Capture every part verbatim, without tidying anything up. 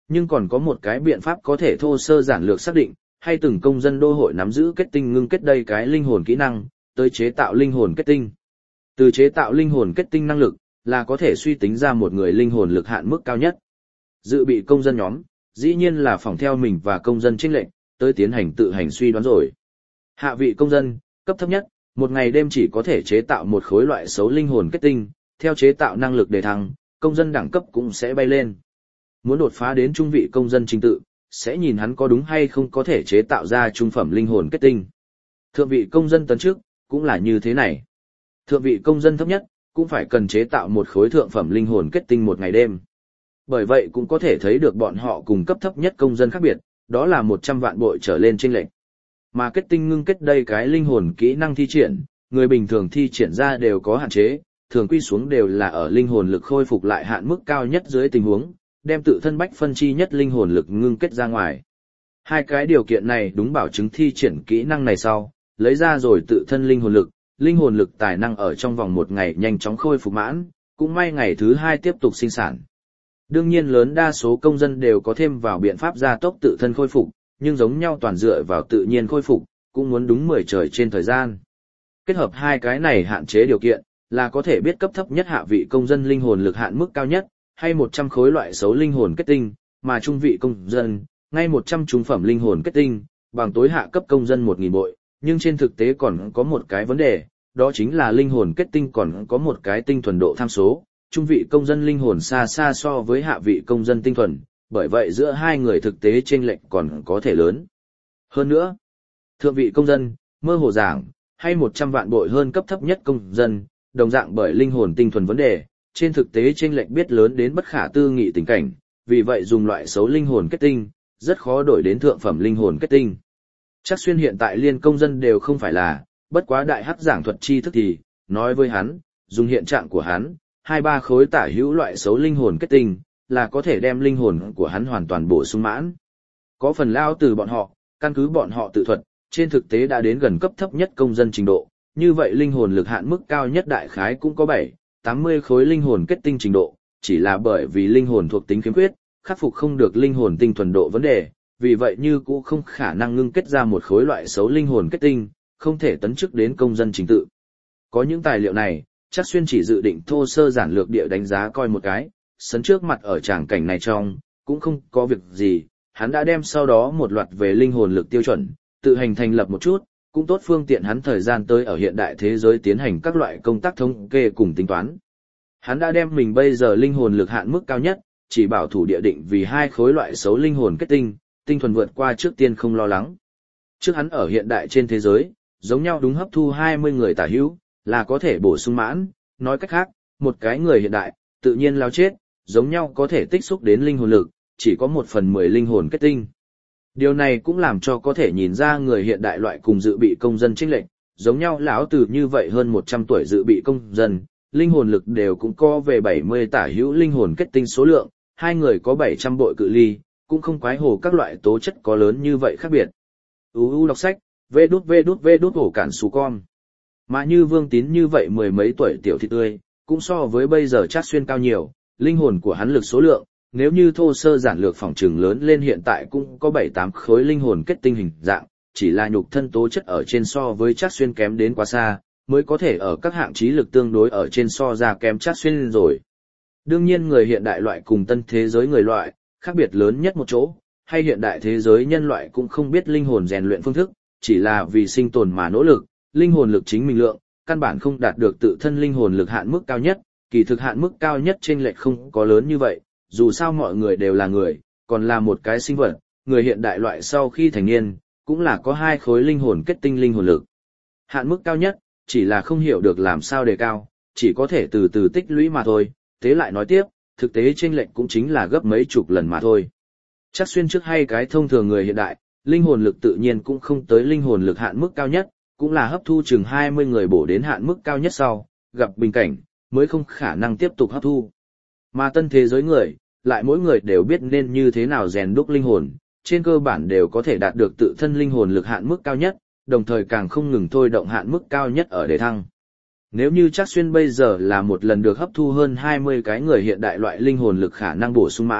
nhưng còn có một cái biện pháp có thể thô sơ giản lược xác định, hay từng công dân đô hội nắm giữ kết tinh ngưng kết đây cái linh hồn kỹ năng, tới chế tạo linh hồn kết tinh. Từ chế tạo linh hồn kết tinh năng lực, là có thể suy tính ra một người linh hồn lực hạn mức cao nhất. Dự bị công dân nhóm, dĩ nhiên là phòng theo mình và công dân chênh lệnh, tới tiến hành tự hành suy đoán rồi. Hạ vị công dân, cấp thấp nhất, một ngày đêm chỉ có thể chế tạo một khối loại xấu linh hồn kết tinh, theo chế tạo năng lực đề thăng, công dân đẳng cấp cũng sẽ bay lên. Muốn đột phá đến trung vị công dân trình tự, sẽ nhìn hắn có đúng hay không có thể chế tạo ra trung phẩm linh hồn kết tinh. Thượng vị công dân tấn trước, cũng là như thế này. Thượng vị công dân thấp nhất, cũng phải cần chế tạo một khối thượng phẩm linh hồn kết tinh một ngày đêm. Bởi vậy cũng có thể thấy được bọn họ cùng cấp thấp nhất công dân khác biệt, đó là một trăm vạn bội trở lên chênh lệch. Mà kết tinh ngưng kết đây cái linh hồn kỹ năng thi triển, người bình thường thi triển ra đều có hạn chế, thường quy xuống đều là ở linh hồn lực khôi phục lại hạn mức cao nhất dưới tình huống, đem tự thân bách phân chi nhất linh hồn lực ngưng kết ra ngoài. Hai cái điều kiện này đúng bảo chứng thi triển kỹ năng này sau, lấy ra rồi tự thân linh hồn lực, linh hồn lực tài năng ở trong vòng một ngày nhanh chóng khôi phục mãn, cũng may ngày thứ hai tiếp tục sinh sản. Đương nhiên lớn đa số công dân đều có thêm vào biện pháp gia tốc tự thân khôi phục, nhưng giống nhau toàn dựa vào tự nhiên khôi phục, cũng muốn đúng mười trời trên thời gian. Kết hợp hai cái này hạn chế điều kiện, là có thể biết cấp thấp nhất hạ vị công dân linh hồn lực hạn mức cao nhất, hay một trăm khối loại xấu linh hồn kết tinh, mà trung vị công dân, ngay một trăm trung phẩm linh hồn kết tinh, bằng tối hạ cấp công dân một nghìn bội, nhưng trên thực tế còn có một cái vấn đề, đó chính là linh hồn kết tinh còn có một cái tinh thuần độ tham số, trung vị công dân linh hồn xa xa so với hạ vị công dân tinh thuần, bởi vậy giữa hai người thực tế chênh lệch còn có thể lớn. Hơn nữa, thượng vị công dân, mơ hồ giảng, hay một trăm vạn bội hơn cấp thấp nhất công dân, đồng dạng bởi linh hồn tinh thuần vấn đề, trên thực tế chênh lệch biết lớn đến bất khả tư nghị tình cảnh, vì vậy dùng loại xấu linh hồn kết tinh, rất khó đổi đến thượng phẩm linh hồn kết tinh. Chắc xuyên hiện tại liên công dân đều không phải là, bất quá đại hắc giảng thuật chi thức thì, nói với hắn, dùng hiện trạng của hắn, hai ba khối tả hữu loại xấu linh hồn kết tinh, là có thể đem linh hồn của hắn hoàn toàn bổ sung mãn. Có phần lao từ bọn họ, căn cứ bọn họ tự thuật, trên thực tế đã đến gần cấp thấp nhất công dân trình độ, như vậy linh hồn lực hạn mức cao nhất đại khái cũng có bảy, tám mươi khối linh hồn kết tinh trình độ, chỉ là bởi vì linh hồn thuộc tính khiếm khuyết, khắc phục không được linh hồn tinh thuần độ vấn đề, vì vậy như cũ không khả năng ngưng kết ra một khối loại xấu linh hồn kết tinh, không thể tấn chức đến công dân trình tự. Có những tài liệu này, chắc xuyên chỉ dự định thô sơ giản lược địa đánh giá coi một cái, sấn trước mặt ở tràng cảnh này trong, cũng không có việc gì, hắn đã đem sau đó một loạt về linh hồn lực tiêu chuẩn, tự hành thành lập một chút, cũng tốt phương tiện hắn thời gian tới ở hiện đại thế giới tiến hành các loại công tác thống kê cùng tính toán. Hắn đã đem mình bây giờ linh hồn lực hạn mức cao nhất, chỉ bảo thủ địa định vì hai khối loại xấu linh hồn kết tinh, tinh thuần vượt qua trước tiên không lo lắng. Trước hắn ở hiện đại trên thế giới, giống nhau đúng hấp thu hai mươi người tả hữu, là có thể bổ sung mãn, nói cách khác, một cái người hiện đại, tự nhiên lao chết, giống nhau có thể tích xúc đến linh hồn lực, chỉ có một phần mười linh hồn kết tinh. Điều này cũng làm cho có thể nhìn ra người hiện đại loại cùng dự bị công dân chênh lệch, giống nhau lão từ như vậy hơn một trăm tuổi dự bị công dân, linh hồn lực đều cũng có về bảy mươi tả hữu linh hồn kết tinh số lượng, hai người có bảy trăm bội cự ly, cũng không quái hồ các loại tố chất có lớn như vậy khác biệt. u u đọc sách, vê đút vê đút vê đút ổ cản xù con. Mà như Vương Tín như vậy mười mấy tuổi tiểu thị tươi, cũng so với bây giờ Trác Xuyên cao nhiều, linh hồn của hắn lực số lượng, nếu như thô sơ giản lược phỏng trừng lớn lên hiện tại cũng có bảy tám khối linh hồn kết tinh hình dạng, chỉ là nhục thân tố chất ở trên so với Trác Xuyên kém đến quá xa, mới có thể ở các hạng trí lực tương đối ở trên so ra kém Trác Xuyên rồi. Đương nhiên người hiện đại loại cùng tân thế giới người loại, khác biệt lớn nhất một chỗ, hay hiện đại thế giới nhân loại cũng không biết linh hồn rèn luyện phương thức, chỉ là vì sinh tồn mà nỗ lực, linh hồn lực chính mình lượng, căn bản không đạt được tự thân linh hồn lực hạn mức cao nhất, kỳ thực hạn mức cao nhất trên lệch không có lớn như vậy, dù sao mọi người đều là người, còn là một cái sinh vật, người hiện đại loại sau khi thành niên, cũng là có hai khối linh hồn kết tinh linh hồn lực. Hạn mức cao nhất, chỉ là không hiểu được làm sao đề cao, chỉ có thể từ từ tích lũy mà thôi, thế lại nói tiếp, thực tế chênh lệch cũng chính là gấp mấy chục lần mà thôi. Chắc xuyên trước hay cái thông thường người hiện đại, linh hồn lực tự nhiên cũng không tới linh hồn lực hạn mức cao nhất, cũng là hấp thu chừng hai mươi người bổ đến hạn mức cao nhất sau, gặp bình cảnh, mới không khả năng tiếp tục hấp thu. Mà tân thế giới người, lại mỗi người đều biết nên như thế nào rèn đúc linh hồn, trên cơ bản đều có thể đạt được tự thân linh hồn lực hạn mức cao nhất, đồng thời càng không ngừng thôi động hạn mức cao nhất ở đề thăng. Nếu như Trác Xuyên bây giờ là một lần được hấp thu hơn hai mươi cái người hiện đại loại linh hồn lực khả năng bổ sung mãn,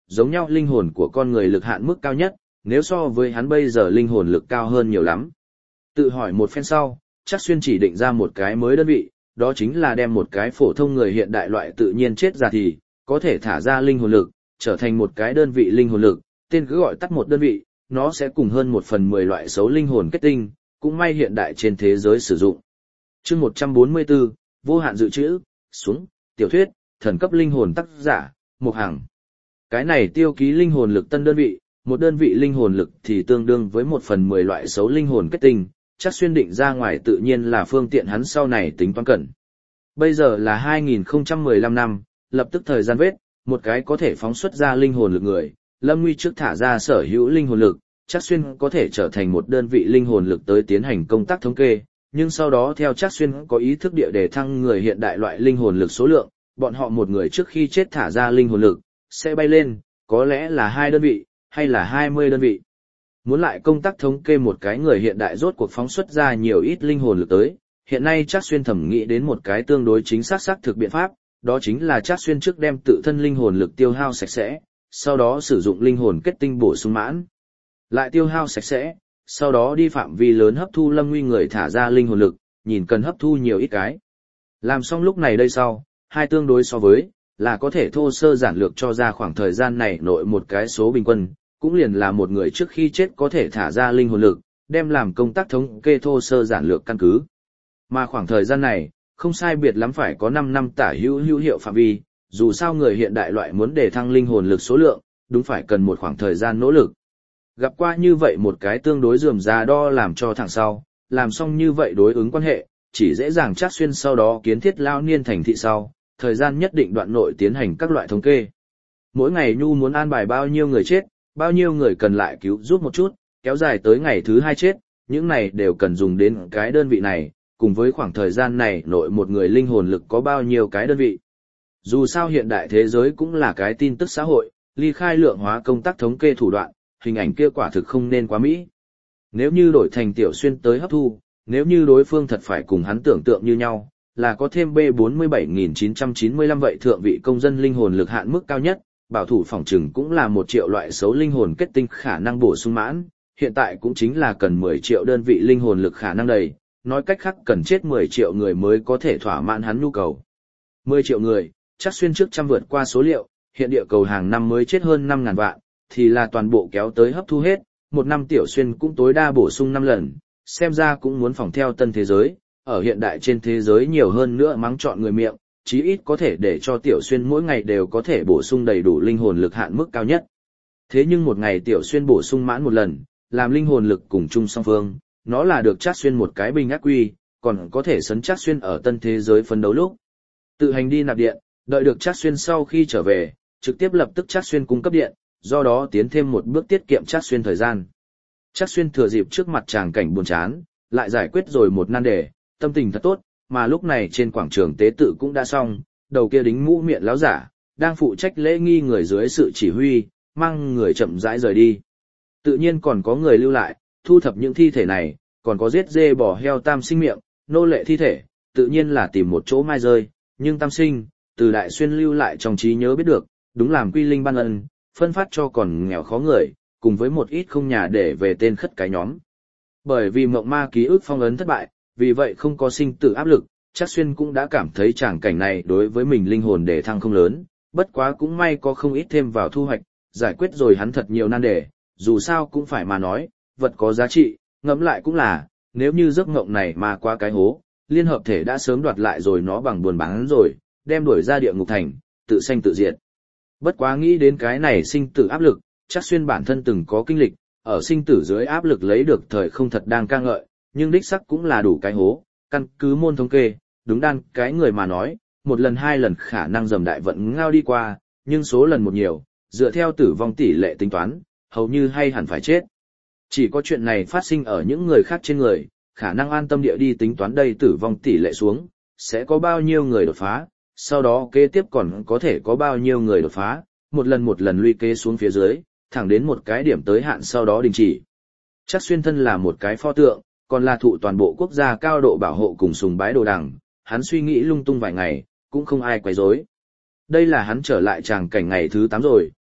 giống nhau linh hồn của con người lực hạn mức cao nhất, nếu so với hắn bây giờ linh hồn lực cao hơn nhiều lắm. Tự hỏi một phen sau, Trác Xuyên chỉ định ra một cái mới đơn vị, đó chính là đem một cái phổ thông người hiện đại loại tự nhiên chết ra thì, có thể thả ra linh hồn lực, trở thành một cái đơn vị linh hồn lực, tên cứ gọi tắt một đơn vị, nó sẽ cùng hơn một phần mười loại xấu linh hồn kết tinh, cũng may hiện đại trên thế giới sử dụng. Chương một trăm bốn mươi tư, vô hạn dự trữ, xuống, tiểu thuyết, thần cấp linh hồn tác giả, Mục Hằng. Cái này tiêu ký linh hồn lực tân đơn vị, một đơn vị linh hồn lực thì tương đương với một phần mười loại xấu linh hồn kết tinh, Trác Xuyên định ra ngoài tự nhiên là phương tiện hắn sau này tính toán cẩn. Bây giờ là hai nghìn không trăm mười lăm năm, lập tức thời gian vết, một cái có thể phóng xuất ra linh hồn lực người, Lâm Nguy trước thả ra sở hữu linh hồn lực, Trác Xuyên có thể trở thành một đơn vị linh hồn lực tới tiến hành công tác thống kê, nhưng sau đó theo Trác Xuyên có ý thức địa đề thăng người hiện đại loại linh hồn lực số lượng, bọn họ một người trước khi chết thả ra linh hồn lực, sẽ bay lên, có lẽ là hai đơn vị, hay là hai mươi đơn vị. Muốn lại công tác thống kê một cái người hiện đại rốt cuộc phóng xuất ra nhiều ít linh hồn lực tới, hiện nay Trác Xuyên thẩm nghĩ đến một cái tương đối chính xác xác thực biện pháp, đó chính là Trác Xuyên trước đem tự thân linh hồn lực tiêu hao sạch sẽ, sau đó sử dụng linh hồn kết tinh bổ sung mãn. Lại tiêu hao sạch sẽ, sau đó đi phạm vi lớn hấp thu Lâm Nguy người thả ra linh hồn lực, nhìn cần hấp thu nhiều ít cái. Làm xong lúc này đây sau, hai tương đối so với, là có thể thô sơ giản lược cho ra khoảng thời gian này nội một cái số bình quân, cũng liền là một người trước khi chết có thể thả ra linh hồn lực, đem làm công tác thống kê thô sơ giản lược căn cứ. Mà khoảng thời gian này, không sai biệt lắm phải có năm năm tả hữu hữu hiệu phạm vi, dù sao người hiện đại loại muốn đề thăng linh hồn lực số lượng, đúng phải cần một khoảng thời gian nỗ lực. Gặp qua như vậy một cái tương đối rườm rà đo làm cho thẳng sau, làm xong như vậy đối ứng quan hệ, chỉ dễ dàng Trác Xuyên sau đó kiến thiết lao niên thành thị sau, thời gian nhất định đoạn nội tiến hành các loại thống kê. Mỗi ngày Nhu muốn an bài bao nhiêu người chết, bao nhiêu người cần lại cứu giúp một chút, kéo dài tới ngày thứ hai chết, những này đều cần dùng đến cái đơn vị này, cùng với khoảng thời gian này nội một người linh hồn lực có bao nhiêu cái đơn vị. Dù sao hiện đại thế giới cũng là cái tin tức xã hội, ly khai lượng hóa công tác thống kê thủ đoạn, hình ảnh kia quả thực không nên quá mỹ. Nếu như đổi thành Tiểu Xuyên tới hấp thu, nếu như đối phương thật phải cùng hắn tưởng tượng như nhau, là có thêm B bốn mươi bảy nghìn chín trăm chín mươi lăm vậy thượng vị công dân linh hồn lực hạn mức cao nhất, bảo thủ phòng trừng cũng là một triệu loại xấu linh hồn kết tinh khả năng bổ sung mãn, hiện tại cũng chính là cần mười triệu đơn vị linh hồn lực khả năng đầy, nói cách khác cần chết mười triệu người mới có thể thỏa mãn hắn nhu cầu. mười triệu người, Trác Xuyên trước trăm vượt qua số liệu, hiện địa cầu hàng năm mới chết hơn năm ngàn vạn, thì là toàn bộ kéo tới hấp thu hết, một năm Tiểu Xuyên cũng tối đa bổ sung năm lần, xem ra cũng muốn phòng theo tân thế giới, ở hiện đại trên thế giới nhiều hơn nữa mắng chọn người miệng, chí ít có thể để cho Tiểu Xuyên mỗi ngày đều có thể bổ sung đầy đủ linh hồn lực hạn mức cao nhất. Thế nhưng một ngày Tiểu Xuyên bổ sung mãn một lần, làm linh hồn lực cùng chung song phương, nó là được Trác Xuyên một cái bình ác quy, còn có thể sấn Trác Xuyên ở tân thế giới phấn đấu lúc. Tự hành đi nạp điện, đợi được Trác Xuyên sau khi trở về, trực tiếp lập tức Trác Xuyên cung cấp điện, do đó tiến thêm một bước tiết kiệm Trác Xuyên thời gian. Trác Xuyên thừa dịp trước mặt tràng cảnh buồn chán, lại giải quyết rồi một nan đề, tâm tình thật tốt, mà lúc này trên quảng trường tế tự cũng đã xong, đầu kia đính mũ miệng láo giả, đang phụ trách lễ nghi người dưới sự chỉ huy, mang người chậm rãi rời đi. Tự nhiên còn có người lưu lại, thu thập những thi thể này, còn có giết dê bò heo tam sinh miệng, nô lệ thi thể, tự nhiên là tìm một chỗ mai rơi, nhưng tam sinh, từ Đại Xuyên lưu lại trong trí nhớ biết được, đúng làm quy linh ban ân, phân phát cho còn nghèo khó người, cùng với một ít không nhà để về tên khất cái nhóm. Bởi vì mộng ma ký ức phong ấn thất bại, vì vậy không có sinh tử áp lực, Trác Xuyên cũng đã cảm thấy tràng cảnh này đối với mình linh hồn đề thăng không lớn, bất quá cũng may có không ít thêm vào thu hoạch, giải quyết rồi hắn thật nhiều nan đề, dù sao cũng phải mà nói, vật có giá trị, ngẫm lại cũng là, nếu như giấc mộng này mà qua cái hố, liên hợp thể đã sớm đoạt lại rồi nó bằng buồn bán rồi, đem đuổi ra địa ngục thành, tự sanh tự diệt. Bất quá nghĩ đến cái này sinh tử áp lực, Trác Xuyên bản thân từng có kinh lịch, ở sinh tử dưới áp lực lấy được thời không thật đang ca ngợi, nhưng đích sắc cũng là đủ cái hố, căn cứ môn thống kê, đúng đan cái người mà nói, một lần hai lần khả năng dầm đại vận ngao đi qua, nhưng số lần một nhiều, dựa theo tử vong tỷ lệ tính toán, hầu như hay hẳn phải chết. Chỉ có chuyện này phát sinh ở những người khác trên người, khả năng an tâm địa đi tính toán đây tử vong tỷ lệ xuống, sẽ có bao nhiêu người đột phá, sau đó kế tiếp còn có thể có bao nhiêu người đột phá, một lần một lần luy kế xuống phía dưới, thẳng đến một cái điểm tới hạn sau đó đình chỉ. Trác Xuyên thân là một cái pho tượng, còn là thụ toàn bộ quốc gia cao độ bảo hộ cùng sùng bái đồ đằng, hắn suy nghĩ lung tung vài ngày, cũng không ai quấy rối. Đây là hắn trở lại tràng cảnh ngày thứ tám rồi,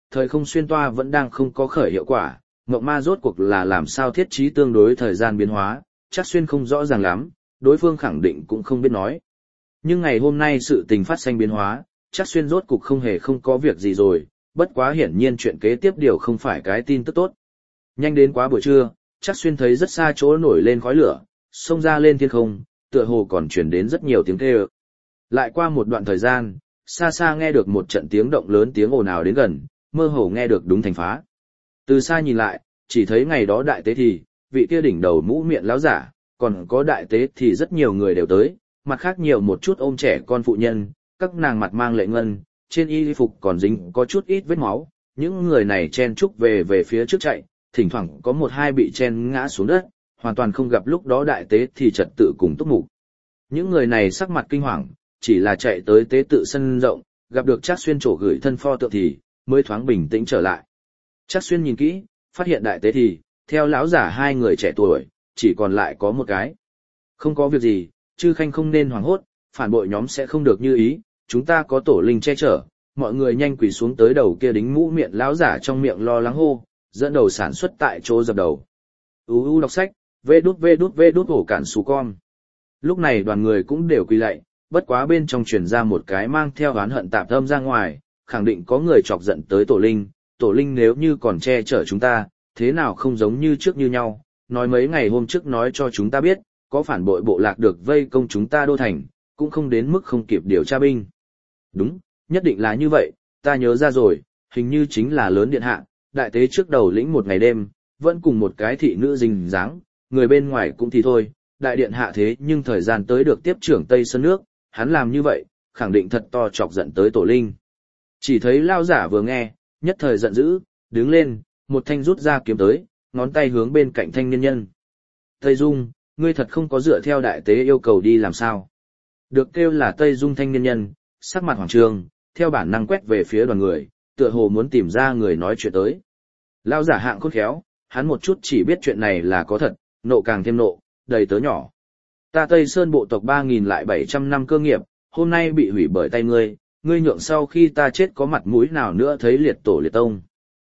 thời không xuyên toa vẫn đang không có khởi hiệu quả, Ngộng Ma rốt cuộc là làm sao thiết trí tương đối thời gian biến hóa, chắc xuyên không rõ ràng lắm, đối phương khẳng định cũng không biết nói. Nhưng ngày hôm nay sự tình phát sinh biến hóa, chắc xuyên rốt cuộc không hề không có việc gì rồi, bất quá hiển nhiên chuyện kế tiếp điều không phải cái tin tức tốt. Nhanh đến quá buổi trưa, chắc xuyên thấy rất xa chỗ nổi lên khói lửa, xông ra lên thiên không, tựa hồ còn truyền đến rất nhiều tiếng kêu. Lại qua một đoạn thời gian, xa xa nghe được một trận tiếng động lớn tiếng ồn ào đến gần, mơ hồ nghe được đúng thành phá. Từ xa nhìn lại, chỉ thấy ngày đó đại tế thì, vị kia đỉnh đầu mũ miệng lão giả, còn có đại tế thì rất nhiều người đều tới, mặt khác nhiều một chút ôm trẻ con phụ nhân, các nàng mặt mang lệ ngân, trên y phục còn dính có chút ít vết máu, những người này chen chúc về về phía trước chạy, thỉnh thoảng có một hai bị chen ngã xuống đất, hoàn toàn không gặp lúc đó đại tế thì trật tự cùng túc mục. Những người này sắc mặt kinh hoàng, chỉ là chạy tới tế tự sân rộng, gặp được Trác Xuyên trổ gửi thân pho tượng thì, mới thoáng bình tĩnh trở lại. Trác Xuyên nhìn kỹ, phát hiện đại tế thì, theo lão giả hai người trẻ tuổi, chỉ còn lại có một cái. Không có việc gì, chư khanh không nên hoảng hốt, phản bội nhóm sẽ không được như ý, chúng ta có tổ linh che chở, mọi người nhanh quỳ xuống tới đầu kia đính mũ miệng lão giả trong miệng lo lắng hô, dẫn đầu sản xuất tại chỗ dập đầu. u u đọc sách, vê đút vê đút vê đút hổ cản xù con. Lúc này đoàn người cũng đều quỳ lạy, bất quá bên trong truyền ra một cái mang theo oán hận tạp âm ra ngoài, khẳng định có người chọc giận tới tổ linh, tổ linh nếu như còn che chở chúng ta, thế nào không giống như trước như nhau, nói mấy ngày hôm trước nói cho chúng ta biết, có phản bội bộ lạc được vây công chúng ta đô thành, cũng không đến mức không kịp điều tra binh. Đúng, nhất định là như vậy, ta nhớ ra rồi, hình như chính là lớn điện hạ, đại tế trước đầu lĩnh một ngày đêm, vẫn cùng một cái thị nữ rình dáng, người bên ngoài cũng thì thôi, đại điện hạ thế nhưng thời gian tới được tiếp trưởng Tây Sơn nước, hắn làm như vậy, khẳng định thật to chọc giận tới tổ linh. Chỉ thấy lao giả vừa nghe, nhất thời giận dữ, đứng lên, một thanh rút ra kiếm tới, ngón tay hướng bên cạnh thanh niên nhân. Tây Dung, ngươi thật không có dựa theo đại tế yêu cầu đi làm sao. Được kêu là Tây Dung thanh niên nhân, sắc mặt hoàng trường, theo bản năng quét về phía đoàn người, tựa hồ muốn tìm ra người nói chuyện tới. Lao giả hạng khôn khéo, hắn một chút chỉ biết chuyện này là có thật, nộ càng thêm nộ, đầy tớ nhỏ. Ta Tây Sơn bộ tộc ba nghìn lại bảy trăm năm cơ nghiệp, hôm nay bị hủy bởi tay ngươi, ngươi nhượng sau khi ta chết có mặt mũi nào nữa thấy liệt tổ liệt tông.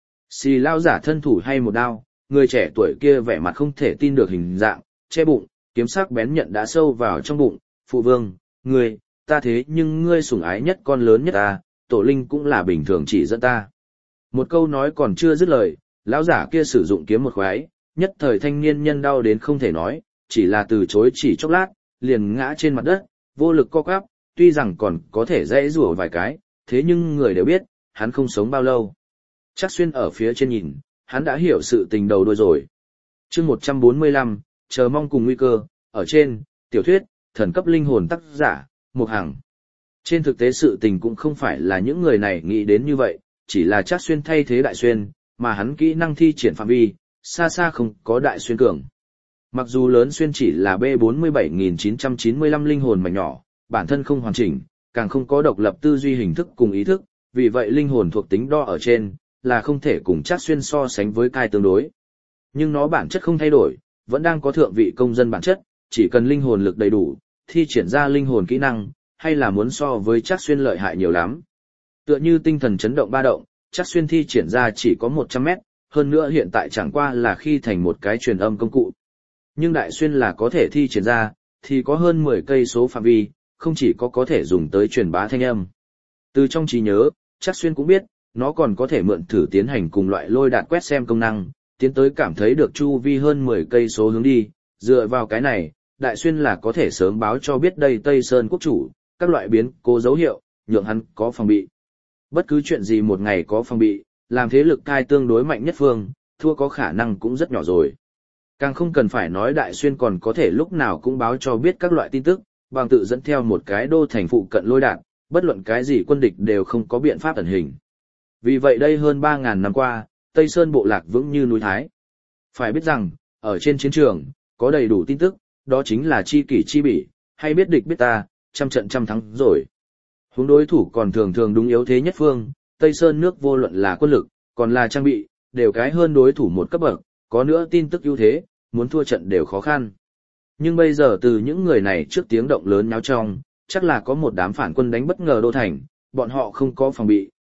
Xì lao giả thân thủ hay một đao, người trẻ tuổi kia vẻ mặt không thể tin được hình dạng, che bụng, kiếm sắc bén nhận đã sâu vào trong bụng, phụ vương, ngươi, ta thế nhưng ngươi sủng ái nhất con lớn nhất ta, tổ linh cũng là bình thường chỉ dẫn ta. Một câu nói còn chưa dứt lời, lão giả kia sử dụng kiếm một khoái, nhất thời thanh niên nhân đau đến không thể nói, chỉ là từ chối chỉ chốc lát, liền ngã trên mặt đất, vô lực co quắp, tuy rằng còn có thể dãy rủa vài cái, thế nhưng người đều biết, hắn không sống bao lâu. Trác Xuyên ở phía trên nhìn, hắn đã hiểu sự tình đầu đuôi rồi. Chương một trăm bốn mươi lăm, chờ mong cùng nguy cơ, ở trên, tiểu thuyết, thần cấp linh hồn tác giả, Mục Hằng. Trên thực tế sự tình cũng không phải là những người này nghĩ đến như vậy, chỉ là Trác Xuyên thay thế Đại Xuyên, mà hắn kỹ năng thi triển phạm vi, xa xa không có Đại Xuyên cường. Mặc dù lớn Xuyên chỉ là B bốn mươi bảy nghìn chín trăm chín mươi lăm linh hồn mảnh nhỏ, bản thân không hoàn chỉnh, càng không có độc lập tư duy hình thức cùng ý thức, vì vậy linh hồn thuộc tính đo ở trên, là không thể cùng Trác Xuyên so sánh với cai tương đối. Nhưng nó bản chất không thay đổi, vẫn đang có thượng vị công dân bản chất, chỉ cần linh hồn lực đầy đủ, thi triển ra linh hồn kỹ năng, hay là muốn so với Trác Xuyên lợi hại nhiều lắm. Tựa như tinh thần chấn động ba động, Trác Xuyên thi triển ra chỉ có một trăm mét, hơn nữa hiện tại chẳng qua là khi thành một cái truyền âm công cụ. Nhưng Đại Xuyên là có thể thi triển ra, thì có hơn mười cây số phạm vi, không chỉ có có thể dùng tới truyền bá thanh âm. Từ trong trí nhớ, Trác Xuyên cũng biết, nó còn có thể mượn thử tiến hành cùng loại lôi đạn quét xem công năng, tiến tới cảm thấy được chu vi hơn mười cây số hướng đi, dựa vào cái này, Đại Xuyên là có thể sớm báo cho biết đây Tây Sơn quốc chủ, các loại biến cố dấu hiệu, nhượng hắn có phòng bị. Bất cứ chuyện gì một ngày có phòng bị, làm thế lực cai tương đối mạnh nhất phương, thua có khả năng cũng rất nhỏ rồi. Càng không cần phải nói Đại Xuyên còn có thể lúc nào cũng báo cho biết các loại tin tức, bằng tự dẫn theo một cái đô thành phụ cận lôi đạn, bất luận cái gì quân địch đều không có biện pháp ẩn hình. Vì vậy đây hơn ba ngàn năm qua, Tây Sơn bộ lạc vững như núi Thái. Phải biết rằng, ở trên chiến trường, có đầy đủ tin tức, đó chính là chi kỷ chi bỉ, hay biết địch biết ta, trăm trận trăm thắng rồi. Huống đối thủ còn thường thường đúng yếu thế nhất phương, Tây Sơn nước vô luận là quân lực, còn là trang bị, đều cái hơn đối thủ một cấp bậc, có nữa tin tức ưu thế, muốn thua trận đều khó khăn. Nhưng bây giờ từ những người này trước tiếng động lớn nháo trong, chắc là có một đám phản quân đánh bất ngờ đô thành, bọn họ không có phòng bị,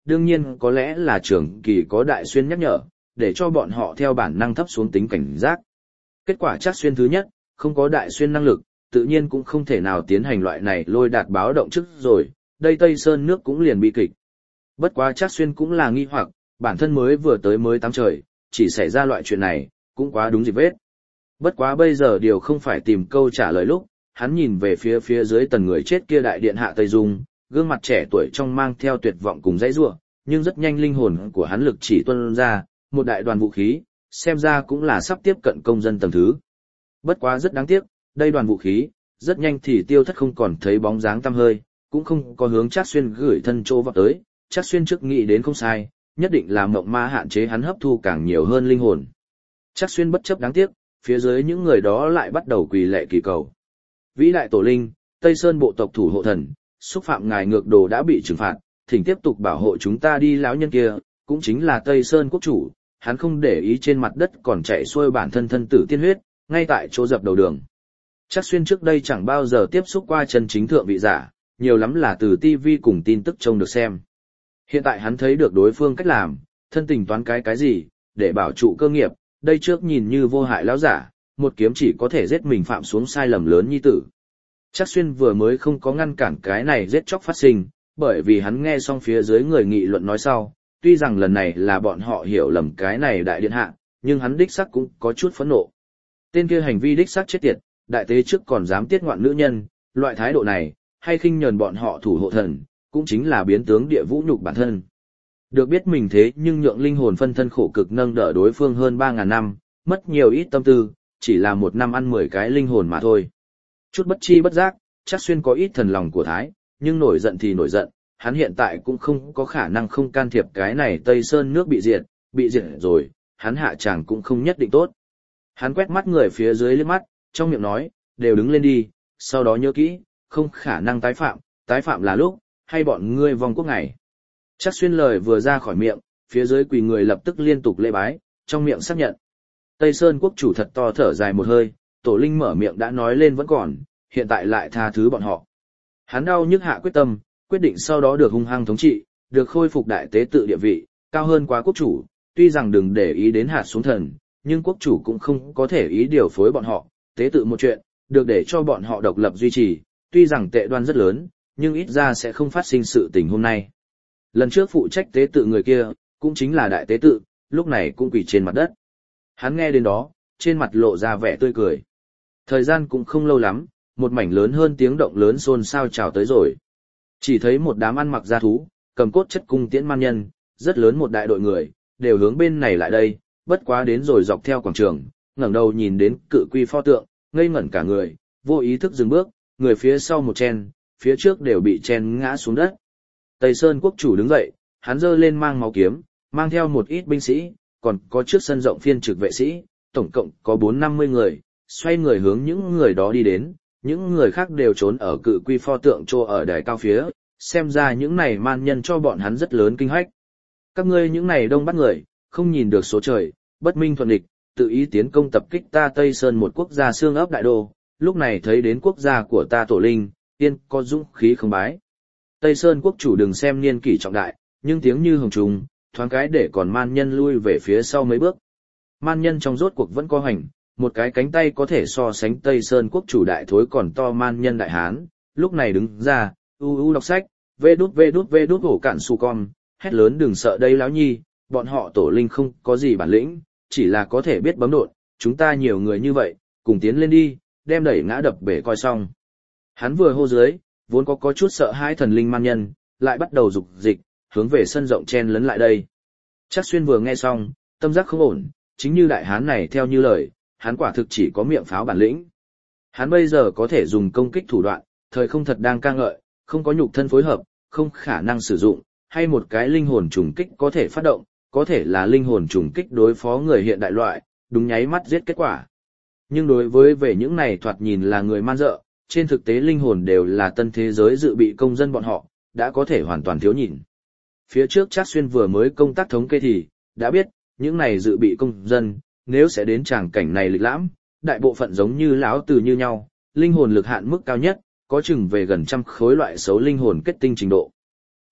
đương nhiên có lẽ là trưởng kỳ có Đại Xuyên nhắc nhở, để cho bọn họ theo bản năng thấp xuống tính cảnh giác. Kết quả Trác Xuyên thứ nhất, không có Đại Xuyên năng lực, tự nhiên cũng không thể nào tiến hành loại này lôi đạt báo động trước rồi, đây Tây Sơn nước cũng liền bị kịch. Bất quá Trác Xuyên cũng là nghi hoặc, bản thân mới vừa tới mới tắm trời, chỉ xảy ra loại chuyện này, cũng quá đúng dịp vết. Bất quá bây giờ điều không phải tìm câu trả lời lúc, hắn nhìn về phía phía dưới tần người chết kia đại điện hạ Tây Dung, gương mặt trẻ tuổi trong mang theo tuyệt vọng cùng dãy rủa, nhưng rất nhanh linh hồn của hắn lực chỉ tuôn ra, một đại đoàn vũ khí, xem ra cũng là sắp tiếp cận công dân tầng thứ. Bất quá rất đáng tiếc, đây đoàn vũ khí, rất nhanh thì tiêu thất không còn thấy bóng dáng tăm hơi, cũng không có hướng Trác Xuyên gửi thân chỗ vào tới, Trác Xuyên trước nghĩ đến không sai, nhất định là mộng ma hạn chế hắn hấp thu càng nhiều hơn linh hồn. Trác Xuyên bất chấp đáng tiếc, phía dưới những người đó lại bắt đầu quỳ lệ kỳ cầu. Vĩ đại tổ linh, Tây Sơn bộ tộc thủ hộ thần, xúc phạm ngài ngược đồ đã bị trừng phạt, thỉnh tiếp tục bảo hộ chúng ta đi. Lão nhân kia, cũng chính là Tây Sơn quốc chủ, hắn không để ý trên mặt đất còn chạy xuôi bản thân thân tử tiên huyết, ngay tại chỗ dập đầu đường. Trác Xuyên trước đây chẳng bao giờ tiếp xúc qua chân chính thượng vị giả, nhiều lắm là từ ti vi cùng tin tức trông được xem. Hiện tại hắn thấy được đối phương cách làm, thân tình toán cái cái gì, để bảo trụ cơ nghiệp, đây trước nhìn như vô hại lão giả, một kiếm chỉ có thể giết mình phạm xuống sai lầm lớn như tử. Trác Xuyên vừa mới không có ngăn cản cái này giết chóc phát sinh, bởi vì hắn nghe xong phía dưới người nghị luận nói sau, tuy rằng lần này là bọn họ hiểu lầm cái này đại điện hạ, nhưng hắn đích xác cũng có chút phẫn nộ. Tên kia hành vi đích xác chết tiệt, đại tế trước còn dám tiết ngoạn nữ nhân, loại thái độ này, hay khinh nhờn bọn họ thủ hộ thần, cũng chính là biến tướng địa vũ nhục bản thân. Được biết mình thế nhưng nhượng linh hồn phân thân khổ cực nâng đỡ đối phương hơn ba ngàn năm, mất nhiều ít tâm tư, chỉ là một năm ăn mười cái linh hồn mà thôi. Chút bất chi bất giác, Trác Xuyên có ít thần lòng của thái, nhưng nổi giận thì nổi giận, hắn hiện tại cũng không có khả năng không can thiệp cái này Tây Sơn nước bị diệt, bị diệt rồi, hắn hạ tràng cũng không nhất định tốt. Hắn quét mắt người phía dưới liếc mắt, trong miệng nói, đều đứng lên đi, sau đó nhớ kỹ, không khả năng tái phạm, tái phạm là lúc, hay bọn ngươi vong quốc ngày. Trác Xuyên lời vừa ra khỏi miệng, phía dưới quỳ người lập tức liên tục lễ bái, trong miệng xác nhận. Tây Sơn quốc chủ thật to thở dài một hơi, tổ linh mở miệng đã nói lên vẫn còn, hiện tại lại tha thứ bọn họ. Hắn đau nhức hạ quyết tâm, quyết định sau đó được hung hăng thống trị, được khôi phục đại tế tự địa vị, cao hơn quá quốc chủ, tuy rằng đừng để ý đến hạt xuống thần, nhưng quốc chủ cũng không có thể ý điều phối bọn họ, tế tự một chuyện, được để cho bọn họ độc lập duy trì, tuy rằng tệ đoan rất lớn, nhưng ít ra sẽ không phát sinh sự tình hôm nay. Lần trước phụ trách tế tự người kia, cũng chính là đại tế tự, lúc này cũng quỳ trên mặt đất. Hắn nghe đến đó, trên mặt lộ ra vẻ tươi cười. Thời gian cũng không lâu lắm, một mảnh lớn hơn tiếng động lớn xôn xao trào tới rồi. Chỉ thấy một đám ăn mặc da thú, cầm cốt chất cung tiễn man nhân, rất lớn một đại đội người, đều hướng bên này lại đây, bất quá đến rồi dọc theo quảng trường, ngẩng đầu nhìn đến cự quy pho tượng, ngây ngẩn cả người, vô ý thức dừng bước, người phía sau một chen, phía trước đều bị chen ngã xuống đất. Tây Sơn quốc chủ đứng dậy, hắn giơ lên mang máu kiếm, mang theo một ít binh sĩ, còn có trước sân rộng phiên trực vệ sĩ, tổng cộng có bốn năm mươi người, xoay người hướng những người đó đi đến, những người khác đều trốn ở cự quy pho tượng trô ở đài cao phía, xem ra những này man nhân cho bọn hắn rất lớn kinh hách. Các ngươi những này đông bắt người, không nhìn được số trời, bất minh thuận địch, tự ý tiến công tập kích ta Tây Sơn một quốc gia xương ấp đại đô, lúc này thấy đến quốc gia của ta tổ linh, tiên có dũng khí không bái. Tây Sơn quốc chủ đừng xem niên kỷ trọng đại, nhưng tiếng như hồng trùng, thoáng cái để còn man nhân lui về phía sau mấy bước. Man nhân trong rốt cuộc vẫn có hành, một cái cánh tay có thể so sánh Tây Sơn quốc chủ đại thối còn to man nhân đại hán, lúc này đứng ra, u u đọc sách, vê đút vê đút vê đút hổ cản su con, hét lớn đừng sợ đây lão nhi, bọn họ tổ linh không có gì bản lĩnh, chỉ là có thể biết bấm đột, chúng ta nhiều người như vậy, cùng tiến lên đi, đem đẩy ngã đập bể coi xong. Hắn vừa hô dưới, vốn có có chút sợ hai thần linh man nhân, lại bắt đầu dục dịch, hướng về sân rộng chen lấn lại đây. Trác Xuyên vừa nghe xong, tâm giác không ổn, chính như đại hán này theo như lời, hắn quả thực chỉ có miệng pháo bản lĩnh. Hắn bây giờ có thể dùng công kích thủ đoạn, thời không thật đang ca ngợi, không có nhục thân phối hợp, không khả năng sử dụng, hay một cái linh hồn trùng kích có thể phát động, có thể là linh hồn trùng kích đối phó người hiện đại loại, đúng nháy mắt giết kết quả. Nhưng đối với về những này thoạt nhìn là người man dợ, trên thực tế linh hồn đều là tân thế giới dự bị công dân bọn họ, đã có thể hoàn toàn thiếu nhìn. Phía trước Trác Xuyên vừa mới công tác thống kê thì, đã biết, những này dự bị công dân, nếu sẽ đến tràng cảnh này lịch lãm, đại bộ phận giống như lão từ như nhau, linh hồn lực hạn mức cao nhất, có chừng về gần trăm khối loại xấu linh hồn kết tinh trình độ.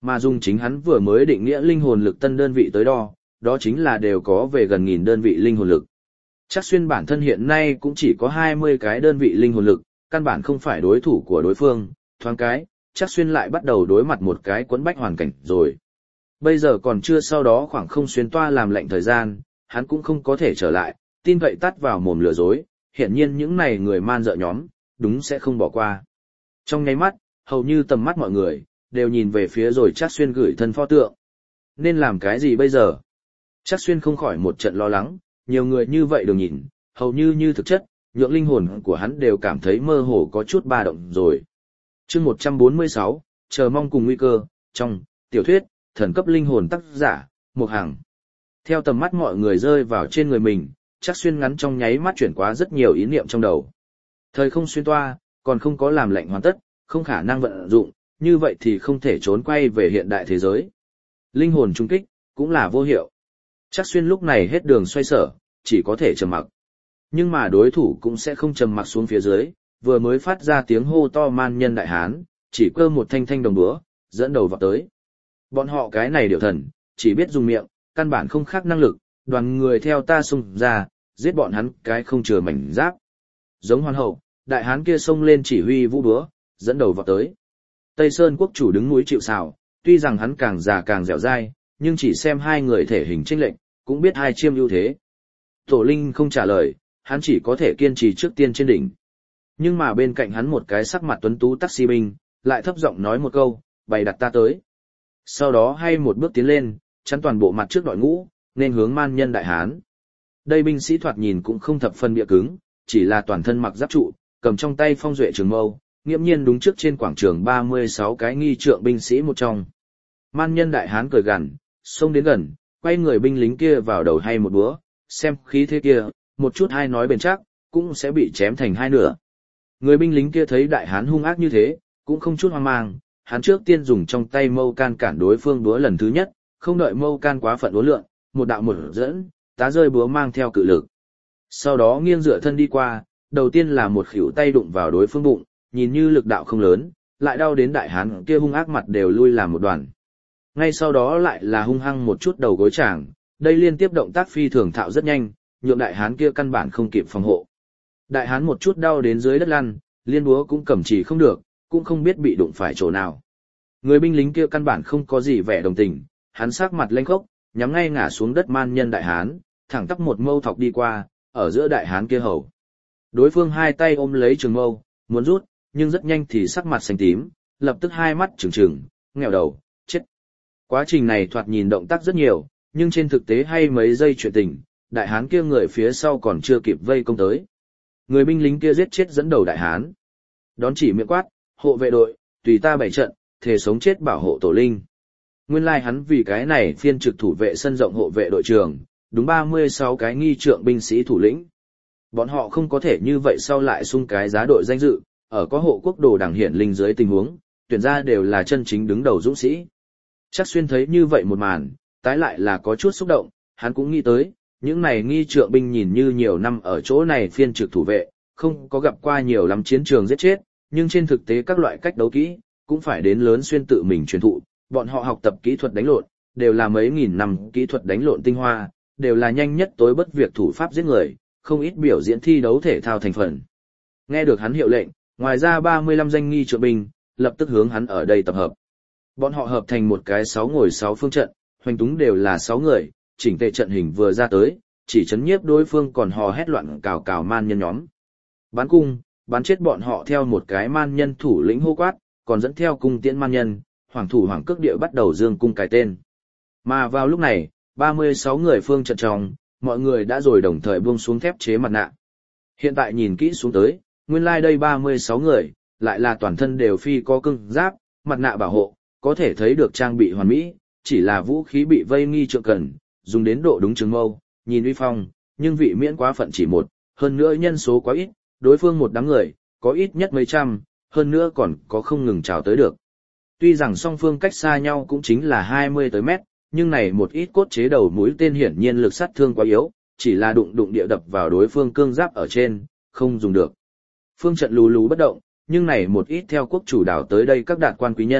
Mà dùng chính hắn vừa mới định nghĩa linh hồn lực tân đơn vị tới đo, đó chính là đều có về gần nghìn đơn vị linh hồn lực. Chắc xuyên bản thân hiện nay cũng chỉ có hai mươi cái đơn vị linh hồn lực, căn bản không phải đối thủ của đối phương, thoáng cái, chắc xuyên lại bắt đầu đối mặt một cái quấn bách hoàn cảnh rồi. Bây giờ còn chưa sau đó khoảng không xuyên toa làm lệnh thời gian, hắn cũng không có thể trở lại, tin vậy tắt vào mồm lừa dối, hiển nhiên những này người man dợ nhóm, đúng sẽ không bỏ qua. Trong nháy mắt, hầu như tầm mắt mọi người, đều nhìn về phía rồi chắc xuyên gửi thân pho tượng. Nên làm cái gì bây giờ? Chắc xuyên không khỏi một trận lo lắng, nhiều người như vậy đều nhìn, hầu như như thực chất, nhượng linh hồn của hắn đều cảm thấy mơ hồ có chút ba động rồi. Chương một trăm bốn mươi sáu, chờ mong cùng nguy cơ, trong tiểu thuyết, thần cấp linh hồn tác giả, Mục Hằng. Theo tầm mắt mọi người rơi vào trên người mình, chắc xuyên ngắn trong nháy mắt chuyển qua rất nhiều ý niệm trong đầu. Thời không xuyên toa, còn không có làm lệnh hoàn tất, không khả năng vận dụng, như vậy thì không thể trốn quay về hiện đại thế giới. Linh hồn trung kích, cũng là vô hiệu. Chắc xuyên lúc này hết đường xoay sở, chỉ có thể trầm mặc. Nhưng mà đối thủ cũng sẽ không trầm mặc xuống phía dưới, vừa mới phát ra tiếng hô to man nhân đại hán, chỉ cơ một thanh thanh đồng búa, dẫn đầu vào tới. Bọn họ cái này điệu thần, chỉ biết dùng miệng, căn bản không khác năng lực, đoàn người theo ta xung ra, giết bọn hắn cái không chừa mảnh giáp. Giống hoàn hậu, đại hán kia xông lên chỉ huy vũ búa, dẫn đầu vào tới. Tây Sơn quốc chủ đứng núi chịu sào, tuy rằng hắn càng già càng dẻo dai, nhưng chỉ xem hai người thể hình chênh lệch, cũng biết hai chiêm ưu thế. Tổ Linh không trả lời, hắn chỉ có thể kiên trì trước tiên trên đỉnh. Nhưng mà bên cạnh hắn một cái sắc mặt tuấn tú taxi binh, lại thấp giọng nói một câu, bày đặt ta tới. Sau đó hay một bước tiến lên, chắn toàn bộ mặt trước đội ngũ, nên hướng man nhân đại hán. Đây binh sĩ thoạt nhìn cũng không thập phân bịa cứng, chỉ là toàn thân mặc giáp trụ, cầm trong tay phong duệ trường mâu, nghiễm nhiên đúng trước trên quảng trường ba mươi sáu cái nghi trượng binh sĩ một trong. Man nhân đại hán cười gằn, xông đến gần, quay người binh lính kia vào đầu hay một búa, xem khí thế kia, một chút hai nói bền chắc, cũng sẽ bị chém thành hai nửa. Người binh lính kia thấy đại hán hung ác như thế, cũng không chút hoang mang, hắn trước tiên dùng trong tay mâu can cản đối phương búa lần thứ nhất, không đợi mâu can quá phận uốn lượn, một đạo một dẫn, tá rơi búa mang theo cự lực. Sau đó nghiêng dựa thân đi qua, đầu tiên là một khuỷu tay đụng vào đối phương bụng, nhìn như lực đạo không lớn, lại đau đến đại hán kia hung ác mặt đều lui làm một đoàn. Ngay sau đó lại là hung hăng một chút đầu gối chàng, đây liên tiếp động tác phi thường thạo rất nhanh, nhượng đại hán kia căn bản không kịp phòng hộ. Đại hán một chút đau đến dưới đất lăn, liên búa cũng cầm chỉ không được, cũng không biết bị đụng phải chỗ nào. Người binh lính kia căn bản không có gì vẻ đồng tình, hắn sắc mặt lênh khốc, nhắm ngay ngã xuống đất man nhân đại hán, thẳng tắp một mâu thọc đi qua, ở giữa đại hán kia hầu. Đối phương hai tay ôm lấy trường mâu, muốn rút, nhưng rất nhanh thì sắc mặt xanh tím, lập tức hai mắt trừng trừng, nghẹo đầu, chết. Quá trình này thoạt nhìn động tác rất nhiều, nhưng trên thực tế hay mấy giây chuyện tình, đại hán kia người phía sau còn chưa kịp vây công tới. Người binh lính kia giết chết dẫn đầu đại hán. Đón chỉ miệng quát, hộ vệ đội, tùy ta bảy trận, thề sống chết bảo hộ tổ linh. Nguyên lai like hắn vì cái này phiên trực thủ vệ sân rộng hộ vệ đội trưởng, đúng ba mươi sáu cái nghi trượng binh sĩ thủ lĩnh. Bọn họ không có thể như vậy sau lại xung cái giá đội danh dự, ở có hộ quốc đồ đảng hiển linh dưới tình huống, tuyển ra đều là chân chính đứng đầu dũng sĩ. Chắc xuyên thấy như vậy một màn, tái lại là có chút xúc động, hắn cũng nghĩ tới, những này nghi trượng binh nhìn như nhiều năm ở chỗ này phiên trực thủ vệ, không có gặp qua nhiều lắm chiến trường giết chết, nhưng trên thực tế các loại cách đấu kỹ, cũng phải đến lớn xuyên tự mình truyền thụ, bọn họ học tập kỹ thuật đánh lộn, đều là mấy nghìn năm kỹ thuật đánh lộn tinh hoa, đều là nhanh nhất tối bất việc thủ pháp giết người, không ít biểu diễn thi đấu thể thao thành phần. Nghe được hắn hiệu lệnh, ngoài ra ba mươi lăm danh nghi trượng binh, lập tức hướng hắn ở đây tập hợp. Bọn họ hợp thành một cái sáu ngồi sáu phương trận, hoành túng đều là sáu người, chỉnh tề trận hình vừa ra tới, chỉ chấn nhiếp đối phương còn hò hét loạn cào cào man nhân nhóm. Bắn cung, bắn chết bọn họ theo một cái man nhân thủ lĩnh hô quát, còn dẫn theo cung tiễn man nhân, hoàng thủ hoàng cước địa bắt đầu dương cung cài tên. Mà vào lúc này, ba mươi sáu người phương trận trong, mọi người đã rồi đồng thời buông xuống thép chế mặt nạ. Hiện tại nhìn kỹ xuống tới, nguyên lai like đây ba mươi sáu người, lại là toàn thân đều phi có cưng giáp, mặt nạ bảo hộ, có thể thấy được trang bị hoàn mỹ, chỉ là vũ khí bị vây nghi trượng cần, dùng đến độ đúng trường mâu, nhìn uy phong, nhưng vị miễn quá phận chỉ một, hơn nữa nhân số quá ít, đối phương một đám người, có ít nhất mấy trăm, hơn nữa còn có không ngừng trào tới được. Tuy rằng song phương cách xa nhau cũng chính là hai mươi tới mét, nhưng này một ít cốt chế đầu mũi tên hiển nhiên lực sát thương quá yếu, chỉ là đụng đụng địa đập vào đối phương cương giáp ở trên, không dùng được. Phương trận lù lù bất động, nhưng này một ít theo quốc chủ đảo tới đây các đạt quan quý nhân,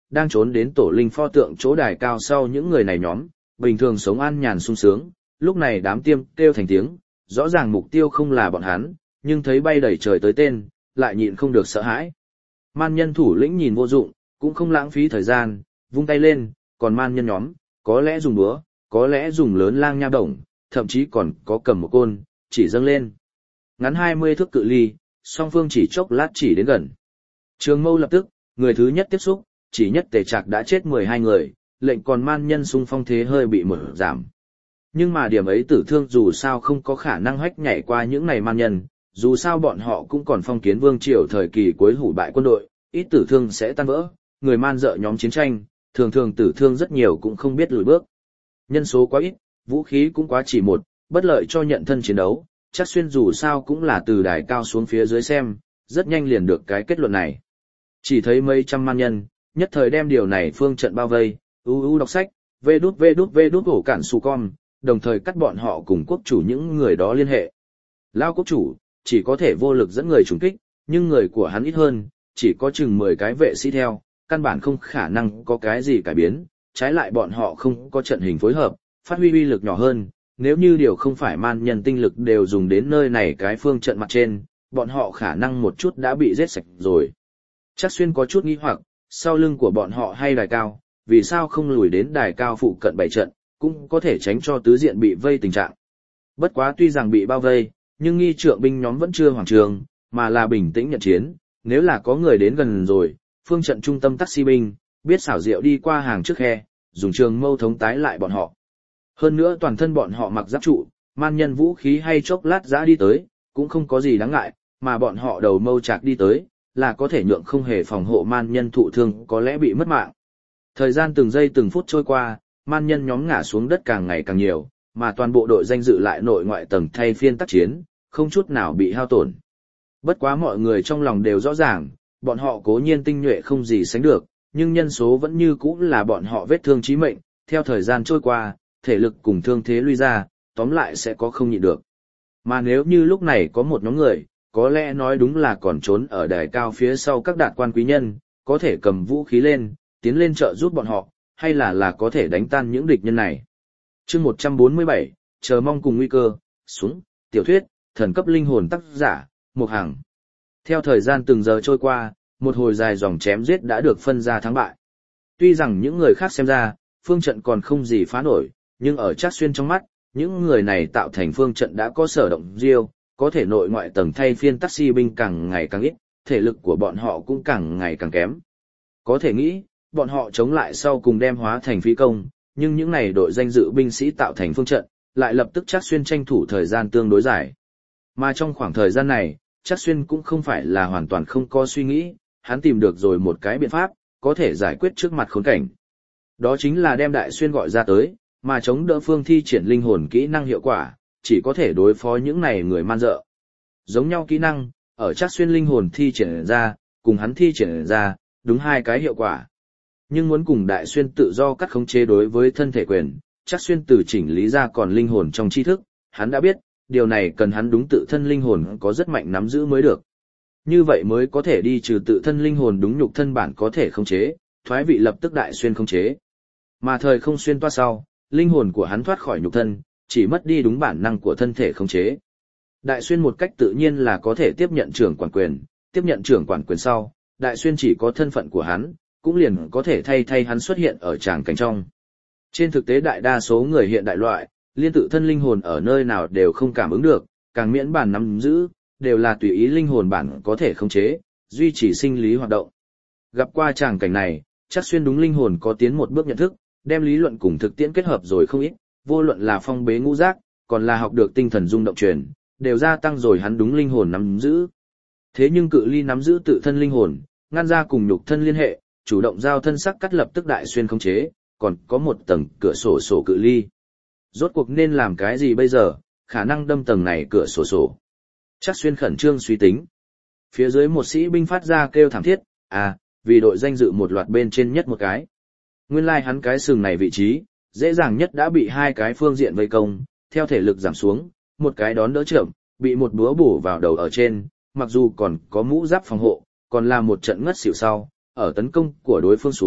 đang trốn đến tổ linh pho tượng chỗ đài cao sau những người này nhóm, bình thường sống an nhàn sung sướng, lúc này đám tiêm kêu thành tiếng, rõ ràng mục tiêu không là bọn hắn, nhưng thấy bay đầy trời tới tên, lại nhịn không được sợ hãi. Man nhân thủ lĩnh nhìn vô dụng, cũng không lãng phí thời gian, vung tay lên, còn man nhân nhóm, có lẽ dùng búa, có lẽ dùng lớn lang nha đồng, thậm chí còn có cầm một côn, chỉ dâng lên. Ngắn hai mươi thước cự ly, song phương chỉ chốc lát chỉ đến gần. Trường mâu lập tức, người thứ nhất tiếp xúc, chỉ nhất tề trạc đã chết mười hai người, lệnh còn man nhân xung phong thế hơi bị mở giảm. Nhưng mà điểm ấy tử thương dù sao không có khả năng hách nhảy qua những này man nhân, dù sao bọn họ cũng còn phong kiến vương triều thời kỳ cuối hủ bại quân đội, ít tử thương sẽ tan vỡ, người man dợ nhóm chiến tranh, thường thường tử thương rất nhiều cũng không biết lùi bước. Nhân số quá ít, vũ khí cũng quá chỉ một, bất lợi cho nhận thân chiến đấu, chắc xuyên dù sao cũng là từ đài cao xuống phía dưới xem, rất nhanh liền được cái kết luận này. Chỉ thấy mấy trăm man nhân, nhất thời đem điều này phương trận bao vây, u u đọc sách, vê đút vê đút vê đút hổ cản su con, đồng thời cắt bọn họ cùng quốc chủ những người đó liên hệ. Lao quốc chủ, chỉ có thể vô lực dẫn người trùng kích, nhưng người của hắn ít hơn, chỉ có chừng mười cái vệ sĩ theo, căn bản không khả năng có cái gì cải biến, trái lại bọn họ không có trận hình phối hợp, phát huy uy lực nhỏ hơn, nếu như điều không phải man nhân tinh lực đều dùng đến nơi này cái phương trận mặt trên, bọn họ khả năng một chút đã bị giết sạch rồi. Chắc xuyên có chút nghi hoặc, sau lưng của bọn họ hay đài cao, vì sao không lùi đến đài cao phụ cận bảy trận, cũng có thể tránh cho tứ diện bị vây tình trạng. Bất quá tuy rằng bị bao vây, nhưng nghi trượng binh nhóm vẫn chưa hoàng trường, mà là bình tĩnh nhận chiến, nếu là có người đến gần rồi, phương trận trung tâm taxi binh, biết xảo diệu đi qua hàng trước khe, dùng trường mâu thống tái lại bọn họ. Hơn nữa toàn thân bọn họ mặc giáp trụ, man nhân vũ khí hay chốc lát giã đi tới, cũng không có gì đáng ngại, mà bọn họ đầu mâu chạc đi tới, là có thể nhượng không hề phòng hộ man nhân thụ thương có lẽ bị mất mạng. Thời gian từng giây từng phút trôi qua, man nhân nhóm ngã xuống đất càng ngày càng nhiều, mà toàn bộ đội danh dự lại nội ngoại tầng thay phiên tác chiến, không chút nào bị hao tổn. Bất quá mọi người trong lòng đều rõ ràng, bọn họ cố nhiên tinh nhuệ không gì sánh được, nhưng nhân số vẫn như cũ là bọn họ vết thương chí mệnh, theo thời gian trôi qua, thể lực cùng thương thế lui ra, tóm lại sẽ có không nhịn được. Mà nếu như lúc này có một nhóm người, có lẽ nói đúng là còn trốn ở đài cao phía sau các đạt quan quý nhân, có thể cầm vũ khí lên, tiến lên trợ giúp bọn họ, hay là là có thể đánh tan những địch nhân này. Chương một trăm bốn mươi bảy, chờ mong cùng nguy cơ, xuống, tiểu thuyết, thần cấp linh hồn tác giả, Mục Hằng. Theo thời gian từng giờ trôi qua, một hồi dài dòng chém giết đã được phân ra thắng bại. Tuy rằng những người khác xem ra, phương trận còn không gì phá nổi, nhưng ở Trác Xuyên trong mắt, những người này tạo thành phương trận đã có sở động diêu, có thể nội ngoại tầng thay phiên taxi binh càng ngày càng ít, thể lực của bọn họ cũng càng ngày càng kém. Có thể nghĩ, bọn họ chống lại sau cùng đem hóa thành phí công, nhưng những này đội danh dự binh sĩ tạo thành phương trận, lại lập tức Trác Xuyên tranh thủ thời gian tương đối dài. Mà trong khoảng thời gian này, Trác Xuyên cũng không phải là hoàn toàn không có suy nghĩ, hắn tìm được rồi một cái biện pháp, có thể giải quyết trước mặt khốn cảnh. Đó chính là đem Đại Xuyên gọi ra tới, mà chống đỡ phương thi triển linh hồn kỹ năng hiệu quả, chỉ có thể đối phó những này người man dợ. Giống nhau kỹ năng, ở Trác Xuyên linh hồn thi triển ra, cùng hắn thi triển ra, đúng hai cái hiệu quả. Nhưng muốn cùng Đại Xuyên tự do cắt khống chế đối với thân thể quyền, Trác Xuyên từ chỉnh lý ra còn linh hồn trong tri thức, hắn đã biết, điều này cần hắn đúng tự thân linh hồn có rất mạnh nắm giữ mới được. Như vậy mới có thể đi trừ tự thân linh hồn đúng nhục thân bản có thể khống chế, thoái vị lập tức Đại Xuyên khống chế. Mà thời không xuyên toa sau, linh hồn của hắn thoát khỏi nhục thân, chỉ mất đi đúng bản năng của thân thể khống chế. Đại Xuyên một cách tự nhiên là có thể tiếp nhận trưởng quản quyền, tiếp nhận trưởng quản quyền sau, Đại Xuyên chỉ có thân phận của hắn, cũng liền có thể thay thay hắn xuất hiện ở tràng cảnh trong. Trên thực tế đại đa số người hiện đại loại, liên tự thân linh hồn ở nơi nào đều không cảm ứng được, càng miễn bản nắm giữ, đều là tùy ý linh hồn bản có thể khống chế, duy trì sinh lý hoạt động. Gặp qua tràng cảnh này, Trác Xuyên đúng linh hồn có tiến một bước nhận thức, đem lý luận cùng thực tiễn kết hợp rồi không ít, vô luận là phong bế ngũ giác, còn là học được tinh thần rung động truyền, đều gia tăng rồi hắn đúng linh hồn nắm giữ. Thế nhưng cự ly nắm giữ tự thân linh hồn, ngăn ra cùng nhục thân liên hệ, chủ động giao thân sắc cắt lập tức Đại Xuyên khống chế, còn có một tầng cửa sổ sổ cự ly. Rốt cuộc nên làm cái gì bây giờ, khả năng đâm tầng này cửa sổ sổ. Trác Xuyên khẩn trương suy tính. Phía dưới một sĩ binh phát ra kêu thảm thiết, à, vì đội danh dự một loạt bên trên nhất một cái. Nguyên lai like hắn cái sừng này vị trí, dễ dàng nhất đã bị hai cái phương diện vây công, theo thể lực giảm xuống, một cái đón đỡ chậm, bị một búa bổ vào đầu ở trên, mặc dù còn có mũ giáp phòng hộ, còn là một trận ngất xỉu sau, ở tấn công của đối phương xuống,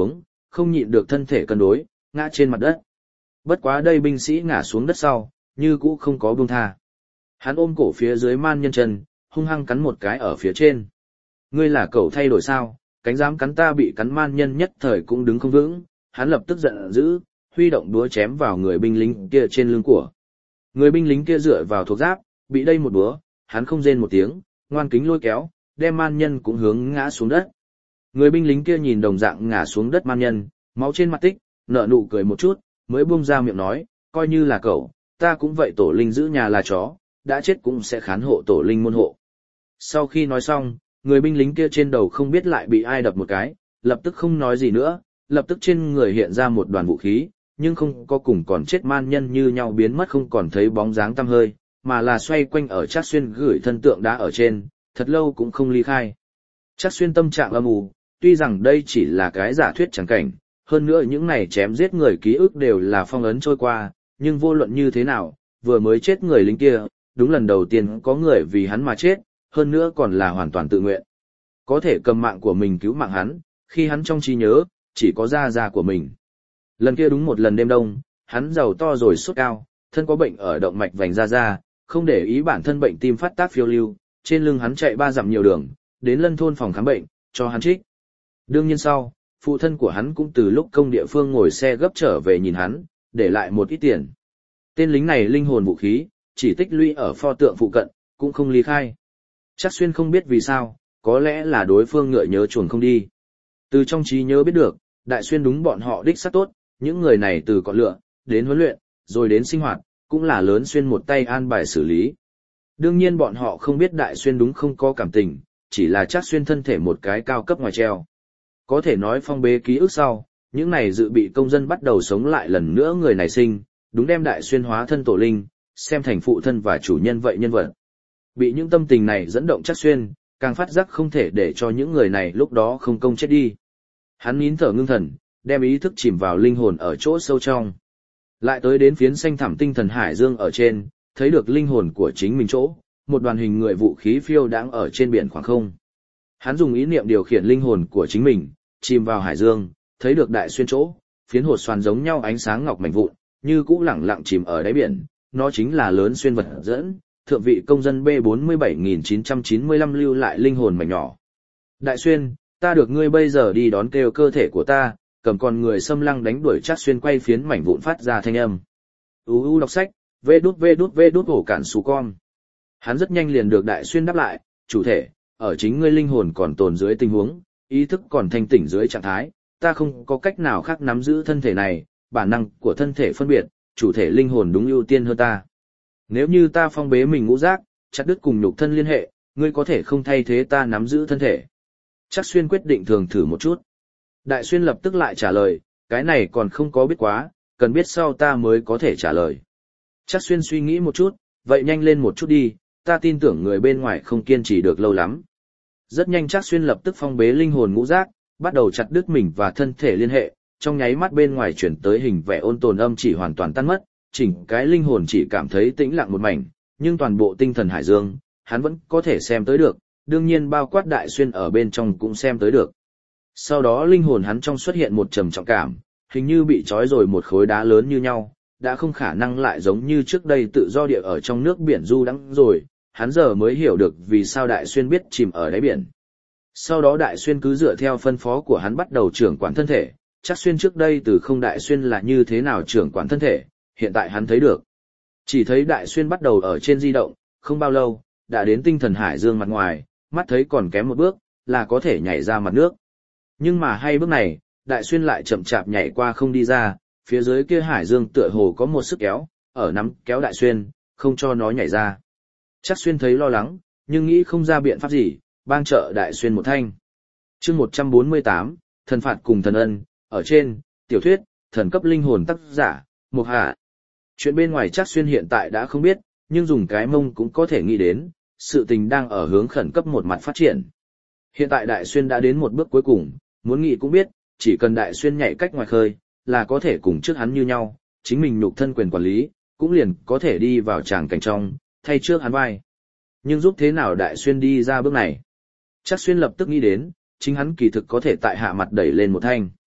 không nhịn được thân thể cân đối, ngã trên mặt đất. Bất quá đây binh sĩ ngã xuống đất sau, như cũ không có buông tha. Hắn ôm cổ phía dưới man nhân chân, hung hăng cắn một cái ở phía trên. Ngươi là cẩu thay đổi sao, cánh dám cắn ta, bị cắn man nhân nhất thời cũng đứng không vững, hắn lập tức giận dữ, huy động đũa chém vào người binh lính kia trên lưng của. Người binh lính kia dựa vào thuộc giáp, bị đây một búa, hắn không rên một tiếng, ngoan kính lôi kéo, đem man nhân cũng hướng ngã xuống đất. Người binh lính kia nhìn đồng dạng ngã xuống đất man nhân, máu trên mặt tích, nở nụ cười một chút, mới buông ra miệng nói, coi như là cậu, ta cũng vậy, tổ linh giữ nhà là chó, đã chết cũng sẽ khán hộ tổ linh môn hộ. Sau khi nói xong, người binh lính kia trên đầu không biết lại bị ai đập một cái, lập tức không nói gì nữa, lập tức trên người hiện ra một đoàn vũ khí, nhưng không có cùng còn chết man nhân như nhau biến mất không còn thấy bóng dáng tăm hơi, mà là xoay quanh ở Trác Xuyên gửi thân tượng đá ở trên, thật lâu cũng không ly khai. Trác Xuyên tâm trạng âm u, tuy rằng đây chỉ là cái giả thuyết chẳng cảnh, hơn nữa những này chém giết người ký ức đều là phong ấn trôi qua, nhưng vô luận như thế nào, vừa mới chết người lính kia, đúng lần đầu tiên có người vì hắn mà chết, hơn nữa còn là hoàn toàn tự nguyện. Có thể cầm mạng của mình cứu mạng hắn, khi hắn trong trí nhớ, chỉ có gia gia của mình. Lần kia đúng một lần đêm đông, hắn giàu to rồi sốt cao, thân có bệnh ở động mạch vành da da, không để ý bản thân bệnh tim phát tác phiêu lưu, trên lưng hắn chạy ba dặm nhiều đường, đến Lân thôn phòng khám bệnh, cho hắn trích. Đương nhiên sau, phụ thân của hắn cũng từ lúc công địa phương ngồi xe gấp trở về nhìn hắn, để lại một ít tiền. Tên lính này linh hồn vũ khí, chỉ tích lũy ở pho tượng phụ cận, cũng không ly khai. Trác Xuyên không biết vì sao, có lẽ là đối phương ngựa nhớ chuồn không đi. Từ trong trí nhớ biết được, Đại Xuyên đúng bọn họ đích xác tốt, những người này từ cọ lựa, đến huấn luyện, rồi đến sinh hoạt, cũng là lớn Xuyên một tay an bài xử lý. Đương nhiên bọn họ không biết Đại Xuyên đúng không có cảm tình, chỉ là Trác Xuyên thân thể một cái cao cấp ngoài treo. Có thể nói phong bế ký ức sau, những này dự bị công dân bắt đầu sống lại lần nữa, người này sinh, đúng đem Đại Xuyên hóa thân tổ linh, xem thành phụ thân và chủ nhân vậy nhân vật. Bị những tâm tình này dẫn động Trác Xuyên, càng phát giác không thể để cho những người này lúc đó không công chết đi. Hắn nín thở ngưng thần, đem ý thức chìm vào linh hồn ở chỗ sâu trong. Lại tới đến phiến xanh thẳm tinh thần hải dương ở trên, thấy được linh hồn của chính mình chỗ, một đoàn hình người vũ khí phiêu đãng ở trên biển khoảng không. Hắn dùng ý niệm điều khiển linh hồn của chính mình, chìm vào hải dương, thấy được Đại Xuyên chỗ, phiến hột xoàn giống nhau ánh sáng ngọc mảnh vụn, như cũ lẳng lặng chìm ở đáy biển, nó chính là lớn Xuyên vật dẫn, thượng vị công dân B bốn mươi bảy nghìn chín trăm chín mươi lăm lưu lại linh hồn mảnh nhỏ. Đại Xuyên, ta được ngươi bây giờ đi đón kêu cơ thể của ta, cầm con người xâm lăng đánh đuổi Trác Xuyên quay phiến mảnh vụn phát ra thanh âm. U u đọc sách, vê đút vê đút vê đút hổ cản xù con. Hắn rất nhanh liền được Đại Xuyên đáp lại, chủ thể, ở chính ngươi linh hồn còn tồn dưới tình huống, ý thức còn thanh tỉnh dưới trạng thái, ta không có cách nào khác nắm giữ thân thể này, bản năng của thân thể phân biệt, chủ thể linh hồn đúng ưu tiên hơn ta. Nếu như ta phong bế mình ngũ giác, chặt đứt cùng nhục thân liên hệ, ngươi có thể không thay thế ta nắm giữ thân thể. Trác Xuyên quyết định thường thử một chút. Đại Xuyên lập tức lại trả lời, cái này còn không có biết quá, cần biết sau ta mới có thể trả lời. Trác Xuyên suy nghĩ một chút, vậy nhanh lên một chút đi, ta tin tưởng người bên ngoài không kiên trì được lâu lắm. Rất nhanh Trác Xuyên lập tức phong bế linh hồn ngũ giác, bắt đầu chặt đứt mình và thân thể liên hệ, trong nháy mắt bên ngoài chuyển tới hình vẽ ôn tồn âm chỉ hoàn toàn tan mất, chỉnh cái linh hồn chỉ cảm thấy tĩnh lặng một mảnh, nhưng toàn bộ tinh thần hải dương, hắn vẫn có thể xem tới được, đương nhiên bao quát Đại Xuyên ở bên trong cũng xem tới được. Sau đó linh hồn hắn trong xuất hiện một trầm trọng cảm, hình như bị trói rồi một khối đá lớn như nhau, đã không khả năng lại giống như trước đây tự do địa ở trong nước biển du đãng rồi, hắn giờ mới hiểu được vì sao Đại Xuyên biết chìm ở đáy biển. Sau đó Đại Xuyên cứ dựa theo phân phó của hắn bắt đầu trưởng quản thân thể, Trác Xuyên trước đây từ không Đại Xuyên là như thế nào trưởng quản thân thể, hiện tại hắn thấy được. Chỉ thấy Đại Xuyên bắt đầu ở trên di động, không bao lâu, đã đến tinh thần hải dương mặt ngoài, mắt thấy còn kém một bước, là có thể nhảy ra mặt nước. Nhưng mà hay bước này, Đại Xuyên lại chậm chạp nhảy qua không đi ra, phía dưới kia hải dương tựa hồ có một sức kéo, ở nắm kéo Đại Xuyên, không cho nó nhảy ra. Trác Xuyên thấy lo lắng, nhưng nghĩ không ra biện pháp gì, bang trợ Đại Xuyên một thanh. Chương một trăm bốn mươi tám, thần phạt cùng thần ân, ở trên, tiểu thuyết, thần cấp linh hồn tác giả, Mục Hạ. Chuyện bên ngoài Trác Xuyên hiện tại đã không biết, nhưng dùng cái mông cũng có thể nghĩ đến, sự tình đang ở hướng khẩn cấp một mặt phát triển. Hiện tại Đại Xuyên đã đến một bước cuối cùng, muốn nghĩ cũng biết, chỉ cần Đại Xuyên nhảy cách ngoài khơi, là có thể cùng trước hắn như nhau, chính mình nhục thân quyền quản lý, cũng liền có thể đi vào tràng cảnh trong, thay trước hắn vai. Nhưng giúp thế nào Đại Xuyên đi ra bước này? Trác Xuyên lập tức nghĩ đến, chính hắn kỳ thực có thể tại hạ mặt đẩy lên một thanh.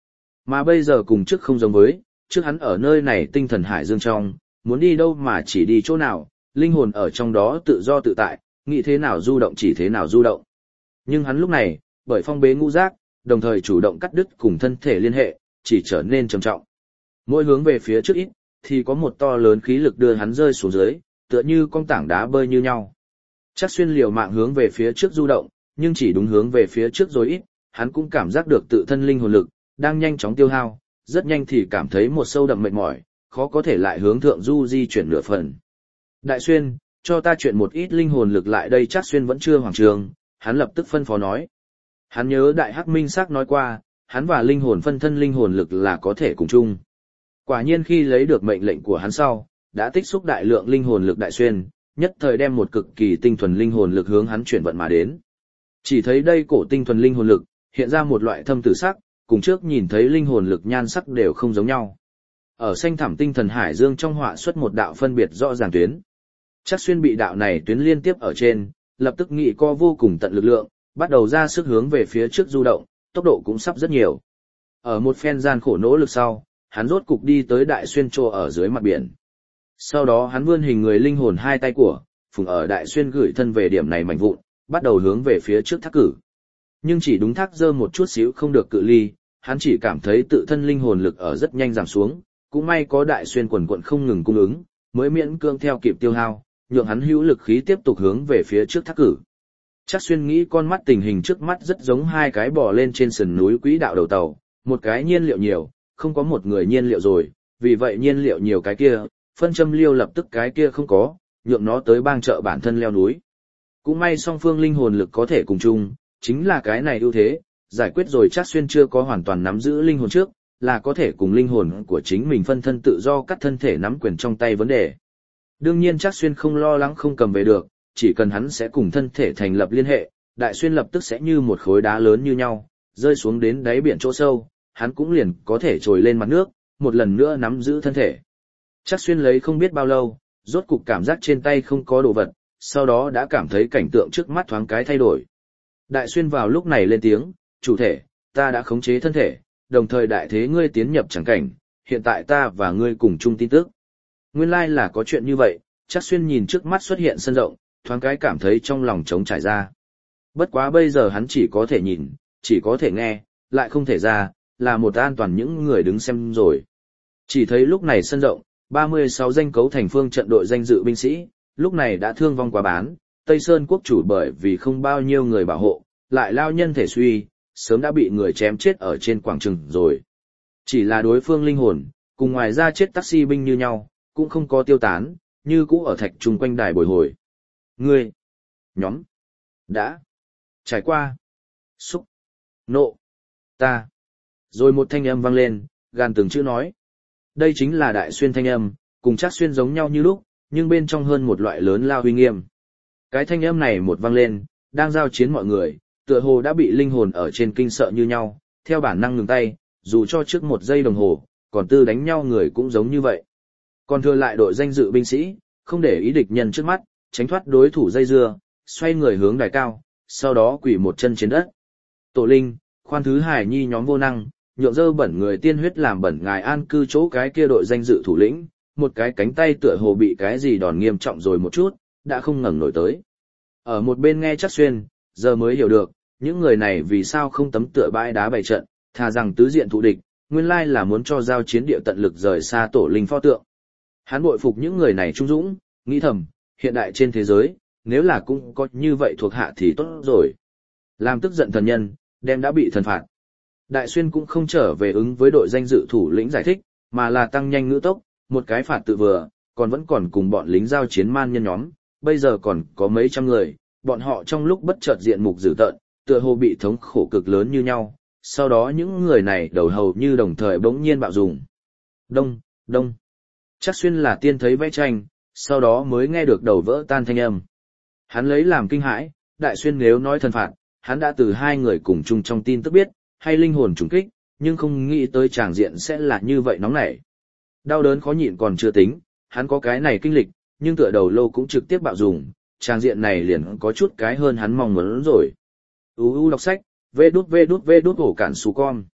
Mà bây giờ cùng trước không giống với, trước hắn ở nơi này tinh thần hải dương trong, muốn đi đâu mà chỉ đi chỗ nào, linh hồn ở trong đó tự do tự tại, nghĩ thế nào du động chỉ thế nào du động. Nhưng hắn lúc này, bởi phong bế ngũ giác, đồng thời chủ động cắt đứt cùng thân thể liên hệ, chỉ trở nên trầm trọng. Mỗi hướng về phía trước ít, thì có một to lớn khí lực đưa hắn rơi xuống dưới, tựa như con tảng đá bơi như nhau. Chắc xuyên liều mạng hướng về phía trước du động, nhưng chỉ đúng hướng về phía trước rồi ít, hắn cũng cảm giác được tự thân linh hồn lực đang nhanh chóng tiêu hao, rất nhanh thì cảm thấy một sâu đậm mệt mỏi, khó có thể lại hướng thượng du di chuyển nửa phần. Đại xuyên, cho ta chuyện một ít linh hồn lực lại đây. Chắc xuyên vẫn chưa hoàng trường, hắn lập tức phân phó nói. Hắn nhớ đại hắc minh sắc nói qua, hắn và linh hồn phân thân linh hồn lực là có thể cùng chung. Quả nhiên khi lấy được mệnh lệnh của hắn sau, đã tích xúc đại lượng linh hồn lực đại xuyên, nhất thời đem một cực kỳ tinh thuần linh hồn lực hướng hắn chuyển vận mà đến. Chỉ thấy đây cổ tinh thuần linh hồn lực, hiện ra một loại thâm tử sắc, cùng trước nhìn thấy linh hồn lực nhan sắc đều không giống nhau. Ở xanh thẳm tinh thần hải dương trong họa xuất một đạo phân biệt rõ ràng tuyến. Chắc xuyên bị đạo này tuyến liên tiếp ở trên, lập tức nghĩ co vô cùng tận lực lượng, bắt đầu ra sức hướng về phía trước du động, tốc độ cũng sắp rất nhiều. Ở một phen gian khổ nỗ lực sau, hắn rốt cục đi tới đại xuyên trô ở dưới mặt biển. Sau đó hắn vươn hình người linh hồn hai tay của, phùng ở đại xuyên gửi thân về điểm này mảnh vụn, bắt đầu hướng về phía trước thác cử. Nhưng chỉ đúng thác dơ một chút xíu không được cự ly, hắn chỉ cảm thấy tự thân linh hồn lực ở rất nhanh giảm xuống, cũng may có đại xuyên quần quận không ngừng cung ứng, mới miễn cương theo kịp tiêu hao, nhượng hắn hữu lực khí tiếp tục hướng về phía trước thác cử. Chắc xuyên nghĩ con mắt tình hình trước mắt rất giống hai cái bò lên trên sườn núi quỹ đạo đầu tàu, một cái nhiên liệu nhiều, không có một người nhiên liệu rồi, vì vậy nhiên liệu nhiều cái kia, phân châm liêu lập tức cái kia không có, nhượng nó tới bang trợ bản thân leo núi. Cũng may song phương linh hồn lực có thể cùng chung, chính là cái này ưu thế, giải quyết rồi Trác Xuyên chưa có hoàn toàn nắm giữ linh hồn trước, là có thể cùng linh hồn của chính mình phân thân tự do cắt thân thể nắm quyền trong tay vấn đề. Đương nhiên Trác Xuyên không lo lắng không cầm về được, chỉ cần hắn sẽ cùng thân thể thành lập liên hệ, Đại Xuyên lập tức sẽ như một khối đá lớn như nhau, rơi xuống đến đáy biển chỗ sâu, hắn cũng liền có thể trồi lên mặt nước, một lần nữa nắm giữ thân thể. Trác Xuyên lấy không biết bao lâu, rốt cục cảm giác trên tay không có đồ vật, sau đó đã cảm thấy cảnh tượng trước mắt thoáng cái thay đổi. Đại Xuyên vào lúc này lên tiếng, chủ thể, ta đã khống chế thân thể, đồng thời đại thế ngươi tiến nhập chẳng cảnh, hiện tại ta và ngươi cùng chung tin tức. Nguyên lai là có chuyện như vậy, Trác Xuyên nhìn trước mắt xuất hiện sân rộng, thoáng cái cảm thấy trong lòng trống trải ra. Bất quá bây giờ hắn chỉ có thể nhìn, chỉ có thể nghe, lại không thể ra, là một an toàn những người đứng xem rồi. Chỉ thấy lúc này sân rộng, ba mươi sáu danh cấu thành phương trận đội danh dự binh sĩ, lúc này đã thương vong quá bán, Tây Sơn quốc chủ bởi vì không bao nhiêu người bảo hộ, lại lao nhân thể suy, sớm đã bị người chém chết ở trên quảng trường rồi. Chỉ là đối phương linh hồn, cùng ngoài ra chết taxi binh như nhau, cũng không có tiêu tán, như cũ ở thạch trung quanh đài bồi hồi. Ngươi, nhóm, đã, trải qua, xúc, nộ, ta. Rồi một thanh âm vang lên, gàn từng chữ nói. Đây chính là Đại Xuyên thanh âm, cùng Trác Xuyên giống nhau như lúc, nhưng bên trong hơn một loại lớn lao uy nghiêm. Cái thanh âm này một vang lên, đang giao chiến mọi người, tựa hồ đã bị linh hồn ở trên kinh sợ như nhau, theo bản năng ngừng tay, dù cho trước một giây đồng hồ, còn tư đánh nhau người cũng giống như vậy. Còn thừa lại đội danh dự binh sĩ, không để ý địch nhân trước mắt, tránh thoát đối thủ dây dưa, xoay người hướng đài cao, sau đó quỳ một chân trên đất. Tổ linh, khoan thứ hải nhi nhóm vô năng, nhượng dơ bẩn người tiên huyết làm bẩn ngài an cư chỗ cái kia đội danh dự thủ lĩnh, một cái cánh tay tựa hồ bị cái gì đòn nghiêm trọng rồi một chút, đã không ngẩng nổi tới. Ở một bên nghe Trác Xuyên, giờ mới hiểu được, những người này vì sao không tấm tựa bãi đá bày trận, thà rằng tứ diện thù địch, nguyên lai là muốn cho giao chiến địa tận lực rời xa tổ linh pho tượng. Hắn bội phục những người này trung dũng, nghĩ thầm, hiện đại trên thế giới, nếu là cũng có như vậy thuộc hạ thì tốt rồi. Làm tức giận thần nhân, đem đã bị thần phạt. Đại Xuyên cũng không trở về ứng với đội danh dự thủ lĩnh giải thích, mà là tăng nhanh ngữ tốc, một cái phạt tự vừa, còn vẫn còn cùng bọn lính giao chiến man nhân nhóm, bây giờ còn có mấy trăm người, bọn họ trong lúc bất chợt diện mục dữ tợn, tựa hồ bị thống khổ cực lớn như nhau, sau đó những người này đầu hầu như đồng thời bỗng nhiên bạo dùng. Đông, đông. Trác Xuyên là tiên thấy vẽ tranh, sau đó mới nghe được đầu vỡ tan thanh âm. Hắn lấy làm kinh hãi, Đại Xuyên nếu nói thần phạt, hắn đã từ hai người cùng chung trong tin tức biết, hay linh hồn trùng kích, nhưng không nghĩ tới tràng diện sẽ là như vậy nóng nảy. Đau đớn khó nhịn còn chưa tính, hắn có cái này kinh lịch, nhưng tựa đầu lâu cũng trực tiếp bạo dùng, tràng diện này liền có chút cái hơn hắn mong muốn rồi. u u đọc sách, vê đút vê đút vê đút ổ cản xù con.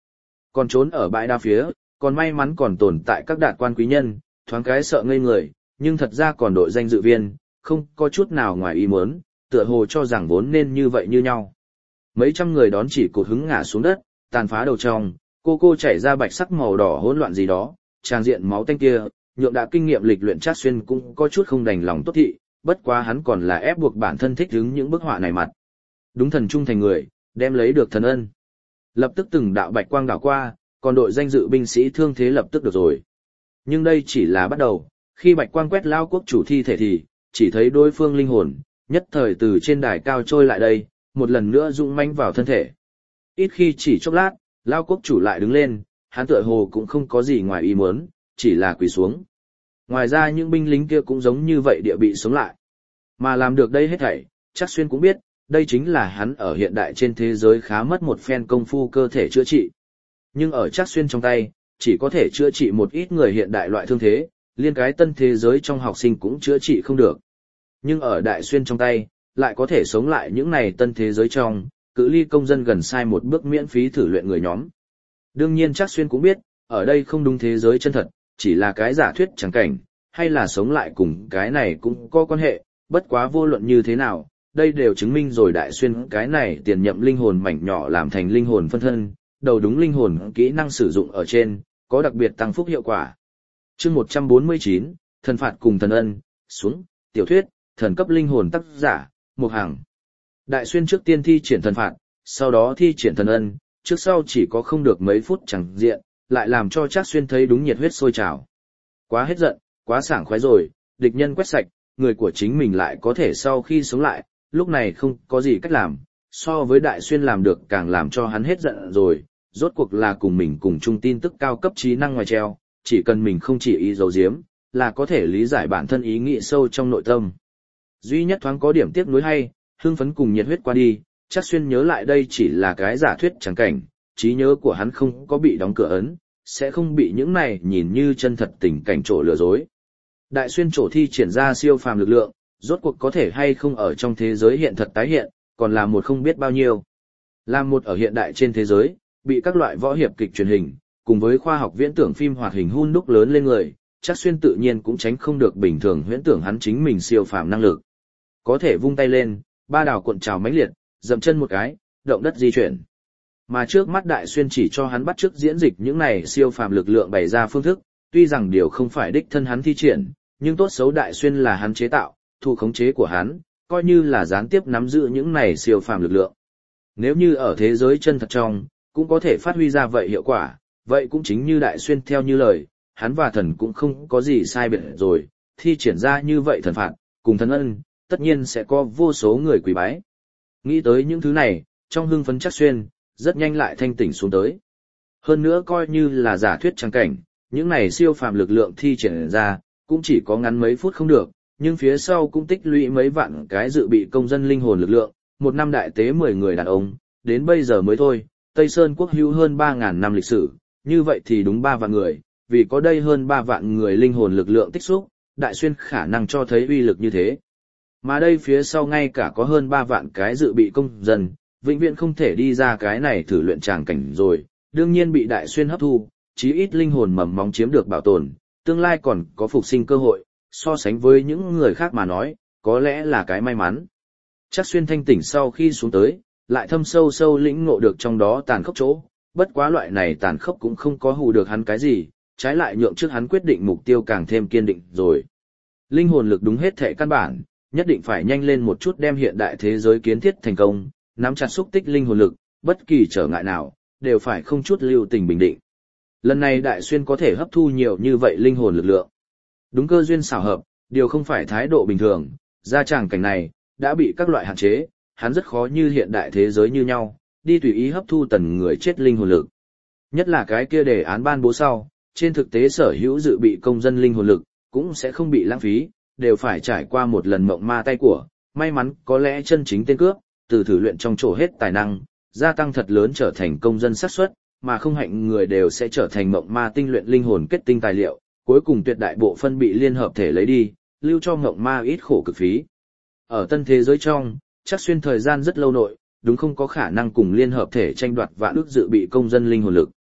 còn trốn ở bãi đa phía, còn may mắn còn tồn tại các đạt quan quý nhân, thoáng cái sợ ngây người, nhưng thật ra còn đội danh dự viên, không có chút nào ngoài ý muốn, tựa hồ cho rằng vốn nên như vậy như nhau. Mấy trăm người đón chỉ cụt hứng ngã xuống đất, tàn phá đầu trong, cô cô chảy ra bạch sắc màu đỏ hỗn loạn gì đó, trang diện máu tanh kia, nhượng đã kinh nghiệm lịch luyện Trác Xuyên cũng có chút không đành lòng tốt thị, bất quá hắn còn là ép buộc bản thân thích hứng những bức họa này mặt. Đúng thần trung thành người, đem lấy được thần ân. Lập tức từng đạo bạch quang đảo qua, còn đội danh dự binh sĩ thương thế lập tức được rồi. Nhưng đây chỉ là bắt đầu, khi bạch quang quét lao quốc chủ thi thể thì, chỉ thấy đối phương linh hồn, nhất thời từ trên đài cao trôi lại đây, một lần nữa dũng mãnh vào thân thể. Ít khi chỉ chốc lát, lao quốc chủ lại đứng lên, hắn tựa hồ cũng không có gì ngoài ý muốn, chỉ là quỳ xuống. Ngoài ra những binh lính kia cũng giống như vậy địa bị sống lại. Mà làm được đây hết thảy, Trác Xuyên cũng biết, đây chính là hắn ở hiện đại trên thế giới khá mất một phen công phu cơ thể chữa trị. Nhưng ở Trác Xuyên trong tay, chỉ có thể chữa trị một ít người hiện đại loại thương thế, liên cái tân thế giới trong học sinh cũng chữa trị không được. Nhưng ở Đại Xuyên trong tay, lại có thể sống lại những này tân thế giới trong, cự ly công dân gần sai một bước miễn phí thử luyện người nhóm. Đương nhiên Trác Xuyên cũng biết, ở đây không đúng thế giới chân thật, chỉ là cái giả thuyết chẳng cảnh, hay là sống lại cùng cái này cũng có quan hệ, bất quá vô luận như thế nào, đây đều chứng minh rồi Đại Xuyên cái này tiền nhậm linh hồn mảnh nhỏ làm thành linh hồn phân thân, đầu đúng linh hồn kỹ năng sử dụng ở trên, có đặc biệt tăng phúc hiệu quả. Chương một trăm bốn mươi chín, thần phạt cùng thần ân, xuống, tiểu thuyết, thần cấp linh hồn tác giả, Mục Hằng. Đại Xuyên trước tiên thi triển thần phạt, sau đó thi triển thần ân, trước sau chỉ có không được mấy phút chẳng diện, lại làm cho Trác Xuyên thấy đúng nhiệt huyết sôi trào. Quá hết giận, quá sảng khoái rồi, địch nhân quét sạch, người của chính mình lại có thể sau khi sống lại, lúc này không có gì cách làm, so với Đại Xuyên làm được càng làm cho hắn hết giận rồi, rốt cuộc là cùng mình cùng chung tin tức cao cấp trí năng ngoài treo, chỉ cần mình không chỉ ý giấu giếm, là có thể lý giải bản thân ý nghĩ sâu trong nội tâm. Duy nhất thoáng có điểm tiếc nuối hay, hưng phấn cùng nhiệt huyết qua đi, Trác Xuyên nhớ lại đây chỉ là cái giả thuyết chẳng cảnh, trí nhớ của hắn không có bị đóng cửa ấn, sẽ không bị những này nhìn như chân thật tình cảnh trổ lừa dối. Đại Xuyên trổ thi triển ra siêu phàm lực lượng, rốt cuộc có thể hay không ở trong thế giới hiện thật tái hiện, còn là một không biết bao nhiêu. Làm một ở hiện đại trên thế giới, bị các loại võ hiệp kịch truyền hình, cùng với khoa học viễn tưởng phim hoạt hình hun đúc lớn lên người, Trác Xuyên tự nhiên cũng tránh không được bình thường huyễn tưởng hắn chính mình siêu phàm năng lực. Có thể vung tay lên, ba đào cuộn trào mãnh liệt, dậm chân một cái, động đất di chuyển. Mà trước mắt Đại Xuyên chỉ cho hắn bắt chước diễn dịch những này siêu phàm lực lượng bày ra phương thức, tuy rằng điều không phải đích thân hắn thi triển, nhưng tốt xấu Đại Xuyên là hắn chế tạo, thu khống chế của hắn, coi như là gián tiếp nắm giữ những này siêu phàm lực lượng. Nếu như ở thế giới chân thật trong, cũng có thể phát huy ra vậy hiệu quả, vậy cũng chính như Đại Xuyên theo như lời, hắn và thần cũng không có gì sai biệt rồi, thi triển ra như vậy thần phạt, cùng thần ân, tất nhiên sẽ có vô số người quỳ bái. Nghĩ tới những thứ này, trong hưng phấn Trác Xuyên, rất nhanh lại thanh tỉnh xuống tới. Hơn nữa coi như là giả thuyết trắng cảnh, những này siêu phàm lực lượng thi triển ra, cũng chỉ có ngắn mấy phút không được, nhưng phía sau cũng tích lũy mấy vạn cái dự bị công dân linh hồn lực lượng, một năm đại tế mười người đàn ông, đến bây giờ mới thôi, Tây Sơn quốc hữu hơn ba ngàn năm lịch sử, như vậy thì đúng ba vạn người, vì có đây hơn ba vạn người linh hồn lực lượng tích xúc, Đại Xuyên khả năng cho thấy uy lực như thế. Mà đây phía sau ngay cả có hơn ba vạn cái dự bị công dân, vĩnh viễn không thể đi ra cái này thử luyện tràng cảnh rồi, đương nhiên bị Đại Xuyên hấp thu, chí ít linh hồn mầm móng chiếm được bảo tồn, tương lai còn có phục sinh cơ hội, so sánh với những người khác mà nói, có lẽ là cái may mắn. Trác Xuyên thanh tỉnh sau khi xuống tới, lại thâm sâu sâu lĩnh ngộ được trong đó tàn khốc chỗ, bất quá loại này tàn khốc cũng không có hù được hắn cái gì, trái lại nhượng trước hắn quyết định mục tiêu càng thêm kiên định rồi. Linh hồn lực đúng hết thể căn bản, nhất định phải nhanh lên một chút đem hiện đại thế giới kiến thiết thành công, nắm chặt xúc tích linh hồn lực, bất kỳ trở ngại nào, đều phải không chút lưu tình bình định. Lần này Đại Xuyên có thể hấp thu nhiều như vậy linh hồn lực lượng. Đúng cơ duyên xảo hợp, điều không phải thái độ bình thường, ra tràng cảnh này, đã bị các loại hạn chế, hắn rất khó như hiện đại thế giới như nhau, đi tùy ý hấp thu tần người chết linh hồn lực. Nhất là cái kia đề án ban bố sau, trên thực tế sở hữu dự bị công dân linh hồn lực, cũng sẽ không bị lãng phí, đều phải trải qua một lần mộng ma tay của, may mắn có lẽ chân chính tên cướp, từ thử luyện trong chỗ hết tài năng, gia tăng thật lớn trở thành công dân xác suất, mà không hạnh người đều sẽ trở thành mộng ma tinh luyện linh hồn kết tinh tài liệu, cuối cùng tuyệt đại bộ phân bị liên hợp thể lấy đi, lưu cho mộng ma ít khổ cực phí. Ở tân thế giới trong, Trác Xuyên thời gian rất lâu nội, đúng không có khả năng cùng liên hợp thể tranh đoạt vạn ước dự bị công dân linh hồn lực.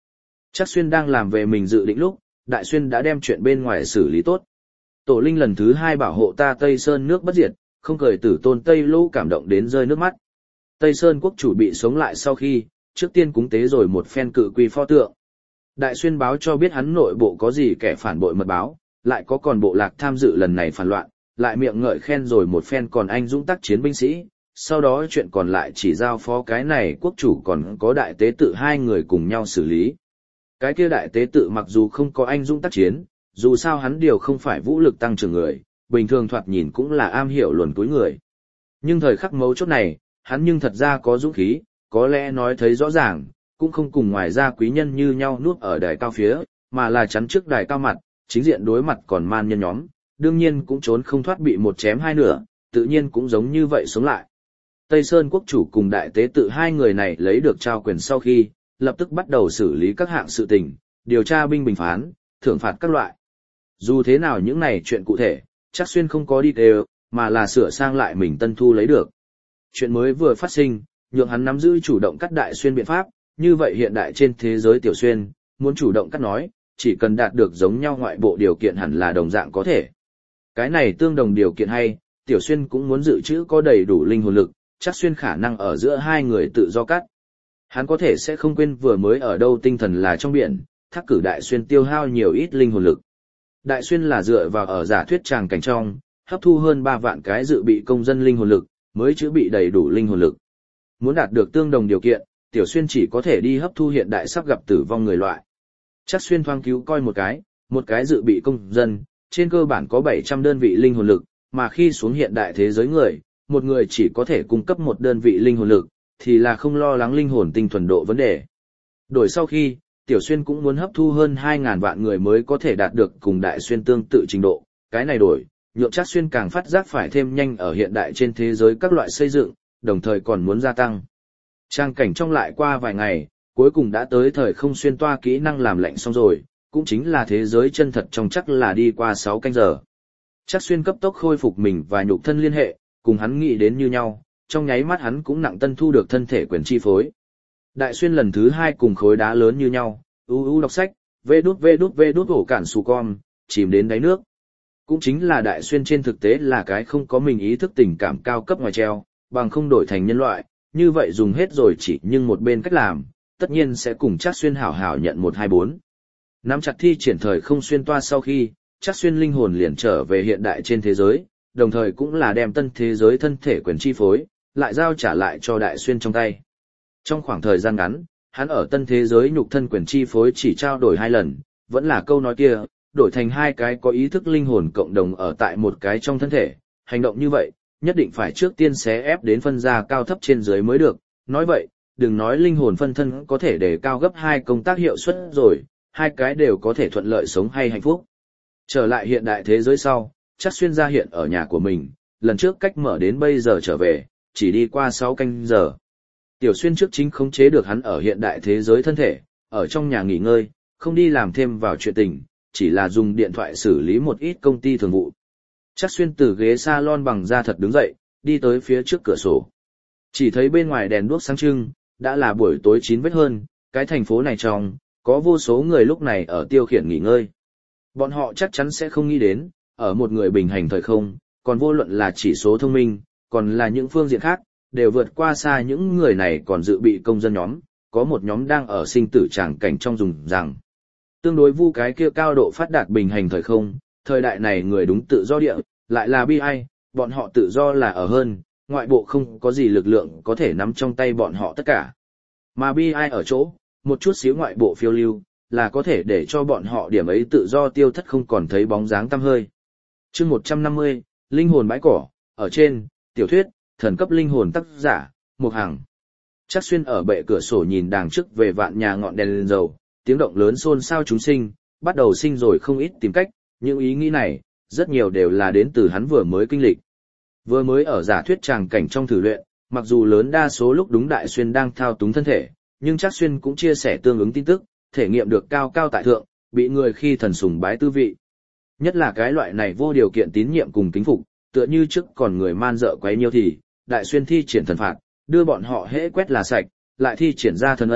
Trác Xuyên đang làm về mình dự định lúc, Đại Xuyên đã đem chuyện bên ngoài xử lý tốt. Tổ linh lần thứ hai bảo hộ ta Tây Sơn nước bất diệt, không cười tử tôn Tây Lô cảm động đến rơi nước mắt. Tây Sơn quốc chủ bị sống lại sau khi, trước tiên cúng tế rồi một phen cự quy pho tượng. Đại Xuyên báo cho biết hắn nội bộ có gì kẻ phản bội mật báo, lại có còn bộ lạc tham dự lần này phản loạn, lại miệng ngợi khen rồi một phen còn anh dũng tác chiến binh sĩ, sau đó chuyện còn lại chỉ giao phó cái này quốc chủ còn có đại tế tự hai người cùng nhau xử lý. Cái kia đại tế tự mặc dù không có anh dũng tác chiến, dù sao hắn điều không phải vũ lực tăng trưởng người, bình thường thoạt nhìn cũng là am hiểu luồn túi người. Nhưng thời khắc mấu chốt này, hắn nhưng thật ra có dũng khí, có lẽ nói thấy rõ ràng, cũng không cùng ngoài ra quý nhân như nhau nuốt ở đài cao phía, mà là chắn trước đài cao mặt, chính diện đối mặt còn man nhân nhóm, đương nhiên cũng trốn không thoát bị một chém hai nửa, tự nhiên cũng giống như vậy sống lại. Tây Sơn quốc chủ cùng đại tế tự hai người này lấy được trao quyền sau khi, lập tức bắt đầu xử lý các hạng sự tình, điều tra binh bình phán, thưởng phạt các loại. Dù thế nào những này chuyện cụ thể, Trác Xuyên không có đi đều, mà là sửa sang lại mình tân thu lấy được. Chuyện mới vừa phát sinh, nhượng hắn nắm giữ chủ động cắt Đại Xuyên biện pháp, như vậy hiện đại trên thế giới Tiểu Xuyên, muốn chủ động cắt nói, chỉ cần đạt được giống nhau ngoại bộ điều kiện hẳn là đồng dạng có thể. Cái này tương đồng điều kiện hay, Tiểu Xuyên cũng muốn dự trữ có đầy đủ linh hồn lực, Trác Xuyên khả năng ở giữa hai người tự do cắt. Hắn có thể sẽ không quên vừa mới ở đâu tinh thần là trong biển, thác cử Đại Xuyên tiêu hao nhiều ít linh hồn lực. Đại Xuyên là dựa vào ở giả thuyết tràng cảnh trong, hấp thu hơn ba vạn cái dự bị công dân linh hồn lực, mới chữa bị đầy đủ linh hồn lực. Muốn đạt được tương đồng điều kiện, Tiểu Xuyên chỉ có thể đi hấp thu hiện đại sắp gặp tử vong người loại. Trác Xuyên thoáng cứu coi một cái, một cái dự bị công dân, trên cơ bản có bảy trăm đơn vị linh hồn lực, mà khi xuống hiện đại thế giới người, một người chỉ có thể cung cấp một đơn vị linh hồn lực, thì là không lo lắng linh hồn tinh thuần độ vấn đề. Đổi sau khi, Tiểu Xuyên cũng muốn hấp thu hơn hai ngàn vạn người mới có thể đạt được cùng Đại Xuyên tương tự trình độ, cái này đổi, nhượng Trác Xuyên càng phát giác phải thêm nhanh ở hiện đại trên thế giới các loại xây dựng, đồng thời còn muốn gia tăng. Trang cảnh trong lại qua vài ngày, cuối cùng đã tới thời không xuyên toa kỹ năng làm lạnh xong rồi, cũng chính là thế giới chân thật trong chắc là đi qua sáu canh giờ. Trác Xuyên cấp tốc khôi phục mình và nhục thân liên hệ, cùng hắn nghĩ đến như nhau, trong nháy mắt hắn cũng nặng tân thu được thân thể quyền chi phối. Đại Xuyên lần thứ hai cùng khối đá lớn như nhau, u u đọc sách, vê đút vê đút vê đút ổ cản xù con, chìm đến đáy nước. Cũng chính là Đại Xuyên trên thực tế là cái không có mình ý thức tình cảm cao cấp ngoài treo, bằng không đổi thành nhân loại, như vậy dùng hết rồi chỉ nhưng một bên cách làm, tất nhiên sẽ cùng Trác Xuyên hảo hảo nhận một hai bốn. Nắm chặt thi triển thời không xuyên toa sau khi, Trác Xuyên linh hồn liền trở về hiện đại trên thế giới, đồng thời cũng là đem tân thế giới thân thể quyền chi phối, lại giao trả lại cho Đại Xuyên trong tay. Trong khoảng thời gian ngắn, hắn ở tân thế giới nhục thân quyền chi phối chỉ trao đổi hai lần, vẫn là câu nói kia, đổi thành hai cái có ý thức linh hồn cộng đồng ở tại một cái trong thân thể, hành động như vậy, nhất định phải trước tiên xé ép đến phân ra cao thấp trên dưới mới được, nói vậy, đừng nói linh hồn phân thân có thể để cao gấp hai công tác hiệu suất rồi, hai cái đều có thể thuận lợi sống hay hạnh phúc. Trở lại hiện đại thế giới sau, Trác Xuyên ra hiện ở nhà của mình, lần trước cách mở đến bây giờ trở về, chỉ đi qua sáu canh giờ. Tiểu Xuyên trước chính khống chế được hắn ở hiện đại thế giới thân thể, ở trong nhà nghỉ ngơi, không đi làm thêm vào chuyện tình, chỉ là dùng điện thoại xử lý một ít công ty thường vụ. Trác Xuyên từ ghế salon bằng da thật đứng dậy, đi tới phía trước cửa sổ. Chỉ thấy bên ngoài đèn đuốc sáng trưng, đã là buổi tối chín vết hơn, cái thành phố này trong, có vô số người lúc này ở tiêu khiển nghỉ ngơi. Bọn họ chắc chắn sẽ không nghĩ đến, ở một người bình hành thời không, còn vô luận là chỉ số thông minh, còn là những phương diện khác, đều vượt qua xa những người này còn dự bị công dân nhóm, có một nhóm đang ở sinh tử tràng cảnh trong dùng rằng. Tương đối vu cái kia cao độ phát đạt bình hành thời không, thời đại này người đúng tự do địa, lại là bi ai, bọn họ tự do là ở hơn, ngoại bộ không có gì lực lượng có thể nắm trong tay bọn họ tất cả. Mà bi ai ở chỗ, một chút xíu ngoại bộ phiêu lưu, là có thể để cho bọn họ điểm ấy tự do tiêu thất không còn thấy bóng dáng tăm hơi. Chương một trăm năm mươi, Linh hồn bãi cỏ, ở trên, tiểu thuyết, thần cấp linh hồn tác giả, Mục Hằng. Trác Xuyên ở bệ cửa sổ nhìn đàng trước về vạn nhà ngọn đèn lên dầu, tiếng động lớn xôn xao chúng sinh, bắt đầu sinh rồi không ít tìm cách, những ý nghĩ này, rất nhiều đều là đến từ hắn vừa mới kinh lịch. Vừa mới ở giả thuyết tràng cảnh trong thử luyện, mặc dù lớn đa số lúc đúng Đại Xuyên đang thao túng thân thể, nhưng Trác Xuyên cũng chia sẻ tương ứng tin tức, thể nghiệm được cao cao tại thượng, bị người khi thần sùng bái tư vị. Nhất là cái loại này vô điều kiện tín nhiệm cùng kính phục, tựa như trước còn người man dợ quấy nhiêu thì, Đại Xuyên thi triển thần phạt, đưa bọn họ hễ quét là sạch, lại thi triển ra thần ân,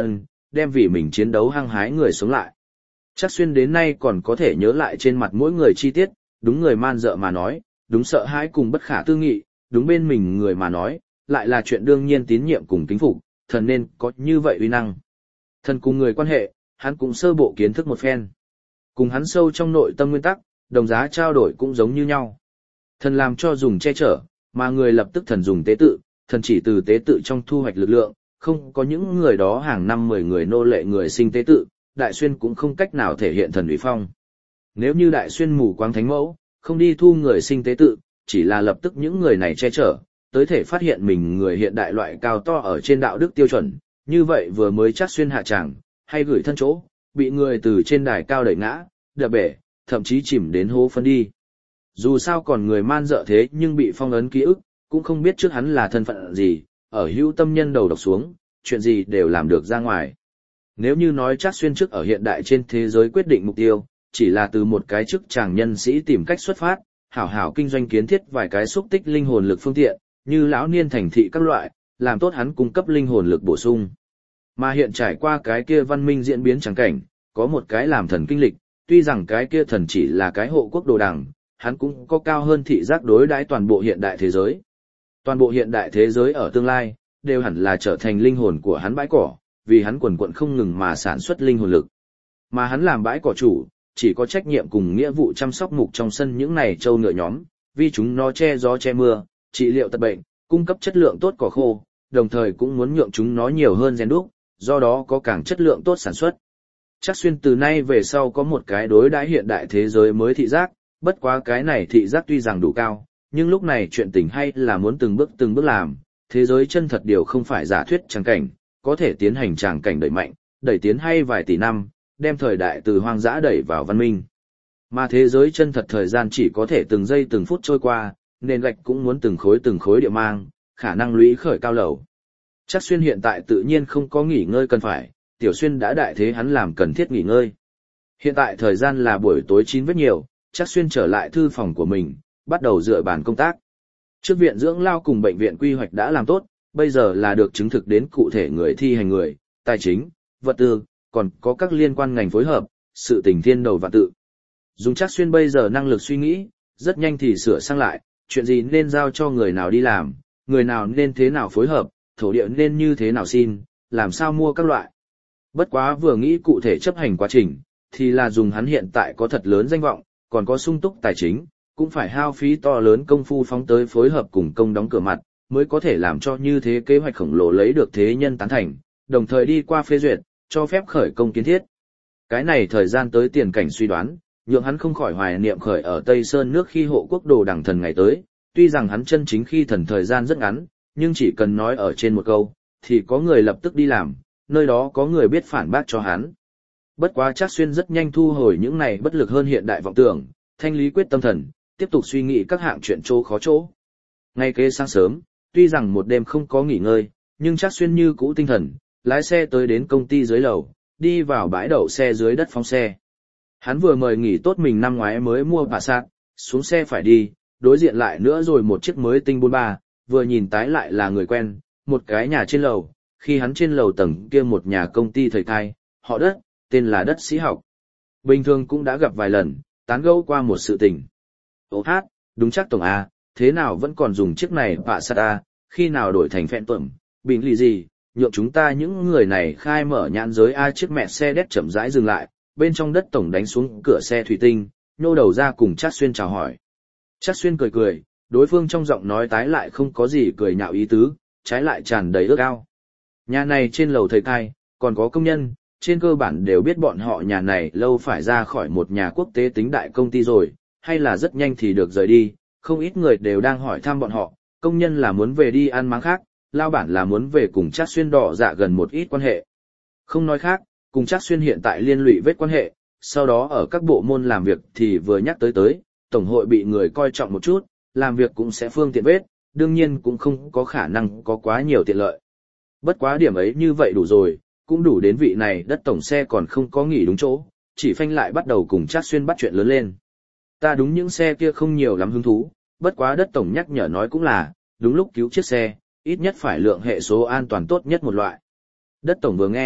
đem vì mình chiến đấu hăng hái người sống lại. Trác Xuyên đến nay còn có thể nhớ lại trên mặt mỗi người chi tiết, đúng người man dợ mà nói, đúng sợ hãi cùng bất khả tư nghị, đúng bên mình người mà nói, lại là chuyện đương nhiên tín nhiệm cùng kính phục, thần nên có như vậy uy năng. Thần cùng người quan hệ, hắn cũng sơ bộ kiến thức một phen. Cùng hắn sâu trong nội tâm nguyên tắc, đồng giá trao đổi cũng giống như nhau. Thần làm cho dùng che chở, mà người lập tức thần dùng tế tự, thần chỉ từ tế tự trong thu hoạch lực lượng, không có những người đó hàng năm mười người nô lệ người sinh tế tự, Đại Xuyên cũng không cách nào thể hiện thần uy phong. Nếu như Đại Xuyên mù quáng thánh mẫu, không đi thu người sinh tế tự, chỉ là lập tức những người này che chở, tới thể phát hiện mình người hiện đại loại cao to ở trên đạo đức tiêu chuẩn, như vậy vừa mới Trác Xuyên hạ tràng, hay gửi thân chỗ, bị người từ trên đài cao đẩy ngã, đập bể, thậm chí chìm đến hố phân đi. Dù sao còn người man dợ thế nhưng bị phong ấn ký ức, cũng không biết trước hắn là thân phận gì, ở hữu tâm nhân đầu độc xuống, chuyện gì đều làm được ra ngoài. Nếu như nói Trác Xuyên trước ở hiện đại trên thế giới quyết định mục tiêu, chỉ là từ một cái chức chàng nhân sĩ tìm cách xuất phát, hảo hảo kinh doanh kiến thiết vài cái xúc tích linh hồn lực phương tiện, như lão niên thành thị các loại, làm tốt hắn cung cấp linh hồn lực bổ sung. Mà hiện trải qua cái kia văn minh diễn biến chẳng cảnh, có một cái làm thần kinh lịch, tuy rằng cái kia thần chỉ là cái hộ quốc đồ đằng, hắn cũng có cao hơn thị giác đối đãi toàn bộ hiện đại thế giới. Toàn bộ hiện đại thế giới ở tương lai, đều hẳn là trở thành linh hồn của hắn bãi cỏ, vì hắn quần quận không ngừng mà sản xuất linh hồn lực. Mà hắn làm bãi cỏ chủ, chỉ có trách nhiệm cùng nghĩa vụ chăm sóc mục trong sân những này trâu ngựa nhóm, vì chúng nó che gió che mưa, trị liệu tật bệnh, cung cấp chất lượng tốt cỏ khô, đồng thời cũng muốn nhượng chúng nó nhiều hơn rèn đúc, do đó có càng chất lượng tốt sản xuất. Trác Xuyên từ nay về sau có một cái đối đãi hiện đại thế giới mới thị giác, bất quá cái này thị giác tuy rằng đủ cao, nhưng lúc này chuyện tình hay là muốn từng bước từng bước làm, thế giới chân thật điều không phải giả thuyết tràng cảnh, có thể tiến hành tràng cảnh đẩy mạnh, đẩy tiến hay vài tỷ năm, đem thời đại từ hoang dã đẩy vào văn minh. Mà thế giới chân thật thời gian chỉ có thể từng giây từng phút trôi qua, nền gạch cũng muốn từng khối từng khối địa mang, khả năng lũy khởi cao lầu. Trác Xuyên hiện tại tự nhiên không có nghỉ ngơi cần phải, Tiểu Xuyên đã đại thế hắn làm cần thiết nghỉ ngơi. Hiện tại thời gian là buổi tối chín vết nhiều, Trác Xuyên trở lại thư phòng của mình, bắt đầu dựa bàn công tác. Trước viện dưỡng lao cùng bệnh viện quy hoạch đã làm tốt, bây giờ là được chứng thực đến cụ thể người thi hành người, tài chính, vật tư, còn có các liên quan ngành phối hợp, sự tình thiên đầu vạn tự. Dùng Trác Xuyên bây giờ năng lực suy nghĩ, rất nhanh thì sửa sang lại, chuyện gì nên giao cho người nào đi làm, người nào nên thế nào phối hợp, thổ địa nên như thế nào xin, làm sao mua các loại. Bất quá vừa nghĩ cụ thể chấp hành quá trình, thì là dùng hắn hiện tại có thật lớn danh vọng, còn có sung túc tài chính, cũng phải hao phí to lớn công phu phóng tới phối hợp cùng công đóng cửa mặt, mới có thể làm cho như thế kế hoạch khổng lồ lấy được thế nhân tán thành, đồng thời đi qua phê duyệt, cho phép khởi công kiến thiết. Cái này thời gian tới tiền cảnh suy đoán, nhượng hắn không khỏi hoài niệm khởi ở Tây Sơn nước khi hộ quốc đồ đẳng thần ngày tới, tuy rằng hắn chân chính khi thần thời gian rất ngắn, nhưng chỉ cần nói ở trên một câu, thì có người lập tức đi làm, nơi đó có người biết phản bác cho hắn. Bất quá Trác Xuyên rất nhanh thu hồi những này bất lực hơn hiện đại vọng tưởng, thanh lý quyết tâm thần, tiếp tục suy nghĩ các hạng chuyện chỗ khó chỗ. Ngay kế sáng sớm, tuy rằng một đêm không có nghỉ ngơi, nhưng Trác Xuyên như cũ tinh thần, lái xe tới đến công ty dưới lầu, đi vào bãi đậu xe dưới đất phóng xe. Hắn vừa mời nghỉ tốt mình năm ngoái mới mua Passat, xuống xe phải đi, đối diện lại nữa rồi một chiếc mới tinh bốn ba, vừa nhìn tái lại là người quen, một cái nhà trên lầu, khi hắn trên lầu tầng kia một nhà công ty thời thai, họ Đất, tên là Đất Sĩ Học. Bình thường cũng đã gặp vài lần, tán gẫu qua một sự tình. Ô hát, đúng chắc tổng A, thế nào vẫn còn dùng chiếc này Passat A, khi nào đổi thành phẹn tuẩm, bình lì gì, nhượng chúng ta những người này khai mở nhãn giới A. Chiếc mẹ xe đét chậm rãi dừng lại, bên trong Đất tổng đánh xuống cửa xe thủy tinh, nhô đầu ra cùng Trác Xuyên chào hỏi. Trác Xuyên cười cười, đối phương trong giọng nói tái lại không có gì cười nhạo ý tứ, trái lại tràn đầy ước ao. Nhà này trên lầu thầy cai, còn có công nhân, trên cơ bản đều biết bọn họ nhà này lâu phải ra khỏi một nhà quốc tế tính đại công ty rồi, hay là rất nhanh thì được rời đi, không ít người đều đang hỏi thăm bọn họ, công nhân là muốn về đi ăn máng khác, lao bản là muốn về cùng Trác Xuyên đỏ dạ gần một ít quan hệ. Không nói khác, cùng Trác Xuyên hiện tại liên lụy vết quan hệ, sau đó ở các bộ môn làm việc thì vừa nhắc tới tới, tổng hội bị người coi trọng một chút, làm việc cũng sẽ phương tiện vết, đương nhiên cũng không có khả năng có quá nhiều tiện lợi. Bất quá điểm ấy như vậy đủ rồi, cũng đủ đến vị này Đất tổng xe còn không có nghỉ đúng chỗ, chỉ phanh lại bắt đầu cùng Trác Xuyên bắt chuyện lớn lên. Ta đúng những xe kia không nhiều lắm hứng thú, bất quá Đất tổng nhắc nhở nói cũng là, đúng lúc cứu chiếc xe, ít nhất phải lượng hệ số an toàn tốt nhất một loại. Đất tổng vừa nghe,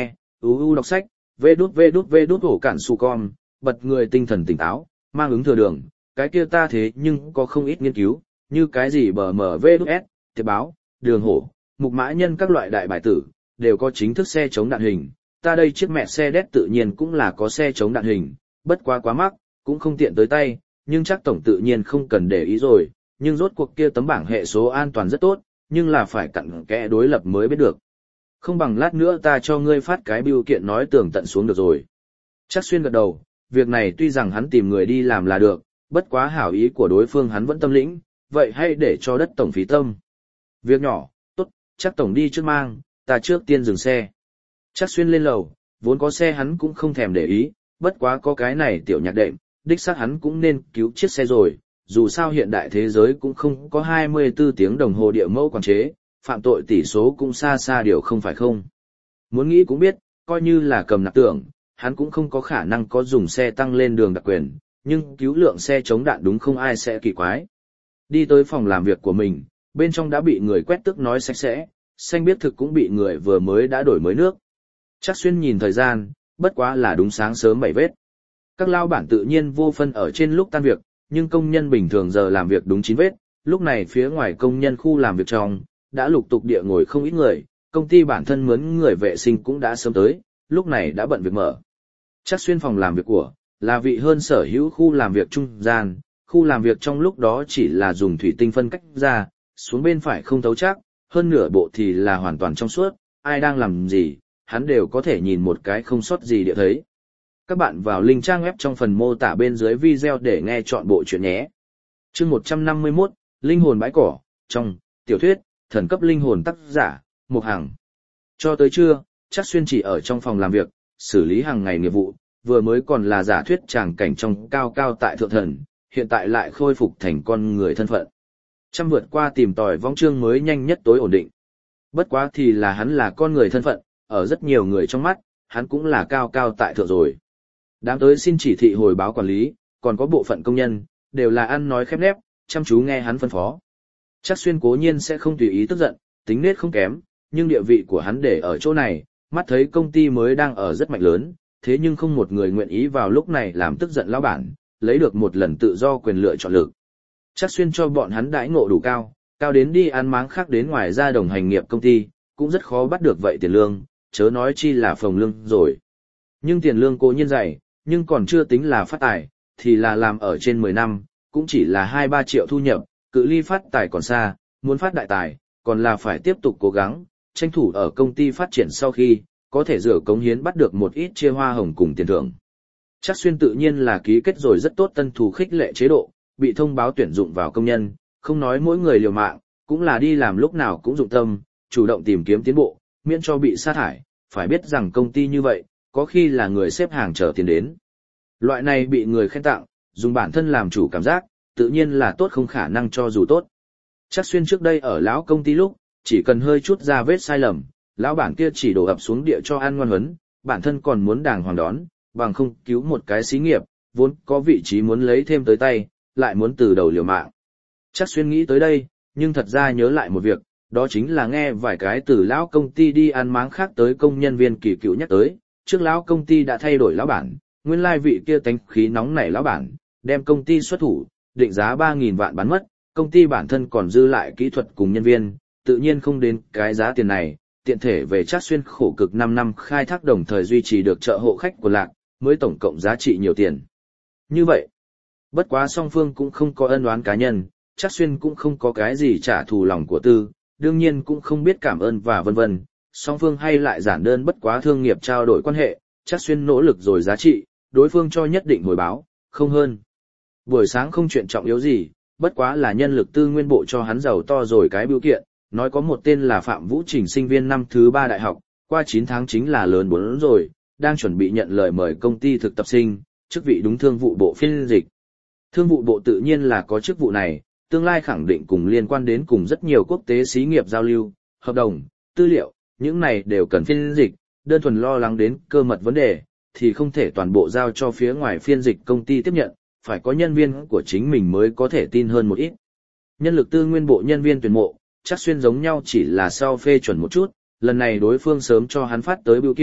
uu đọc sách, vê đút vê đút vê đút hổ cản su con, bật người tinh thần tỉnh táo, mang ứng thừa đường, cái kia ta thế nhưng có không ít nghiên cứu, như cái gì bờ mờ vê đút s, thiệp báo, đường hổ, mục mã nhân các loại đại bài tử, đều có chính thức xe chống đạn hình, ta đây chiếc mẹ xe đét tự nhiên cũng là có xe chống đạn hình, bất quá quá mắc, cũng không tiện tới tay, nhưng chắc tổng tự nhiên không cần để ý rồi, nhưng rốt cuộc kia tấm bảng hệ số an toàn rất tốt, nhưng là phải cặn kẽ đối lập mới biết được. Không bằng lát nữa ta cho ngươi phát cái bưu kiện nói tường tận xuống được rồi. Chắc xuyên gật đầu, việc này tuy rằng hắn tìm người đi làm là được, bất quá hảo ý của đối phương hắn vẫn tâm lĩnh, vậy hay để cho đất tổng phí tâm. Việc nhỏ, tốt, chắc tổng đi trước mang, ta trước tiên dừng xe. Chắc xuyên lên lầu, vốn có xe hắn cũng không thèm để ý, bất quá có cái này tiểu nhạc đệm, đích xác hắn cũng nên cứu chiếc xe rồi, dù sao hiện đại thế giới cũng không có hai mươi tư tiếng đồng hồ địa mẫu quản chế, phạm tội tỷ số cũng xa xa điều không phải không. Muốn nghĩ cũng biết, coi như là cầm nạp tưởng, hắn cũng không có khả năng có dùng xe tăng lên đường đặc quyền, nhưng cứu lượng xe chống đạn đúng không ai sẽ kỳ quái. Đi tới phòng làm việc của mình, bên trong đã bị người quét tước nói sạch sẽ, xanh biết thực cũng bị người vừa mới đã đổi mới nước. Chắc xuyên nhìn thời gian, bất quá là đúng sáng sớm bảy vết. Các lao bản tự nhiên vô phân ở trên lúc tan việc, nhưng công nhân bình thường giờ làm việc đúng chín vết, lúc này phía ngoài công nhân khu làm việc trong, đã lục tục địa ngồi không ít người, công ty bản thân mướn người vệ sinh cũng đã sớm tới, lúc này đã bận việc mở. Chắc xuyên phòng làm việc của, là vị hơn sở hữu khu làm việc trung gian, khu làm việc trong lúc đó chỉ là dùng thủy tinh phân cách ra, xuống bên phải không thấu chắc, hơn nửa bộ thì là hoàn toàn trong suốt, ai đang làm gì, hắn đều có thể nhìn một cái không sót gì địa thấy. Các bạn vào link trang web trong phần mô tả bên dưới video để nghe chọn bộ chuyện nhé. Chương một trăm năm mươi mốt, Linh hồn bãi cỏ, trong, tiểu thuyết, thần cấp linh hồn tác giả, Mục Hằng. Cho tới trưa, chắc xuyên chỉ ở trong phòng làm việc, xử lý hàng ngày nghiệp vụ, vừa mới còn là giả thuyết tràng cảnh trong cao cao tại thượng thần, hiện tại lại khôi phục thành con người thân phận. Trăm vượt qua tìm tòi vong chương mới nhanh nhất tối ổn định. Bất quá thì là hắn là con người thân phận, ở rất nhiều người trong mắt, hắn cũng là cao cao tại thượng rồi. Đám tới xin chỉ thị hồi báo quản lý, còn có bộ phận công nhân, đều là ăn nói khép nép, chăm chú nghe hắn phân phó. Chắc xuyên cố nhiên sẽ không tùy ý tức giận, tính nết không kém, nhưng địa vị của hắn để ở chỗ này, mắt thấy công ty mới đang ở rất mạnh lớn, thế nhưng không một người nguyện ý vào lúc này làm tức giận lão bản, lấy được một lần tự do quyền lựa chọn lực. Chắc xuyên cho bọn hắn đãi ngộ đủ cao, cao đến đi ăn máng khác đến ngoài ra đồng hành nghiệp công ty, cũng rất khó bắt được vậy tiền lương, chớ nói chi là phồng lương rồi. Nhưng tiền lương cố nhiên dày, nhưng còn chưa tính là phát tài, thì là làm ở trên mười năm, cũng chỉ là hai ba triệu thu nhập, cự ly phát tài còn xa, muốn phát đại tài, còn là phải tiếp tục cố gắng, tranh thủ ở công ty phát triển sau khi, có thể rửa cống hiến bắt được một ít chia hoa hồng cùng tiền thưởng. Chắc xuyên tự nhiên là ký kết rồi rất tốt tân thủ khích lệ chế độ, bị thông báo tuyển dụng vào công nhân, không nói mỗi người liều mạng, cũng là đi làm lúc nào cũng dụng tâm, chủ động tìm kiếm tiến bộ, miễn cho bị sa thải, phải biết rằng công ty như vậy, có khi là người xếp hàng chờ tiền đến. Loại này bị người khen tặng, dùng bản thân làm chủ cảm giác, tự nhiên là tốt không khả năng cho dù tốt. Chắc xuyên trước đây ở lão công ty lúc, chỉ cần hơi chút ra vết sai lầm, lão bản kia chỉ đổ ập xuống địa cho ăn ngoan huấn, bản thân còn muốn đàng hoàng đón, bằng không cứu một cái xí nghiệp, vốn có vị trí muốn lấy thêm tới tay, lại muốn từ đầu liều mạng. Chắc xuyên nghĩ tới đây, nhưng thật ra nhớ lại một việc, đó chính là nghe vài cái từ lão công ty đi ăn máng khác tới công nhân viên kỳ cựu nhắc tới, trước lão công ty đã thay đổi lão bản, nguyên lai vị kia tánh khí nóng nảy lão bản, đem công ty xuất thủ, định giá ba nghìn vạn bán mất, công ty bản thân còn dư lại kỹ thuật cùng nhân viên, tự nhiên không đến cái giá tiền này, tiện thể về Trác Xuyên khổ cực năm năm khai thác đồng thời duy trì được chợ hộ khách của Lạc, mới tổng cộng giá trị nhiều tiền. Như vậy, bất quá song phương cũng không có ân oán cá nhân, Trác Xuyên cũng không có cái gì trả thù lòng của tư, đương nhiên cũng không biết cảm ơn và vân vân, song phương hay lại giản đơn bất quá thương nghiệp trao đổi quan hệ, Trác Xuyên nỗ lực rồi giá trị, đối phương cho nhất định hồi báo, không hơn. Buổi sáng không chuyện trọng yếu gì, bất quá là nhân lực tư nguyên bộ cho hắn giàu to rồi cái biểu kiện, nói có một tên là Phạm Vũ Trình sinh viên năm thứ ba đại học, qua chín tháng chính là lớn bốn rồi, đang chuẩn bị nhận lời mời công ty thực tập sinh, chức vị đúng thương vụ bộ phiên dịch. Thương vụ bộ tự nhiên là có chức vụ này, tương lai khẳng định cùng liên quan đến cùng rất nhiều quốc tế xí nghiệp giao lưu, hợp đồng, tư liệu, những này đều cần phiên dịch, đơn thuần lo lắng đến cơ mật vấn đề, thì không thể toàn bộ giao cho phía ngoài phiên dịch công ty tiếp nhận, phải có nhân viên của chính mình mới có thể tin hơn một ít. Nhân lực tư nguyên bộ nhân viên tuyển mộ, Trác Xuyên giống nhau chỉ là sau phê chuẩn một chút, lần này đối phương sớm cho hắn phát tới biểu kiện,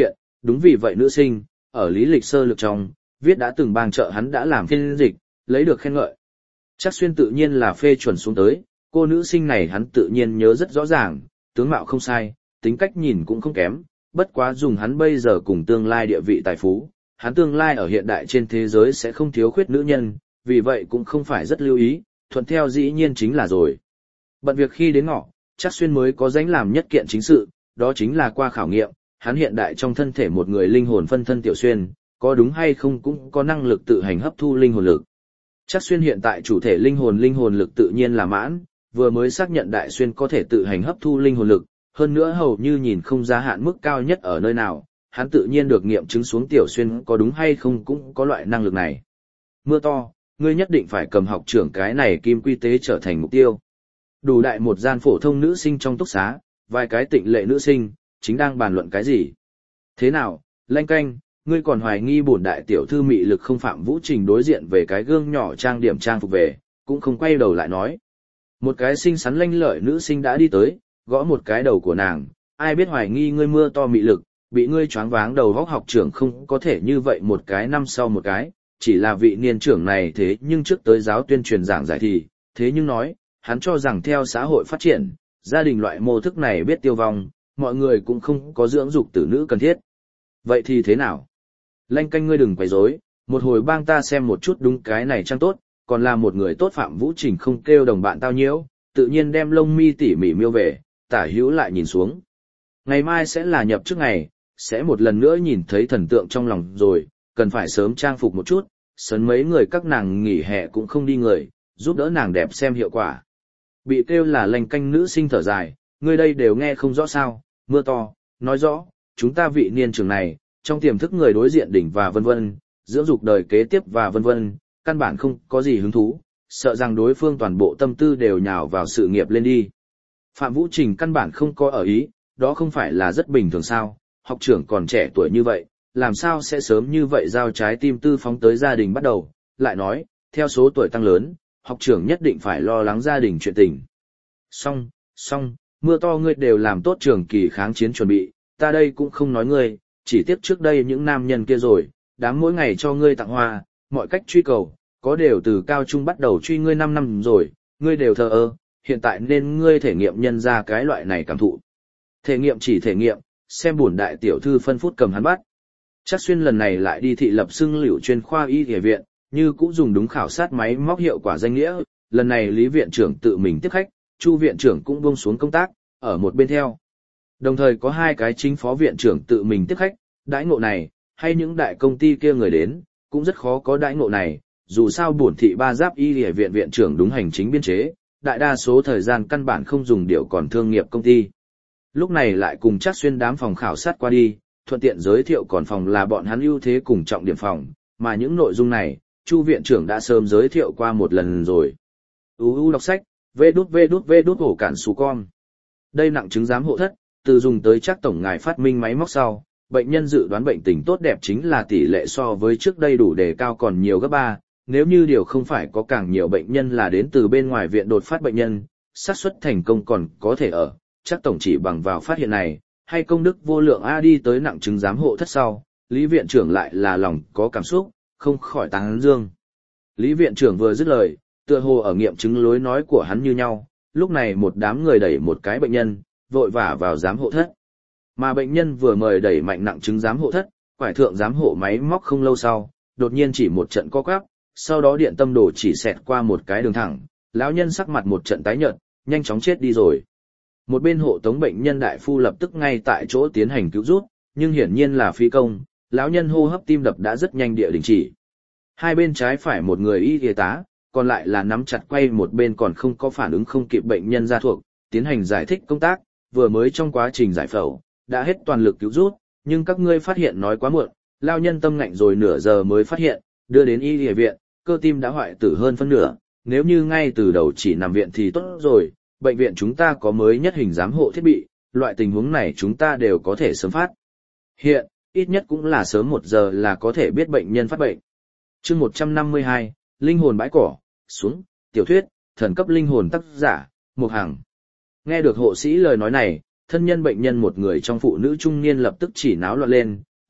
đúng vì vậy nữ sinh, ở lý lịch sơ lược trong, viết đã từng bang trợ hắn đã làm phiên dịch, lấy được khen ngợi. Trác Xuyên tự nhiên là phê chuẩn xuống tới, cô nữ sinh này hắn tự nhiên nhớ rất rõ ràng, tướng mạo không sai, tính cách nhìn cũng không kém, bất quá dùng hắn bây giờ cùng tương lai địa vị tài phú, hắn tương lai ở hiện đại trên thế giới sẽ không thiếu khuyết nữ nhân, vì vậy cũng không phải rất lưu ý, thuận theo dĩ nhiên chính là rồi. Bận việc khi đến ngọ, Trác Xuyên mới có dánh làm nhất kiện chính sự, đó chính là qua khảo nghiệm, hắn hiện đại trong thân thể một người linh hồn phân thân Tiểu Xuyên, có đúng hay không cũng có năng lực tự hành hấp thu linh hồn lực. Trác Xuyên hiện tại chủ thể linh hồn linh hồn lực tự nhiên là mãn, vừa mới xác nhận Đại Xuyên có thể tự hành hấp thu linh hồn lực, hơn nữa hầu như nhìn không ra hạn mức cao nhất ở nơi nào, hắn tự nhiên được nghiệm chứng xuống Tiểu Xuyên có đúng hay không cũng có loại năng lực này. Mưa to, ngươi nhất định phải cầm học trưởng cái này kim quy tế trở thành mục tiêu. Đủ đại một gian phổ thông nữ sinh trong túc xá, vài cái tịnh lệ nữ sinh, chính đang bàn luận cái gì. Thế nào, Lanh Canh, ngươi còn hoài nghi bổn đại tiểu thư mị lực không Phạm Vũ Trình đối diện về cái gương nhỏ trang điểm trang phục về, cũng không quay đầu lại nói. Một cái xinh xắn lanh lợi nữ sinh đã đi tới, gõ một cái đầu của nàng, ai biết hoài nghi ngươi mưa to mị lực, bị ngươi choáng váng đầu vóc học trưởng không có thể như vậy một cái năm sau một cái, chỉ là vị niên trưởng này thế nhưng trước tới giáo tuyên truyền giảng giải thì, thế nhưng nói, hắn cho rằng theo xã hội phát triển, gia đình loại mô thức này biết tiêu vong, mọi người cũng không có dưỡng dục tử nữ cần thiết. Vậy thì thế nào? Lanh Canh ngươi đừng quấy rối, một hồi bang ta xem một chút đúng cái này chăng tốt, còn là một người tốt Phạm Vũ Trình không kêu đồng bạn tao nhiễu, tự nhiên đem lông mi tỉ mỉ miêu về, tả hữu lại nhìn xuống. Ngày mai sẽ là nhập trước ngày, sẽ một lần nữa nhìn thấy thần tượng trong lòng rồi, cần phải sớm trang phục một chút, sớm mấy người các nàng nghỉ hè cũng không đi người, giúp đỡ nàng đẹp xem hiệu quả. Bị kêu là Lanh Canh nữ sinh thở dài, người đây đều nghe không rõ sao, mưa to, nói rõ, chúng ta vị niên trưởng này, trong tiềm thức người đối diện đỉnh và vân vân, dưỡng dục đời kế tiếp và vân vân, căn bản không có gì hứng thú, sợ rằng đối phương toàn bộ tâm tư đều nhào vào sự nghiệp lên đi. Phạm Vũ Trình căn bản không có ở ý, đó không phải là rất bình thường sao, học trưởng còn trẻ tuổi như vậy, làm sao sẽ sớm như vậy giao trái tim tư phóng tới gia đình bắt đầu, lại nói, theo số tuổi tăng lớn, học trưởng nhất định phải lo lắng gia đình chuyện tình. Xong, xong, mưa to ngươi đều làm tốt trường kỳ kháng chiến chuẩn bị, ta đây cũng không nói ngươi, chỉ tiếp trước đây những nam nhân kia rồi, đám mỗi ngày cho ngươi tặng hoa, mọi cách truy cầu, có đều từ cao trung bắt đầu truy ngươi năm năm rồi, ngươi đều thờ ơ, hiện tại nên ngươi thể nghiệm nhân ra cái loại này cảm thụ. Thể nghiệm chỉ thể nghiệm, xem bổn đại tiểu thư phân phút cầm hắn bắt. Trác Xuyên lần này lại đi thị lập xưng liễu chuyên khoa y y viện, như cũng dùng đúng khảo sát máy móc hiệu quả danh nghĩa, lần này Lý viện trưởng tự mình tiếp khách, Chu viện trưởng cũng buông xuống công tác, ở một bên theo. Đồng thời có hai cái chính phó viện trưởng tự mình tiếp khách, đãi ngộ này, hay những đại công ty kia người đến, cũng rất khó có đãi ngộ này, dù sao bổn thị ba giáp y y viện viện trưởng đúng hành chính biên chế, đại đa số thời gian căn bản không dùng điều còn thương nghiệp công ty. Lúc này lại cùng Trác Xuyên đám phòng khảo sát qua đi, thuận tiện giới thiệu còn phòng là bọn hắn ưu thế cùng trọng điểm phòng, mà những nội dung này, Chu viện trưởng đã sớm giới thiệu qua một lần rồi. u u đọc sách, vê đút vê đút vê đút hổ cản xù con. Đây nặng chứng giám hộ thất, từ dùng tới Trác tổng ngài phát minh máy móc sau, bệnh nhân dự đoán bệnh tình tốt đẹp chính là tỷ lệ so với trước đây đủ đề cao còn nhiều gấp ba, nếu như điều không phải có càng nhiều bệnh nhân là đến từ bên ngoài viện đột phát bệnh nhân, xác suất thành công còn có thể ở, Trác tổng chỉ bằng vào phát hiện này, hay công đức vô lượng a đi tới nặng chứng giám hộ thất sau, Lý viện trưởng lại là lòng có cảm xúc, không khỏi tán dương. Lý viện trưởng vừa dứt lời, tựa hồ ở nghiệm chứng lối nói của hắn như nhau, lúc này một đám người đẩy một cái bệnh nhân, vội vả vào giám hộ thất. Mà bệnh nhân vừa mời đẩy mạnh nặng chứng giám hộ thất, quải thượng giám hộ máy móc không lâu sau, đột nhiên chỉ một trận co quắp, sau đó điện tâm đồ chỉ xẹt qua một cái đường thẳng, lão nhân sắc mặt một trận tái nhợt, nhanh chóng chết đi rồi. Một bên hộ tống bệnh nhân đại phu lập tức ngay tại chỗ tiến hành cứu rút, nhưng hiển nhiên là phí công, lão nhân hô hấp tim đập đã rất nhanh địa đình chỉ. Hai bên trái phải một người y y tá, còn lại là nắm chặt quay một bên còn không có phản ứng không kịp bệnh nhân ra thuộc, tiến hành giải thích công tác, vừa mới trong quá trình giải phẫu, đã hết toàn lực cứu rút, nhưng các ngươi phát hiện nói quá muộn, lão nhân tâm ngạnh rồi nửa giờ mới phát hiện, đưa đến y y viện, cơ tim đã hoại tử hơn phân nửa, nếu như ngay từ đầu chỉ nằm viện thì tốt rồi, bệnh viện chúng ta có mới nhất hình giám hộ thiết bị, loại tình huống này chúng ta đều có thể sớm phát hiện, ít nhất cũng là sớm một giờ là có thể biết bệnh nhân phát bệnh. Chương một trăm năm mươi hai, Linh hồn bãi cỏ, xuống, tiểu thuyết, thần cấp linh hồn tác giả, Mục Hằng. Nghe được hộ sĩ lời nói này, thân nhân bệnh nhân một người trong phụ nữ trung niên lập tức chỉ náo loạn lên,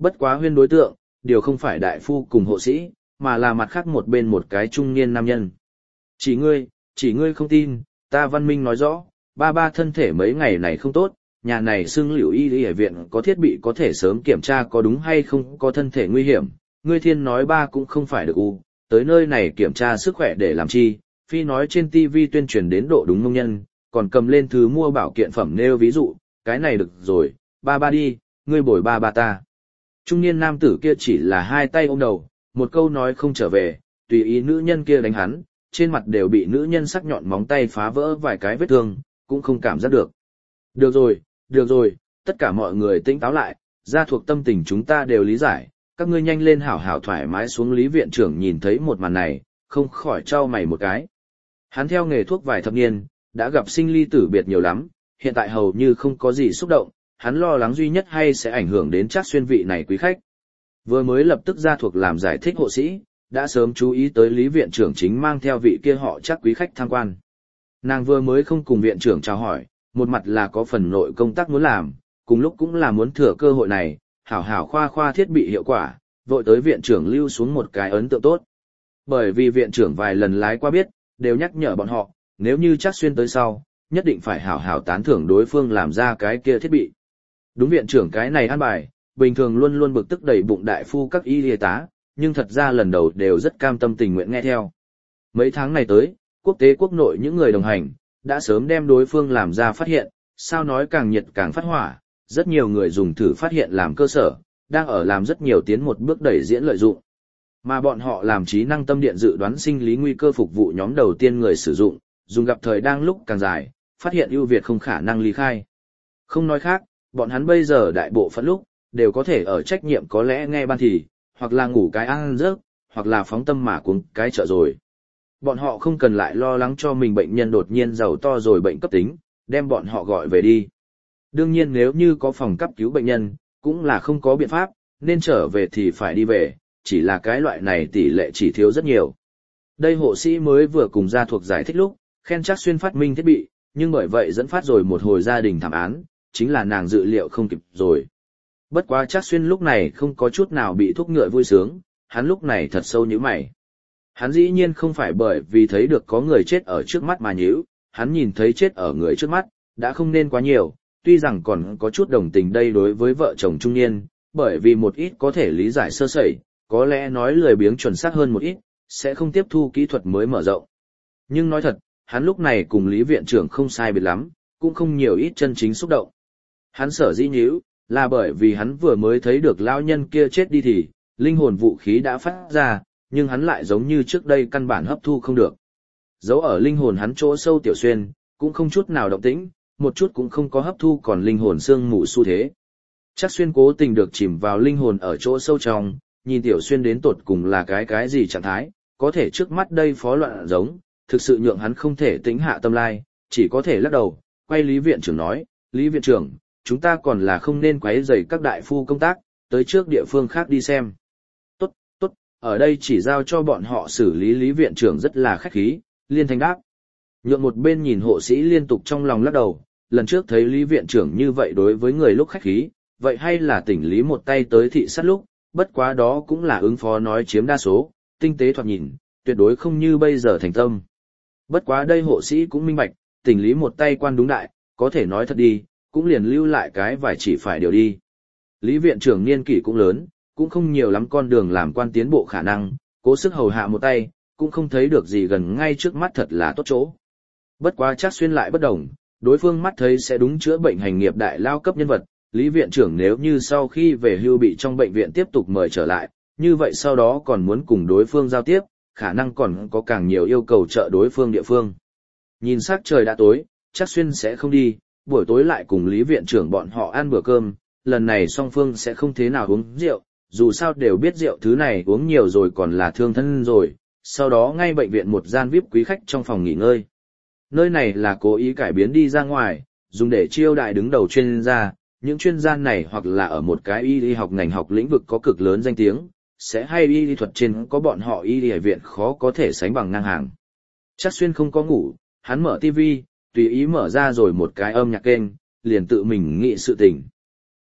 Bất quá huyên đối tượng, điều không phải đại phu cùng hộ sĩ, mà là mặt khác một bên một cái trung niên nam nhân. Chỉ ngươi, chỉ ngươi không tin, ta văn minh nói rõ, ba ba thân thể mấy ngày này không tốt, nhà này xưng liễu y y viện có thiết bị có thể sớm kiểm tra có đúng hay không có thân thể nguy hiểm, ngươi thiên nói ba cũng không phải được u, tới nơi này kiểm tra sức khỏe để làm chi, phi nói trên ti vi tuyên truyền đến độ đúng mông nhân, còn cầm lên thứ mua bảo kiện phẩm nêu ví dụ, cái này được rồi, ba ba đi, ngươi bồi ba ba ta. Trung niên nam tử kia chỉ là hai tay ôm đầu, một câu nói không trở về, tùy ý nữ nhân kia đánh hắn, trên mặt đều bị nữ nhân sắc nhọn móng tay phá vỡ vài cái vết thương, cũng không cảm giác được. Được rồi, được rồi, tất cả mọi người tỉnh táo lại, gia thuộc tâm tình chúng ta đều lý giải, các ngươi nhanh lên hảo hảo thoải mái xuống. Lý viện trưởng nhìn thấy một màn này, không khỏi trao mày một cái. Hắn theo nghề thuốc vài thập niên, đã gặp sinh ly tử biệt nhiều lắm, hiện tại hầu như không có gì xúc động, hắn lo lắng duy nhất hay sẽ ảnh hưởng đến Trác Xuyên vị này quý khách. Vừa mới lập tức gia thuộc làm giải thích hộ sĩ, đã sớm chú ý tới Lý viện trưởng chính mang theo vị kia họ Trác quý khách tham quan. Nàng vừa mới không cùng viện trưởng chào hỏi, một mặt là có phần nội công tác muốn làm, cùng lúc cũng là muốn thừa cơ hội này, hảo hảo khoa khoa thiết bị hiệu quả, vội tới viện trưởng lưu xuống một cái ấn tượng tốt. Bởi vì viện trưởng vài lần lái qua biết, đều nhắc nhở bọn họ, nếu như Trác Xuyên tới sau, nhất định phải hảo hảo tán thưởng đối phương làm ra cái kia thiết bị. Đúng viện trưởng cái này an bài, bình thường luôn luôn bực tức đầy bụng đại phu các y y tá, nhưng thật ra lần đầu đều rất cam tâm tình nguyện nghe theo. Mấy tháng này tới, quốc tế quốc nội những người đồng hành, đã sớm đem đối phương làm ra phát hiện, sao nói càng nhiệt càng phát hỏa, rất nhiều người dùng thử phát hiện làm cơ sở, đang ở làm rất nhiều tiến một bước đẩy diễn lợi dụng. Mà bọn họ làm trí năng tâm điện dự đoán sinh lý nguy cơ phục vụ nhóm đầu tiên người sử dụng, dùng gặp thời đang lúc càng dài, phát hiện ưu việt không khả năng ly khai. Không nói khác, bọn hắn bây giờ đại bộ phận lúc, đều có thể ở trách nhiệm có lẽ nghe ban thì, hoặc là ngủ cái ăn giấc, hoặc là phóng tâm mà cuống cái trợ rồi. Bọn họ không cần lại lo lắng cho mình bệnh nhân đột nhiên giàu to rồi bệnh cấp tính, đem bọn họ gọi về đi. Đương nhiên nếu như có phòng cấp cứu bệnh nhân, cũng là không có biện pháp, nên trở về thì phải đi về, chỉ là cái loại này tỷ lệ chỉ thiếu rất nhiều. Đây hộ sĩ mới vừa cùng gia thuộc giải thích lúc, khen Trác Xuyên phát minh thiết bị, nhưng bởi vậy dẫn phát rồi một hồi gia đình thảm án, chính là nàng dự liệu không kịp rồi. Bất quá Trác Xuyên lúc này không có chút nào bị thúc ngựa vui sướng, hắn lúc này thật sâu nhíu mày. Hắn dĩ nhiên không phải bởi vì thấy được có người chết ở trước mắt mà nhíu, hắn nhìn thấy chết ở người trước mắt, đã không nên quá nhiều, tuy rằng còn có chút đồng tình đây đối với vợ chồng trung niên, bởi vì một ít có thể lý giải sơ sẩy, có lẽ nói lười biếng chuẩn xác hơn một ít, sẽ không tiếp thu kỹ thuật mới mở rộng. Nhưng nói thật, hắn lúc này cùng Lý viện trưởng không sai biệt lắm, cũng không nhiều ít chân chính xúc động. Hắn sở dĩ nhíu, là bởi vì hắn vừa mới thấy được lão nhân kia chết đi thì, linh hồn vũ khí đã phát ra, nhưng hắn lại giống như trước đây căn bản hấp thu không được. Dấu ở linh hồn hắn chỗ sâu Tiểu Xuyên, cũng không chút nào động tĩnh, một chút cũng không có hấp thu còn linh hồn xương mù xu thế. Trác Xuyên cố tình được chìm vào linh hồn ở chỗ sâu trong, nhìn Tiểu Xuyên đến tột cùng là cái cái gì trạng thái, có thể trước mắt đây phó loạn giống, thực sự nhượng hắn không thể tĩnh hạ tâm lai, chỉ có thể lắc đầu, quay Lý viện trưởng nói, Lý viện trưởng, chúng ta còn là không nên quấy rầy các đại phu công tác, tới trước địa phương khác đi xem. Tốt, tốt, ở đây chỉ giao cho bọn họ xử lý. Lý viện trưởng rất là khách khí, liên thanh đáp. Nhượng một bên nhìn hộ sĩ liên tục trong lòng lắc đầu, lần trước thấy Lý viện trưởng như vậy đối với người lúc khách khí, vậy hay là tỉnh Lý một tay tới thị sát lúc, bất quá đó cũng là ứng phó nói chiếm đa số, tinh tế thoạt nhìn, tuyệt đối không như bây giờ thành tâm. Bất quá đây hộ sĩ cũng minh bạch, tỉnh Lý một tay quan đúng đại, có thể nói thật đi, cũng liền lưu lại cái vài chỉ phải điều đi. Lý viện trưởng niên kỷ cũng lớn, cũng không nhiều lắm con đường làm quan tiến bộ khả năng, cố sức hầu hạ một tay, cũng không thấy được gì gần ngay trước mắt thật là tốt chỗ. Bất quá Trác Xuyên lại bất đồng, đối phương mắt thấy sẽ đúng chữa bệnh hành nghiệp đại lao cấp nhân vật, Lý viện trưởng nếu như sau khi về hưu bị trong bệnh viện tiếp tục mời trở lại, như vậy sau đó còn muốn cùng đối phương giao tiếp, khả năng còn có càng nhiều yêu cầu trợ đối phương địa phương. Nhìn sắc trời đã tối, Trác Xuyên sẽ không đi, buổi tối lại cùng Lý viện trưởng bọn họ ăn bữa cơm, lần này song phương sẽ không thế nào uống rượu, dù sao đều biết rượu thứ này uống nhiều rồi còn là thương thân rồi, sau đó ngay bệnh viện một gian vi ai pi quý khách trong phòng nghỉ ngơi. Nơi này là cố ý cải biến đi ra ngoài, dùng để chiêu đại đứng đầu chuyên gia, những chuyên gia này hoặc là ở một cái y y học ngành học lĩnh vực có cực lớn danh tiếng, sẽ hay y lý thuật trên có bọn họ y y viện khó có thể sánh bằng ngang hàng. Trác Xuyên không có ngủ, hắn mở tivi, tùy ý mở ra rồi một cái âm nhạc kênh, liền tự mình nghĩ sự tình.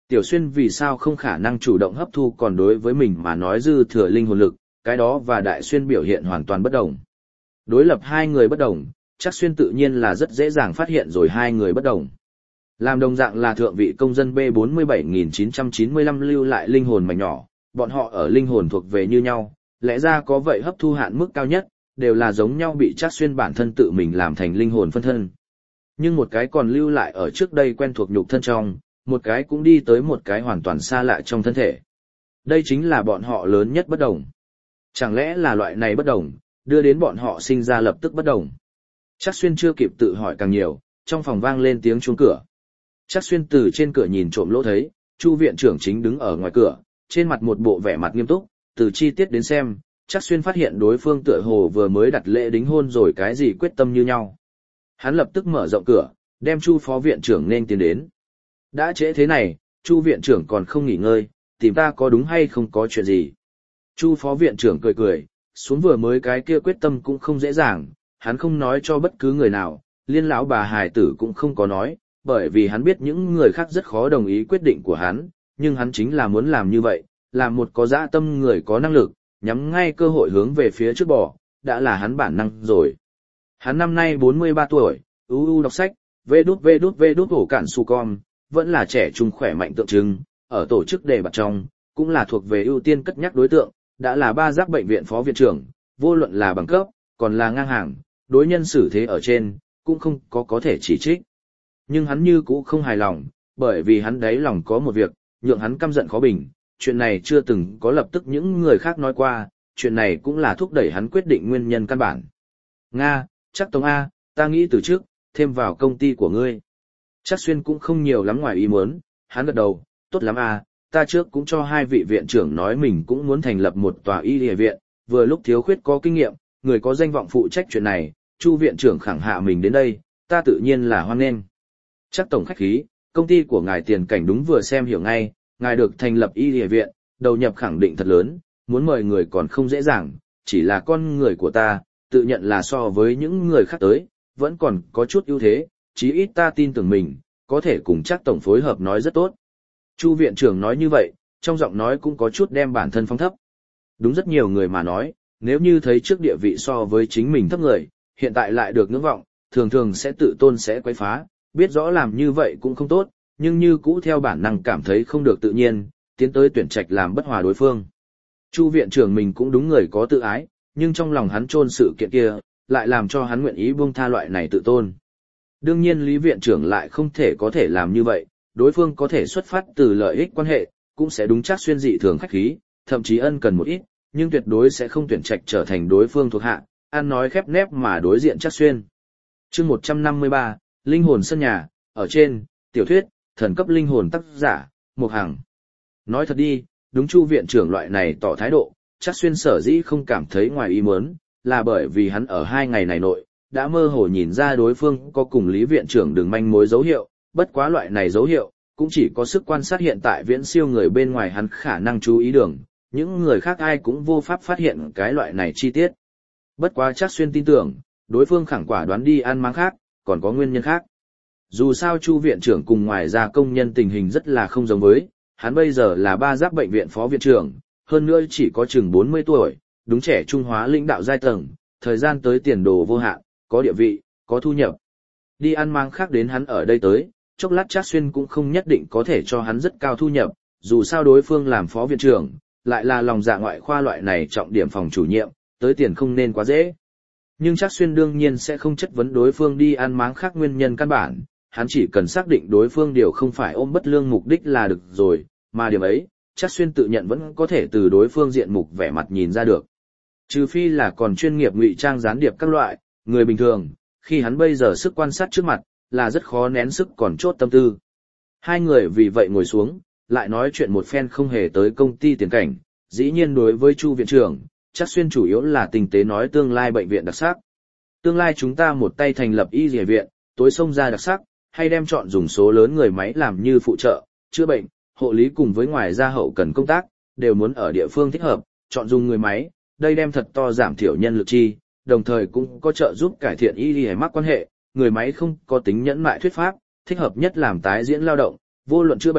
Tiểu Xuyên vì sao không khả năng chủ động hấp thu còn đối với mình mà nói dư thừa linh hồn lực, cái đó và Đại Xuyên biểu hiện hoàn toàn bất đồng. Đối lập hai người bất đồng, Trác Xuyên tự nhiên là rất dễ dàng phát hiện rồi hai người bất đồng. Làm đồng dạng là thượng vị công dân B bốn mươi bảy nghìn chín trăm chín mươi lăm lưu lại linh hồn mảnh nhỏ, bọn họ ở linh hồn thuộc về như nhau, lẽ ra có vậy hấp thu hạn mức cao nhất, đều là giống nhau bị Trác Xuyên bản thân tự mình làm thành linh hồn phân thân. Nhưng một cái còn lưu lại ở trước đây quen thuộc nhục thân trong, một cái cũng đi tới một cái hoàn toàn xa lạ trong thân thể. Đây chính là bọn họ lớn nhất bất đồng. Chẳng lẽ là loại này bất đồng, đưa đến bọn họ sinh ra lập tức bất đồng. Trác Xuyên chưa kịp tự hỏi càng nhiều, trong phòng vang lên tiếng chuông cửa. Trác Xuyên từ trên cửa nhìn trộm lỗ thấy, Chu viện trưởng chính đứng ở ngoài cửa, trên mặt một bộ vẻ mặt nghiêm túc, từ chi tiết đến xem, Trác Xuyên phát hiện đối phương tựa hồ vừa mới đặt lễ đính hôn rồi cái gì quyết tâm như nhau. Hắn lập tức mở rộng cửa, đem Chu phó viện trưởng nên tiến đến. Đã trễ thế này, Chu viện trưởng còn không nghỉ ngơi, tìm ta có đúng hay không có chuyện gì. Chu phó viện trưởng cười cười, xuống vừa mới cái kia quyết tâm cũng không dễ dàng, hắn không nói cho bất cứ người nào, liên lão bà hài tử cũng không có nói, bởi vì hắn biết những người khác rất khó đồng ý quyết định của hắn, nhưng hắn chính là muốn làm như vậy, làm một có dã tâm người có năng lực, nhắm ngay cơ hội hướng về phía trước bỏ, đã là hắn bản năng rồi. Hắn năm nay bốn mươi ba tuổi, u u đọc sách, vê đút vê đút vê đút hổ cản su con, vẫn là trẻ trung khỏe mạnh tượng trưng, ở tổ chức đề bạt trong, cũng là thuộc về ưu tiên cất nhắc đối tượng, đã là ba giác bệnh viện phó viện trưởng, vô luận là bằng cấp, còn là ngang hàng, đối nhân xử thế ở trên, cũng không có có thể chỉ trích. Nhưng hắn như cũ không hài lòng, bởi vì hắn đáy lòng có một việc, nhượng hắn căm giận khó bình, chuyện này chưa từng có lập tức những người khác nói qua, chuyện này cũng là thúc đẩy hắn quyết định nguyên nhân căn bản. Nga, chắc Tống A, ta nghĩ từ trước, thêm vào công ty của ngươi. Trác Xuyên cũng không nhiều lắm ngoài ý muốn, hắn gật đầu, tốt lắm A, ta trước cũng cho hai vị viện trưởng nói mình cũng muốn thành lập một tòa y y viện, vừa lúc thiếu khuyết có kinh nghiệm, người có danh vọng phụ trách chuyện này, Chu viện trưởng khẳng hạ mình đến đây, ta tự nhiên là hoan nghênh. Chắc tổng khách khí, công ty của ngài tiền cảnh đúng vừa xem hiểu ngay, ngài được thành lập y y viện, đầu nhập khẳng định thật lớn, muốn mời người còn không dễ dàng, chỉ là con người của ta, tự nhận là so với những người khác tới, vẫn còn có chút ưu thế, chí ít ta tin tưởng mình, có thể cùng chắc tổng phối hợp nói rất tốt. Chu viện trưởng nói như vậy, trong giọng nói cũng có chút đem bản thân phong thấp. Đúng rất nhiều người mà nói, nếu như thấy trước địa vị so với chính mình thấp người, hiện tại lại được ngưỡng vọng, thường thường sẽ tự tôn sẽ quấy phá, biết rõ làm như vậy cũng không tốt, nhưng như cũ theo bản năng cảm thấy không được tự nhiên, tiến tới tuyển trạch làm bất hòa đối phương. Chu viện trưởng mình cũng đúng người có tự ái, nhưng trong lòng hắn chôn sự kiện kia, lại làm cho hắn nguyện ý buông tha loại này tự tôn. Đương nhiên Lý viện trưởng lại không thể có thể làm như vậy, đối phương có thể xuất phát từ lợi ích quan hệ, cũng sẽ đúng Trác Xuyên dị thường khách khí, thậm chí ân cần một ít, nhưng tuyệt đối sẽ không tuyển trạch trở thành đối phương thuộc hạ, ăn nói khép nép mà đối diện Trác Xuyên. Chương một trăm năm mươi ba, Linh hồn sân nhà, ở trên, tiểu thuyết, thần cấp linh hồn tác giả, Mục Hằng. Nói thật đi, đúng Chu viện trưởng loại này tỏ thái độ, Trác Xuyên sở dĩ không cảm thấy ngoài ý muốn, là bởi vì hắn ở hai ngày này nội, đã mơ hồ nhìn ra đối phương có cùng Lý viện trưởng đường manh mối dấu hiệu, bất quá loại này dấu hiệu, cũng chỉ có sức quan sát hiện tại viễn siêu người bên ngoài hắn khả năng chú ý đường, những người khác ai cũng vô pháp phát hiện cái loại này chi tiết. Bất quá Trác Xuyên tin tưởng, đối phương khẳng quả đoán đi ăn máng khác, còn có nguyên nhân khác. Dù sao Chu viện trưởng cùng ngoài ra công nhân tình hình rất là không giống với, hắn bây giờ là ba giáp bệnh viện phó viện trưởng, hơn nữa chỉ có chừng bốn mươi tuổi, đúng trẻ trung hóa lãnh đạo giai tầng, thời gian tới tiền đồ vô hạn, có địa vị, có thu nhập. Đi ăn mang khác đến hắn ở đây tới, chốc lát Trác Xuyên cũng không nhất định có thể cho hắn rất cao thu nhập, dù sao đối phương làm phó viện trưởng, lại là lòng dạ ngoại khoa loại này trọng điểm phòng chủ nhiệm, tới tiền không nên quá dễ. Nhưng Trác Xuyên đương nhiên sẽ không chất vấn đối phương đi ăn máng khác nguyên nhân căn bản, hắn chỉ cần xác định đối phương điều không phải ôm bất lương mục đích là được rồi, mà điểm ấy, Trác Xuyên tự nhận vẫn có thể từ đối phương diện mục vẻ mặt nhìn ra được. Trừ phi là còn chuyên nghiệp ngụy trang gián điệp các loại, người bình thường, khi hắn bây giờ sức quan sát trước mặt, là rất khó nén sức còn chốt tâm tư. Hai người vì vậy ngồi xuống, lại nói chuyện một phen không hề tới công ty tiền cảnh, dĩ nhiên đối với Chu viện trưởng, Trác Xuyên chủ yếu là tinh tế nói tương lai bệnh viện đặc sắc. Tương lai chúng ta một tay thành lập y y viện, tối xông ra đặc sắc, hay đem chọn dùng số lớn người máy làm như phụ trợ, chữa bệnh, hộ lý cùng với ngoài ra hậu cần công tác, đều muốn ở địa phương thích hợp, chọn dùng người máy, đây đem thật to giảm thiểu nhân lực chi, đồng thời cũng có trợ giúp cải thiện y y mắc quan hệ, người máy không có tính nhẫn mại thuyết pháp, thích hợp nhất làm tái diễn lao động, vô luận chữa bệnh,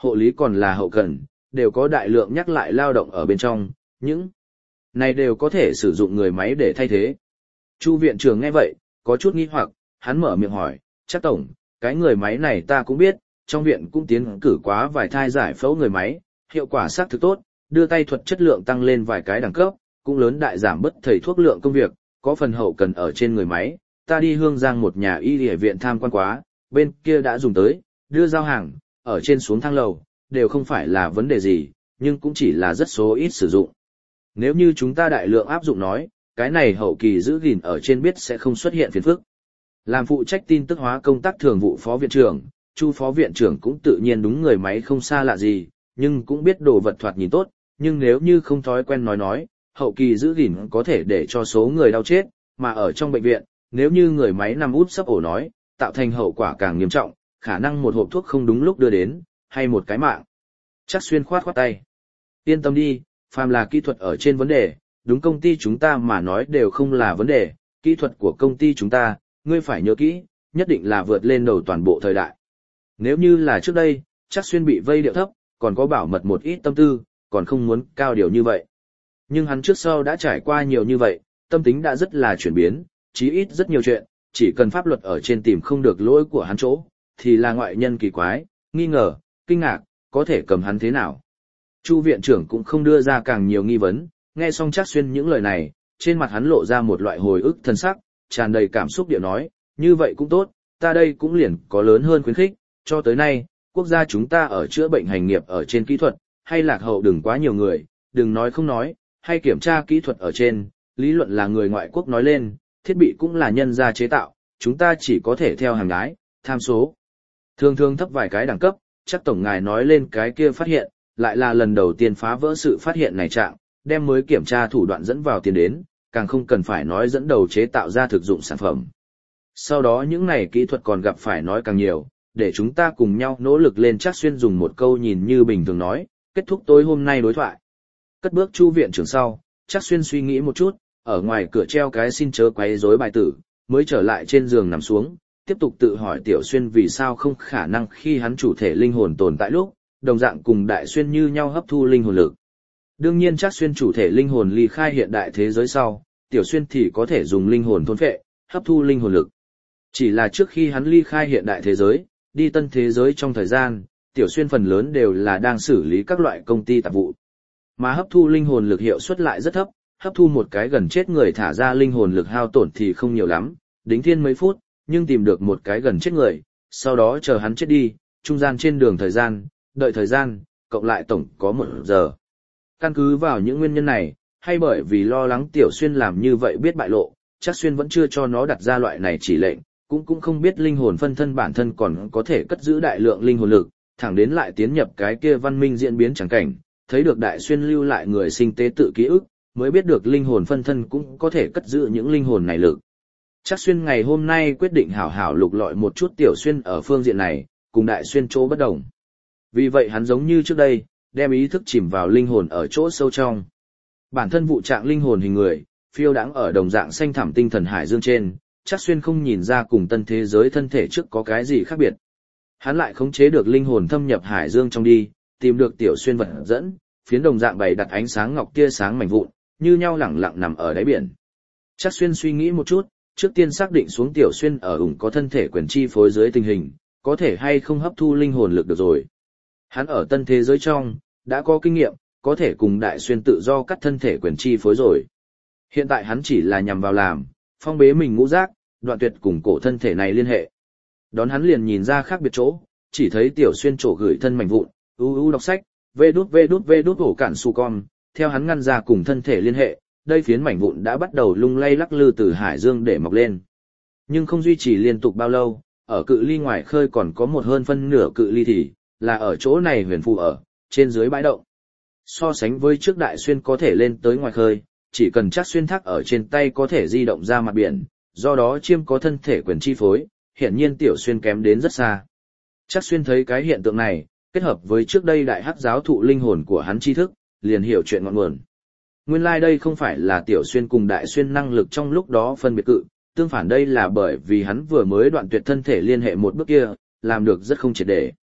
hộ lý còn là hậu cần, đều có đại lượng nhắc lại lao động ở bên trong, những này đều có thể sử dụng người máy để thay thế. Chu viện trưởng nghe vậy, có chút nghi hoặc, hắn mở miệng hỏi, chắc tổng, cái người máy này ta cũng biết, trong viện cũng tiến cử quá vài thai giải phẫu người máy, hiệu quả xác thực tốt, đưa tay thuật chất lượng tăng lên vài cái đẳng cấp, cũng lớn đại giảm bất thầy thuốc lượng công việc, có phần hậu cần ở trên người máy, ta đi Hương Giang một nhà y y viện tham quan quá, bên kia đã dùng tới, đưa giao hàng, ở trên xuống thang lầu, đều không phải là vấn đề gì, nhưng cũng chỉ là rất số ít sử dụng. Nếu như chúng ta đại lượng áp dụng nói, cái này hậu kỳ giữ gìn ở trên biết sẽ không xuất hiện phiền phức. Làm phụ trách tin tức hóa công tác thường vụ phó viện trưởng, Chu phó viện trưởng cũng tự nhiên đúng người máy không xa lạ gì, nhưng cũng biết đồ vật thoạt nhìn tốt, nhưng nếu như không thói quen nói nói, hậu kỳ giữ gìn có thể để cho số người đau chết, mà ở trong bệnh viện, nếu như người máy nằm úp sấp ổ nói, tạo thành hậu quả càng nghiêm trọng, khả năng một hộp thuốc không đúng lúc đưa đến, hay một cái mạng. Chắc xuyên khoát khoát tay. Yên tâm đi, phàm là kỹ thuật ở trên vấn đề, đúng công ty chúng ta mà nói đều không là vấn đề, kỹ thuật của công ty chúng ta, ngươi phải nhớ kỹ, nhất định là vượt lên đầu toàn bộ thời đại. Nếu như là trước đây, chắc xuyên bị vây điệu thấp, còn có bảo mật một ít tâm tư, còn không muốn cao điều như vậy. Nhưng hắn trước sau đã trải qua nhiều như vậy, tâm tính đã rất là chuyển biến, chí ít rất nhiều chuyện, chỉ cần pháp luật ở trên tìm không được lỗi của hắn chỗ, thì là ngoại nhân kỳ quái, nghi ngờ, kinh ngạc, có thể cầm hắn thế nào. Chu viện trưởng cũng không đưa ra càng nhiều nghi vấn, nghe xong Trác Xuyên những lời này, trên mặt hắn lộ ra một loại hồi ức thân sắc, tràn đầy cảm xúc điệu nói, như vậy cũng tốt, ta đây cũng liền có lớn hơn khuyến khích, cho tới nay, quốc gia chúng ta ở chữa bệnh hành nghiệp ở trên kỹ thuật, hay lạc hậu đừng quá nhiều người, đừng nói không nói, hay kiểm tra kỹ thuật ở trên, lý luận là người ngoại quốc nói lên, thiết bị cũng là nhân gia chế tạo, chúng ta chỉ có thể theo hàng đái, tham số. Thường thường thấp vài cái đẳng cấp, chắc tổng ngài nói lên cái kia phát hiện, lại là lần đầu tiên phá vỡ sự phát hiện này trạng, đem mới kiểm tra thủ đoạn dẫn vào tiền đến, càng không cần phải nói dẫn đầu chế tạo ra thực dụng sản phẩm. Sau đó những này kỹ thuật còn gặp phải nói càng nhiều, để chúng ta cùng nhau nỗ lực lên. Trác Xuyên dùng một câu nhìn như bình thường nói, kết thúc tối hôm nay đối thoại. Cất bước Chu viện trưởng sau, Trác Xuyên suy nghĩ một chút, ở ngoài cửa treo cái xin chớ quấy rối bài tử, mới trở lại trên giường nằm xuống, tiếp tục tự hỏi Tiểu Xuyên vì sao không khả năng khi hắn chủ thể linh hồn tồn tại lúc, đồng dạng cùng Đại Xuyên như nhau hấp thu linh hồn lực. Đương nhiên Trác Xuyên chủ thể linh hồn ly khai hiện đại thế giới sau, Tiểu Xuyên thì có thể dùng linh hồn thôn phệ, hấp thu linh hồn lực. Chỉ là trước khi hắn ly khai hiện đại thế giới, đi tân thế giới trong thời gian, Tiểu Xuyên phần lớn đều là đang xử lý các loại công ty tạp vụ. Mà hấp thu linh hồn lực hiệu suất lại rất thấp, hấp thu một cái gần chết người thả ra linh hồn lực hao tổn thì không nhiều lắm, đính thiên mấy phút, nhưng tìm được một cái gần chết người, sau đó chờ hắn chết đi, trung gian trên đường thời gian, đợi thời gian, cộng lại tổng có một giờ. Căn cứ vào những nguyên nhân này, hay bởi vì lo lắng Tiểu Xuyên làm như vậy biết bại lộ, Trác Xuyên vẫn chưa cho nó đặt ra loại này chỉ lệnh, cũng cũng không biết linh hồn phân thân bản thân còn có thể cất giữ đại lượng linh hồn lực, thẳng đến lại tiến nhập cái kia văn minh diễn biến chẳng cảnh, thấy được Đại Xuyên lưu lại người sinh tế tự ký ức, mới biết được linh hồn phân thân cũng có thể cất giữ những linh hồn này lực. Trác Xuyên ngày hôm nay quyết định hảo hảo lục lọi một chút Tiểu Xuyên ở phương diện này, cùng Đại Xuyên chỗ bất đồng. Vì vậy hắn giống như trước đây, đem ý thức chìm vào linh hồn ở chỗ sâu trong. Bản thân vụ trạng linh hồn hình người, phiêu đãng ở đồng dạng xanh thẳm tinh thần hải dương trên, Trác Xuyên không nhìn ra cùng tân thế giới thân thể trước có cái gì khác biệt. Hắn lại khống chế được linh hồn thâm nhập hải dương trong đi, tìm được Tiểu Xuyên vật dẫn, phiến đồng dạng bày đặt ánh sáng ngọc tia sáng mảnh vụn, như nhau lẳng lặng nằm ở đáy biển. Trác Xuyên suy nghĩ một chút, trước tiên xác định xuống Tiểu Xuyên ở ủng có thân thể quyền chi phối dưới tình hình, có thể hay không hấp thu linh hồn lực được rồi. Hắn ở tân thế giới trong, đã có kinh nghiệm, có thể cùng Đại Xuyên tự do cắt thân thể quyền chi phối rồi. Hiện tại hắn chỉ là nhằm vào làm, phong bế mình ngũ giác, đoạn tuyệt cùng cổ thân thể này liên hệ. Đón hắn liền nhìn ra khác biệt chỗ, chỉ thấy Tiểu Xuyên trổ gửi thân mảnh vụn, u u đọc sách, vê đút vê đút vê đút ổ cản su con, theo hắn ngăn ra cùng thân thể liên hệ, đây phiến mảnh vụn đã bắt đầu lung lay lắc lư từ hải dương để mọc lên. Nhưng không duy trì liên tục bao lâu, ở cự ly ngoài khơi còn có một hơn phân nửa cự ly thì, là ở chỗ này huyền phù ở, trên dưới bãi động. So sánh với trước Đại Xuyên có thể lên tới ngoài khơi, chỉ cần Trác Xuyên thác ở trên tay có thể di động ra mặt biển, do đó chiêm có thân thể quyền chi phối, hiển nhiên Tiểu Xuyên kém đến rất xa. Trác Xuyên thấy cái hiện tượng này, kết hợp với trước đây đại hắc giáo thụ linh hồn của hắn tri thức, liền hiểu chuyện ngọn nguồn. Nguyên lai like đây không phải là Tiểu Xuyên cùng Đại Xuyên năng lực trong lúc đó phân biệt cự, tương phản đây là bởi vì hắn vừa mới đoạn tuyệt thân thể liên hệ một bước kia, làm được rất không triệt để.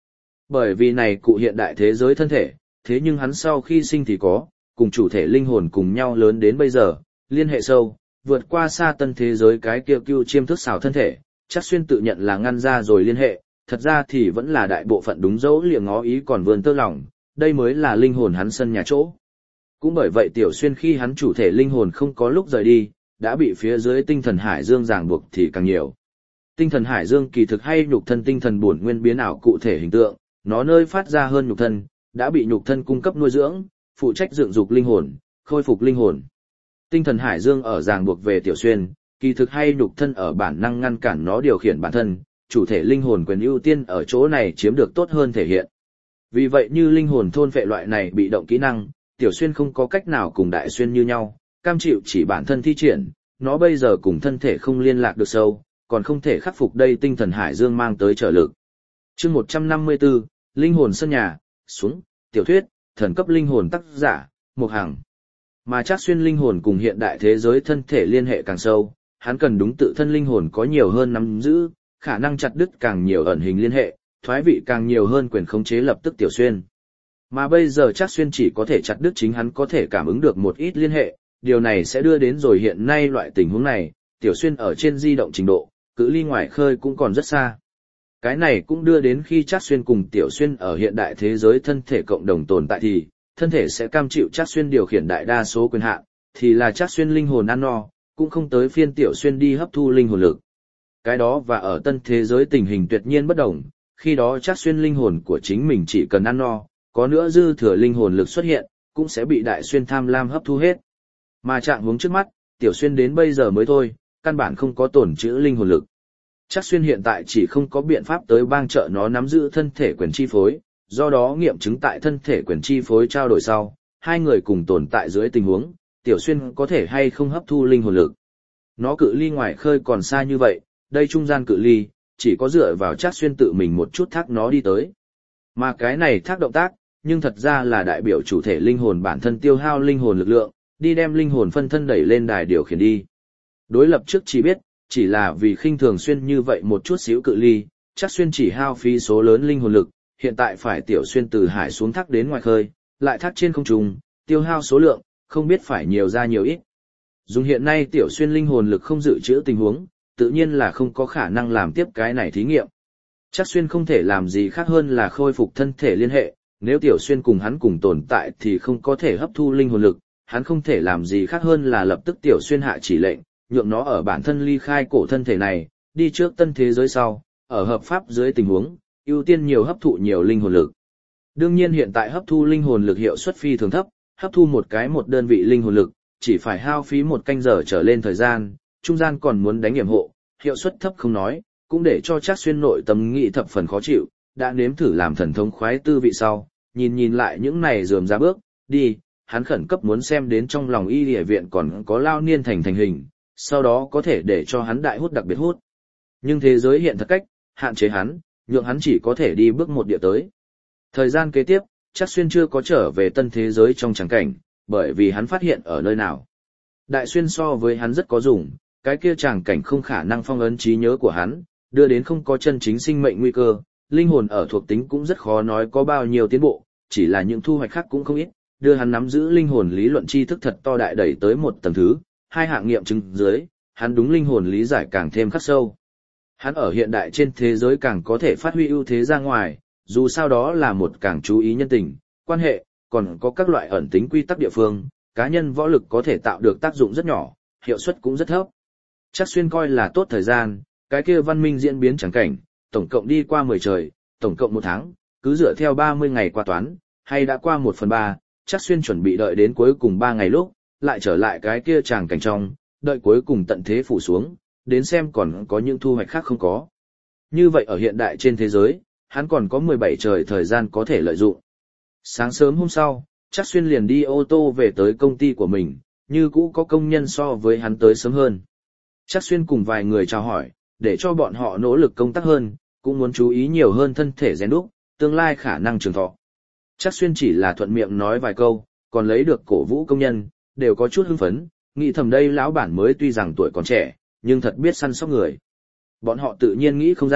Bởi vì này cụ hiện đại thế giới thân thể, thế nhưng hắn sau khi sinh thì có, cùng chủ thể linh hồn cùng nhau lớn đến bây giờ, liên hệ sâu, vượt qua xa tân thế giới cái kia cưu chiêm thức xảo thân thể, chắc xuyên tự nhận là ngăn ra rồi liên hệ, thật ra thì vẫn là đại bộ phận đúng dấu liệng ngó ý còn vươn tơ lòng, đây mới là linh hồn hắn sân nhà chỗ. Cũng bởi vậy Tiểu Xuyên khi hắn chủ thể linh hồn không có lúc rời đi, đã bị phía dưới tinh thần hải dương ràng buộc thì càng nhiều. Tinh thần hải dương kỳ thực hay nhục thân tinh thần bổn nguyên biến ảo cụ thể hình tượng, nó nơi phát ra hơn nhục thân, đã bị nhục thân cung cấp nuôi dưỡng, phụ trách dựng dục linh hồn, khôi phục linh hồn. Tinh thần hải dương ở ràng buộc về Tiểu Xuyên, kỳ thực hay nhục thân ở bản năng ngăn cản nó điều khiển bản thân, chủ thể linh hồn quyền ưu tiên ở chỗ này chiếm được tốt hơn thể hiện. Vì vậy như linh hồn thôn phệ loại này bị động kỹ năng, Tiểu Xuyên không có cách nào cùng Đại Xuyên như nhau, cam chịu chỉ bản thân thi triển, nó bây giờ cùng thân thể không liên lạc được sâu, còn không thể khắc phục đây tinh thần hải dương mang tới trợ lực. Chương một trăm năm mươi tư, linh hồn sân nhà, xuống, tiểu thuyết, thần cấp linh hồn tác giả, Mục Hằng. Mà Trác Xuyên linh hồn cùng hiện đại thế giới thân thể liên hệ càng sâu, hắn cần đúng tự thân linh hồn có nhiều hơn nắm giữ, khả năng chặt đứt càng nhiều ẩn hình liên hệ, thoái vị càng nhiều hơn quyền khống chế lập tức Tiểu Xuyên. Mà bây giờ Trác Xuyên chỉ có thể chặt đứt chính hắn có thể cảm ứng được một ít liên hệ, điều này sẽ đưa đến rồi hiện nay loại tình huống này, Tiểu Xuyên ở trên di động trình độ, cự ly ngoài khơi cũng còn rất xa. Cái này cũng đưa đến khi Trác Xuyên cùng Tiểu Xuyên ở hiện đại thế giới thân thể cộng đồng tồn tại thì, thân thể sẽ cam chịu Trác Xuyên điều khiển đại đa số quyền hạn, thì là Trác Xuyên linh hồn ăn no, cũng không tới phiên Tiểu Xuyên đi hấp thu linh hồn lực. Cái đó và ở tân thế giới tình hình tuyệt nhiên bất đồng, khi đó Trác Xuyên linh hồn của chính mình chỉ cần ăn no, có nữa dư thừa linh hồn lực xuất hiện, cũng sẽ bị Đại Xuyên tham lam hấp thu hết. Mà trạng huống trước mắt, Tiểu Xuyên đến bây giờ mới thôi, căn bản không có tổn trữ linh hồn lực. Trác Xuyên hiện tại chỉ không có biện pháp tới bang trợ nó nắm giữ thân thể quyền chi phối, do đó nghiệm chứng tại thân thể quyền chi phối trao đổi sau, hai người cùng tồn tại dưới tình huống, Tiểu Xuyên có thể hay không hấp thu linh hồn lực. Nó cự ly ngoài khơi còn xa như vậy, đây trung gian cự ly, chỉ có dựa vào Trác Xuyên tự mình một chút thác nó đi tới. Mà cái này thác động tác, nhưng thật ra là đại biểu chủ thể linh hồn bản thân tiêu hao linh hồn lực lượng, đi đem linh hồn phân thân đẩy lên đài điều khiển đi. Đối lập trước chỉ biết, chỉ là vì khinh thường Xuyên như vậy một chút xíu cự ly, Trác Xuyên chỉ hao phí số lớn linh hồn lực, hiện tại phải Tiểu Xuyên từ hải xuống thác đến ngoài khơi, lại thác trên không trung, tiêu hao số lượng, không biết phải nhiều ra nhiều ít. Dùng hiện nay Tiểu Xuyên linh hồn lực không dự trữ tình huống, tự nhiên là không có khả năng làm tiếp cái này thí nghiệm. Trác Xuyên không thể làm gì khác hơn là khôi phục thân thể liên hệ, nếu Tiểu Xuyên cùng hắn cùng tồn tại thì không có thể hấp thu linh hồn lực, hắn không thể làm gì khác hơn là lập tức Tiểu Xuyên hạ chỉ lệnh, nhượng nó ở bản thân ly khai cổ thân thể này, đi trước tân thế giới sau, ở hợp pháp dưới tình huống, ưu tiên nhiều hấp thụ nhiều linh hồn lực. Đương nhiên hiện tại hấp thu linh hồn lực hiệu suất phi thường thấp, hấp thu một cái một đơn vị linh hồn lực, chỉ phải hao phí một canh giờ trở lên thời gian, trung gian còn muốn đánh nghiệm hộ, hiệu suất thấp không nói, cũng để cho Trác Xuyên nội tâm nghĩ thập phần khó chịu, đã nếm thử làm thần thông khoái tư vị sau, nhìn nhìn lại những này rườm ra bước, đi, hắn khẩn cấp muốn xem đến trong lòng y địa viện còn có lao niên thành thành hình, sau đó có thể để cho hắn đại hút đặc biệt hút. Nhưng thế giới hiện thật cách, hạn chế hắn, nhượng hắn chỉ có thể đi bước một địa tới. Thời gian kế tiếp, Trác Xuyên chưa có trở về tân thế giới trong tràng cảnh, bởi vì hắn phát hiện ở nơi nào. Đại Xuyên so với hắn rất có dùng, cái kia tràng cảnh không khả năng phong ấn trí nhớ của hắn, đưa đến không có chân chính sinh mệnh nguy cơ, linh hồn ở thuộc tính cũng rất khó nói có bao nhiêu tiến bộ, chỉ là những thu hoạch khác cũng không ít, đưa hắn nắm giữ linh hồn lý luận tri thức thật to đại đẩy tới một tầng thứ, hai hạng nghiệm chứng dưới, hắn đúng linh hồn lý giải càng thêm khắc sâu. Hắn ở hiện đại trên thế giới càng có thể phát huy ưu thế ra ngoài, dù sao đó là một càng chú ý nhân tình, quan hệ, còn có các loại ẩn tính quy tắc địa phương, cá nhân võ lực có thể tạo được tác dụng rất nhỏ, hiệu suất cũng rất thấp. Trác Xuyên coi là tốt thời gian, cái kia văn minh diễn biến chẳng cảnh, tổng cộng đi qua mười trời, tổng cộng một tháng, cứ dựa theo ba mươi ngày qua toán, hay đã qua một phần ba, Trác Xuyên chuẩn bị đợi đến cuối cùng ba ngày lúc, lại trở lại cái kia tràng cảnh trong, đợi cuối cùng tận thế phủ xuống, đến xem còn có những thu hoạch khác không có. Như vậy ở hiện đại trên thế giới, hắn còn có mười bảy trời thời gian có thể lợi dụng. Sáng sớm hôm sau, Trác Xuyên liền đi ô tô về tới công ty của mình, như cũ có công nhân so với hắn tới sớm hơn. Trác Xuyên cùng vài người chào hỏi, để cho bọn họ nỗ lực công tác hơn, cũng muốn chú ý nhiều hơn thân thể rèn đúc, tương lai khả năng trường thọ. Trác Xuyên chỉ là thuận miệng nói vài câu, còn lấy được cổ vũ công nhân, đều có chút hưng phấn, nghĩ thầm đây lão bản mới tuy rằng tuổi còn trẻ, nhưng thật biết săn sóc người. Bọn họ tự nhiên nghĩ không ra,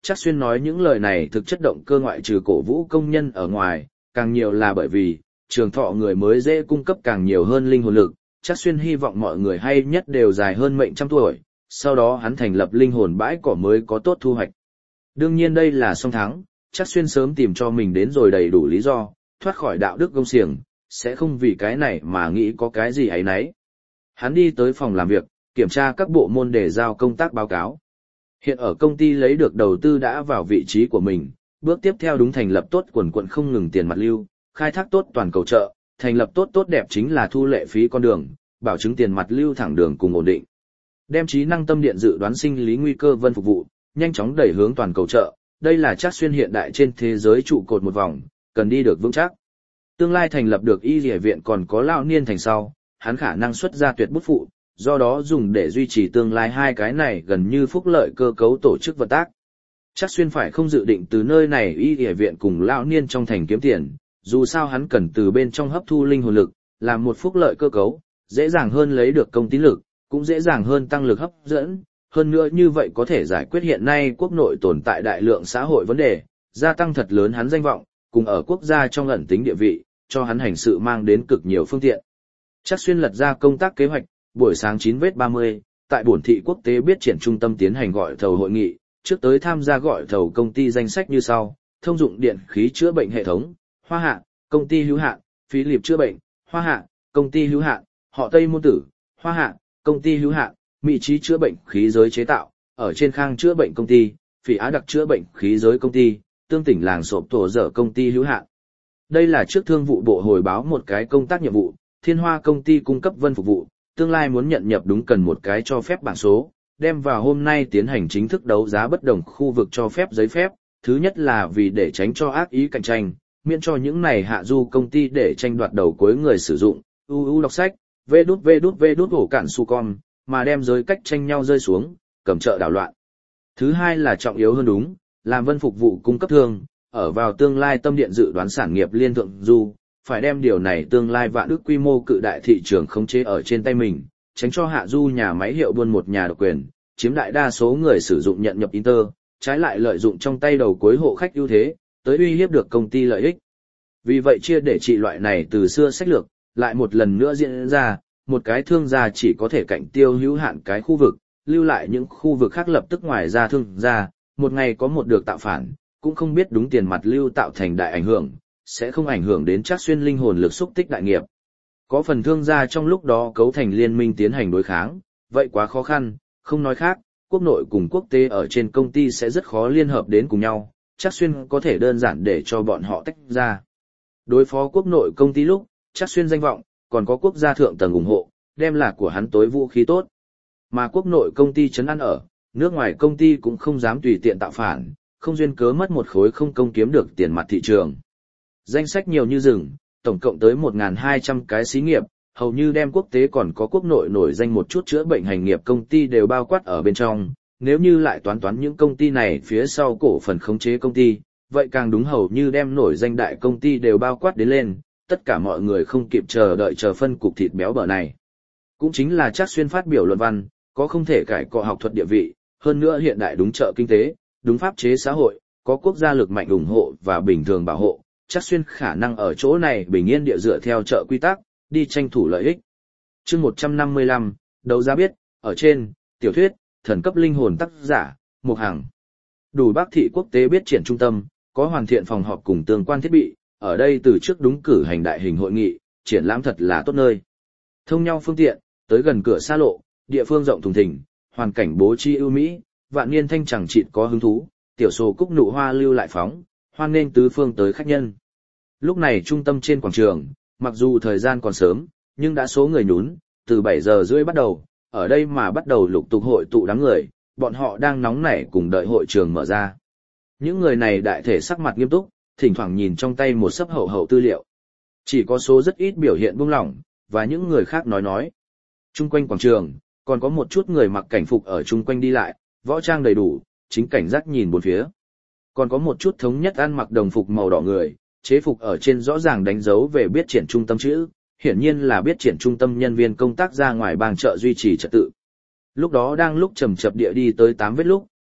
Trác Xuyên nói những lời này thực chất động cơ ngoại trừ cổ vũ công nhân ở ngoài, càng nhiều là bởi vì, trường thọ người mới dễ cung cấp càng nhiều hơn linh hồn lực. Trác Xuyên hy vọng mọi người hay nhất đều dài hơn mệnh trăm tuổi, sau đó hắn thành lập linh hồn bãi cỏ mới có tốt thu hoạch. Đương nhiên đây là song thắng, Trác Xuyên sớm tìm cho mình đến rồi đầy đủ lý do, thoát khỏi đạo đức gông xiềng, sẽ không vì cái này mà nghĩ có cái gì ấy nấy. Hắn đi tới phòng làm việc, kiểm tra các bộ môn để giao công tác báo cáo. Hiện ở công ty lấy được đầu tư đã vào vị trí của mình, bước tiếp theo đúng thành lập tốt quần quận không ngừng tiền mặt lưu, khai thác tốt toàn cầu chợ, thành lập tốt tốt đẹp chính là thu lệ phí con đường, bảo chứng tiền mặt lưu thẳng đường cùng ổn định. Đem trí năng tâm điện dự đoán sinh lý nguy cơ vân phục vụ, nhanh chóng đẩy hướng toàn cầu chợ, đây là Trác Xuyên hiện đại trên thế giới trụ cột một vòng, cần đi được vững chắc. Tương lai thành lập được y y viện còn có lão niên thành sau, hắn khả năng xuất ra tuyệt bút phụ, do đó dùng để duy trì tương lai hai cái này gần như phúc lợi cơ cấu tổ chức vận tác. Trác Xuyên phải không dự định từ nơi này y y viện cùng lão niên trong thành kiếm tiền, dù sao hắn cần từ bên trong hấp thu linh hồn lực, làm một phúc lợi cơ cấu, dễ dàng hơn lấy được công tín lực, cũng dễ dàng hơn tăng lực hấp dẫn, hơn nữa như vậy có thể giải quyết hiện nay quốc nội tồn tại đại lượng xã hội vấn đề, gia tăng thật lớn hắn danh vọng, cùng ở quốc gia trong ẩn tính địa vị, cho hắn hành sự mang đến cực nhiều phương tiện. Trác Xuyên lật ra công tác kế hoạch, buổi sáng chín vết ba mươi, tại bổn thị quốc tế biết triển trung tâm tiến hành gọi thầu hội nghị, trước tới tham gia gọi thầu công ty danh sách như sau: thông dụng điện khí chữa bệnh hệ thống, Hoa Hạ, công ty hữu hạn, Phí Liệp chữa bệnh, Hoa Hạ, công ty hữu hạn, họ Tây môn tử, Hoa Hạ, công ty hữu hạn, Mỹ trí chữa bệnh khí giới chế tạo, ở trên Khang chữa bệnh công ty, Phỉ Á đặc chữa bệnh khí giới công ty, Tương tỉnh làng sộp tổ dở công ty hữu hạn. Đây là trước thương vụ bộ hồi báo một cái công tác nhiệm vụ, Thiên Hoa công ty cung cấp vân phục vụ, tương lai muốn nhận nhập đúng cần một cái cho phép bảng số, đem vào hôm nay tiến hành chính thức đấu giá bất đồng khu vực cho phép giấy phép, thứ nhất là vì để tránh cho ác ý cạnh tranh, miễn cho những này hạ du công ty để tranh đoạt đầu cuối người sử dụng, uu đọc sách, vê đút vê đút vê đút hổ cản su con, mà đem giới cách tranh nhau rơi xuống, cầm chợ đảo loạn. Thứ hai là trọng yếu hơn đúng, làm vân phục vụ cung cấp thương, ở vào tương lai tâm điện dự đoán sản nghiệp liên thượng du, phải đem điều này tương lai vạn ước quy mô cự đại thị trường khống chế ở trên tay mình, tránh cho hạ du nhà máy hiệu buôn một nhà độc quyền, chiếm đại đa số người sử dụng nhận nhập Inter, trái lại lợi dụng trong tay đầu cuối hộ khách ưu thế, tới uy hiếp được công ty lợi ích. Vì vậy chia để trị loại này từ xưa sách lược, lại một lần nữa diễn ra, một cái thương gia chỉ có thể cạnh tiêu hữu hạn cái khu vực, lưu lại những khu vực khác lập tức ngoài ra thương gia, một ngày có một được tạo phản, cũng không biết đúng tiền mặt lưu tạo thành đại ảnh hưởng, sẽ không ảnh hưởng đến Trác Xuyên linh hồn lực xúc tích đại nghiệp. Có phần thương gia trong lúc đó cấu thành liên minh tiến hành đối kháng, vậy quá khó khăn, không nói khác, quốc nội cùng quốc tế ở trên công ty sẽ rất khó liên hợp đến cùng nhau, Trác Xuyên có thể đơn giản để cho bọn họ tách ra. Đối phó quốc nội công ty lúc, Trác Xuyên danh vọng, còn có quốc gia thượng tầng ủng hộ, đem là của hắn tối vũ khí tốt. Mà quốc nội công ty trấn an ở, nước ngoài công ty cũng không dám tùy tiện tạo phản, không duyên cớ mất một khối không công kiếm được tiền mặt thị trường. Danh sách nhiều như rừng, tổng cộng tới một nghìn hai trăm cái xí nghiệp, hầu như đem quốc tế còn có quốc nội nổi danh một chút chữa bệnh hành nghiệp công ty đều bao quát ở bên trong, nếu như lại toán toán những công ty này phía sau cổ phần khống chế công ty, vậy càng đúng hầu như đem nổi danh đại công ty đều bao quát đến lên, tất cả mọi người không kịp chờ đợi chờ phân cục thịt béo bở này. Cũng chính là Trác Xuyên phát biểu luận văn, có không thể cải cọ học thuật địa vị, hơn nữa hiện đại đúng trợ kinh tế, đúng pháp chế xã hội, có quốc gia lực mạnh ủng hộ và bình thường bảo hộ, Trác Xuyên khả năng ở chỗ này bình yên địa dựa theo trợ quy tắc, đi tranh thủ lợi ích. Chương một trăm năm mươi lăm, đấu giá biết, ở trên, tiểu thuyết, thần cấp linh hồn tác giả, Mục Hằng. Đủ Bắc thị quốc tế biết triển trung tâm, có hoàn thiện phòng họp cùng tương quan thiết bị, ở đây từ trước đúng cử hành đại hình hội nghị, triển lãm thật là tốt nơi. Thông nhau phương tiện, tới gần cửa xa lộ, địa phương rộng thùng thình, hoàn cảnh bố trí ưu mỹ, vạn niên thanh chẳng chịt có hứng thú, tiểu sổ cúc nụ hoa lưu lại phóng, hoan nghênh tứ phương tới khách nhân. Lúc này trung tâm trên quảng trường, mặc dù thời gian còn sớm, nhưng đã số người nhún, từ bảy giờ rưỡi bắt đầu, ở đây mà bắt đầu lục tục hội tụ đám người, bọn họ đang nóng nảy cùng đợi hội trường mở ra. Những người này đại thể sắc mặt nghiêm túc, thỉnh thoảng nhìn trong tay một sấp hậu hậu tư liệu. Chỉ có số rất ít biểu hiện buông lỏng, và những người khác nói nói. Trung quanh quảng trường, còn có một chút người mặc cảnh phục ở chung quanh đi lại, võ trang đầy đủ, chính cảnh giác nhìn bốn phía. Còn có một chút thống nhất ăn mặc đồng phục màu đỏ người, chế phục ở trên rõ ràng đánh dấu về biết triển trung tâm chữ, hiển nhiên là biết triển trung tâm nhân viên công tác ra ngoài bang chợ duy trì trật tự. Lúc đó đang lúc chậm chậm địa đi tới tám vết lúc,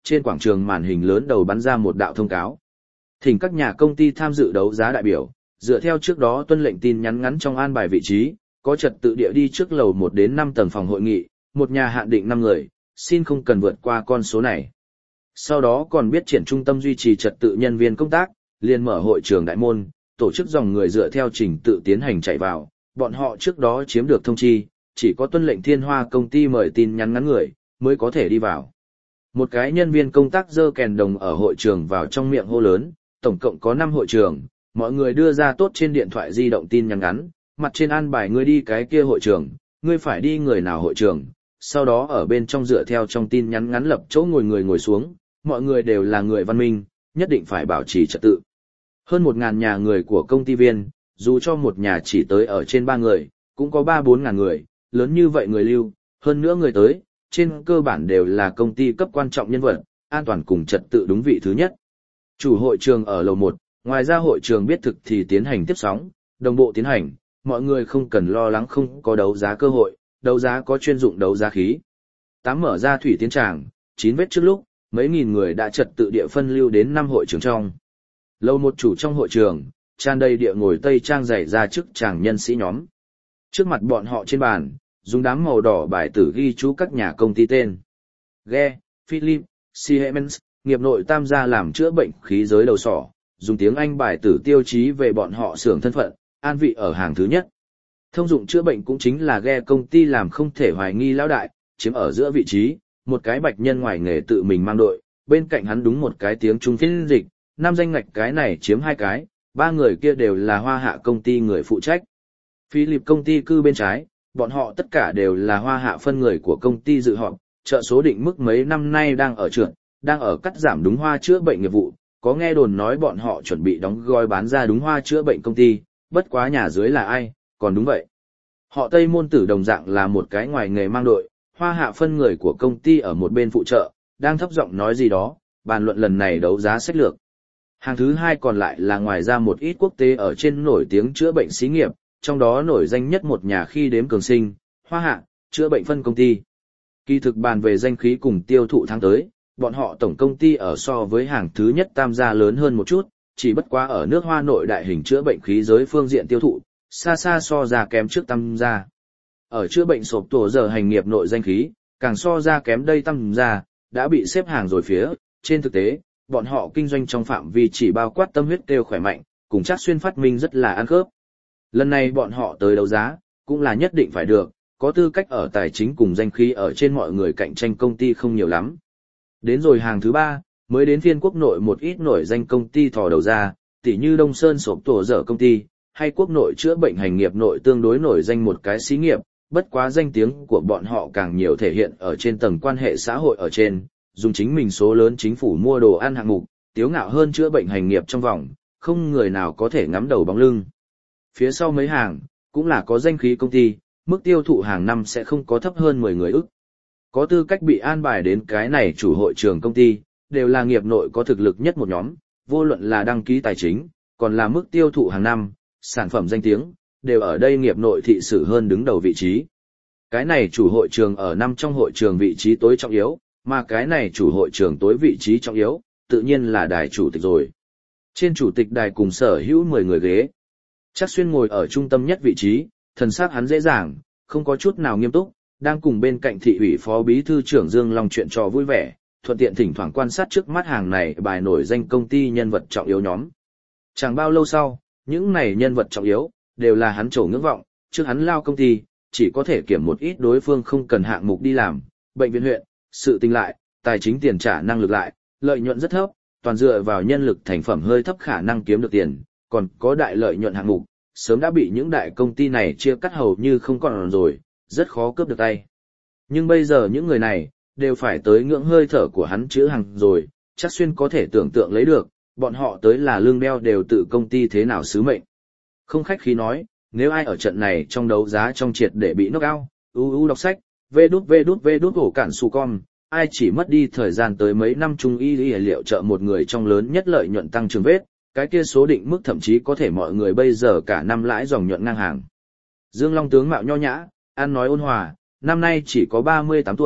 trên quảng trường màn hình lớn đầu bắn ra một đạo thông cáo. Thỉnh các nhà công ty tham dự đấu giá đại biểu, dựa theo trước đó tuân lệnh tin nhắn ngắn trong an bài vị trí, có trật tự địa đi trước lầu một đến năm tầng phòng hội nghị, một nhà hạn định năm người, xin không cần vượt qua con số này. Sau đó còn biết triển trung tâm duy trì trật tự nhân viên công tác, liền mở hội trường đại môn, tổ chức dòng người dựa theo trình tự tiến hành chạy vào, bọn họ trước đó chiếm được thông chi, chỉ có tuân lệnh Thiên Hoa công ty mời tin nhắn ngắn người, mới có thể đi vào. Một cái nhân viên công tác giơ kèn đồng ở hội trường vào trong miệng hô lớn, tổng cộng có năm hội trường, mọi người đưa ra tốt trên điện thoại di động tin nhắn ngắn, mặt trên an bài ngươi đi cái kia hội trường, ngươi phải đi người nào hội trường, sau đó ở bên trong dựa theo trong tin nhắn ngắn lập chỗ ngồi người ngồi xuống, mọi người đều là người văn minh, nhất định phải bảo trì trật tự. Hơn một ngàn nhà người của công ty viên, dù cho một nhà chỉ tới ở trên ba người, cũng có ba bốn ngàn người, lớn như vậy người lưu, hơn nữa người tới, trên cơ bản đều là công ty cấp quan trọng nhân vật, an toàn cùng trật tự đúng vị thứ nhất. Chủ hội trường ở lầu một, ngoài ra hội trường biết thực thì tiến hành tiếp sóng, đồng bộ tiến hành, mọi người không cần lo lắng không có đấu giá cơ hội, đấu giá có chuyên dụng đấu giá khí. Tám mở ra thủy tiến tràng, chín vết trước lúc, mấy nghìn người đã trật tự địa phân lưu đến năm hội trường trong. Lầu một chủ trong hội trường, tràn đầy địa ngồi tây trang dày ra trước chàng nhân sĩ nhóm. Trước mặt bọn họ trên bàn, dùng đám màu đỏ bài tử ghi chú các nhà công ty tên. Ge, Philip, Siemens, nghiệp nội tam gia làm chữa bệnh khí giới đầu sỏ, dùng tiếng Anh bài tử tiêu chí về bọn họ xưởng thân phận, an vị ở hàng thứ nhất. Thông dụng chữa bệnh cũng chính là Ge công ty làm không thể hoài nghi lão đại, chiếm ở giữa vị trí, một cái bạch nhân ngoài nghề tự mình mang đội, bên cạnh hắn đúng một cái tiếng Trung phiên dịch, năm danh ngạch cái này chiếm hai cái, ba người kia đều là Hoa Hạ công ty người phụ trách. Philip công ty cư bên trái, bọn họ tất cả đều là Hoa Hạ phân người của công ty dự họp, trợ số định mức mấy năm nay đang ở trượt, đang ở cắt giảm đúng hoa chữa bệnh nghiệp vụ, có nghe đồn nói bọn họ chuẩn bị đóng gói bán ra đúng hoa chữa bệnh công ty, bất quá nhà dưới là ai, còn đúng vậy. Họ Tây Môn Tử đồng dạng là một cái ngoài nghề mang đội, Hoa Hạ phân người của công ty ở một bên phụ trợ, đang thấp giọng nói gì đó, bàn luận lần này đấu giá sách lược. Hàng thứ hai còn lại là ngoài ra một ít quốc tế ở trên nổi tiếng chữa bệnh xí nghiệp, trong đó nổi danh nhất một nhà khi đếm cường sinh, Hoa Hạ, chữa bệnh phân công ty. Kỳ thực bàn về danh khí cùng tiêu thụ tháng tới, bọn họ tổng công ty ở so với hàng thứ nhất tam gia lớn hơn một chút, chỉ bất quá ở nước Hoa nội đại hình chữa bệnh khí giới phương diện tiêu thụ, xa xa so ra kém trước tam gia. Ở chữa bệnh sộp tổ giờ hành nghiệp nội danh khí, càng so ra kém đây tam gia, đã bị xếp hàng rồi phía, trên thực tế, bọn họ kinh doanh trong phạm vi chỉ bao quát tâm huyết kêu khỏe mạnh, cùng chắc xuyên phát minh rất là ăn khớp. Lần này bọn họ tới đấu giá, cũng là nhất định phải được, có tư cách ở tài chính cùng danh khí ở trên mọi người cạnh tranh công ty không nhiều lắm. Đến rồi hàng thứ ba, mới đến phiên quốc nội một ít nổi danh công ty thò đầu ra, tỉ như Đông Sơn sộp tổ dở công ty, hay quốc nội chữa bệnh hành nghiệp nội tương đối nổi danh một cái xí nghiệp, bất quá danh tiếng của bọn họ càng nhiều thể hiện ở trên tầng quan hệ xã hội ở trên, dùng chính mình số lớn chính phủ mua đồ ăn hạng mục, tiếu ngạo hơn chữa bệnh hành nghiệp trong vòng, không người nào có thể ngắm đầu bóng lưng. Phía sau mấy hàng, cũng là có danh khí công ty, mức tiêu thụ hàng năm sẽ không có thấp hơn mười người ức. Có tư cách bị an bài đến cái này chủ hội trường công ty, đều là nghiệp nội có thực lực nhất một nhóm, vô luận là đăng ký tài chính, còn là mức tiêu thụ hàng năm, sản phẩm danh tiếng, đều ở đây nghiệp nội thị sử hơn đứng đầu vị trí. Cái này chủ hội trường ở năm trong hội trường vị trí tối trọng yếu, mà cái này chủ hội trường tối vị trí trọng yếu, tự nhiên là đài chủ tịch rồi. Trên chủ tịch đài cùng sở hữu mười người ghế. Chắc xuyên ngồi ở trung tâm nhất vị trí, thần sắc hắn dễ dàng, không có chút nào nghiêm túc, đang cùng bên cạnh thị ủy phó bí thư trưởng Dương Long chuyện trò vui vẻ, thuận tiện thỉnh thoảng quan sát trước mắt hàng này bài nổi danh công ty nhân vật trọng yếu nhóm. Chẳng bao lâu sau, những này nhân vật trọng yếu, đều là hắn trổ ngưỡng vọng, trước hắn lao công ty, chỉ có thể kiểm một ít đối phương không cần hạng mục đi làm, bệnh viện huyện, sự tình lại, tài chính tiền trả năng lực lại, lợi nhuận rất thấp, toàn dựa vào nhân lực thành phẩm hơi thấp khả năng kiếm được tiền, còn có đại lợi nhuận hạng mục, sớm đã bị những đại công ty này chia cắt hầu như không còn rồi, rất khó cướp được tay. Nhưng bây giờ những người này, đều phải tới ngưỡng hơi thở của hắn chữ hàng rồi, chắc xuyên có thể tưởng tượng lấy được, bọn họ tới là lương đeo đều tự công ty thế nào sứ mệnh. Không khách khí nói, nếu ai ở trận này trong đấu giá trong triệt để bị knock out, uu đọc sách, vê đút vê đút vê đút ổ cản su con, ai chỉ mất đi thời gian tới mấy năm trung y lý liệu trợ một người trong lớn nhất lợi nhuận tăng trưởng vết, cái kia số định mức thậm chí có thể mọi người bây giờ cả năm lãi dòng nhuận ngang hàng. Dương Long tướng mạo nho nhã, ăn nói ôn hòa, năm nay chỉ có ba mươi tám tuổi,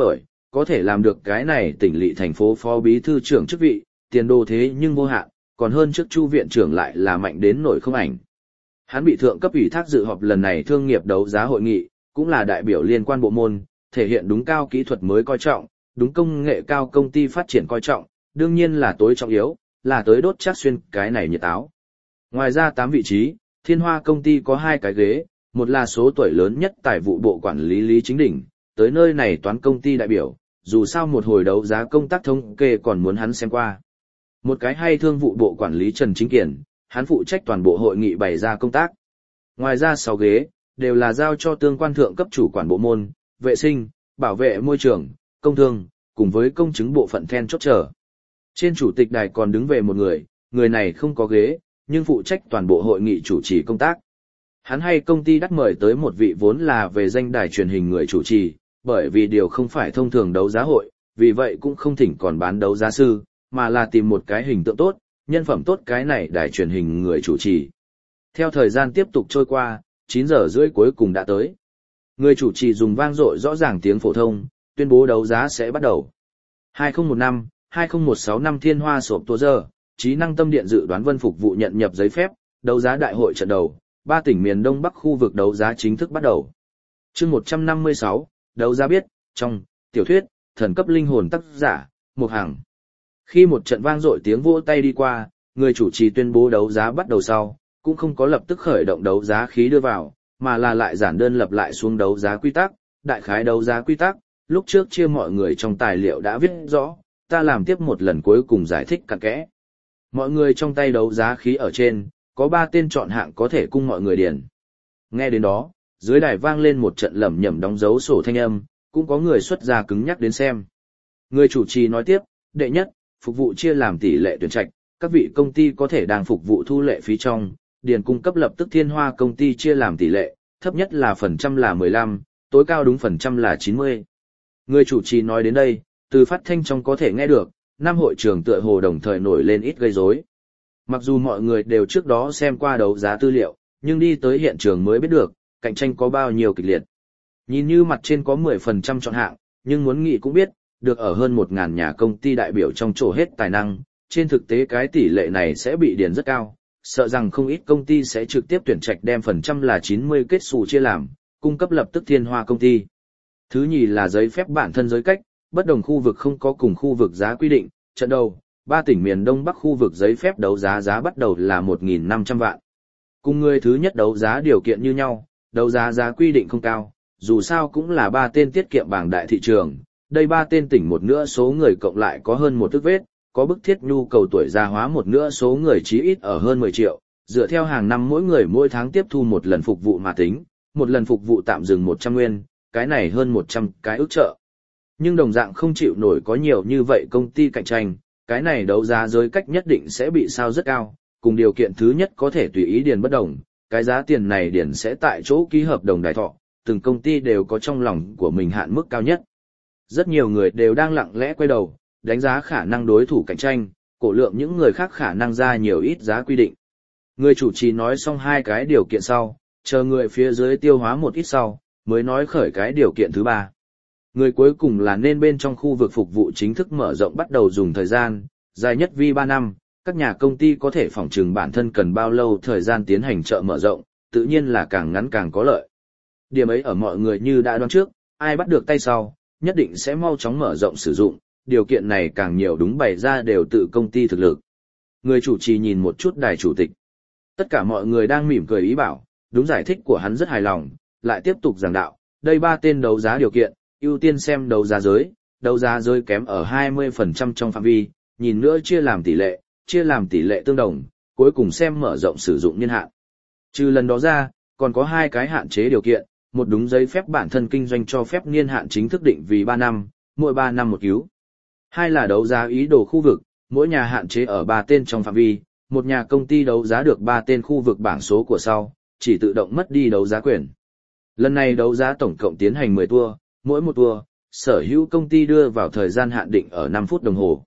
có thể làm được cái này tỉnh lỵ thành phố phó bí thư trưởng chức vị, tiền đồ thế nhưng vô hạn, còn hơn trước Chu viện trưởng lại là mạnh đến nổi không ảnh. Hắn bị thượng cấp ủy thác dự họp lần này thương nghiệp đấu giá hội nghị, cũng là đại biểu liên quan bộ môn, thể hiện đúng cao kỹ thuật mới coi trọng, đúng công nghệ cao công ty phát triển coi trọng, đương nhiên là tối trọng yếu, là tới đốt chắc xuyên cái này nhiệt áo. Ngoài ra tám vị trí, Thiên Hoa công ty có hai cái ghế, một là số tuổi lớn nhất tài vụ bộ quản lý Lý Chính Đỉnh, tới nơi này toán công ty đại biểu, dù sao một hồi đấu giá công tác thống kê còn muốn hắn xem qua. Một cái hay thương vụ bộ quản lý Trần Chính Kiển, hắn phụ trách toàn bộ hội nghị bày ra công tác. Ngoài ra sáu ghế, đều là giao cho tương quan thượng cấp chủ quản bộ môn, vệ sinh, bảo vệ môi trường, công thương, cùng với công chứng bộ phận then chốt trở. Trên chủ tịch đài còn đứng về một người, người này không có ghế, nhưng phụ trách toàn bộ hội nghị chủ trì công tác. Hắn hay công ty đắt mời tới một vị vốn là về danh đài truyền hình người chủ trì, bởi vì điều không phải thông thường đấu giá hội, vì vậy cũng không thỉnh còn bán đấu giá sư, mà là tìm một cái hình tượng tốt, nhân phẩm tốt cái này đài truyền hình người chủ trì. Theo thời gian tiếp tục trôi qua, chín giờ rưỡi cuối cùng đã tới. Người chủ trì dùng vang dội rõ ràng tiếng phổ thông, tuyên bố đấu giá sẽ bắt đầu. hai không một năm, hai không một sáu năm Thiên Hoa sộp tua giờ, trí năng tâm điện dự đoán vân phục vụ nhận nhập giấy phép, đấu giá đại hội trận đầu, ba tỉnh miền Đông Bắc khu vực đấu giá chính thức bắt đầu. Chương một trăm năm mươi sáu, đấu giá biết, trong, tiểu thuyết, thần cấp linh hồn tác giả, Mục Hằng. Khi một trận vang dội tiếng vỗ tay đi qua, người chủ trì tuyên bố đấu giá bắt đầu sau, cũng không có lập tức khởi động đấu giá khí đưa vào, mà là lại giản đơn lập lại xuống đấu giá quy tắc, đại khái đấu giá quy tắc, lúc trước chia mọi người trong tài liệu đã viết rõ, ta làm tiếp một lần cuối cùng giải thích cặn kẽ. Mọi người trong tay đấu giá khí ở trên, có ba tên chọn hạng có thể cung mọi người điền. Nghe đến đó, dưới đài vang lên một trận lẩm nhẩm đóng dấu sổ thanh âm, cũng có người xuất ra cứng nhắc đến xem. Người chủ trì nói tiếp, đệ nhất, phục vụ chia làm tỷ lệ tuyển trạch, các vị công ty có thể đang phục vụ thu lệ phí trong, điền cung cấp lập tức Thiên Hoa công ty chia làm tỷ lệ, thấp nhất là phần trăm là mười lăm, tối cao đúng phần trăm là chín mươi. Người chủ trì nói đến đây, từ phát thanh trong có thể nghe được, năm hội trường tựa hồ đồng thời nổi lên ít gây rối. Mặc dù mọi người đều trước đó xem qua đấu giá tư liệu, nhưng đi tới hiện trường mới biết được, cạnh tranh có bao nhiêu kịch liệt. Nhìn như mặt trên có mười phần trăm chọn hạng, nhưng muốn nghĩ cũng biết, được ở hơn một nghìn nhà công ty đại biểu trong chỗ hết tài năng, trên thực tế cái tỷ lệ này sẽ bị điền rất cao, sợ rằng không ít công ty sẽ trực tiếp tuyển trạch đem phần trăm là chín mươi kết xù chia làm, cung cấp lập tức Thiên Hoa công ty. Thứ nhì là giấy phép bản thân giới cách, bất đồng khu vực không có cùng khu vực giá quy định, trận đầu, ba tỉnh miền Đông Bắc khu vực giấy phép đấu giá giá bắt đầu là một nghìn năm trăm vạn. Cùng người thứ nhất đấu giá điều kiện như nhau, đấu giá giá quy định không cao, dù sao cũng là ba tên tiết kiệm bảng đại thị trường, đây ba tên tỉnh một nửa số người cộng lại có hơn một thước vết, có bức thiết nhu cầu tuổi già hóa một nửa số người chí ít ở hơn mười triệu, dựa theo hàng năm mỗi người mỗi tháng tiếp thu một lần phục vụ mà tính, một lần phục vụ tạm dừng một trăm nguyên, cái này hơn một trăm cái ước trợ. Nhưng đồng dạng không chịu nổi có nhiều như vậy công ty cạnh tranh, cái này đấu giá giới cách nhất định sẽ bị sao rất cao, cùng điều kiện thứ nhất có thể tùy ý điền bất đồng, cái giá tiền này điền sẽ tại chỗ ký hợp đồng đài thọ, từng công ty đều có trong lòng của mình hạn mức cao nhất. Rất nhiều người đều đang lặng lẽ quay đầu, đánh giá khả năng đối thủ cạnh tranh, cổ lượng những người khác khả năng ra nhiều ít giá quy định. Người chủ trì nói xong hai cái điều kiện sau, chờ người phía dưới tiêu hóa một ít sau, mới nói khởi cái điều kiện thứ ba. Người cuối cùng là nên bên trong khu vực phục vụ chính thức mở rộng bắt đầu dùng thời gian, dài nhất vì ba năm, các nhà công ty có thể phỏng chừng bản thân cần bao lâu thời gian tiến hành chợ mở rộng, tự nhiên là càng ngắn càng có lợi. Điểm ấy ở mọi người như đã đoán trước, ai bắt được tay sau, nhất định sẽ mau chóng mở rộng sử dụng, điều kiện này càng nhiều đúng bày ra đều tự công ty thực lực. Người chủ trì nhìn một chút đài chủ tịch. Tất cả mọi người đang mỉm cười ý bảo, đúng giải thích của hắn rất hài lòng, lại tiếp tục giảng đạo, đây ba tên đấu giá điều kiện, ưu tiên xem đấu giá giới, đấu giá giới kém ở hai mươi phần trăm trong phạm vi, nhìn nữa chia làm tỷ lệ, chia làm tỷ lệ tương đồng, cuối cùng xem mở rộng sử dụng niên hạn. Trừ lần đó ra, còn có hai cái hạn chế điều kiện, một đúng giấy phép bản thân kinh doanh cho phép niên hạn chính thức định vì ba năm, mỗi ba năm một cứu. Hai là đấu giá ý đồ khu vực, mỗi nhà hạn chế ở ba tên trong phạm vi, một nhà công ty đấu giá được ba tên khu vực bảng số của sau, chỉ tự động mất đi đấu giá quyền. Lần này đấu giá tổng cộng tiến hành mười tour, mỗi một tour, sở hữu công ty đưa vào thời gian hạn định ở năm phút đồng hồ.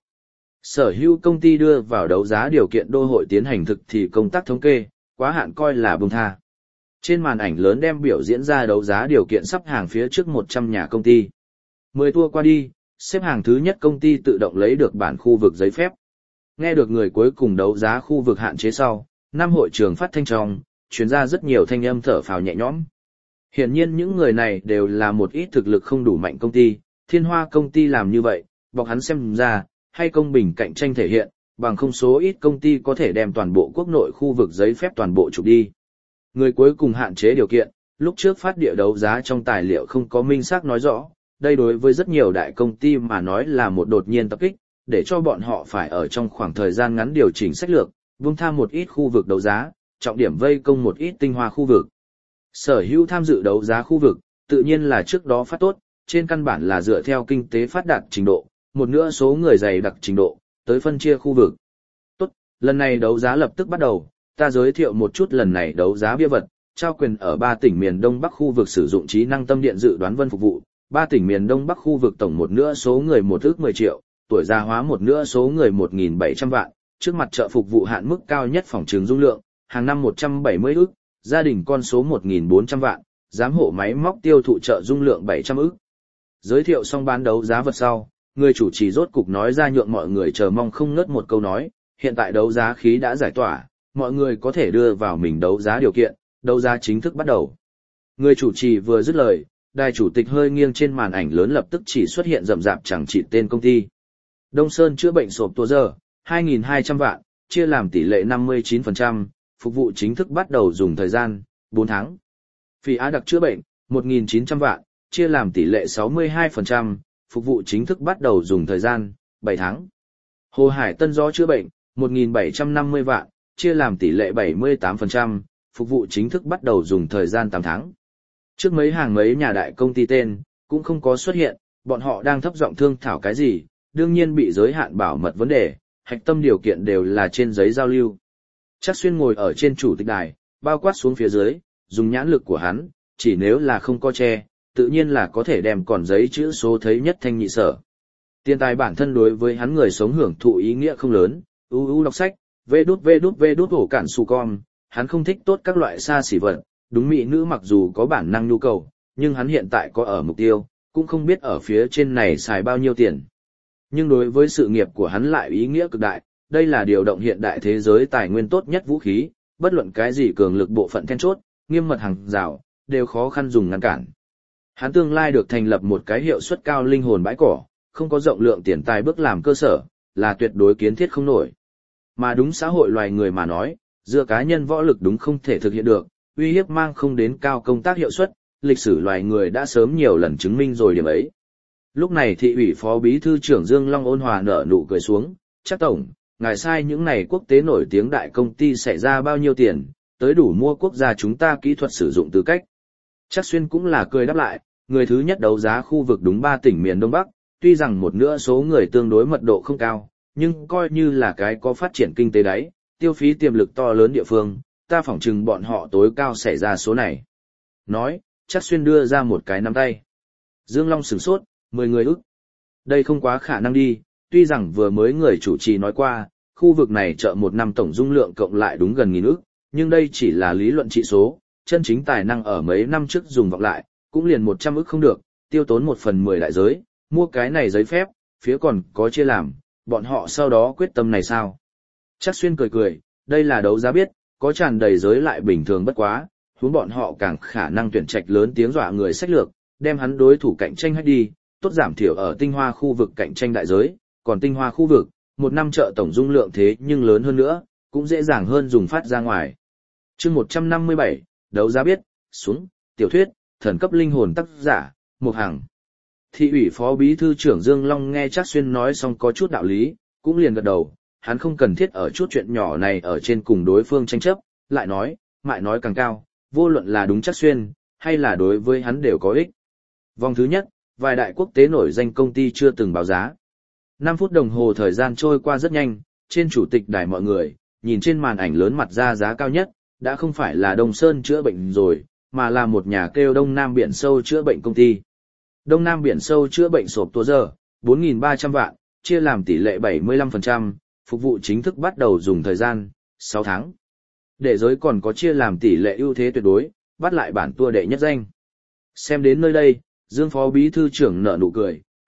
Sở hữu công ty đưa vào đấu giá điều kiện đô hội tiến hành thực thì công tác thống kê, quá hạn coi là buông tha. Trên màn ảnh lớn đem biểu diễn ra đấu giá điều kiện sắp hàng phía trước một trăm nhà công ty. mười tour qua đi, xếp hàng thứ nhất công ty tự động lấy được bản khu vực giấy phép. Nghe được người cuối cùng đấu giá khu vực hạn chế sau, năm hội trường phát thanh trong, truyền ra rất nhiều thanh âm thở phào nhẹ nhõm. Hiển nhiên những người này đều là một ít thực lực không đủ mạnh công ty, Thiên Hoa công ty làm như vậy, bọc hắn xem ra, hay công bình cạnh tranh thể hiện, bằng không số ít công ty có thể đem toàn bộ quốc nội khu vực giấy phép toàn bộ chụp đi. Người cuối cùng hạn chế điều kiện, lúc trước phát địa đấu giá trong tài liệu không có minh xác nói rõ, đây đối với rất nhiều đại công ty mà nói là một đột nhiên tập kích, để cho bọn họ phải ở trong khoảng thời gian ngắn điều chỉnh sách lược, buông tha một ít khu vực đấu giá, trọng điểm vây công một ít tinh hoa khu vực. Sở hữu tham dự đấu giá khu vực, tự nhiên là trước đó phát tốt, trên căn bản là dựa theo kinh tế phát đạt trình độ, một nửa số người dày đặc trình độ, tới phân chia khu vực. Tốt, lần này đấu giá lập tức bắt đầu, ta giới thiệu một chút lần này đấu giá bia vật, trao quyền ở ba tỉnh miền Đông Bắc khu vực sử dụng trí năng tâm điện dự đoán vân phục vụ, ba tỉnh miền Đông Bắc khu vực tổng một nửa số người một ước mười triệu, tuổi già hóa một nửa số người một nghìn bảy trăm vạn, trước mặt chợ phục vụ hạn mức cao nhất phòng trường dung lượng, hàng năm một trăm bảy mươi ức, gia đình con số một nghìn bốn trăm vạn, giám hộ máy móc tiêu thụ chợ dung lượng bảy trăm ức. Giới thiệu xong bán đấu giá vật sau, người chủ trì rốt cục nói ra nhượng mọi người chờ mong không ngớt một câu nói, hiện tại đấu giá khí đã giải tỏa, mọi người có thể đưa vào mình đấu giá điều kiện, đấu giá chính thức bắt đầu. Người chủ trì vừa dứt lời, đài chủ tịch hơi nghiêng trên màn ảnh lớn lập tức chỉ xuất hiện rậm rạp chẳng chỉ tên công ty. Đông Sơn chữa bệnh sộp tua giờ, hai nghìn hai trăm vạn, chia làm tỷ lệ năm mươi chín phần trăm, phục vụ chính thức bắt đầu dùng thời gian, bốn tháng. Phỉ Á đặc chữa bệnh, một nghìn chín trăm vạn, chia làm tỷ lệ sáu mươi hai phần trăm, phục vụ chính thức bắt đầu dùng thời gian, bảy tháng. Hồ Hải Tân Gió chữa bệnh, một nghìn bảy trăm năm mươi vạn, chia làm tỷ lệ bảy mươi tám phần trăm, phục vụ chính thức bắt đầu dùng thời gian tám tháng. Trước mấy hàng mấy nhà đại công ty tên, cũng không có xuất hiện, bọn họ đang thấp giọng thương thảo cái gì, đương nhiên bị giới hạn bảo mật vấn đề, hạch tâm điều kiện đều là trên giấy giao lưu. Trác Xuyên ngồi ở trên chủ tịch đài, bao quát xuống phía dưới, dùng nhãn lực của hắn, chỉ nếu là không có che, tự nhiên là có thể đem còn giấy chữ số thấy nhất thanh nhị sở. Tiền tài bản thân đối với hắn người sống hưởng thụ ý nghĩa không lớn, u u đọc sách, vê đút vê đút vê đút hổ cản su con, hắn không thích tốt các loại xa xỉ vật, đúng mỹ nữ mặc dù có bản năng nhu cầu, nhưng hắn hiện tại có ở mục tiêu, cũng không biết ở phía trên này xài bao nhiêu tiền. Nhưng đối với sự nghiệp của hắn lại ý nghĩa cực đại, đây là điều động hiện đại thế giới tài nguyên tốt nhất vũ khí, bất luận cái gì cường lực bộ phận then chốt, nghiêm mật hàng rào, đều khó khăn dùng ngăn cản. Hắn tương lai được thành lập một cái hiệu suất cao linh hồn bãi cỏ, không có rộng lượng tiền tài bước làm cơ sở, là tuyệt đối kiến thiết không nổi. Mà đúng xã hội loài người mà nói, dựa cá nhân võ lực đúng không thể thực hiện được, uy hiếp mang không đến cao công tác hiệu suất, lịch sử loài người đã sớm nhiều lần chứng minh rồi điểm ấy. Lúc này thị ủy phó bí thư trưởng Dương Long ôn hòa nở nụ cười xuống, chắc tổng, ngài sai những này quốc tế nổi tiếng đại công ty xảy ra bao nhiêu tiền, tới đủ mua quốc gia chúng ta kỹ thuật sử dụng tư cách. Trác Xuyên cũng là cười đáp lại, người thứ nhất đấu giá khu vực đúng ba tỉnh miền Đông Bắc, tuy rằng một nửa số người tương đối mật độ không cao, nhưng coi như là cái có phát triển kinh tế đấy, tiêu phí tiềm lực to lớn địa phương, ta phỏng chừng bọn họ tối cao xảy ra số này. Nói, Trác Xuyên đưa ra một cái nắm tay. Dương Long sửng sốt, mười người ức. Đây không quá khả năng đi, tuy rằng vừa mới người chủ trì nói qua, khu vực này chợ một năm tổng dung lượng cộng lại đúng gần nghìn ức, nhưng đây chỉ là lý luận trị số, chân chính tài năng ở mấy năm trước dùng vọng lại, cũng liền một trăm ức không được, tiêu tốn một phần mười đại giới, mua cái này giấy phép, phía còn có chia làm, bọn họ sau đó quyết tâm này sao? Trác Xuyên cười cười, đây là đấu giá biết, có tràn đầy giới lại bình thường bất quá, huống bọn họ càng khả năng tuyển trạch lớn tiếng dọa người sách lược, đem hắn đối thủ cạnh tranh hết đi, tốt giảm thiểu ở tinh hoa khu vực cạnh tranh đại giới, còn tinh hoa khu vực, một năm chợ tổng dung lượng thế nhưng lớn hơn nữa, cũng dễ dàng hơn dùng phát ra ngoài. Chương một trăm năm mươi bảy, đấu giá biết, xuống, tiểu thuyết, thần cấp linh hồn tác giả, Mục Hằng. Thị ủy phó bí thư trưởng Dương Long nghe Trác Xuyên nói xong có chút đạo lý, cũng liền gật đầu, hắn không cần thiết ở chút chuyện nhỏ này ở trên cùng đối phương tranh chấp, lại nói, mại nói càng cao, vô luận là đúng Trác Xuyên, hay là đối với hắn đều có ích. Vòng thứ nhất, vài đại quốc tế nổi danh công ty chưa từng báo giá. năm phút đồng hồ thời gian trôi qua rất nhanh, trên chủ tịch đài mọi người, nhìn trên màn ảnh lớn mặt ra giá cao nhất, đã không phải là Đông Sơn chữa bệnh rồi, mà là một nhà kêu Đông Nam Biển Sâu chữa bệnh công ty. Đông Nam Biển Sâu chữa bệnh sộp tua giờ, bốn nghìn ba trăm vạn, chia làm tỷ lệ bảy mươi lăm phần trăm, phục vụ chính thức bắt đầu dùng thời gian, sáu tháng. Để giới còn có chia làm tỷ lệ ưu thế tuyệt đối, bắt lại bản tua đệ nhất danh. Xem đến nơi đây, Dương phó bí thư trưởng nở nụ cười,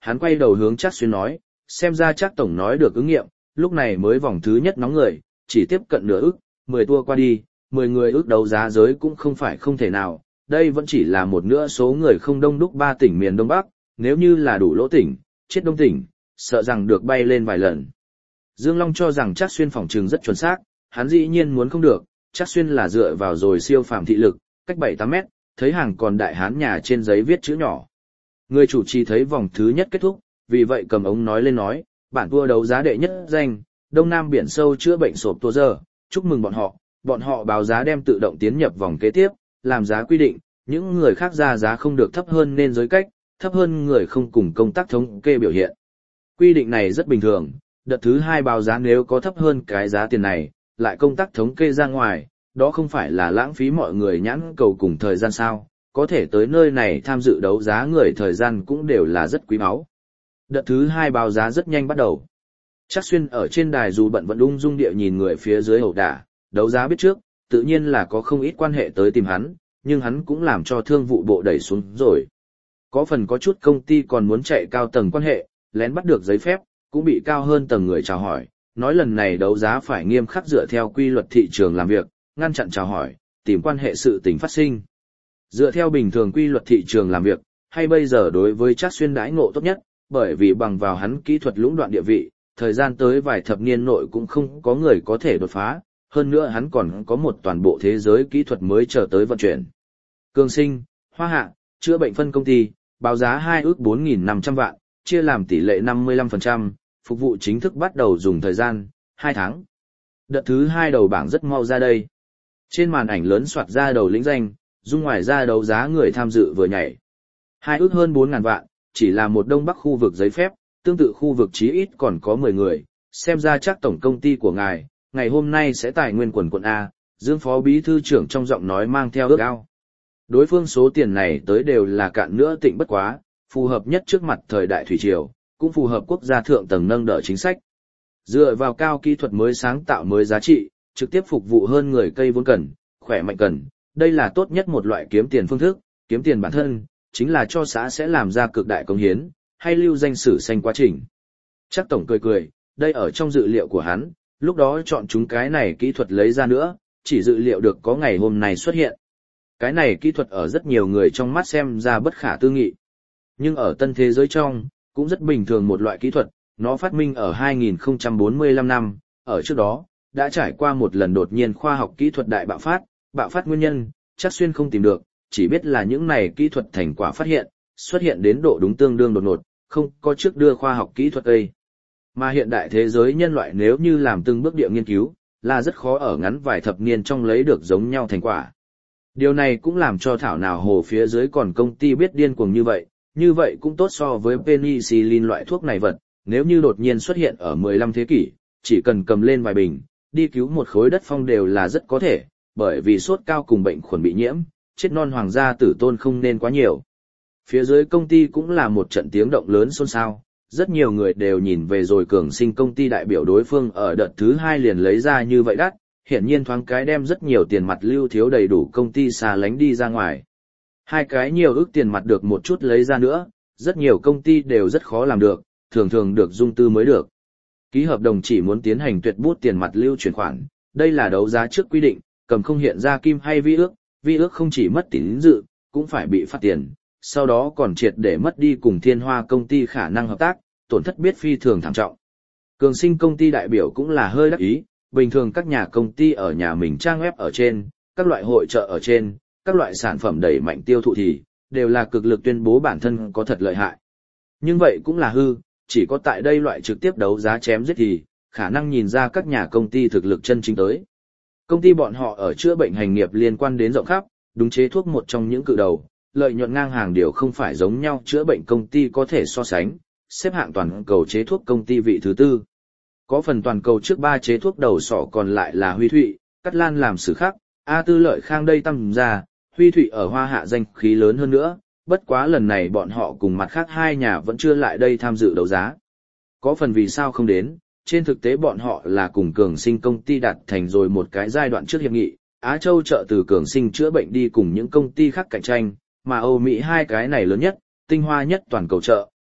hắn quay đầu hướng Trác Xuyên nói, xem ra Trác tổng nói được ứng nghiệm, lúc này mới vòng thứ nhất nóng người, chỉ tiếp cận nửa ức, mười tour qua đi, mười người ước đấu giá giới cũng không phải không thể nào, đây vẫn chỉ là một nửa số người không đông đúc ba tỉnh miền Đông Bắc, nếu như là đủ lỗ tỉnh, chết đông tỉnh, sợ rằng được bay lên vài lần. Dương Long cho rằng Trác Xuyên phỏng trừng rất chuẩn xác, hắn dĩ nhiên muốn không được, Trác Xuyên là dựa vào rồi siêu phàm thị lực, cách bảy tám mét, thấy hàng còn đại hán nhà trên giấy viết chữ nhỏ. Người chủ trì thấy vòng thứ nhất kết thúc, vì vậy cầm ống nói lên nói, bản tour đấu giá đệ nhất danh, Đông Nam biển sâu chữa bệnh sộp tour giờ, chúc mừng bọn họ, bọn họ báo giá đem tự động tiến nhập vòng kế tiếp, làm giá quy định, những người khác ra giá không được thấp hơn nên giới cách, thấp hơn người không cùng công tác thống kê biểu hiện. Quy định này rất bình thường, đợt thứ hai báo giá nếu có thấp hơn cái giá tiền này, lại công tác thống kê ra ngoài, đó không phải là lãng phí mọi người nhãn cầu cùng thời gian sao, có thể tới nơi này tham dự đấu giá người thời gian cũng đều là rất quý báu. Đợt thứ hai báo giá rất nhanh bắt đầu. Trác Xuyên ở trên đài dù bận vẫn ung dung địa nhìn người phía dưới ẩu đả, đấu giá biết trước, tự nhiên là có không ít quan hệ tới tìm hắn, nhưng hắn cũng làm cho thương vụ bộ đẩy xuống rồi. Có phần có chút công ty còn muốn chạy cao tầng quan hệ, lén bắt được giấy phép, cũng bị cao hơn tầng người chào hỏi, nói lần này đấu giá phải nghiêm khắc dựa theo quy luật thị trường làm việc, ngăn chặn chào hỏi, tìm quan hệ sự tình phát sinh. Dựa theo bình thường quy luật thị trường làm việc, hay bây giờ đối với Trác Xuyên đãi ngộ tốt nhất, bởi vì bằng vào hắn kỹ thuật lũng đoạn địa vị, thời gian tới vài thập niên nội cũng không có người có thể đột phá, hơn nữa hắn còn có một toàn bộ thế giới kỹ thuật mới chờ tới vận chuyển. Cường Sinh, Hoa Hạ, chữa bệnh phân công ty, báo giá hai ước bốn nghìn năm trăm vạn, chia làm tỷ lệ năm mươi lăm phần trăm, phục vụ chính thức bắt đầu dùng thời gian, hai tháng. Đợt thứ hai đầu bảng rất mau ra đây. Trên màn ảnh lớn soạt ra đầu lĩnh danh, dung ngoài ra đấu giá người tham dự vừa nhảy. Hai ước hơn bốn ngàn vạn, chỉ là một Đông Bắc khu vực giấy phép, tương tự khu vực chí ít còn có mười người, xem ra chắc tổng công ty của ngài, ngày hôm nay sẽ tài nguyên quần quận A, Dương Phó Bí Thư trưởng trong giọng nói mang theo ước ao. Đối phương số tiền này tới đều là cạn nữa tịnh bất quá, phù hợp nhất trước mặt thời đại thủy triều, cũng phù hợp quốc gia thượng tầng nâng đỡ chính sách. Dựa vào cao kỹ thuật mới sáng tạo mới giá trị, trực tiếp phục vụ hơn người cây vốn cần, khỏe mạnh cần, đây là tốt nhất một loại kiếm tiền phương thức, kiếm tiền bản thân, chính là cho xã sẽ làm ra cực đại công hiến, hay lưu danh sử xanh quá trình. Chắc tổng cười cười, đây ở trong dự liệu của hắn, lúc đó chọn chúng cái này kỹ thuật lấy ra nữa, chỉ dự liệu được có ngày hôm nay xuất hiện. Cái này kỹ thuật ở rất nhiều người trong mắt xem ra bất khả tư nghị. Nhưng ở tân thế giới trong, cũng rất bình thường một loại kỹ thuật, nó phát minh ở hai nghìn không trăm bốn mươi lăm năm, ở trước đó, đã trải qua một lần đột nhiên khoa học kỹ thuật đại bạo phát, bạo phát nguyên nhân, Trác Xuyên không tìm được, chỉ biết là những này kỹ thuật thành quả phát hiện, xuất hiện đến độ đúng tương đương đột ngột, không có trước đưa khoa học kỹ thuật đây. Mà hiện đại thế giới nhân loại nếu như làm từng bước địa nghiên cứu, là rất khó ở ngắn vài thập niên trong lấy được giống nhau thành quả. Điều này cũng làm cho thảo nào hồ phía dưới còn công ty biết điên cuồng như vậy, như vậy cũng tốt so với penicillin loại thuốc này vật, nếu như đột nhiên xuất hiện ở mười lăm thế kỷ, chỉ cần cầm lên vài bình, đi cứu một khối đất phong đều là rất có thể, bởi vì sốt cao cùng bệnh khuẩn bị nhiễm, chết non hoàng gia tử tôn không nên quá nhiều. Phía dưới công ty cũng là một trận tiếng động lớn xôn xao, rất nhiều người đều nhìn về rồi Cường Sinh công ty đại biểu đối phương ở đợt thứ hai liền lấy ra như vậy đắt, hiển nhiên thoáng cái đem rất nhiều tiền mặt lưu thiếu đầy đủ công ty xa lánh đi ra ngoài. Hai cái nhiều ước tiền mặt được một chút lấy ra nữa, rất nhiều công ty đều rất khó làm được, thường thường được dung tư mới được. Ký hợp đồng chỉ muốn tiến hành tuyệt bút tiền mặt lưu chuyển khoản, đây là đấu giá trước quy định, cầm không hiện ra kim hay vi ước, vi ước không chỉ mất tín dự, cũng phải bị phạt tiền, sau đó còn triệt để mất đi cùng Thiên Hoa công ty khả năng hợp tác, tổn thất biết phi thường thảm trọng. Cường Sinh công ty đại biểu cũng là hơi đắc ý, bình thường các nhà công ty ở nhà mình trang web ở trên, các loại hội chợ ở trên, các loại sản phẩm đẩy mạnh tiêu thụ thì, đều là cực lực tuyên bố bản thân có thật lợi hại. Nhưng vậy cũng là hư, chỉ có tại đây loại trực tiếp đấu giá chém giết thì, khả năng nhìn ra các nhà công ty thực lực chân chính tới. Công ty bọn họ ở chữa bệnh hành nghiệp liên quan đến rộng khắp, đúng chế thuốc một trong những cự đầu, lợi nhuận ngang hàng điều không phải giống nhau chữa bệnh công ty có thể so sánh, xếp hạng toàn cầu chế thuốc công ty vị thứ tư. Có phần toàn cầu trước ba chế thuốc đầu sỏ còn lại là Huy Thụy, Cát Lan làm sử khắc, A Tư Lợi Khang đây tăng ra, Huy Thụy ở Hoa Hạ danh khí lớn hơn nữa, bất quá lần này bọn họ cùng mặt khác hai nhà vẫn chưa lại đây tham dự đấu giá. Có phần vì sao không đến, trên thực tế bọn họ là cùng Cường Sinh công ty đạt thành rồi một cái giai đoạn trước hiệp nghị, Á Châu trợ từ Cường Sinh chữa bệnh đi cùng những công ty khác cạnh tranh, mà Âu Mỹ hai cái này lớn nhất, tinh hoa nhất toàn cầu trợ,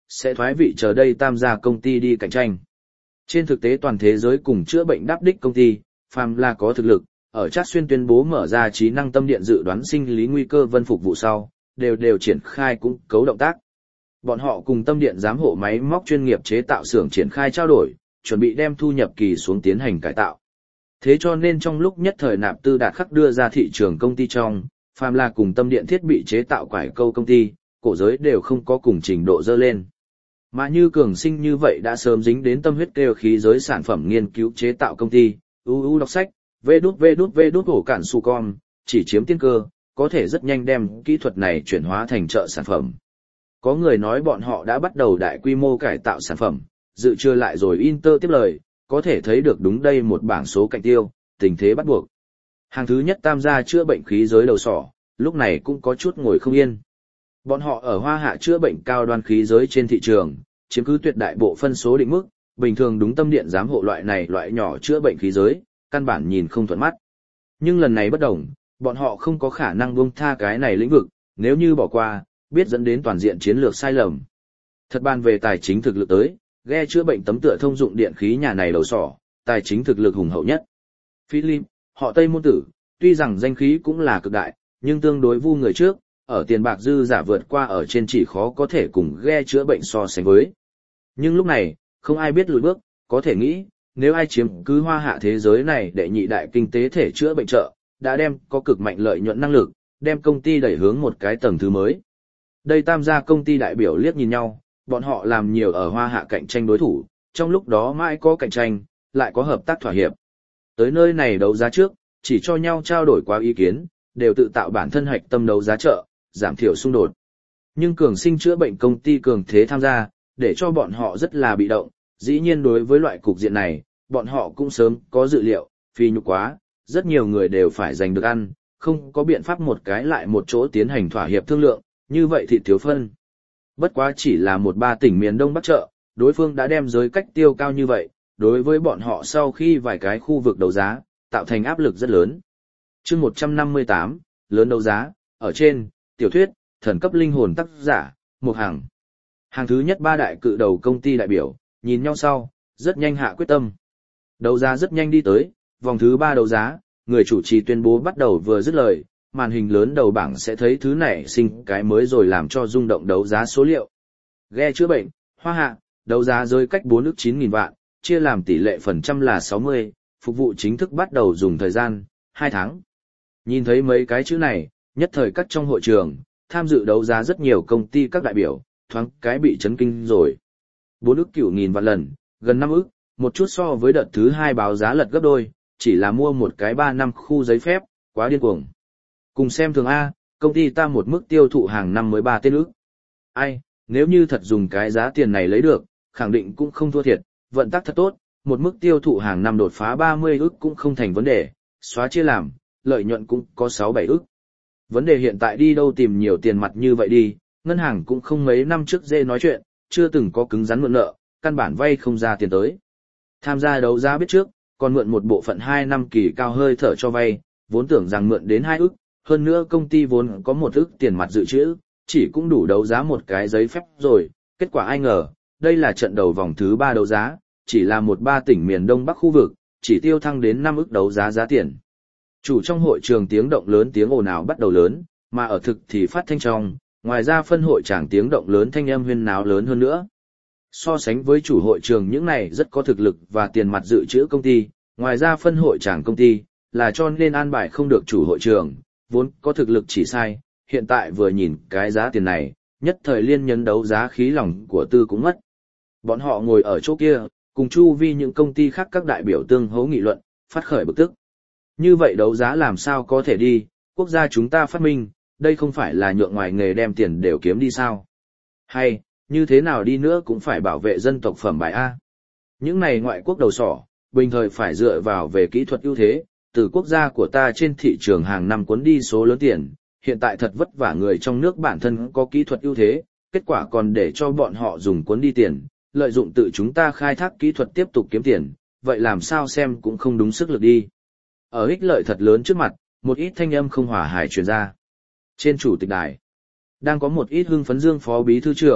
sẽ thoái vị chờ đây tam gia công ty đi cạnh tranh. Trên thực tế toàn thế giới cùng chữa bệnh đáp đích công ty, phàm là có thực lực, ở Trác Xuyên tuyên bố mở ra trí năng tâm điện dự đoán sinh lý nguy cơ vân phục vụ sau, đều đều triển khai cũng cấu động tác. Bọn họ cùng tâm điện giám hộ máy móc chuyên nghiệp chế tạo xưởng triển khai trao đổi, chuẩn bị đem thu nhập kỳ xuống tiến hành cải tạo. Thế cho nên trong lúc nhất thời Nạp Tư Đạt khắc đưa ra thị trường công ty trong, phàm là cùng tâm điện thiết bị chế tạo quải câu công ty, cổ giới đều không có cùng trình độ dơ lên. Mà như Cường Sinh như vậy đã sớm dính đến tâm huyết kêu khí giới sản phẩm nghiên cứu chế tạo công ty, u u đọc sách, vê đút vê đút vê đút hổ cản su con, chỉ chiếm tiên cơ, có thể rất nhanh đem kỹ thuật này chuyển hóa thành chợ sản phẩm. Có người nói bọn họ đã bắt đầu đại quy mô cải tạo sản phẩm, dự chưa lại rồi Inter tiếp lời, có thể thấy được đúng đây một bảng số cạnh tiêu, tình thế bắt buộc. Hàng thứ nhất tam gia chữa bệnh khí giới đầu sỏ, lúc này cũng có chút ngồi không yên. Bọn họ ở Hoa Hạ chữa bệnh cao đoan khí giới trên thị trường, chiếm cứ tuyệt đại bộ phân số định mức, bình thường đúng tâm điện giám hộ loại này loại nhỏ chữa bệnh khí giới, căn bản nhìn không thuận mắt. Nhưng lần này bất đồng, bọn họ không có khả năng buông tha cái này lĩnh vực, nếu như bỏ qua, biết dẫn đến toàn diện chiến lược sai lầm. Thật bàn về tài chính thực lực tới, ghe chữa bệnh tấm tựa thông dụng điện khí nhà này đầu sỏ, tài chính thực lực hùng hậu nhất. Philip, họ Tây môn tử, tuy rằng danh khí cũng là cực đại, nhưng tương đối vu người trước, ở tiền bạc dư giả vượt qua ở trên chỉ khó có thể cùng ghe chữa bệnh so sánh với. Nhưng lúc này, không ai biết lùi bước, có thể nghĩ, nếu ai chiếm cứ Hoa Hạ thế giới này để nhị đại kinh tế thể chữa bệnh trợ, đã đem có cực mạnh lợi nhuận năng lực, đem công ty đẩy hướng một cái tầng thứ mới. Đây tam gia công ty đại biểu liếc nhìn nhau, bọn họ làm nhiều ở Hoa Hạ cạnh tranh đối thủ, trong lúc đó mãi có cạnh tranh, lại có hợp tác thỏa hiệp. Tới nơi này đấu giá trước, chỉ cho nhau trao đổi qua ý kiến, đều tự tạo bản thân hạch tâm đấu giá trợ, giảm thiểu xung đột. Nhưng Cường Sinh chữa bệnh công ty cường thế tham gia, để cho bọn họ rất là bị động, dĩ nhiên đối với loại cục diện này, bọn họ cũng sớm có dự liệu, phi nhục quá, rất nhiều người đều phải giành được ăn, không có biện pháp một cái lại một chỗ tiến hành thỏa hiệp thương lượng, như vậy thì thiếu phân. Bất quá chỉ là một ba tỉnh miền Đông Bắc chợ, đối phương đã đem giới cách tiêu cao như vậy, đối với bọn họ sau khi vài cái khu vực đấu giá, tạo thành áp lực rất lớn. Chương một trăm năm mươi tám, lớn đấu giá, ở trên, tiểu thuyết, thần cấp linh hồn tác giả, một hàng. Hàng thứ nhất ba đại cự đầu công ty đại biểu, nhìn nhau sau, rất nhanh hạ quyết tâm. Đấu giá rất nhanh đi tới, vòng thứ ba đấu giá, người chủ trì tuyên bố bắt đầu vừa dứt lời, màn hình lớn đầu bảng sẽ thấy thứ này sinh cái mới rồi làm cho rung động đấu giá số liệu. Ghe chữa bệnh, Hoa Hạ, đấu giá rơi cách bốn ức chín nghìn vạn, chia làm tỷ lệ phần trăm là sáu mươi, phục vụ chính thức bắt đầu dùng thời gian, hai tháng. Nhìn thấy mấy cái chữ này, nhất thời các trong hội trường, tham dự đấu giá rất nhiều công ty các đại biểu, thoáng cái bị chấn kinh rồi. bốn ức cửu nghìn vạn lần, gần năm ức, một chút so với đợt thứ hai báo giá lật gấp đôi, chỉ là mua một cái ba năm khu giấy phép, quá điên cuồng. Cùng xem thường A, công ty ta một mức tiêu thụ hàng năm mới ba tên ức. Ai, nếu như thật dùng cái giá tiền này lấy được, khẳng định cũng không thua thiệt, vận tắc thật tốt, một mức tiêu thụ hàng năm đột phá ba mươi ức cũng không thành vấn đề, xóa chia làm, lợi nhuận cũng có sáu bảy ức. Vấn đề hiện tại đi đâu tìm nhiều tiền mặt như vậy đi, ngân hàng cũng không mấy năm trước dê nói chuyện, chưa từng có cứng rắn mượn nợ, căn bản vay không ra tiền tới. Tham gia đấu giá biết trước, còn mượn một bộ phận hai năm kỳ cao hơi thở cho vay, vốn tưởng rằng mượn đến hai ức, hơn nữa công ty vốn có một ức tiền mặt dự trữ, chỉ cũng đủ đấu giá một cái giấy phép rồi, kết quả ai ngờ, đây là trận đầu vòng thứ ba đấu giá, chỉ là một ba tỉnh miền Đông Bắc khu vực, chỉ tiêu thăng đến năm ức đấu giá giá tiền. Chủ trong hội trường tiếng động lớn tiếng ồn ào bắt đầu lớn, mà ở thực thì phát thanh trong, ngoài ra phân hội tràng tiếng động lớn thanh âm huyên náo lớn hơn nữa. So sánh với chủ hội trường những này rất có thực lực và tiền mặt dự trữ công ty, ngoài ra phân hội tràng công ty, là cho nên an bài không được chủ hội trường, vốn có thực lực chỉ sai, hiện tại vừa nhìn cái giá tiền này, nhất thời liên nhấn đấu giá khí lòng của tư cũng mất. Bọn họ ngồi ở chỗ kia, cùng chu vi những công ty khác các đại biểu tương hỗ nghị luận, phát khởi bực tức. Như vậy đấu giá làm sao có thể đi, quốc gia chúng ta phát minh, đây không phải là nhượng ngoài nghề đem tiền đều kiếm đi sao? Hay, như thế nào đi nữa cũng phải bảo vệ dân tộc phẩm bài A. Những này ngoại quốc đầu sỏ, bình thời phải dựa vào về kỹ thuật ưu thế, từ quốc gia của ta trên thị trường hàng năm cuốn đi số lớn tiền, hiện tại thật vất vả người trong nước bản thân có kỹ thuật ưu thế, kết quả còn để cho bọn họ dùng cuốn đi tiền, lợi dụng tự chúng ta khai thác kỹ thuật tiếp tục kiếm tiền, vậy làm sao xem cũng không đúng sức lực đi. Ở ích lợi thật lớn trước mặt, một ít thanh âm không hòa hài truyền ra. Trên chủ tịch đài, đang có một ít hưng phấn Dương phó bí thư trưởng,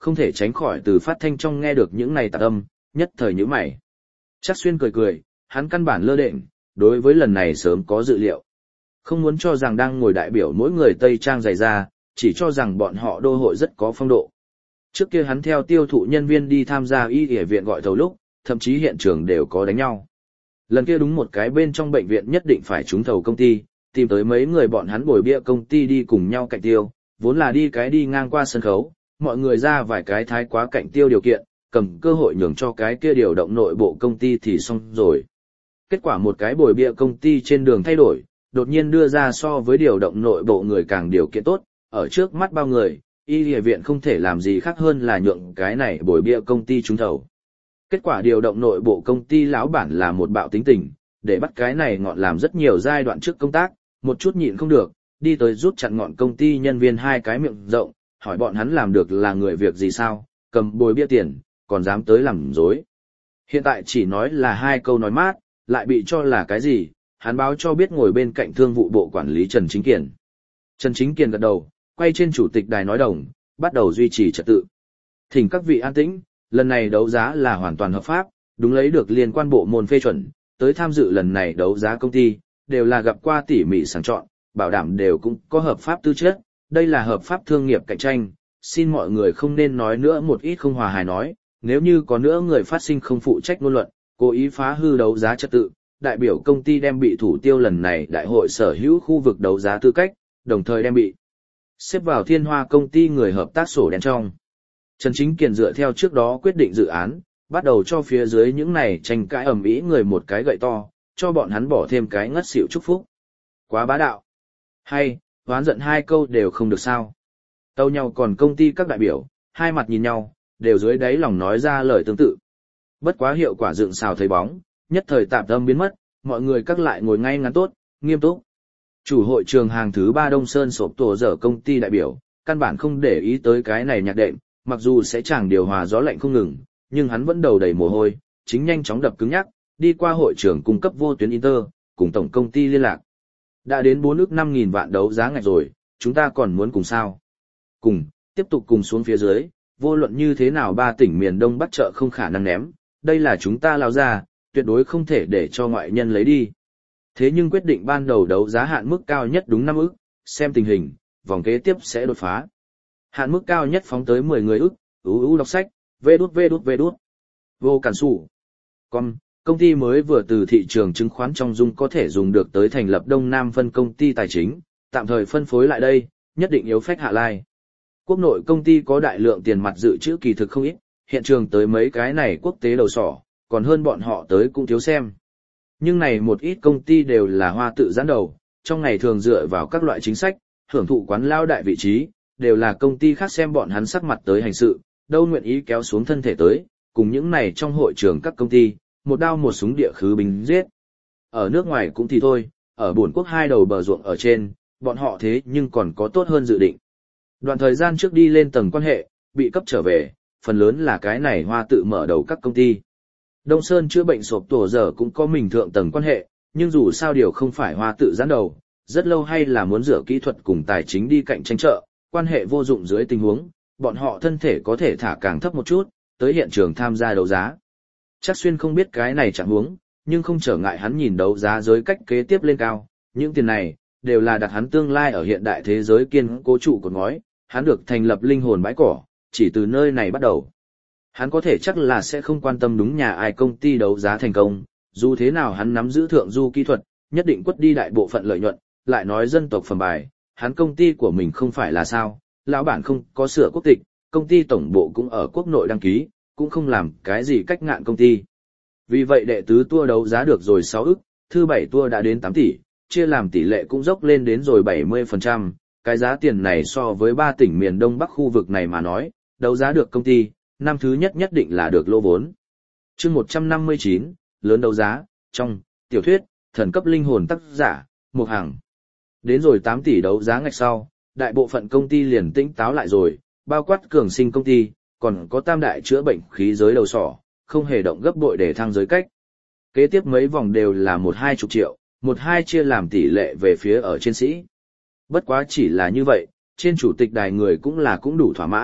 không thể tránh khỏi từ phát thanh trong nghe được những này tạp âm, nhất thời nhíu mày. Trác Xuyên cười cười, hắn căn bản lơ đễnh, đối với lần này sớm có dự liệu. Không muốn cho rằng đang ngồi đại biểu mỗi người Tây Trang dày ra, chỉ cho rằng bọn họ đô hội rất có phong độ. Trước kia hắn theo tiêu thụ nhân viên đi tham gia y y viện gọi thầu lúc, thậm chí hiện trường đều có đánh nhau. Lần kia đúng một cái bên trong bệnh viện nhất định phải trúng thầu công ty, tìm tới mấy người bọn hắn bồi bịa công ty đi cùng nhau cạnh tiêu, vốn là đi cái đi ngang qua sân khấu, mọi người ra vài cái thái quá cạnh tiêu điều kiện, cầm cơ hội nhường cho cái kia điều động nội bộ công ty thì xong rồi. Kết quả một cái bồi bịa công ty trên đường thay đổi, đột nhiên đưa ra so với điều động nội bộ người càng điều kiện tốt, ở trước mắt bao người, y y viện không thể làm gì khác hơn là nhượng cái này bồi bịa công ty trúng thầu. Kết quả điều động nội bộ công ty lão bản là một bạo tính tình, để bắt cái này ngọn làm rất nhiều giai đoạn trước công tác, một chút nhịn không được, đi tới rút chặn ngọn công ty nhân viên hai cái miệng rộng, hỏi bọn hắn làm được là người việc gì sao, cầm bồi bia tiền, còn dám tới làm dối. Hiện tại chỉ nói là hai câu nói mát, lại bị cho là cái gì, hắn báo cho biết ngồi bên cạnh thương vụ bộ quản lý Trần Chính Kiền. Trần Chính Kiền gật đầu, quay trên chủ tịch đài nói đồng, bắt đầu duy trì trật tự. Thỉnh các vị an tĩnh, lần này đấu giá là hoàn toàn hợp pháp, đúng lấy được liên quan bộ môn phê chuẩn, tới tham dự lần này đấu giá công ty, đều là gặp qua tỉ mỉ sàng chọn, bảo đảm đều cũng có hợp pháp tư chất, đây là hợp pháp thương nghiệp cạnh tranh, xin mọi người không nên nói nữa một ít không hòa hài nói, nếu như có nữa người phát sinh không phụ trách ngôn luận, cố ý phá hư đấu giá trật tự, đại biểu công ty đem bị thủ tiêu lần này đại hội sở hữu khu vực đấu giá tư cách, đồng thời đem bị xếp vào Thiên Hoa công ty người hợp tác sổ đen trong. Trần Chính Kiền dựa theo trước đó quyết định dự án, bắt đầu cho phía dưới những này tranh cãi ầm ĩ người một cái gậy to, cho bọn hắn bỏ thêm cái ngất xỉu chúc phúc. Quá bá đạo. Hay, hoán giận hai câu đều không được sao. Tâu nhau còn công ty các đại biểu, hai mặt nhìn nhau, đều dưới đáy lòng nói ra lời tương tự. Bất quá hiệu quả dựng xào thấy bóng, nhất thời tạm tâm biến mất, mọi người các lại ngồi ngay ngắn tốt, nghiêm túc. Chủ hội trường hàng thứ ba Đông Sơn sộp tổ dở công ty đại biểu, căn bản không để ý tới cái này nhạc đệm, mặc dù sẽ chẳng điều hòa gió lạnh không ngừng, nhưng hắn vẫn đầu đầy mồ hôi, chính nhanh chóng đập cứng nhắc, đi qua hội trường cung cấp vô tuyến Inter, cùng tổng công ty liên lạc. Đã đến bốn ước năm nghìn vạn đấu giá ngạch rồi, chúng ta còn muốn cùng sao? Cùng, tiếp tục cùng xuống phía dưới, vô luận như thế nào ba tỉnh miền Đông Bắc chợ không khả năng ném, đây là chúng ta lao ra, tuyệt đối không thể để cho ngoại nhân lấy đi. Thế nhưng quyết định ban đầu đấu giá hạn mức cao nhất đúng năm ức, xem tình hình, vòng kế tiếp sẽ đột phá. Hạn mức cao nhất phóng tới mười người ức, ú ú đọc sách, vê đút vê đút vê đút. Vô cản sủ. Con, công ty mới vừa từ thị trường chứng khoán trong dung có thể dùng được tới thành lập Đông Nam phân công ty tài chính, tạm thời phân phối lại đây, nhất định yếu phách hạ lai. Quốc nội công ty có đại lượng tiền mặt dự trữ kỳ thực không ít, hiện trường tới mấy cái này quốc tế đầu sỏ, còn hơn bọn họ tới cũng thiếu xem. Nhưng này một ít công ty đều là hoa tự giãn đầu, trong ngày thường dựa vào các loại chính sách, hưởng thụ quán lao đại vị trí, đều là công ty khác xem bọn hắn sắc mặt tới hành sự, đâu nguyện ý kéo xuống thân thể tới, cùng những này trong hội trường các công ty, một đao một súng địa khứ binh giết. Ở nước ngoài cũng thì thôi, ở bổn quốc hai đầu bờ ruộng ở trên, bọn họ thế nhưng còn có tốt hơn dự định. Đoạn thời gian trước đi lên tầng quan hệ, bị cấp trở về, phần lớn là cái này hoa tự mở đầu các công ty. Đông Sơn chữa bệnh sộp tổ giờ cũng có mình thượng tầng quan hệ, nhưng dù sao điều không phải hoa tự giãn đầu, rất lâu hay là muốn dựa kỹ thuật cùng tài chính đi cạnh tranh chợ, quan hệ vô dụng dưới tình huống, bọn họ thân thể có thể thả càng thấp một chút, tới hiện trường tham gia đấu giá. Chắc Xuyên không biết cái này chẳng huống, nhưng không trở ngại hắn nhìn đấu giá giới cách kế tiếp lên cao, những tiền này, đều là đặt hắn tương lai ở hiện đại thế giới kiên cố trụ cột ngói, hắn được thành lập linh hồn bãi cỏ, chỉ từ nơi này bắt đầu. Hắn có thể chắc là sẽ không quan tâm đúng nhà ai công ty đấu giá thành công, dù thế nào hắn nắm giữ thượng du kỹ thuật, nhất định quất đi đại bộ phận lợi nhuận, lại nói dân tộc phẩm bài, hắn công ty của mình không phải là sao, lão bản không có sửa quốc tịch, công ty tổng bộ cũng ở quốc nội đăng ký, cũng không làm cái gì cách ngạn công ty. Vì vậy đệ tứ tour đấu giá được rồi sáu ức, thứ bảy tour đã đến tám tỷ, chia làm tỷ lệ cũng dốc lên đến rồi bảy mươi phần trăm, cái giá tiền này so với ba tỉnh miền Đông Bắc khu vực này mà nói, đấu giá được công ty, năm thứ nhất nhất định là được lỗ vốn. Chương một trăm năm mươi chín, lớn đấu giá, trong, tiểu thuyết, thần cấp linh hồn tác giả, Mục Hằng. Đến rồi tám tỷ đấu giá ngạch sau, đại bộ phận công ty liền tĩnh táo lại rồi, bao quát cường sinh công ty, còn có tam đại chữa bệnh khí giới đầu sỏ, không hề động gấp bội để thăng giới cách. Kế tiếp mấy vòng đều là một hai chục triệu, một hai chia làm tỷ lệ về phía ở trên sĩ. Bất quá chỉ là như vậy, trên chủ tịch đài người cũng là cũng đủ thỏa mãn,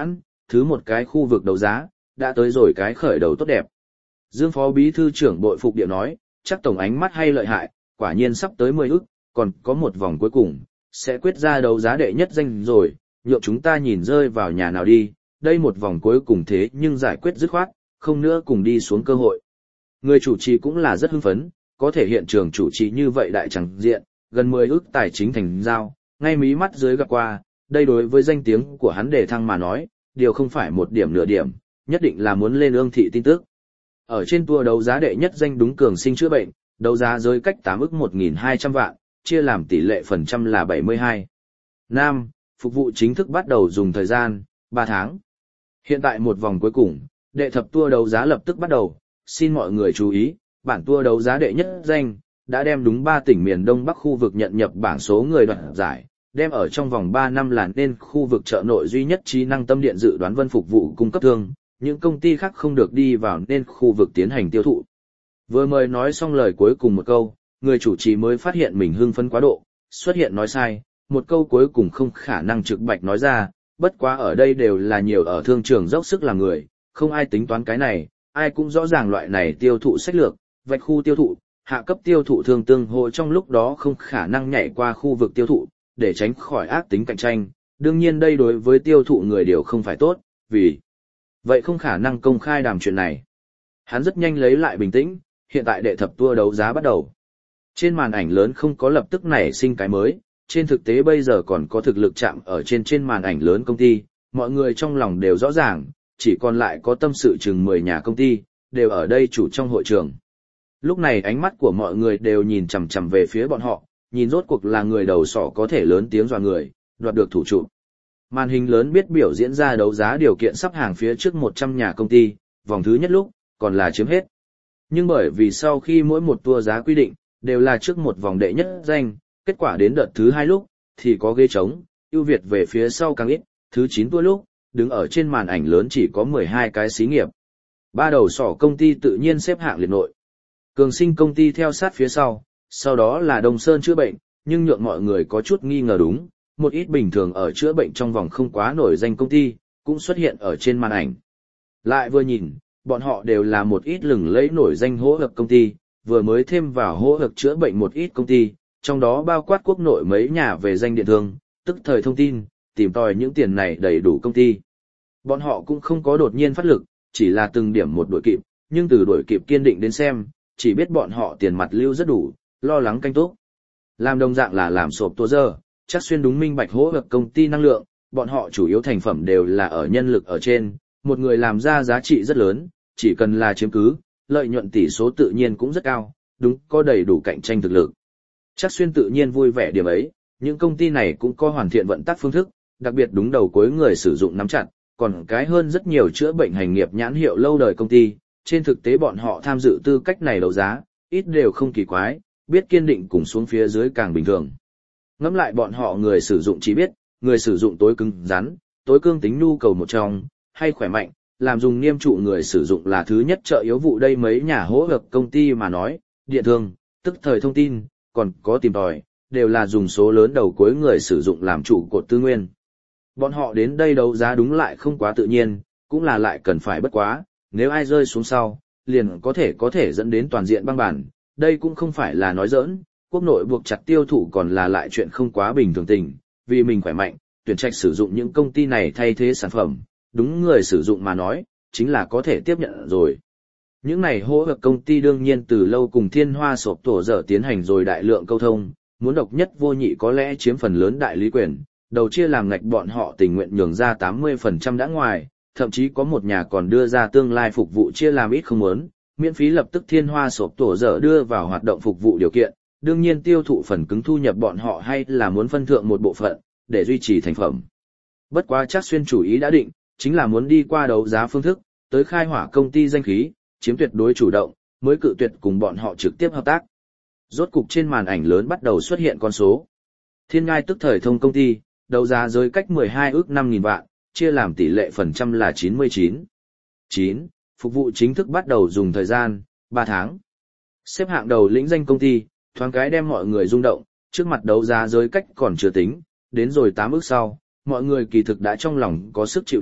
thứ một cái khu vực đấu giá, đã tới rồi cái khởi đầu tốt đẹp. Dương Phó Bí Thư trưởng bội phục điệu nói, chắc tổng ánh mắt hay lợi hại, quả nhiên sắp tới mười ức, còn có một vòng cuối cùng, sẽ quyết ra đấu giá đệ nhất danh rồi, nhượng chúng ta nhìn rơi vào nhà nào đi, đây một vòng cuối cùng thế nhưng giải quyết dứt khoát, không nữa cùng đi xuống cơ hội. Người chủ trì cũng là rất hưng phấn, có thể hiện trường chủ trì như vậy đại chẳng diện, gần mười ức tài chính thành giao, ngay mí mắt dưới gặp qua, đây đối với danh tiếng của hắn đề thăng mà nói, điều không phải một điểm nửa điểm, nhất định là muốn lên ương thị tin tức. Ở trên tour đấu giá đệ nhất danh đúng cường sinh chữa bệnh, đấu giá giới cách tám ức một nghìn hai trăm vạn, chia làm tỷ lệ phần trăm là bảy mươi hai. Nam, phục vụ chính thức bắt đầu dùng thời gian, ba tháng. Hiện tại một vòng cuối cùng, đệ thập tour đấu giá lập tức bắt đầu, xin mọi người chú ý, bản tour đấu giá đệ nhất danh, đã đem đúng ba tỉnh miền Đông Bắc khu vực nhận nhập bảng số người đoạt giải, đem ở trong vòng ba năm là nên khu vực chợ nội duy nhất trí năng tâm điện dự đoán vân phục vụ cung cấp thương, những công ty khác không được đi vào nên khu vực tiến hành tiêu thụ. Vừa mới nói xong lời cuối cùng một câu, người chủ trì mới phát hiện mình hưng phấn quá độ, xuất hiện nói sai, một câu cuối cùng không khả năng trực bạch nói ra, bất quá ở đây đều là nhiều ở thương trường dốc sức làm người, không ai tính toán cái này, ai cũng rõ ràng loại này tiêu thụ sách lược, vạch khu tiêu thụ, hạ cấp tiêu thụ thường tương hộ trong lúc đó không khả năng nhảy qua khu vực tiêu thụ, để tránh khỏi ác tính cạnh tranh, đương nhiên đây đối với tiêu thụ người đều không phải tốt, vì vậy không khả năng công khai đàm chuyện này. Hắn rất nhanh lấy lại bình tĩnh, hiện tại đệ thập tour đấu giá bắt đầu. Trên màn ảnh lớn không có lập tức nảy sinh cái mới, trên thực tế bây giờ còn có thực lực chạm ở trên trên màn ảnh lớn công ty, mọi người trong lòng đều rõ ràng, chỉ còn lại có tâm sự chừng mười nhà công ty, đều ở đây chủ trong hội trường. Lúc này ánh mắt của mọi người đều nhìn chằm chằm về phía bọn họ, nhìn rốt cuộc là người đầu sỏ có thể lớn tiếng dọa người, đoạt được thủ trụ. Màn hình lớn biết biểu diễn ra đấu giá điều kiện sắp hàng phía trước một trăm nhà công ty, vòng thứ nhất lúc, còn là chiếm hết. Nhưng bởi vì sau khi mỗi một tour giá quy định, đều là trước một vòng đệ nhất danh, kết quả đến đợt thứ hai lúc, thì có ghế trống, ưu việt về phía sau càng ít, thứ chín tour lúc, đứng ở trên màn ảnh lớn chỉ có mười hai cái xí nghiệp. Ba đầu sỏ công ty tự nhiên xếp hạng liệt nội. Cường sinh công ty theo sát phía sau, sau đó là Đông Sơn chữa bệnh, nhưng nhượng mọi người có chút nghi ngờ đúng, một ít bình thường ở chữa bệnh trong vòng không quá nổi danh công ty, cũng xuất hiện ở trên màn ảnh. Lại vừa nhìn, bọn họ đều là một ít lừng lẫy nổi danh hỗ hợp công ty, vừa mới thêm vào hỗ hợp chữa bệnh một ít công ty, trong đó bao quát quốc nội mấy nhà về danh điện thương, tức thời thông tin, tìm tòi những tiền này đầy đủ công ty. Bọn họ cũng không có đột nhiên phát lực, chỉ là từng điểm một đuổi kịp, nhưng từ đuổi kịp kiên định đến xem, chỉ biết bọn họ tiền mặt lưu rất đủ, lo lắng canh tốt. Làm đồng dạng là làm sộp tua giờ, chắc xuyên đúng minh bạch hỗ hợp công ty năng lượng, bọn họ chủ yếu thành phẩm đều là ở nhân lực ở trên, một người làm ra giá trị rất lớn, chỉ cần là chiếm cứ, lợi nhuận tỷ số tự nhiên cũng rất cao, đúng có đầy đủ cạnh tranh thực lực. Chắc xuyên tự nhiên vui vẻ điểm ấy, những công ty này cũng có hoàn thiện vận tắc phương thức, đặc biệt đúng đầu cuối người sử dụng nắm chặt, còn cái hơn rất nhiều chữa bệnh hành nghiệp nhãn hiệu lâu đời công ty, trên thực tế bọn họ tham dự tư cách này đấu giá, ít đều không kỳ quái, biết kiên định cùng xuống phía dưới càng bình thường. Ngẫm lại bọn họ người sử dụng chỉ biết, người sử dụng tối cứng rắn, tối cương tính nhu cầu một trong, hay khỏe mạnh, làm dùng niêm trụ người sử dụng là thứ nhất trợ yếu vụ đây mấy nhà hỗ hợp công ty mà nói, điện thương, tức thời thông tin, còn có tìm tòi, đều là dùng số lớn đầu cuối người sử dụng làm trụ cột tư nguyên. Bọn họ đến đây đấu giá đúng lại không quá tự nhiên, cũng là lại cần phải bất quá, nếu ai rơi xuống sau, liền có thể có thể dẫn đến toàn diện băng bản, đây cũng không phải là nói giỡn, quốc nội buộc chặt tiêu thụ còn là lại chuyện không quá bình thường tình, vì mình khỏe mạnh, tuyển trạch sử dụng những công ty này thay thế sản phẩm, đúng người sử dụng mà nói, chính là có thể tiếp nhận rồi. Những này hỗ hợp công ty đương nhiên từ lâu cùng Thiên Hoa sộp tổ giờ tiến hành rồi đại lượng câu thông, muốn độc nhất vô nhị có lẽ chiếm phần lớn đại lý quyền, đầu chia làm ngạch bọn họ tình nguyện nhường ra tám mươi phần trăm đã ngoài, thậm chí có một nhà còn đưa ra tương lai phục vụ chia làm ít không muốn, miễn phí lập tức Thiên Hoa sộp tổ giờ đưa vào hoạt động phục vụ điều kiện, đương nhiên tiêu thụ phần cứng thu nhập bọn họ hay là muốn phân thượng một bộ phận, để duy trì thành phẩm. Bất quá chắc xuyên chủ ý đã định, chính là muốn đi qua đấu giá phương thức, tới khai hỏa công ty danh khí, chiếm tuyệt đối chủ động, mới cự tuyệt cùng bọn họ trực tiếp hợp tác. Rốt cục trên màn ảnh lớn bắt đầu xuất hiện con số. Thiên Ngai tức thời thông công ty, đấu giá giới cách mười hai ước năm nghìn vạn, chia làm tỷ lệ phần trăm là chín mươi chín. chín. Phục vụ chính thức bắt đầu dùng thời gian, ba tháng. Xếp hạng đầu lĩnh danh công ty, thoáng cái đem mọi người rung động, trước mặt đấu giá giới cách còn chưa tính, đến rồi tám ước sau, mọi người kỳ thực đã trong lòng có sức chịu đựng,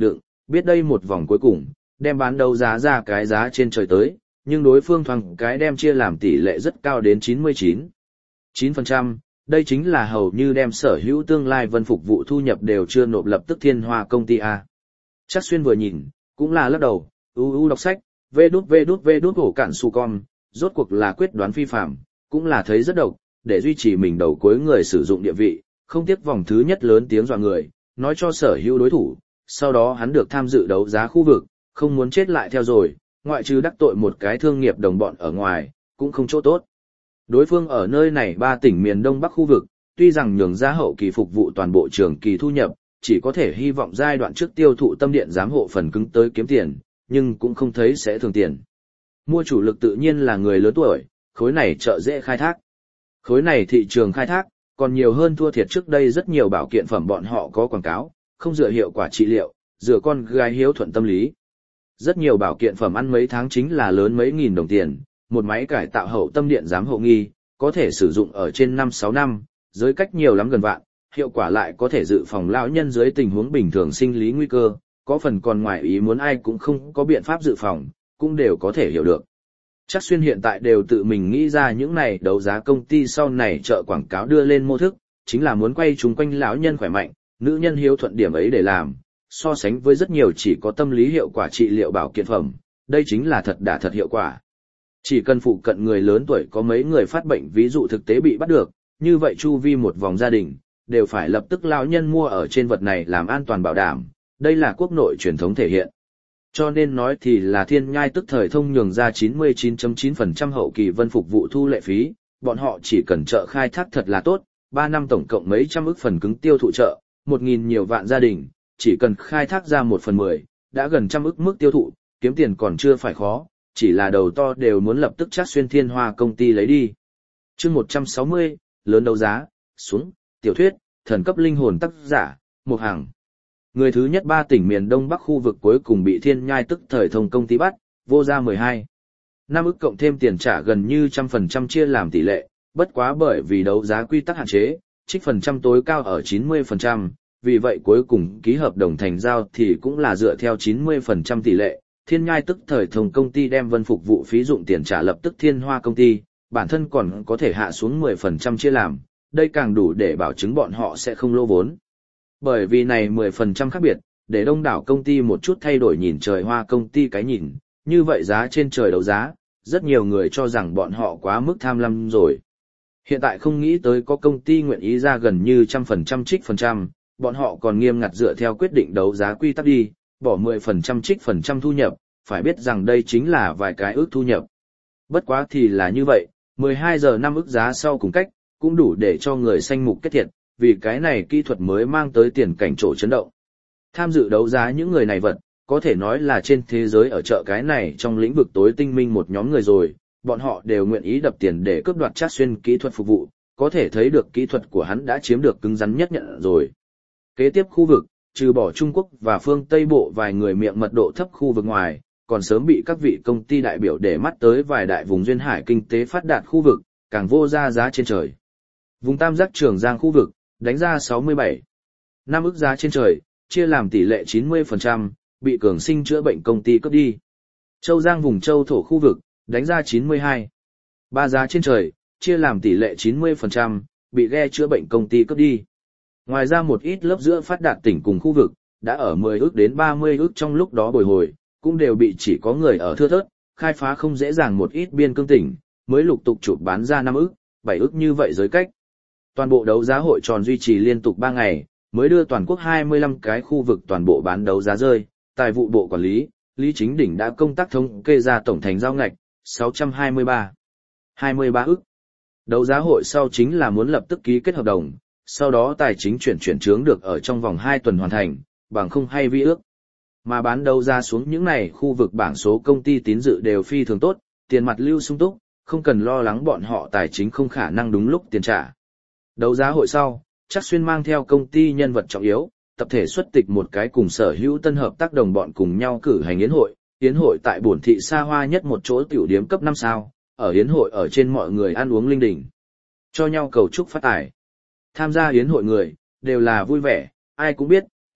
biết đây một vòng cuối cùng, đem bán đấu giá ra cái giá trên trời tới, nhưng đối phương thoáng cái đem chia làm tỷ lệ rất cao đến chín mươi chín. chín phần trăm, đây chính là hầu như đem sở hữu tương lai vân phục vụ thu nhập đều chưa nộp lập tức Thiên Hoa công ty A. Chắc xuyên vừa nhìn, cũng là lắc đầu, u u đọc sách, vê đút vê đút vê đút hổ cản su con, rốt cuộc là quyết đoán phi phạm, cũng là thấy rất độc, để duy trì mình đầu cuối người sử dụng địa vị, không tiếc vòng thứ nhất lớn tiếng dọa người, nói cho sở hữu đối thủ, sau đó hắn được tham dự đấu giá khu vực, không muốn chết lại theo rồi, ngoại trừ đắc tội một cái thương nghiệp đồng bọn ở ngoài, cũng không chỗ tốt. Đối phương ở nơi này ba tỉnh miền Đông Bắc khu vực, tuy rằng nhường ra hậu kỳ phục vụ toàn bộ trường kỳ thu nhập, chỉ có thể hy vọng giai đoạn trước tiêu thụ tâm điện giám hộ phần cứng tới kiếm tiền, nhưng cũng không thấy sẽ thường tiền. Mua chủ lực tự nhiên là người lớn tuổi, khối này chợ dễ khai thác. Khối này thị trường khai thác, còn nhiều hơn thua thiệt trước đây rất nhiều bảo kiện phẩm bọn họ có quảng cáo, không dựa hiệu quả trị liệu, dựa con gái hiếu thuận tâm lý. Rất nhiều bảo kiện phẩm ăn mấy tháng chính là lớn mấy nghìn đồng tiền, một máy cải tạo hậu tâm điện giám hộ nghi, có thể sử dụng ở trên năm sáu năm, giới cách nhiều lắm gần vạn, hiệu quả lại có thể dự phòng lão nhân dưới tình huống bình thường sinh lý nguy cơ, có phần còn ngoài ý muốn ai cũng không có biện pháp dự phòng, cũng đều có thể hiểu được. Chắc xuyên hiện tại đều tự mình nghĩ ra những này đấu giá công ty sau này chợ quảng cáo đưa lên mô thức, chính là muốn quay chúng quanh lão nhân khỏe mạnh, nữ nhân hiếu thuận điểm ấy để làm, so sánh với rất nhiều chỉ có tâm lý hiệu quả trị liệu bảo kiện phẩm, đây chính là thật đả thật hiệu quả. Chỉ cần phụ cận người lớn tuổi có mấy người phát bệnh ví dụ thực tế bị bắt được, như vậy chu vi một vòng gia đình, đều phải lập tức lão nhân mua ở trên vật này làm an toàn bảo đảm, đây là quốc nội truyền thống thể hiện. Cho nên nói thì là Thiên Nhai tức thời thông nhường ra chín mươi chín phẩy chín phần trăm hậu kỳ vân phục vụ thu lệ phí, bọn họ chỉ cần chợ khai thác thật là tốt, ba năm tổng cộng mấy trăm ức phần cứng tiêu thụ chợ, một nghìn nhiều vạn gia đình, chỉ cần khai thác ra một phần mười, đã gần trăm ức mức tiêu thụ, kiếm tiền còn chưa phải khó, chỉ là đầu to đều muốn lập tức Trác Xuyên Thiên Hoa công ty lấy đi. Chương một trăm sáu mươi, lớn đấu giá, xuống, tiểu thuyết, thần cấp linh hồn tác giả, Mục Hằng. Người thứ nhất ba tỉnh miền Đông Bắc khu vực cuối cùng bị Thiên Nhai tức thời thông công ty bắt, vô ra mười hai. Năm ức cộng thêm tiền trả gần như trăm phần trăm chia làm tỷ lệ, bất quá bởi vì đấu giá quy tắc hạn chế, trích phần trăm tối cao ở chín mươi phần trăm, vì vậy cuối cùng ký hợp đồng thành giao thì cũng là dựa theo chín mươi phần trăm tỷ lệ. Thiên Nhai tức thời thông công ty đem vân phục vụ phí dụng tiền trả lập tức Thiên Hoa công ty, bản thân còn có thể hạ xuống mười phần trăm chia làm, đây càng đủ để bảo chứng bọn họ sẽ không lỗ vốn. Bởi vì này mười phần trăm khác biệt, để đông đảo công ty một chút thay đổi nhìn trời Hoa công ty cái nhìn, như vậy giá trên trời đấu giá, rất nhiều người cho rằng bọn họ quá mức tham lam rồi. Hiện tại không nghĩ tới có công ty nguyện ý ra gần như trăm phần trăm trích phần trăm, bọn họ còn nghiêm ngặt dựa theo quyết định đấu giá quy tắc đi, bỏ mười phần trăm trích phần trăm thu nhập, phải biết rằng đây chính là vài cái ước thu nhập. Bất quá thì là như vậy, mười hai giờ năm ức giá sau cùng cách, cũng đủ để cho người sanh mục kết thiệt, vì cái này kỹ thuật mới mang tới tiền cảnh trổ chấn động. Tham dự đấu giá những người này vật, có thể nói là trên thế giới ở chợ cái này trong lĩnh vực tối tinh minh một nhóm người rồi, bọn họ đều nguyện ý đập tiền để cướp đoạt Trác Xuyên kỹ thuật phục vụ, có thể thấy được kỹ thuật của hắn đã chiếm được cứng rắn nhất nhận rồi. Kế tiếp khu vực, trừ bỏ Trung Quốc và phương Tây Bộ vài người miệng mật độ thấp khu vực ngoài, còn sớm bị các vị công ty đại biểu để mắt tới vài đại vùng duyên hải kinh tế phát đạt khu vực, càng vô ra giá trên trời. Vùng Tam Giác Trường Giang khu vực, đánh ra sáu mươi bảy. Năm ức giá trên trời, chia làm tỷ lệ chín mươi phần trăm, bị cường sinh chữa bệnh công ty cướp đi. Châu Giang vùng Châu Thổ khu vực, đánh ra chín mươi hai. Ba giá trên trời, chia làm tỷ lệ chín mươi phần trăm, bị ghe chữa bệnh công ty cướp đi. Ngoài ra một ít lớp giữa phát đạt tỉnh cùng khu vực, đã ở mười ức đến ba mươi ức trong lúc đó bồi hồi, cũng đều bị chỉ có người ở thưa thớt, khai phá không dễ dàng một ít biên cương tỉnh, mới lục tục chụp bán ra năm ức, bảy ức như vậy giới cách. Toàn bộ đấu giá hội tròn duy trì liên tục ba ngày, mới đưa toàn quốc hai mươi lăm cái khu vực toàn bộ bán đấu giá rơi, tài vụ bộ quản lý, Lý Chính Đỉnh đã công tác thống kê ra tổng thành giao ngạch, sáu trăm hai mươi ba. hai mươi ba ức. Đấu giá hội sau chính là muốn lập tức ký kết hợp đồng, sau đó tài chính chuyển chuyển chướng được ở trong vòng hai tuần hoàn thành, bằng không hay vi ước. Mà bán đấu giá xuống những này khu vực bảng số công ty tín dự đều phi thường tốt, tiền mặt lưu sung túc, không cần lo lắng bọn họ tài chính không khả năng đúng lúc tiền trả. Đấu giá hội sau, Trác Xuyên mang theo công ty nhân vật trọng yếu, tập thể xuất tịch một cái cùng sở hữu tân hợp tác đồng bọn cùng nhau cử hành yến hội, yến hội tại bổn thị xa hoa nhất một chỗ tiểu điếm cấp năm sao, ở yến hội ở trên mọi người ăn uống linh đình, cho nhau cầu chúc phát tài. Tham gia yến hội người, đều là vui vẻ, ai cũng biết,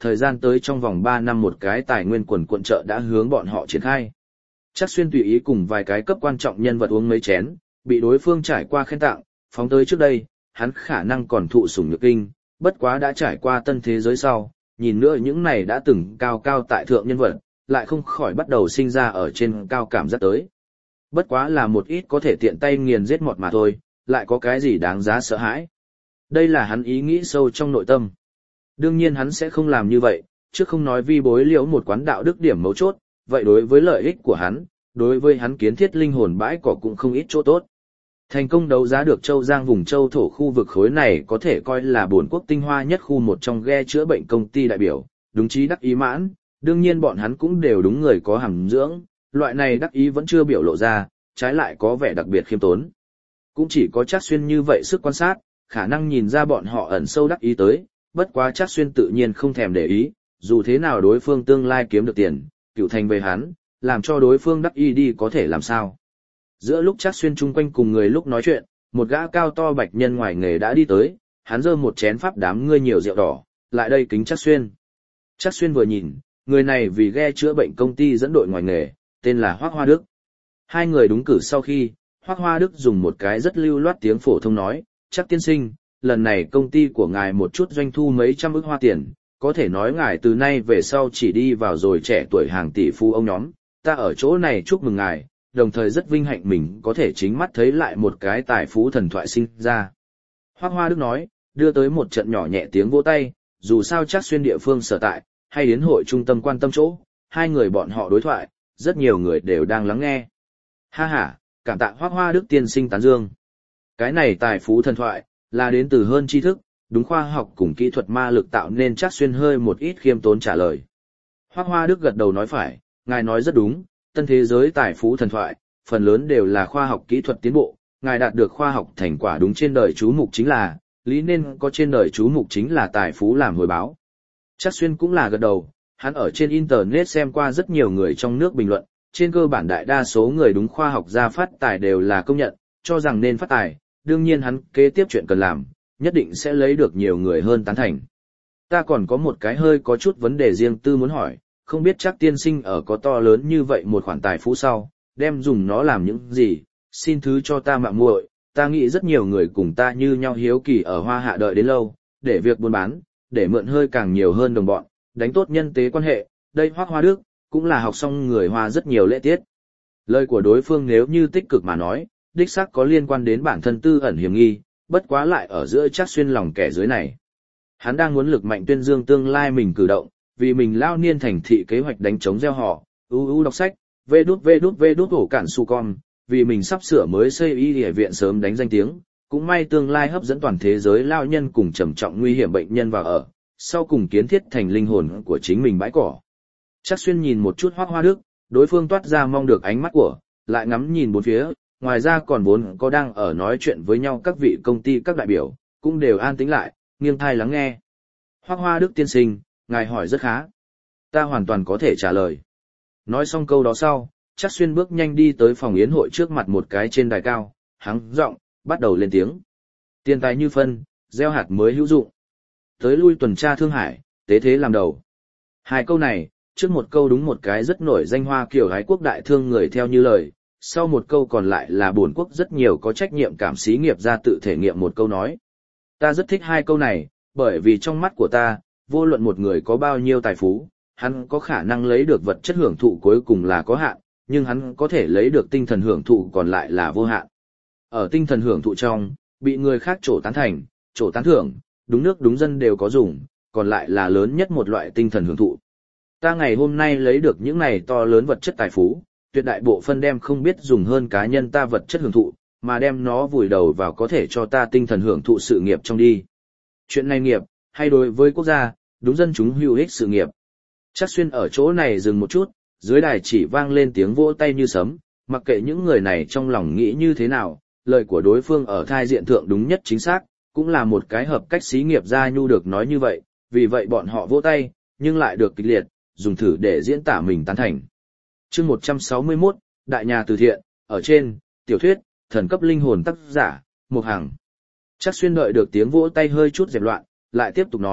thời gian tới trong vòng ba năm một cái tài nguyên quần quận trợ đã hướng bọn họ triển khai. Chắc Xuyên tùy ý cùng vài cái cấp quan trọng nhân vật uống mấy chén, bị đối phương trải qua khen tặng, phóng tới trước đây, hắn khả năng còn thụ sủng nhược kinh, bất quá đã trải qua tân thế giới sau, nhìn nữa những này đã từng cao cao tại thượng nhân vật, lại không khỏi bắt đầu sinh ra ở trên cao cảm giác tới. Bất quá là một ít có thể tiện tay nghiền giết mọt mà thôi, lại có cái gì đáng giá sợ hãi. Đây là hắn ý nghĩ sâu trong nội tâm. Đương nhiên hắn sẽ không làm như vậy, chứ không nói vi bối liễu một quán đạo đức điểm mấu chốt, vậy đối với lợi ích của hắn, đối với hắn kiến thiết linh hồn bãi cỏ cũng không ít chỗ tốt. Thành công đấu giá được Châu Giang vùng Châu thổ khu vực khối này có thể coi là bổn quốc tinh hoa nhất khu một trong ghe chữa bệnh công ty đại biểu, đúng chí đắc ý mãn, đương nhiên bọn hắn cũng đều đúng người có hàm dưỡng, loại này đắc ý vẫn chưa biểu lộ ra, trái lại có vẻ đặc biệt khiêm tốn. Cũng chỉ có Trác Xuyên như vậy sức quan sát, khả năng nhìn ra bọn họ ẩn sâu đắc ý tới, bất quá Trác Xuyên tự nhiên không thèm để ý, dù thế nào đối phương tương lai kiếm được tiền, cựu thành về hắn, làm cho đối phương đắc ý đi có thể làm sao. Giữa lúc Trác Xuyên chung quanh cùng người lúc nói chuyện, một gã cao to bạch nhân ngoài nghề đã đi tới, hắn giơ một chén pháp đám ngươi nhiều rượu đỏ, lại đây kính Trác Xuyên. Trác Xuyên vừa nhìn, người này vì ghe chữa bệnh công ty dẫn đội ngoài nghề, tên là Hoắc Hoa Đức. Hai người đúng cử sau khi, Hoắc Hoa Đức dùng một cái rất lưu loát tiếng phổ thông nói, Trác tiên sinh, lần này công ty của ngài một chút doanh thu mấy trăm ức hoa tiền, có thể nói ngài từ nay về sau chỉ đi vào rồi trẻ tuổi hàng tỷ phú ông nhóm, ta ở chỗ này chúc mừng ngài, đồng thời rất vinh hạnh mình có thể chính mắt thấy lại một cái tài phú thần thoại sinh ra. Hoắc Hoa Đức nói, đưa tới một trận nhỏ nhẹ tiếng vỗ tay, dù sao Trác Xuyên địa phương sở tại, hay đến hội trung tâm quan tâm chỗ, hai người bọn họ đối thoại, rất nhiều người đều đang lắng nghe. Ha ha, cảm tạ Hoắc Hoa Đức tiên sinh tán dương. Cái này tài phú thần thoại, là đến từ hơn tri thức, đúng khoa học cùng kỹ thuật ma lực tạo nên Trác Xuyên hơi một ít khiêm tốn trả lời. Hoắc Hoa Đức gật đầu nói phải, ngài nói rất đúng, tân thế giới tài phú thần thoại, phần lớn đều là khoa học kỹ thuật tiến bộ, ngài đạt được khoa học thành quả đúng trên đời chú mục chính là, lý nên có trên đời chú mục chính là tài phú làm hồi báo. Trác Xuyên cũng là gật đầu, hắn ở trên internet xem qua rất nhiều người trong nước bình luận, trên cơ bản đại đa số người đúng khoa học gia phát tài đều là công nhận, cho rằng nên phát tài, đương nhiên hắn kế tiếp chuyện cần làm, nhất định sẽ lấy được nhiều người hơn tán thành. Ta còn có một cái hơi có chút vấn đề riêng tư muốn hỏi, không biết Trác tiên sinh ở có to lớn như vậy một khoản tài phú sau, đem dùng nó làm những gì, xin thứ cho ta mạo muội, ta nghĩ rất nhiều người cùng ta như nhau hiếu kỳ ở Hoa Hạ đợi đến lâu, để việc buôn bán, để mượn hơi càng nhiều hơn đồng bọn, đánh tốt nhân tế quan hệ, đây Hoắc Hoa Đức, cũng là học xong người Hoa rất nhiều lễ tiết. Lời của đối phương nếu như tích cực mà nói, đích xác có liên quan đến bản thân tư ẩn hiểm nghi, bất quá lại ở giữa Trác Xuyên lòng kẻ dưới này. Hắn đang muốn lực mạnh tuyên dương tương lai mình cử động, vì mình lao niên thành thị kế hoạch đánh chống gieo họ, uu đọc sách, vê đút vê đút vê đút ổ cản su con, vì mình sắp sửa mới xây y địa viện sớm đánh danh tiếng, cũng may tương lai hấp dẫn toàn thế giới lao nhân cùng trầm trọng nguy hiểm bệnh nhân vào ở, sau cùng kiến thiết thành linh hồn của chính mình bãi cỏ. Trác Xuyên nhìn một chút Hoắc Hoa Đức, đối phương toát ra mong được ánh mắt của, lại ngắm nhìn bốn phía, ngoài ra còn vốn có đang ở nói chuyện với nhau các vị công ty các đại biểu, cũng đều an tĩnh lại, nghiêng tai lắng nghe. Hoắc Hoa Đức tiên sinh, ngài hỏi rất khá. Ta hoàn toàn có thể trả lời. Nói xong câu đó sau, Trác Xuyên bước nhanh đi tới phòng yến hội trước mặt một cái trên đài cao, hắng giọng, bắt đầu lên tiếng. Tiền tài như phân, gieo hạt mới hữu dụng. Tới lui tuần tra Thương Hải, tế thế làm đầu. Hai câu này, trước một câu đúng một cái rất nổi danh Hoa kiểu gái quốc đại thương người theo như lời, sau một câu còn lại là bổn quốc rất nhiều có trách nhiệm cảm xí nghiệp ra tự thể nghiệm một câu nói. Ta rất thích hai câu này, bởi vì trong mắt của ta, vô luận một người có bao nhiêu tài phú, hắn có khả năng lấy được vật chất hưởng thụ cuối cùng là có hạn, nhưng hắn có thể lấy được tinh thần hưởng thụ còn lại là vô hạn. Ở tinh thần hưởng thụ trong, bị người khác trổ tán thành, trổ tán thưởng, đúng nước đúng dân đều có dùng, còn lại là lớn nhất một loại tinh thần hưởng thụ. Ta ngày hôm nay lấy được những này to lớn vật chất tài phú, tuyệt đại bộ phân đem không biết dùng hơn cá nhân ta vật chất hưởng thụ, mà đem nó vùi đầu vào có thể cho ta tinh thần hưởng thụ sự nghiệp trong đi. Chuyện này nghiệp, hay đối với quốc gia, đúng dân chúng hữu ích sự nghiệp. Trác Xuyên ở chỗ này dừng một chút, dưới đài chỉ vang lên tiếng vỗ tay như sấm, mặc kệ những người này trong lòng nghĩ như thế nào, lời của đối phương ở thai diện thượng đúng nhất chính xác, cũng là một cái hợp cách xí nghiệp gia nhu được nói như vậy, vì vậy bọn họ vỗ tay, nhưng lại được kịch liệt, dùng thử để diễn tả mình tán thành. Chương một trăm sáu mươi mốt, Đại nhà từ thiện, ở trên, tiểu thuyết, thần cấp linh hồn tác giả, Mục Hằng. Trác Xuyên đợi được tiếng vỗ tay hơi chút dẹp loạn, lại tiếp tục nói,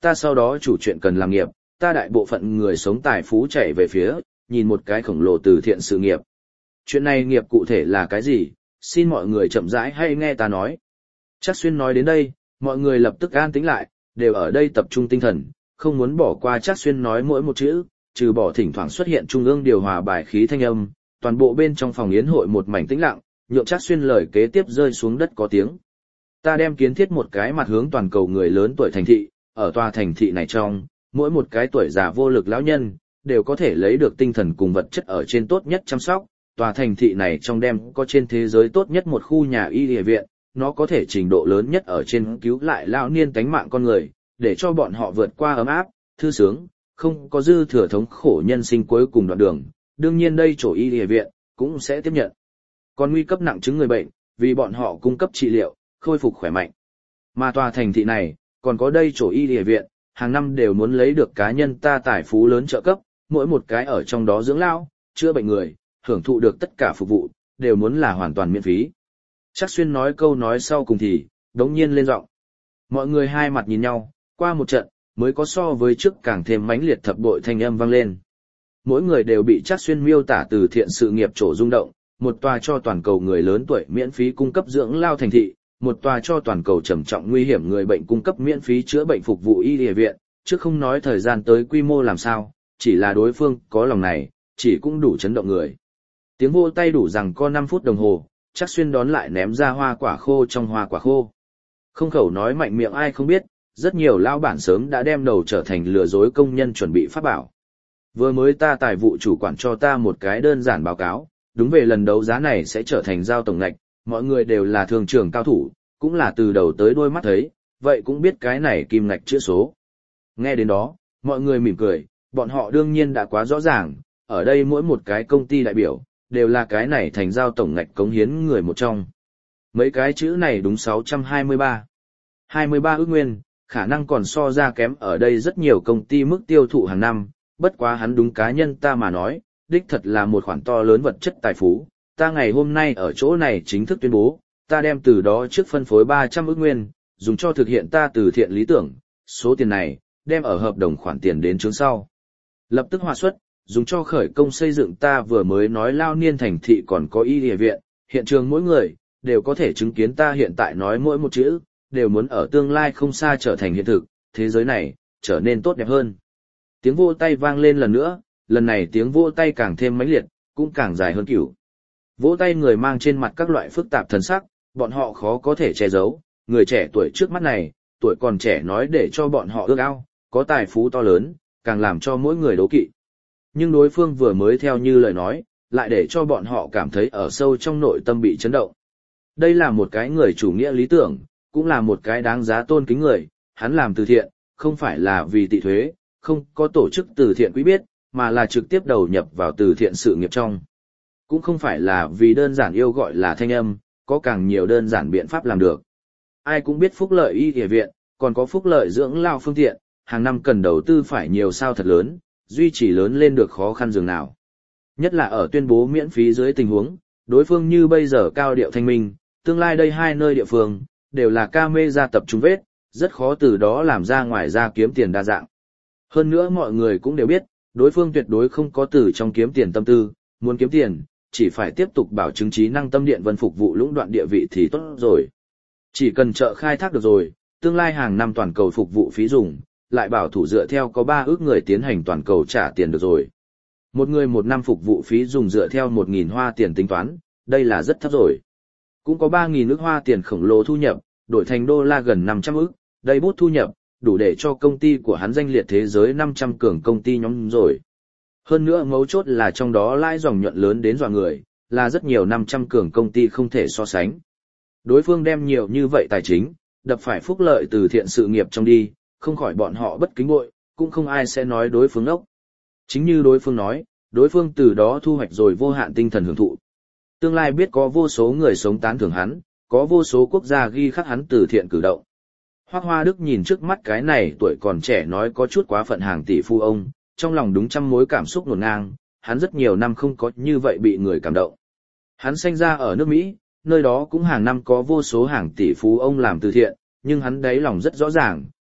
ta sau đó chủ chuyện cần làm nghiệp, ta đại bộ phận người sống tài phú chạy về phía, nhìn một cái khổng lồ từ thiện sự nghiệp. Chuyện này nghiệp cụ thể là cái gì, xin mọi người chậm rãi hay nghe ta nói. Trác Xuyên nói đến đây, mọi người lập tức an tĩnh lại, đều ở đây tập trung tinh thần, không muốn bỏ qua Trác Xuyên nói mỗi một chữ, trừ bỏ thỉnh thoảng xuất hiện trung ương điều hòa bài khí thanh âm, toàn bộ bên trong phòng yến hội một mảnh tĩnh lặng, nhượng Trác Xuyên lời kế tiếp rơi xuống đất có tiếng. Ta đem kiến thiết một cái mặt hướng toàn cầu người lớn tuổi thành thị, ở tòa thành thị này trong, mỗi một cái tuổi già vô lực lão nhân, đều có thể lấy được tinh thần cùng vật chất ở trên tốt nhất chăm sóc. Tòa thành thị này trong đem có trên thế giới tốt nhất một khu nhà y y viện, nó có thể trình độ lớn nhất ở trên cứu lại lão niên tánh mạng con người, để cho bọn họ vượt qua ấm áp, thư sướng, không có dư thừa thống khổ nhân sinh cuối cùng đoạn đường. Đương nhiên đây chỗ y y viện cũng sẽ tiếp nhận. Còn nguy cấp nặng chứng người bệnh, vì bọn họ cung cấp trị liệu, khôi phục khỏe mạnh. Mà tòa thành thị này, còn có đây chỗ y y viện, hàng năm đều muốn lấy được cá nhân ta tài phú lớn trợ cấp, mỗi một cái ở trong đó dưỡng lão, chữa bệnh người, hưởng thụ được tất cả phục vụ, đều muốn là hoàn toàn miễn phí. Trác Xuyên nói câu nói sau cùng thì, đống nhiên lên giọng. Mọi người hai mặt nhìn nhau, qua một trận, mới có so với trước càng thêm mãnh liệt thập bội thanh âm vang lên. Mỗi người đều bị Trác Xuyên miêu tả từ thiện sự nghiệp trổ rung động, một tòa cho toàn cầu người lớn tuổi miễn phí cung cấp dưỡng lao thành thị, một tòa cho toàn cầu trầm trọng nguy hiểm người bệnh cung cấp miễn phí chữa bệnh phục vụ y y viện, chứ không nói thời gian tới quy mô làm sao, chỉ là đối phương có lòng này, chỉ cũng đủ chấn động người. Tiếng vô tay đủ rằng có năm phút đồng hồ, Trác Xuyên đón lại ném ra hoa quả khô trong hoa quả khô. Không khẩu nói mạnh miệng ai không biết, rất nhiều lao bản sớm đã đem đầu trở thành lừa dối công nhân chuẩn bị phát bảo. Vừa mới ta tài vụ chủ quản cho ta một cái đơn giản báo cáo, đúng về lần đấu giá này sẽ trở thành giao tổng ngạch, mọi người đều là thường trưởng cao thủ, cũng là từ đầu tới đuôi mắt thấy, vậy cũng biết cái này kim ngạch chữa số. Nghe đến đó, mọi người mỉm cười, bọn họ đương nhiên đã quá rõ ràng, ở đây mỗi một cái công ty đại biểu, đều là cái này thành giao tổng ngạch cống hiến người một trong. Mấy cái chữ này đúng sáu trăm hai mươi ba. hai mươi ba ước nguyên, khả năng còn so ra kém ở đây rất nhiều công ty mức tiêu thụ hàng năm, bất quá hắn đúng cá nhân ta mà nói, đích thật là một khoản to lớn vật chất tài phú. Ta ngày hôm nay ở chỗ này chính thức tuyên bố, ta đem từ đó trước phân phối ba trăm ước nguyên, dùng cho thực hiện ta từ thiện lý tưởng, số tiền này, đem ở hợp đồng khoản tiền đến trước sau. Lập tức hòa suất, dùng cho khởi công xây dựng ta vừa mới nói lao niên thành thị còn có y địa viện, hiện trường mỗi người, đều có thể chứng kiến ta hiện tại nói mỗi một chữ, đều muốn ở tương lai không xa trở thành hiện thực, thế giới này, trở nên tốt đẹp hơn. Tiếng vỗ tay vang lên lần nữa, lần này tiếng vỗ tay càng thêm mãnh liệt, cũng càng dài hơn kiểu. Vỗ tay người mang trên mặt các loại phức tạp thần sắc, bọn họ khó có thể che giấu, người trẻ tuổi trước mắt này, tuổi còn trẻ nói để cho bọn họ ước ao, có tài phú to lớn, càng làm cho mỗi người đố kỵ. Nhưng đối phương vừa mới theo như lời nói, lại để cho bọn họ cảm thấy ở sâu trong nội tâm bị chấn động. Đây là một cái người chủ nghĩa lý tưởng, cũng là một cái đáng giá tôn kính người, hắn làm từ thiện, không phải là vì tị thuế, không có tổ chức từ thiện quý biết, mà là trực tiếp đầu nhập vào từ thiện sự nghiệp trong. Cũng không phải là vì đơn giản yêu gọi là thanh âm, có càng nhiều đơn giản biện pháp làm được. Ai cũng biết phúc lợi y y viện, còn có phúc lợi dưỡng lao phương tiện, hàng năm cần đầu tư phải nhiều sao thật lớn, duy trì lớn lên được khó khăn dường nào. Nhất là ở tuyên bố miễn phí dưới tình huống, đối phương như bây giờ cao điệu thanh minh, tương lai đây hai nơi địa phương, đều là camera tập trung vết, rất khó từ đó làm ra ngoài ra kiếm tiền đa dạng. Hơn nữa mọi người cũng đều biết, đối phương tuyệt đối không có từ trong kiếm tiền tâm tư, muốn kiếm tiền, chỉ phải tiếp tục bảo chứng trí năng tâm điện vân phục vụ lũng đoạn địa vị thì tốt rồi. Chỉ cần chợ khai thác được rồi, tương lai hàng năm toàn cầu phục vụ phí dùng, lại bảo thủ dựa theo có ba ước người tiến hành toàn cầu trả tiền được rồi. Một người một năm phục vụ phí dùng dựa theo một nghìn hoa tiền tính toán, đây là rất thấp rồi. Cũng có ba nghìn ước hoa tiền khổng lồ thu nhập, đổi thành đô la gần năm trăm ước, đây bút thu nhập, đủ để cho công ty của hắn danh liệt thế giới năm trăm cường công ty nhóm rồi. Hơn nữa mấu chốt là trong đó lãi dòng nhuận lớn đến dọa người, là rất nhiều năm trăm cường công ty không thể so sánh. Đối phương đem nhiều như vậy tài chính, đập phải phúc lợi từ thiện sự nghiệp trong đi, không khỏi bọn họ bất kính bội, cũng không ai sẽ nói đối phương ốc. Chính như đối phương nói, đối phương từ đó thu hoạch rồi vô hạn tinh thần hưởng thụ. Tương lai biết có vô số người sống tán thưởng hắn, có vô số quốc gia ghi khắc hắn từ thiện cử động. Hoác Hoa Đức nhìn trước mắt cái này tuổi còn trẻ nói có chút quá phận hàng tỷ phu ông, trong lòng đúng trăm mối cảm xúc ngổn ngang, hắn rất nhiều năm không có như vậy bị người cảm động. Hắn sinh ra ở nước Mỹ, nơi đó cũng hàng năm có vô số hàng tỷ phú ông làm từ thiện, nhưng hắn đáy lòng rất rõ ràng,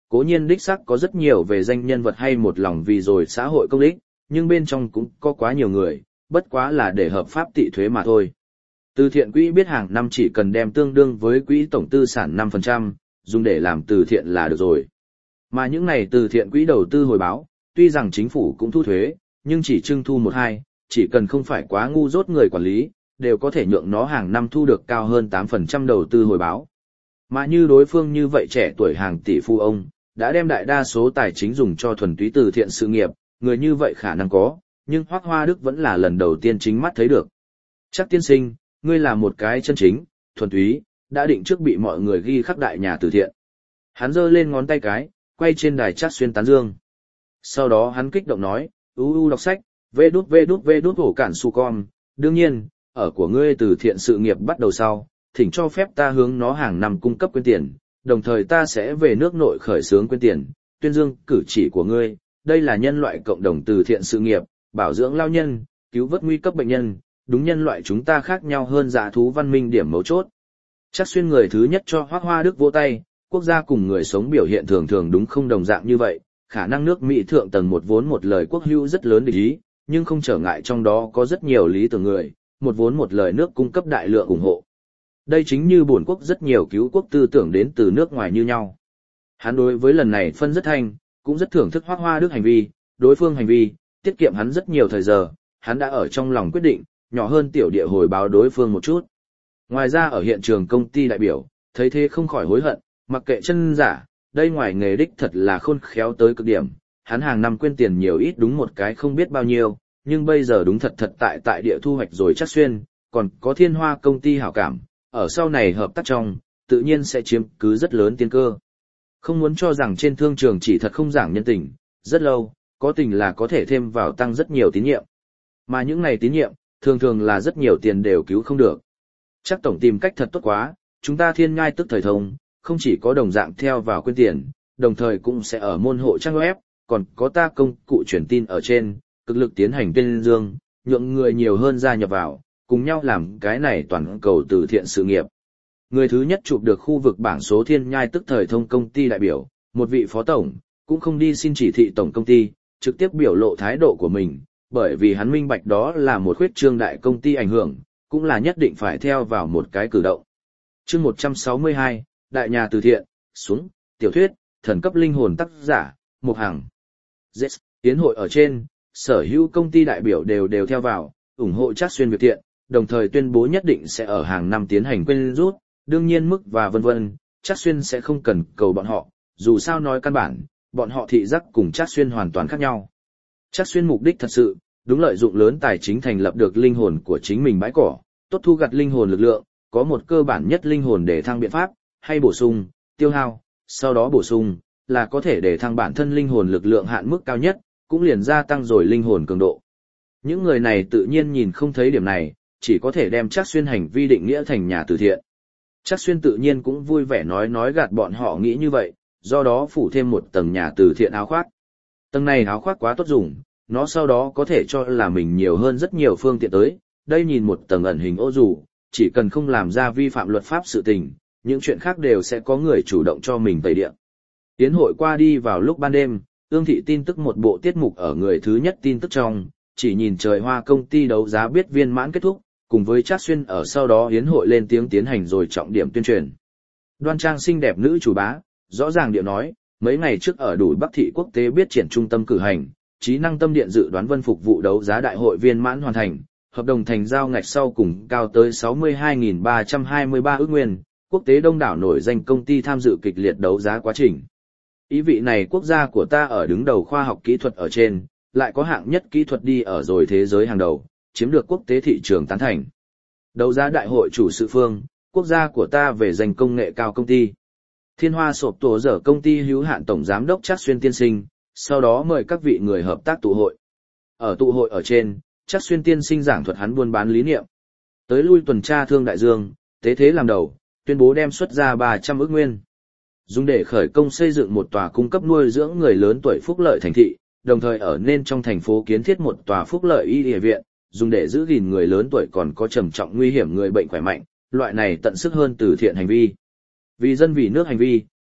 cố nhiên đích xác có rất nhiều về danh nhân vật hay một lòng vì rồi xã hội công ích, nhưng bên trong cũng có quá nhiều người, bất quá là để hợp pháp tị thuế mà thôi. Từ thiện quỹ biết hàng năm chỉ cần đem tương đương với quỹ tổng tư sản năm phần trăm, dùng để làm từ thiện là được rồi. Mà những này từ thiện quỹ đầu tư hồi báo, tuy rằng chính phủ cũng thu thuế, nhưng chỉ trưng thu một hai, chỉ cần không phải quá ngu dốt người quản lý, đều có thể nhượng nó hàng năm thu được cao hơn tám phần trăm đầu tư hồi báo. Mà như đối phương như vậy trẻ tuổi hàng tỷ phu ông, đã đem đại đa số tài chính dùng cho thuần túy từ thiện sự nghiệp, người như vậy khả năng có, nhưng Hoắc Hoa Đức vẫn là lần đầu tiên chính mắt thấy được. Chắc tiên sinh, ngươi là một cái chân chính, thuần túy, đã định trước bị mọi người ghi khắc đại nhà từ thiện. Hắn giơ lên ngón tay cái, quay trên đài Trác Xuyên tán dương. Sau đó hắn kích động nói, u u đọc sách, vê đút vê đút vê đút hổ cản su con, đương nhiên, ở của ngươi từ thiện sự nghiệp bắt đầu sau, thỉnh cho phép ta hướng nó hàng năm cung cấp quyên tiền, đồng thời ta sẽ về nước nội khởi xướng quyên tiền, tuyên dương cử chỉ của ngươi, đây là nhân loại cộng đồng từ thiện sự nghiệp, bảo dưỡng lao nhân, cứu vớt nguy cấp bệnh nhân, đúng nhân loại chúng ta khác nhau hơn dã thú văn minh điểm mấu chốt. Trác Xuyên người thứ nhất cho Hoắc Hoa Đức vỗ tay, quốc gia cùng người sống biểu hiện thường thường đúng không đồng dạng như vậy, khả năng nước Mỹ thượng tầng một vốn một lời quốc hữu rất lớn địch ý, nhưng không trở ngại trong đó có rất nhiều lý tưởng người, một vốn một lời nước cung cấp đại lượng ủng hộ. Đây chính như bổn quốc rất nhiều cứu quốc tư tưởng đến từ nước ngoài như nhau. Hắn đối với lần này phân rất thanh, cũng rất thưởng thức Hoắc Hoa Đức hành vi, đối phương hành vi, tiết kiệm hắn rất nhiều thời giờ, hắn đã ở trong lòng quyết định, nhỏ hơn tiểu địa hồi báo đối phương một chút. Ngoài ra ở hiện trường công ty đại biểu, thấy thế không khỏi hối hận, mặc kệ chân giả, đây ngoài nghề đích thật là khôn khéo tới cực điểm, hắn hàng năm quên tiền nhiều ít đúng một cái không biết bao nhiêu, nhưng bây giờ đúng thật thật tại tại địa thu hoạch rồi Trác Xuyên, còn có Thiên Hoa công ty hảo cảm, ở sau này hợp tác trong, tự nhiên sẽ chiếm cứ rất lớn tiên cơ. Không muốn cho rằng trên thương trường chỉ thật không giảng nhân tình, rất lâu, có tình là có thể thêm vào tăng rất nhiều tín nhiệm. Mà những này tín nhiệm, thường thường là rất nhiều tiền đều cứu không được. Chắc tổng tìm cách thật tốt quá, chúng ta thiên ngai tức thời thông, không chỉ có đồng dạng theo vào quyên tiền, đồng thời cũng sẽ ở môn hộ trang web, còn có ta công cụ truyền tin ở trên, cực lực tiến hành tuyên dương, nhượng người nhiều hơn gia nhập vào, cùng nhau làm cái này toàn cầu từ thiện sự nghiệp. Người thứ nhất chụp được khu vực bảng số thiên nhai tức thời thông công ty đại biểu, một vị phó tổng, cũng không đi xin chỉ thị tổng công ty, trực tiếp biểu lộ thái độ của mình, bởi vì hắn minh bạch đó là một khuyết trương đại công ty ảnh hưởng, cũng là nhất định phải theo vào một cái cử động. Chương một trăm sáu mươi hai, Đại nhà từ thiện, xuống, tiểu thuyết, thần cấp linh hồn tác giả, Mục Hằng. Yes, tiến hội ở trên, sở hữu công ty đại biểu đều đều theo vào, ủng hộ Trác Xuyên việc thiện, đồng thời tuyên bố nhất định sẽ ở hàng năm tiến hành quyên rút, đương nhiên mức và vân vân, Trác Xuyên sẽ không cần cầu bọn họ, dù sao nói căn bản, bọn họ thị giác cùng Trác Xuyên hoàn toàn khác nhau. Trác Xuyên mục đích thật sự, đúng lợi dụng lớn tài chính thành lập được linh hồn của chính mình bãi cỏ, tốt thu gặt linh hồn lực lượng, có một cơ bản nhất linh hồn để thăng biện pháp, hay bổ sung, tiêu hao, sau đó bổ sung, là có thể để thăng bản thân linh hồn lực lượng hạn mức cao nhất, cũng liền gia tăng rồi linh hồn cường độ. Những người này tự nhiên nhìn không thấy điểm này, chỉ có thể đem Trác Xuyên hành vi định nghĩa thành nhà từ thiện. Trác Xuyên tự nhiên cũng vui vẻ nói nói gạt bọn họ nghĩ như vậy, do đó phủ thêm một tầng nhà từ thiện áo khoác. Tầng này áo khoác quá tốt dùng, nó sau đó có thể cho là mình nhiều hơn rất nhiều phương tiện tới, đây nhìn một tầng ẩn hình ô dù, chỉ cần không làm ra vi phạm luật pháp sự tình, những chuyện khác đều sẽ có người chủ động cho mình tẩy địa. Tiến hội qua đi vào lúc ban đêm, Ương Thị tin tức một bộ tiết mục ở người thứ nhất tin tức trong, chỉ nhìn trời hoa công ty đấu giá biết viên mãn kết thúc, cùng với Trác Xuyên ở sau đó hiến hội lên tiếng tiến hành rồi trọng điểm tuyên truyền. Đoan trang xinh đẹp nữ chủ bá, rõ ràng điệu nói, mấy ngày trước ở đủ Bắc Thị Quốc tế biết triển trung tâm cử hành, trí năng tâm điện dự đoán vân phục vụ đấu giá đại hội viên mãn hoàn thành, hợp đồng thành giao ngạch sau cùng cao tới sáu mươi hai nghìn ba trăm hai mươi ba ức nguyên, quốc tế đông đảo nổi danh công ty tham dự kịch liệt đấu giá quá trình. Ý vị này quốc gia của ta ở đứng đầu khoa học kỹ thuật ở trên, lại có hạng nhất kỹ thuật đi ở rồi thế giới hàng đầu, chiếm được quốc tế thị trường tán thành. Đấu giá đại hội chủ sự phương, quốc gia của ta về dành công nghệ cao công ty. Thiên Hoa sộp tổ dở công ty hữu hạn tổng giám đốc Trác Xuyên tiên sinh, sau đó mời các vị người hợp tác tụ hội. Ở tụ hội ở trên, Trác Xuyên tiên sinh giảng thuật hắn buôn bán lý niệm. Tới lui tuần tra thương đại dương, tế thế làm đầu, tuyên bố đem xuất ra ba trăm ức nguyên. Dùng để khởi công xây dựng một tòa cung cấp nuôi dưỡng người lớn tuổi phúc lợi thành thị, đồng thời ở nên trong thành phố kiến thiết một tòa phúc lợi y y viện, dùng để giữ gìn người lớn tuổi còn có trầm trọng nguy hiểm người bệnh khỏe mạnh, loại này tận sức hơn từ thiện hành vi. Vì dân vì nước hành vi,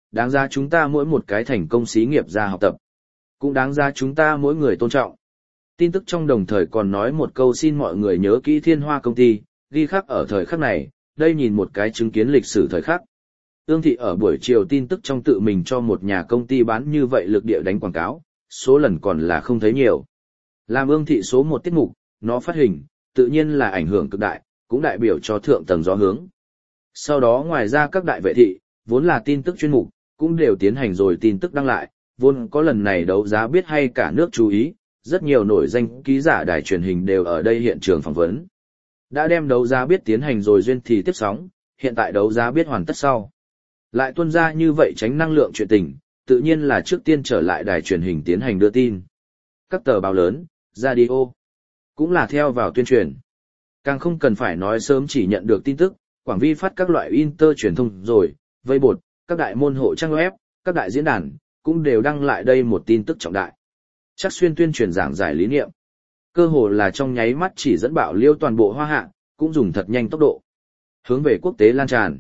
đáng giá chúng ta mỗi một cái thành công xí nghiệp ra học tập. Cũng đáng giá chúng ta mỗi người tôn trọng. Tin tức trong đồng thời còn nói một câu xin mọi người nhớ kỹ Thiên Hoa công ty, ghi khắc ở thời khắc này, đây nhìn một cái chứng kiến lịch sử thời khắc. Ương Thị ở buổi chiều tin tức trong tự mình cho một nhà công ty bán như vậy lực địa đánh quảng cáo, số lần còn là không thấy nhiều. Làm Ương Thị số một tiết mục, nó phát hình, tự nhiên là ảnh hưởng cực đại, cũng đại biểu cho thượng tầng gió hướng. Sau đó ngoài ra các đại vệ thị, vốn là tin tức chuyên mục, cũng đều tiến hành rồi tin tức đăng lại, vốn có lần này đấu giá biết hay cả nước chú ý, rất nhiều nổi danh ký giả đài truyền hình đều ở đây hiện trường phỏng vấn. Đã đem đấu giá biết tiến hành rồi duyên thì tiếp sóng, hiện tại đấu giá biết hoàn tất sau. Lại tuân ra như vậy tránh năng lượng chuyện tình, tự nhiên là trước tiên trở lại đài truyền hình tiến hành đưa tin. Các tờ báo lớn, radio, cũng là theo vào tuyên truyền. Càng không cần phải nói sớm chỉ nhận được tin tức, quảng vi phát các loại inter truyền thông rồi, vây bột, các đại môn hộ trang web, các đại diễn đàn, cũng đều đăng lại đây một tin tức trọng đại. Chắc xuyên tuyên truyền giảng giải lý niệm. Cơ hồ là trong nháy mắt chỉ dẫn bạo liêu toàn bộ Hoa Hạ, cũng dùng thật nhanh tốc độ. Hướng về quốc tế lan tràn.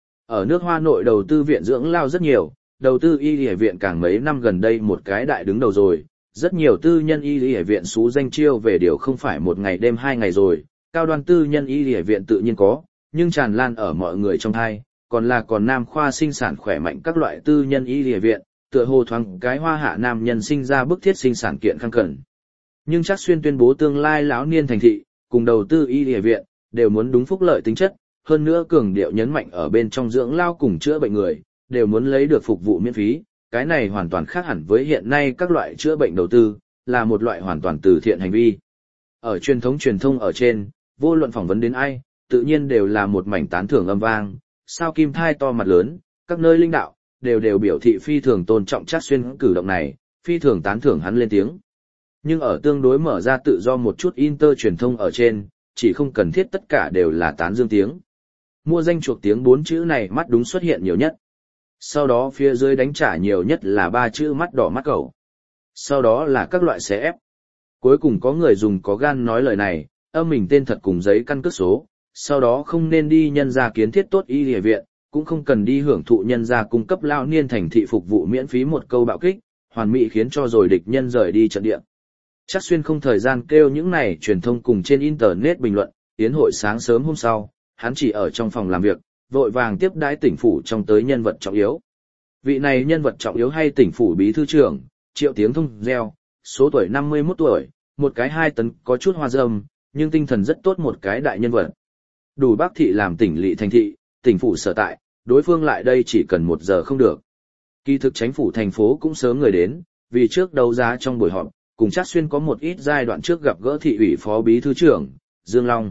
Ở nước Hoa nội đầu tư viện dưỡng lao rất nhiều, đầu tư y y viện càng mấy năm gần đây một cái đại đứng đầu rồi. Rất nhiều tư nhân y y viện xú danh chiêu về điều không phải một ngày đêm hai ngày rồi, cao đoan tư nhân y y viện tự nhiên có, nhưng tràn lan ở mọi người trong thai, còn là còn nam khoa sinh sản khỏe mạnh các loại tư nhân y y viện, tựa hồ thoáng cái Hoa Hạ nam nhân sinh ra bức thiết sinh sản kiện khang cần. Nhưng chắc xuyên tuyên bố tương lai lão niên thành thị, cùng đầu tư y y viện, đều muốn đúng phúc lợi tính chất, hơn nữa cường điệu nhấn mạnh ở bên trong dưỡng lao cùng chữa bệnh người, đều muốn lấy được phục vụ miễn phí, cái này hoàn toàn khác hẳn với hiện nay các loại chữa bệnh đầu tư, là một loại hoàn toàn từ thiện hành vi. Ở truyền thống truyền thông ở trên, vô luận phỏng vấn đến ai, tự nhiên đều là một mảnh tán thưởng âm vang, sao kim thai to mặt lớn, các nơi linh đạo, đều đều biểu thị phi thường tôn trọng Trác Xuyên cử động này, phi thường tán thưởng hắn lên tiếng. Nhưng ở tương đối mở ra tự do một chút inter truyền thông ở trên, chỉ không cần thiết tất cả đều là tán dương tiếng. Mua danh chuộc tiếng bốn chữ này mắt đúng xuất hiện nhiều nhất. Sau đó phía dưới đánh trả nhiều nhất là ba chữ mắt đỏ mắt cẩu. Sau đó là các loại xé ép. Cuối cùng có người dùng có gan nói lời này, âm mình tên thật cùng giấy căn cước số, sau đó không nên đi nhân gia kiến thiết tốt y y viện, cũng không cần đi hưởng thụ nhân gia cung cấp lao niên thành thị phục vụ miễn phí một câu bạo kích, hoàn mỹ khiến cho rồi địch nhân rời đi trận địa. Trác Xuyên không thời gian kêu những này truyền thông cùng trên internet bình luận, tiến hội sáng sớm hôm sau, hắn chỉ ở trong phòng làm việc, vội vàng tiếp đãi tỉnh phủ trong tới nhân vật trọng yếu. Vị này nhân vật trọng yếu hay tỉnh phủ bí thư trưởng, Triệu Tiếng Thông Gieo, số tuổi năm mươi mốt tuổi, một cái hai tấn có chút hoa râm, nhưng tinh thần rất tốt một cái đại nhân vật. Đủ Bắc thị làm tỉnh lỵ thành thị, tỉnh phủ sở tại, đối phương lại đây chỉ cần một giờ không được. Kỳ thực chính phủ thành phố cũng sớm người đến, vì trước đấu giá trong buổi họp, cùng Trác Xuyên có một ít giai đoạn trước gặp gỡ thị ủy phó bí thư trưởng, Dương Long.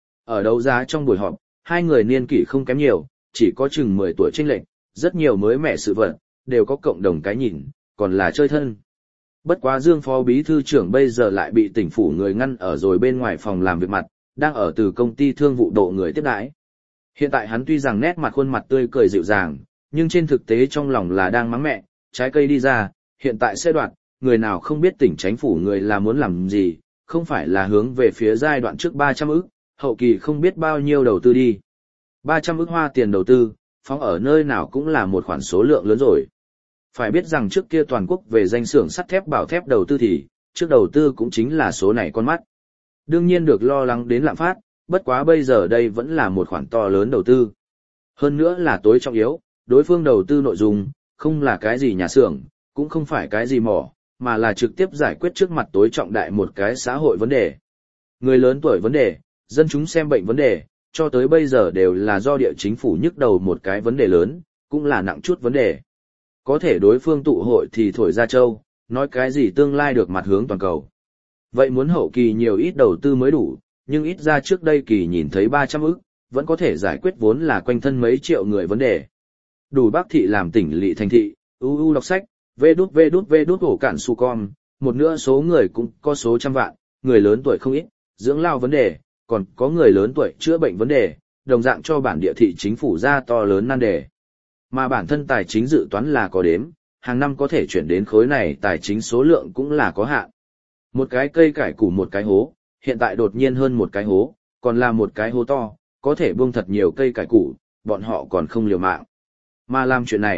Ở đấu giá trong buổi họp, hai người niên kỷ không kém nhiều, chỉ có chừng mười tuổi chênh lệch, rất nhiều mới mẻ sự vật, đều có cộng đồng cái nhìn, còn là chơi thân. Bất quá Dương phó bí thư trưởng bây giờ lại bị tỉnh phủ người ngăn ở rồi bên ngoài phòng làm việc mặt, đang ở từ công ty thương vụ độ người tiếp đãi. Hiện tại hắn tuy rằng nét mặt khuôn mặt tươi cười dịu dàng, nhưng trên thực tế trong lòng là đang mắng mẹ, trái cây đi ra, hiện tại sẽ đoạt, người nào không biết tỉnh chính phủ người là muốn làm gì, không phải là hướng về phía giai đoạn trước ba trăm ức, hậu kỳ không biết bao nhiêu đầu tư đi. ba trăm ức hoa tiền đầu tư, phóng ở nơi nào cũng là một khoản số lượng lớn rồi. Phải biết rằng trước kia toàn quốc về danh xưởng sắt thép bảo thép đầu tư thì, trước đầu tư cũng chính là số này con mắt. Đương nhiên được lo lắng đến lạm phát, bất quá bây giờ đây vẫn là một khoản to lớn đầu tư. Hơn nữa là tối trọng yếu, đối phương đầu tư nội dung, không là cái gì nhà xưởng, cũng không phải cái gì mỏ, mà là trực tiếp giải quyết trước mặt tối trọng đại một cái xã hội vấn đề. Người lớn tuổi vấn đề, dân chúng xem bệnh vấn đề, cho tới bây giờ đều là do địa chính phủ nhức đầu một cái vấn đề lớn, cũng là nặng chút vấn đề. Có thể đối phương tụ hội thì thổi ra châu, nói cái gì tương lai được mặt hướng toàn cầu. Vậy muốn hậu kỳ nhiều ít đầu tư mới đủ, nhưng ít ra trước đây kỳ nhìn thấy ba trăm ức, vẫn có thể giải quyết vốn là quanh thân mấy triệu người vấn đề. Đủ Bắc thị làm tỉnh lỵ thành thị, u u đọc sách, vê đút vê đút vê đút ổ cản su con, một nửa số người cũng có số trăm vạn, người lớn tuổi không ít, dưỡng lao vấn đề, còn có người lớn tuổi chữa bệnh vấn đề, đồng dạng cho bản địa thị chính phủ ra to lớn nan đề. Mà bản thân tài chính dự toán là có đếm, hàng năm có thể chuyển đến khối này tài chính số lượng cũng là có hạn. Một cái cây cải củ một cái hố, hiện tại đột nhiên hơn một cái hố, còn là một cái hố to, có thể buông thật nhiều cây cải củ, bọn họ còn không liều mạng. Mà làm chuyện này,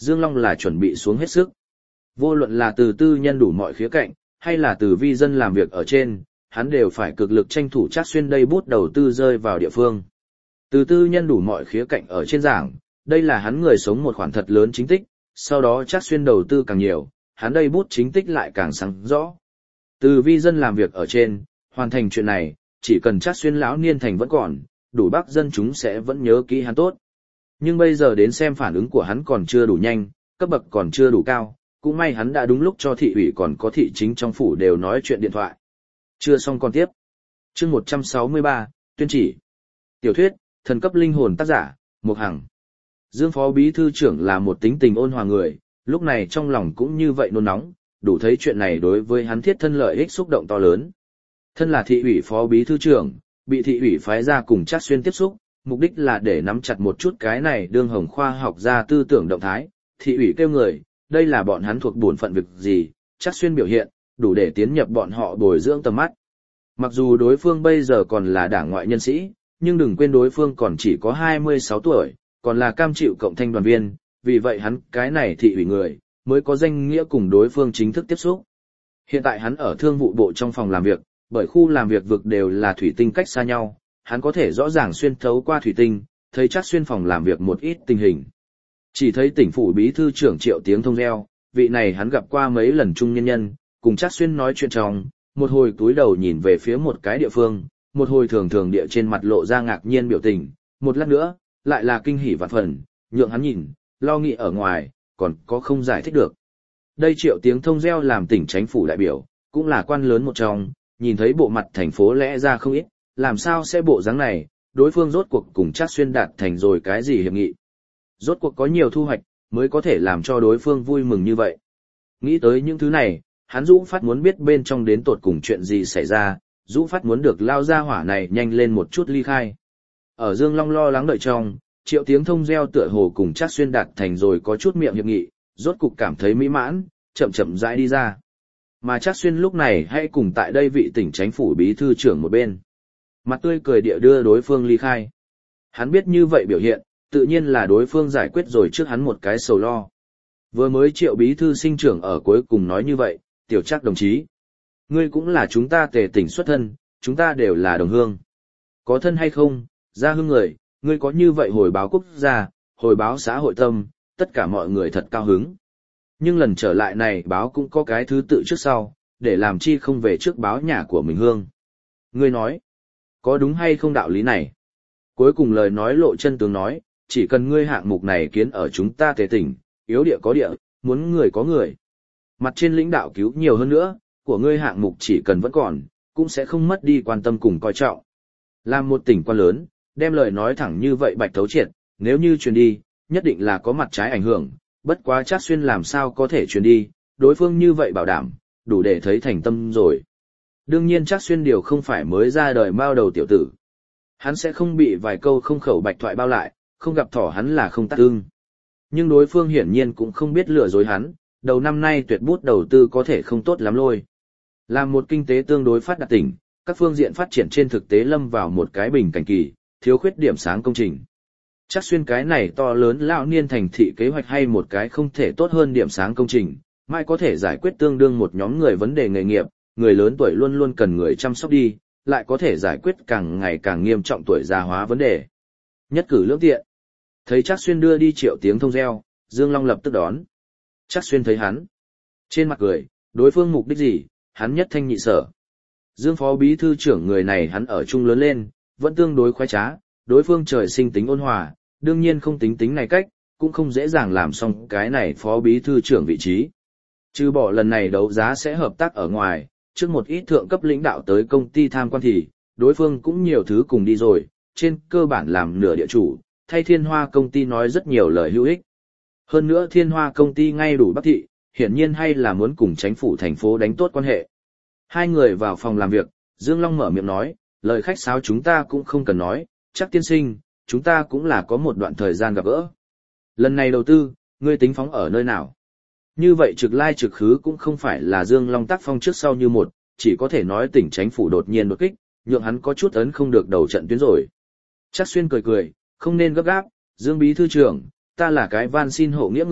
Dương Long là chuẩn bị xuống hết sức. Vô luận là từ tư nhân đủ mọi khía cạnh, hay là từ vi dân làm việc ở trên, hắn đều phải cực lực tranh thủ Trác Xuyên đây bút đầu tư rơi vào địa phương. Từ tư nhân đủ mọi khía cạnh ở trên giảng, đây là hắn người sống một khoản thật lớn chính tích, sau đó Trác Xuyên đầu tư càng nhiều, hắn đây bút chính tích lại càng sáng rõ. Từ vi dân làm việc ở trên, hoàn thành chuyện này, chỉ cần Trác Xuyên lão niên thành vẫn còn, đủ bác dân chúng sẽ vẫn nhớ kỹ hắn tốt. Nhưng bây giờ đến xem phản ứng của hắn còn chưa đủ nhanh, cấp bậc còn chưa đủ cao, cũng may hắn đã đúng lúc cho thị ủy còn có thị chính trong phủ đều nói chuyện điện thoại. Chưa xong còn tiếp. Chương một trăm sáu mươi ba, tuyên chỉ. Tiểu thuyết, thần cấp linh hồn tác giả, Mục Hằng. Dương phó bí thư trưởng là một tính tình ôn hòa người, lúc này trong lòng cũng như vậy nôn nóng, đủ thấy chuyện này đối với hắn thiết thân lợi ích xúc động to lớn. Thân là thị ủy phó bí thư trưởng, bị thị ủy phái ra cùng Trác Xuyên tiếp xúc, mục đích là để nắm chặt một chút cái này đương hồng khoa học ra tư tưởng động thái, thị ủy kêu người, đây là bọn hắn thuộc bổn phận việc gì, Trác Xuyên biểu hiện, đủ để tiến nhập bọn họ bồi dưỡng tầm mắt. Mặc dù đối phương bây giờ còn là đảng ngoại nhân sĩ, nhưng đừng quên đối phương còn chỉ có hai mươi sáu tuổi, còn là cam chịu cộng thanh đoàn viên, vì vậy hắn cái này thị ủy người, mới có danh nghĩa cùng đối phương chính thức tiếp xúc. Hiện tại hắn ở thương vụ bộ trong phòng làm việc, bởi khu làm việc vực đều là thủy tinh cách xa nhau, hắn có thể rõ ràng xuyên thấu qua thủy tinh, thấy Trác Xuyên phòng làm việc một ít tình hình. Chỉ thấy tỉnh phủ bí thư trưởng Triệu Tiếng Thông reo, vị này hắn gặp qua mấy lần trung nhân nhân, cùng Trác Xuyên nói chuyện trong, một hồi túi đầu nhìn về phía một cái địa phương, một hồi thường thường địa trên mặt lộ ra ngạc nhiên biểu tình, một lát nữa, lại là kinh hỉ vạn phần, nhượng hắn nhìn, lo nghĩ ở ngoài, còn có không giải thích được. Đây Triệu Tiếng Thông reo làm tỉnh chính phủ đại biểu, cũng là quan lớn một trong, nhìn thấy bộ mặt thành phố lẽ ra không ít, làm sao sẽ bộ dáng này, đối phương rốt cuộc cùng Trác Xuyên đạt thành rồi cái gì hiệp nghị. Rốt cuộc có nhiều thu hoạch, mới có thể làm cho đối phương vui mừng như vậy. Nghĩ tới những thứ này, hắn Dũ Phát muốn biết bên trong đến tột cùng chuyện gì xảy ra, Dũ Phát muốn được lao ra hỏa này nhanh lên một chút ly khai. Ở Dương Long lo lắng đợi trong, Triệu Tiếng Thông reo tựa hồ cùng Trác Xuyên đạt thành rồi có chút miệng hiệp nghị, rốt cục cảm thấy mỹ mãn, chậm chậm rãi đi ra. Mà Trác Xuyên lúc này hãy cùng tại đây vị tỉnh chính phủ bí thư trưởng một bên. Mặt tươi cười địa đưa đối phương ly khai. Hắn biết như vậy biểu hiện, tự nhiên là đối phương giải quyết rồi trước hắn một cái sầu lo. Vừa mới Triệu bí thư sinh trưởng ở cuối cùng nói như vậy, tiểu Trác đồng chí. Ngươi cũng là chúng ta Tề tỉnh xuất thân, chúng ta đều là đồng hương. Có thân hay không, gia hương người, ngươi có như vậy hồi báo quốc gia, hồi báo xã hội tâm, tất cả mọi người thật cao hứng. Nhưng lần trở lại này báo cũng có cái thứ tự trước sau, để làm chi không về trước báo nhà của mình hương. Ngươi nói, có đúng hay không đạo lý này? Cuối cùng lời nói lộ chân tướng nói, chỉ cần ngươi hạng mục này kiến ở chúng ta Tề tỉnh, yếu địa có địa, muốn người có người. Mặt trên lãnh đạo cứu nhiều hơn nữa, của ngươi hạng mục chỉ cần vẫn còn, cũng sẽ không mất đi quan tâm cùng coi trọng. Làm một tỉnh quan lớn, đem lời nói thẳng như vậy bạch thấu triệt, nếu như truyền đi, nhất định là có mặt trái ảnh hưởng, bất quá Trác Xuyên làm sao có thể truyền đi, đối phương như vậy bảo đảm, đủ để thấy thành tâm rồi. Đương nhiên Trác Xuyên điều không phải mới ra đời mao đầu tiểu tử. Hắn sẽ không bị vài câu không khẩu bạch thoại bao lại, không gặp thỏ hắn là không tắt ưng. Nhưng đối phương hiển nhiên cũng không biết lừa dối hắn, đầu năm nay tuyệt bút đầu tư có thể không tốt lắm lôi. Làm một kinh tế tương đối phát đạt tỉnh, các phương diện phát triển trên thực tế lâm vào một cái bình cảnh kỳ, thiếu khuyết điểm sáng công trình. Trác Xuyên cái này to lớn lão niên thành thị kế hoạch hay một cái không thể tốt hơn điểm sáng công trình, mai có thể giải quyết tương đương một nhóm người vấn đề nghề nghiệp, người lớn tuổi luôn luôn cần người chăm sóc đi, lại có thể giải quyết càng ngày càng nghiêm trọng tuổi già hóa vấn đề. Nhất cử lưỡng tiện. Thấy Trác Xuyên đưa đi Triệu Tiếng Thông reo, Dương Long lập tức đón. Trác Xuyên thấy hắn, trên mặt cười, đối phương mục đích gì, hắn nhất thanh nhị sở. Dương phó bí thư trưởng người này hắn ở chung lớn lên, vẫn tương đối khoái trá, đối phương trời sinh tính ôn hòa, đương nhiên không tính tính này cách, cũng không dễ dàng làm xong cái này phó bí thư trưởng vị trí. Trừ bỏ lần này đấu giá sẽ hợp tác ở ngoài, trước một ít thượng cấp lãnh đạo tới công ty tham quan thì, đối phương cũng nhiều thứ cùng đi rồi, trên cơ bản làm nửa địa chủ, thay Thiên Hoa công ty nói rất nhiều lời hữu ích. Hơn nữa Thiên Hoa công ty ngay đủ Bắc thị, hiển nhiên hay là muốn cùng chính phủ thành phố đánh tốt quan hệ. Hai người vào phòng làm việc, Dương Long mở miệng nói, lời khách sáo chúng ta cũng không cần nói, chắc tiên sinh, chúng ta cũng là có một đoạn thời gian gặp gỡ. Lần này đầu tư, ngươi tính phóng ở nơi nào? Như vậy trực lai trực khứ cũng không phải là Dương Long tác phong trước sau như một, chỉ có thể nói tỉnh chính phủ đột nhiên đột kích, nhượng hắn có chút ấn không được đầu trận tuyến rồi. Trác Xuyên cười cười, không nên gấp gáp, Dương bí thư trưởng, ta là cái van xin hộ nghĩa người,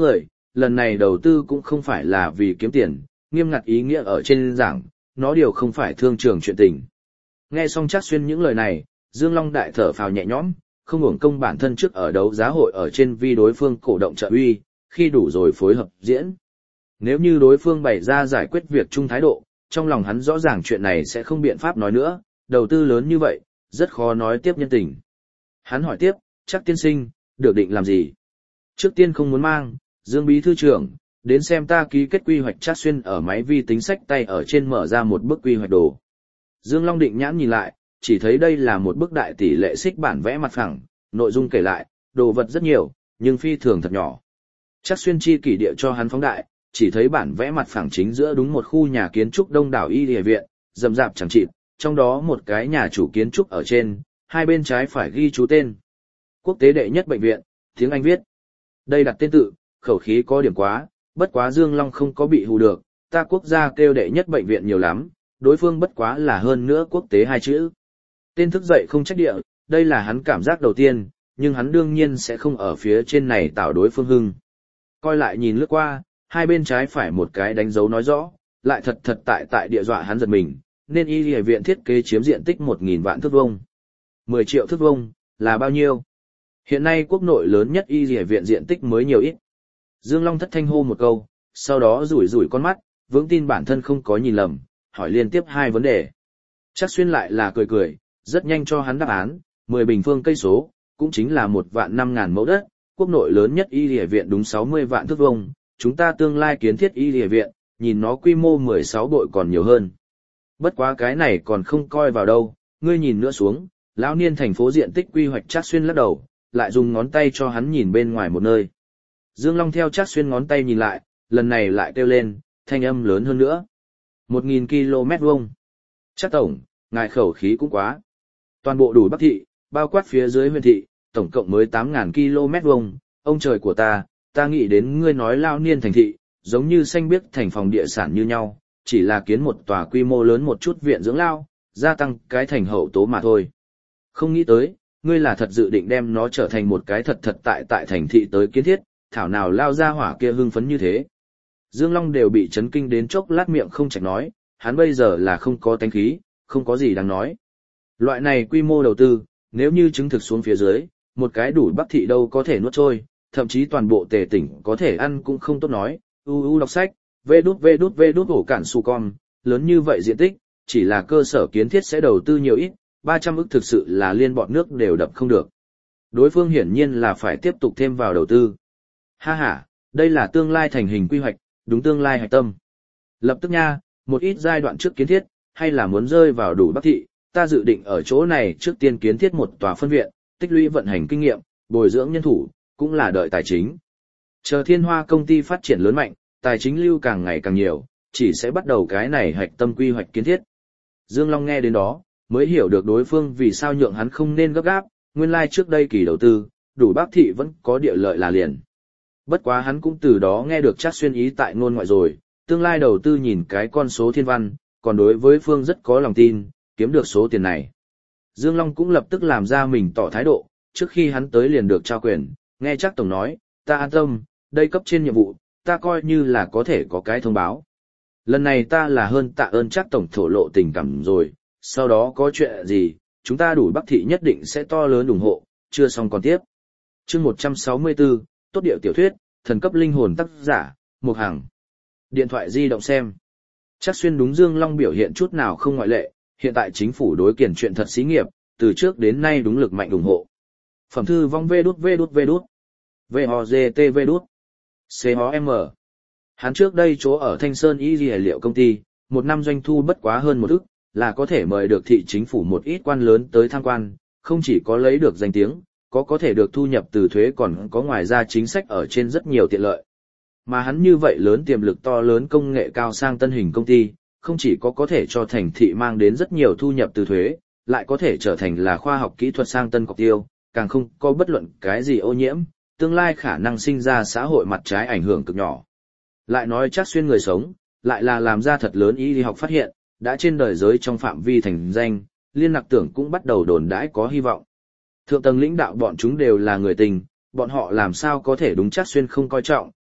lần này đầu tư cũng không phải là vì kiếm tiền, nghiêm ngặt ý nghĩa ở trên giảng, nó điều không phải thương trường chuyện tình. Nghe xong Trác Xuyên những lời này, Dương Long đại thở phào nhẹ nhõm, không uổng công bản thân trước ở đấu giá hội ở trên vi đối phương cổ động trợ uy, khi đủ rồi phối hợp diễn. Nếu như đối phương bày ra giải quyết việc chung thái độ, trong lòng hắn rõ ràng chuyện này sẽ không biện pháp nói nữa, đầu tư lớn như vậy, rất khó nói tiếp nhân tình. Hắn hỏi tiếp, Trác tiên sinh, được định làm gì? Trước tiên không muốn mang, Dương bí thư trưởng, đến xem ta ký kết quy hoạch. Trác Xuyên ở máy vi tính sách tay ở trên mở ra một bức quy hoạch đồ. Dương Long định nhãn nhìn lại, chỉ thấy đây là một bức đại tỷ lệ xích bản vẽ mặt phẳng, nội dung kể lại, đồ vật rất nhiều, nhưng phi thường thật nhỏ. Trác Xuyên chi kỷ địa cho hắn phóng đại, chỉ thấy bản vẽ mặt phẳng chính giữa đúng một khu nhà kiến trúc đông đảo y địa viện, rậm rạp chẳng chịt, trong đó một cái nhà chủ kiến trúc ở trên, hai bên trái phải ghi chú tên. Quốc tế đệ nhất bệnh viện, tiếng Anh viết. Đây đặt tên tự, khẩu khí có điểm quá, bất quá Dương Long không có bị hù được, ta quốc gia kêu đệ nhất bệnh viện nhiều lắm, đối phương bất quá là hơn nữa quốc tế hai chữ. Tên thức dậy không trách địa, đây là hắn cảm giác đầu tiên, nhưng hắn đương nhiên sẽ không ở phía trên này tạo đối phương hưng. Coi lại nhìn lướt qua, hai bên trái phải một cái đánh dấu nói rõ, lại thật thật tại tại địa dọa hắn giật mình, nên y y viện thiết kế chiếm diện tích một nghìn vạn thước vuông. mười triệu thước vuông, là bao nhiêu? Hiện nay quốc nội lớn nhất y y viện diện tích mới nhiều ít. Dương Long thất thanh hô một câu, sau đó rủi rủi con mắt, vững tin bản thân không có nhìn lầm, hỏi liên tiếp hai vấn đề. Trác Xuyên lại là cười cười, rất nhanh cho hắn đáp án, mười bình phương cây số, cũng chính là một vạn năm ngàn mẫu đất, quốc nội lớn nhất y y viện đúng sáu mươi vạn thước vuông, chúng ta tương lai kiến thiết y y viện, nhìn nó quy mô mười sáu bội còn nhiều hơn. Bất quá cái này còn không coi vào đâu, ngươi nhìn nữa xuống, lão niên thành phố diện tích quy hoạch. Trác Xuyên lắc đầu, lại dùng ngón tay cho hắn nhìn bên ngoài một nơi. Dương Long theo Trác Xuyên ngón tay nhìn lại, lần này lại kêu lên, thanh âm lớn hơn nữa. Một nghìn ki lô mét vuông. Trác tổng, ngài khẩu khí cũng quá. Toàn bộ đủ Bắc thị, bao quát phía dưới huyện thị, tổng cộng mới tám nghìn ki lô mét vuông, ông trời của ta, ta nghĩ đến ngươi nói lao niên thành thị, giống như xanh biếc thành phòng địa sản như nhau, chỉ là kiến một tòa quy mô lớn một chút viện dưỡng lao, gia tăng cái thành hậu tố mà thôi. Không nghĩ tới, ngươi là thật dự định đem nó trở thành một cái thật thật tại tại thành thị tới kiến thiết, thảo nào lao ra hỏa kia hưng phấn như thế. Dương Long đều bị chấn kinh đến chốc lát miệng không chạch nói, hắn bây giờ là không có tánh khí, không có gì đáng nói. Loại này quy mô đầu tư, nếu như chứng thực xuống phía dưới, một cái đủ Bắc thị đâu có thể nuốt trôi, thậm chí toàn bộ tề tỉnh có thể ăn cũng không tốt nói. U U đọc sách, vê đút vê đút vê đút ổ cản su con, lớn như vậy diện tích, chỉ là cơ sở kiến thiết sẽ đầu tư nhiều ít, ba trăm ức thực sự là liên bọn nước đều đập không được. Đối phương hiển nhiên là phải tiếp tục thêm vào đầu tư. Ha ha, đây là tương lai thành hình quy hoạch, đúng tương lai hạch tâm. Lập tức nha, một ít giai đoạn trước kiến thiết, hay là muốn rơi vào đủ Bắc thị, ta dự định ở chỗ này trước tiên kiến thiết một tòa phân viện, tích lũy vận hành kinh nghiệm, bồi dưỡng nhân thủ, cũng là đợi tài chính. Chờ Thiên Hoa công ty phát triển lớn mạnh, tài chính lưu càng ngày càng nhiều, chỉ sẽ bắt đầu cái này hạch tâm quy hoạch kiến thiết. Dương Long nghe đến đó, mới hiểu được đối phương vì sao nhượng hắn không nên gấp gáp, nguyên lai like trước đây kỳ đầu tư, đủ Bắc thị vẫn có địa lợi là liền. Bất quá hắn cũng từ đó nghe được Trác Xuyên ý tại ngôn ngoại rồi, tương lai đầu tư nhìn cái con số thiên văn, còn đối với phương rất có lòng tin, kiếm được số tiền này. Dương Long cũng lập tức làm ra mình tỏ thái độ, trước khi hắn tới liền được trao quyền, nghe Trác tổng nói, ta an tâm, đây cấp trên nhiệm vụ, ta coi như là có thể có cái thông báo. Lần này ta là hơn tạ ơn Trác tổng thổ lộ tình cảm rồi, sau đó có chuyện gì, chúng ta đủ Bắc thị nhất định sẽ to lớn ủng hộ, chưa xong còn tiếp. Chương một trăm sáu mươi tư, tốt điệu tiểu thuyết, thần cấp linh hồn tác giả, Mục Hằng. Điện thoại di động xem. Trác Xuyên đúng Dương Long biểu hiện chút nào không ngoại lệ, hiện tại chính phủ đối kiển chuyện thật xí nghiệp, từ trước đến nay đúng lực mạnh ủng hộ. Phẩm thư vong vê đút vê đút vê đút. vê o giê tê vê đút. xê o em. Hắn trước đây chỗ ở Thanh Sơn Y Dì Liệu công ty, một năm doanh thu bất quá hơn một ức, là có thể mời được thị chính phủ một ít quan lớn tới tham quan, không chỉ có lấy được danh tiếng, có có thể được thu nhập từ thuế còn có ngoài ra chính sách ở trên rất nhiều tiện lợi. Mà hắn như vậy lớn tiềm lực to lớn công nghệ cao sang tân hình công ty, không chỉ có có thể cho thành thị mang đến rất nhiều thu nhập từ thuế, lại có thể trở thành là khoa học kỹ thuật sang tân cọc tiêu, càng không có bất luận cái gì ô nhiễm, tương lai khả năng sinh ra xã hội mặt trái ảnh hưởng cực nhỏ. Lại nói Trác Xuyên người sống, lại là làm ra thật lớn y lý học phát hiện, đã trên đời giới trong phạm vi thành danh, liên lạc tưởng cũng bắt đầu đồn đãi có hy vọng. Thượng tầng lãnh đạo bọn chúng đều là người tình, bọn họ làm sao có thể đúng Trác Xuyên không coi trọng,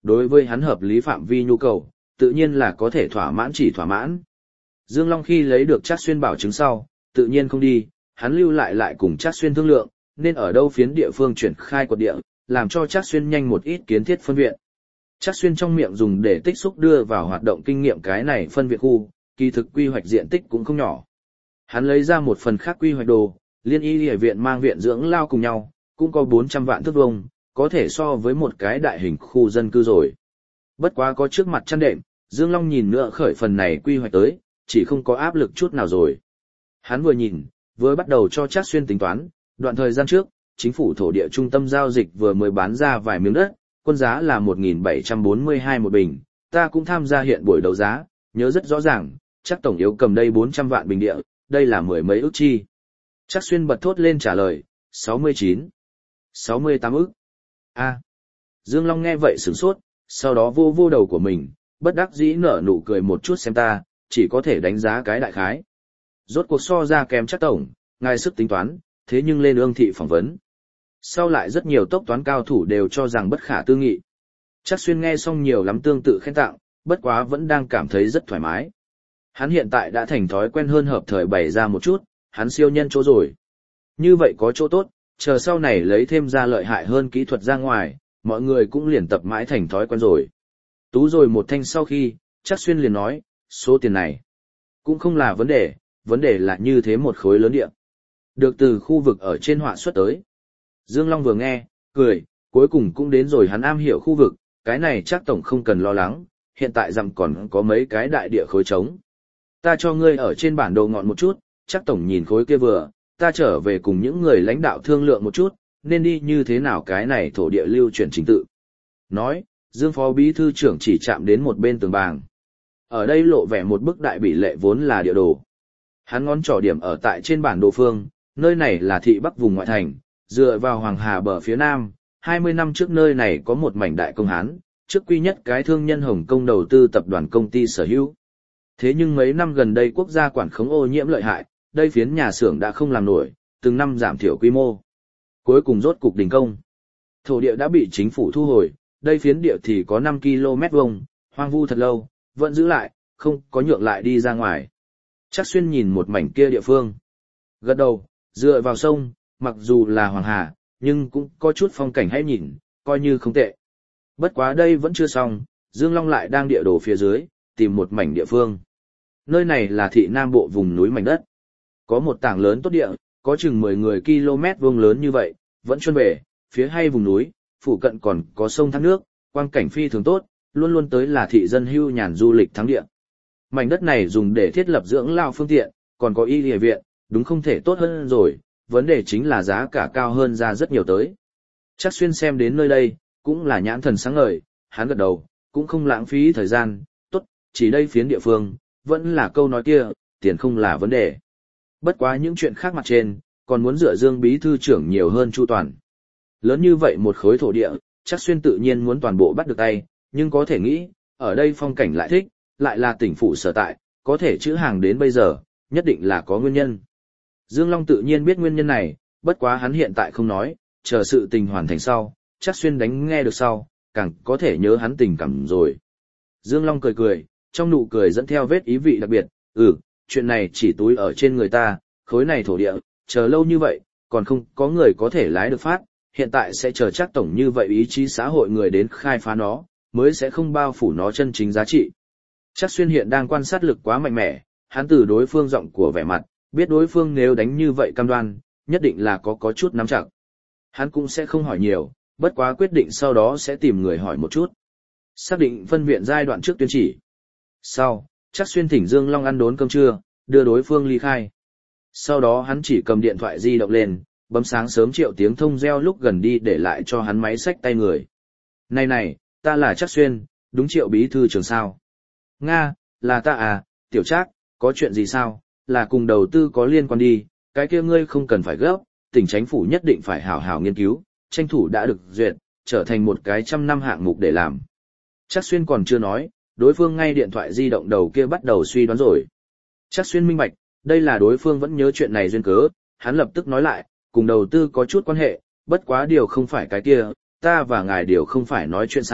đối với hắn hợp lý phạm vi nhu cầu, tự nhiên là có thể thỏa mãn chỉ thỏa mãn. Dương Long khi lấy được Trác Xuyên bảo chứng sau, tự nhiên không đi, hắn lưu lại lại cùng Trác Xuyên thương lượng, nên ở đâu phiến địa phương chuyển khai quật địa, làm cho Trác Xuyên nhanh một ít kiến thiết phân viện. Trác Xuyên trong miệng dùng để tích xúc đưa vào hoạt động kinh nghiệm cái này phân viện khu, kỳ thực quy hoạch diện tích cũng không nhỏ. Hắn lấy ra một phần khác quy hoạch đồ, liên y y viện mang viện dưỡng lao cùng nhau, cũng có bốn trăm vạn thước vuông, có thể so với một cái đại hình khu dân cư rồi. Bất quá có trước mặt chăn đệm, Dương Long nhìn nữa khởi phần này quy hoạch tới, chỉ không có áp lực chút nào rồi. Hắn vừa nhìn, vừa bắt đầu cho Trác Xuyên tính toán, đoạn thời gian trước, chính phủ thổ địa trung tâm giao dịch vừa mới bán ra vài miếng đất, quân giá là một nghìn bảy trăm bốn mươi hai một bình, ta cũng tham gia hiện buổi đấu giá, nhớ rất rõ ràng, chắc tổng yếu cầm đây bốn trăm vạn bình địa, đây là mười mấy ức chi. Trác Xuyên bật thốt lên trả lời, sáu mươi chín, sáu mươi tám ức. A. Dương Long nghe vậy sửng sốt, sau đó vô vô đầu của mình, bất đắc dĩ nở nụ cười một chút xem ta, chỉ có thể đánh giá cái đại khái. Rốt cuộc so ra kém Trác tổng, ngài sức tính toán, thế nhưng lên ương thị phỏng vấn. Sau lại rất nhiều tốc toán cao thủ đều cho rằng bất khả tư nghị. Trác Xuyên nghe xong nhiều lắm tương tự khen tặng, bất quá vẫn đang cảm thấy rất thoải mái. Hắn hiện tại đã thành thói quen hơn hợp thời bày ra một chút, hắn siêu nhân chỗ rồi. Như vậy có chỗ tốt, chờ sau này lấy thêm ra lợi hại hơn kỹ thuật ra ngoài, mọi người cũng liền tập mãi thành thói quen rồi. Tú rồi một thanh sau khi, Trác Xuyên liền nói, số tiền này cũng không là vấn đề, vấn đề là như thế một khối lớn địa. Được từ khu vực ở trên họa xuất tới. Dương Long vừa nghe, cười, cuối cùng cũng đến rồi hắn am hiểu khu vực, cái này Trác tổng không cần lo lắng, hiện tại rằng còn có mấy cái đại địa khối trống. Ta cho ngươi ở trên bản đồ ngọn một chút, Trác tổng nhìn khối kia vừa, ta trở về cùng những người lãnh đạo thương lượng một chút, nên đi như thế nào cái này thổ địa lưu chuyển chính tự. Nói, Dương phó bí thư trưởng chỉ chạm đến một bên tường bàng. Ở đây lộ vẻ một bức đại bỉ lệ vốn là địa đồ. Hắn ngón trỏ điểm ở tại trên bản đồ phương, nơi này là thị bắc vùng ngoại thành, dựa vào Hoàng Hà bờ phía nam, hai mươi năm trước nơi này có một mảnh đại công hán, trước quy nhất cái thương nhân Hồng Kông đầu tư tập đoàn công ty sở hữu. Thế nhưng mấy năm gần đây quốc gia quản khống ô nhiễm lợi hại, đây phiến nhà xưởng đã không làm nổi, từng năm giảm thiểu quy mô. Cuối cùng rốt cục đình công. Thổ địa đã bị chính phủ thu hồi, đây phiến địa thì có năm ki lô mét vuông, hoang vu thật lâu, vẫn giữ lại, không có nhượng lại đi ra ngoài. Trác Xuyên nhìn một mảnh kia địa phương. Gật đầu, dựa vào sông, mặc dù là Hoàng Hà, nhưng cũng có chút phong cảnh hay nhìn, coi như không tệ. Bất quá đây vẫn chưa xong, Dương Long lại đang địa đồ phía dưới, tìm một mảnh địa phương. Nơi này là thị Nam Bộ vùng núi mảnh đất. Có một tảng lớn tốt địa, có chừng mười người km vuông lớn như vậy, vẫn chuyên về, phía hay vùng núi, phụ cận còn có sông thác nước, quang cảnh phi thường tốt, luôn luôn tới là thị dân hưu nhàn du lịch thắng địa. Mảnh đất này dùng để thiết lập dưỡng lao phương tiện, còn có y y viện, đúng không thể tốt hơn rồi, vấn đề chính là giá cả cao hơn ra rất nhiều tới. Trác Xuyên xem đến nơi đây, cũng là nhãn thần sáng ngời, hắn gật đầu, cũng không lãng phí thời gian, tốt, chỉ đây phiến địa phương, vẫn là câu nói kia, tiền không là vấn đề. Bất quá những chuyện khác mặt trên, còn muốn dựa Dương bí thư trưởng nhiều hơn chu toàn. Lớn như vậy một khối thổ địa, Trác Xuyên tự nhiên muốn toàn bộ bắt được tay, nhưng có thể nghĩ, ở đây phong cảnh lại thích, lại là tỉnh phủ sở tại, có thể chữ hàng đến bây giờ, nhất định là có nguyên nhân. Dương Long tự nhiên biết nguyên nhân này, bất quá hắn hiện tại không nói, chờ sự tình hoàn thành sau, Trác Xuyên đánh nghe được sau, càng có thể nhớ hắn tình cảm rồi. Dương Long cười cười, trong nụ cười dẫn theo vết ý vị đặc biệt, ừ, chuyện này chỉ túi ở trên người ta, khối này thổ địa, chờ lâu như vậy, còn không có người có thể lái được phát, hiện tại sẽ chờ Trác tổng như vậy ý chí xã hội người đến khai phá nó, mới sẽ không bao phủ nó chân chính giá trị. Trác Xuyên hiện đang quan sát lực quá mạnh mẽ, hắn từ đối phương giọng của vẻ mặt, biết đối phương nếu đánh như vậy cam đoan, nhất định là có có chút nắm chặt. Hắn cũng sẽ không hỏi nhiều, bất quá quyết định sau đó sẽ tìm người hỏi một chút. Xác định phân viện giai đoạn trước tuyên chỉ. Sau, Trác Xuyên thỉnh Dương Long ăn đốn cơm trưa, đưa đối phương ly khai. Sau đó hắn chỉ cầm điện thoại di động lên, bấm sáng sớm triệu tiếng thông reo lúc gần đi để lại cho hắn máy xách tay người. Này này, ta là Trác Xuyên, đúng Triệu bí thư trưởng sao? Nga, là ta à, tiểu Trác, có chuyện gì sao? Là cùng đầu tư có liên quan đi, cái kia ngươi không cần phải gấp, tỉnh chính phủ nhất định phải hảo hảo nghiên cứu, tranh thủ đã được duyệt, trở thành một cái trăm năm hạng mục để làm. Trác Xuyên còn chưa nói, đối phương ngay điện thoại di động đầu kia bắt đầu suy đoán rồi. Trác Xuyên minh bạch, đây là đối phương vẫn nhớ chuyện này duyên cớ, hắn lập tức nói lại, cùng đầu tư có chút quan hệ, bất quá điều không phải cái kia, ta và ngài điều không phải nói chuyện sao,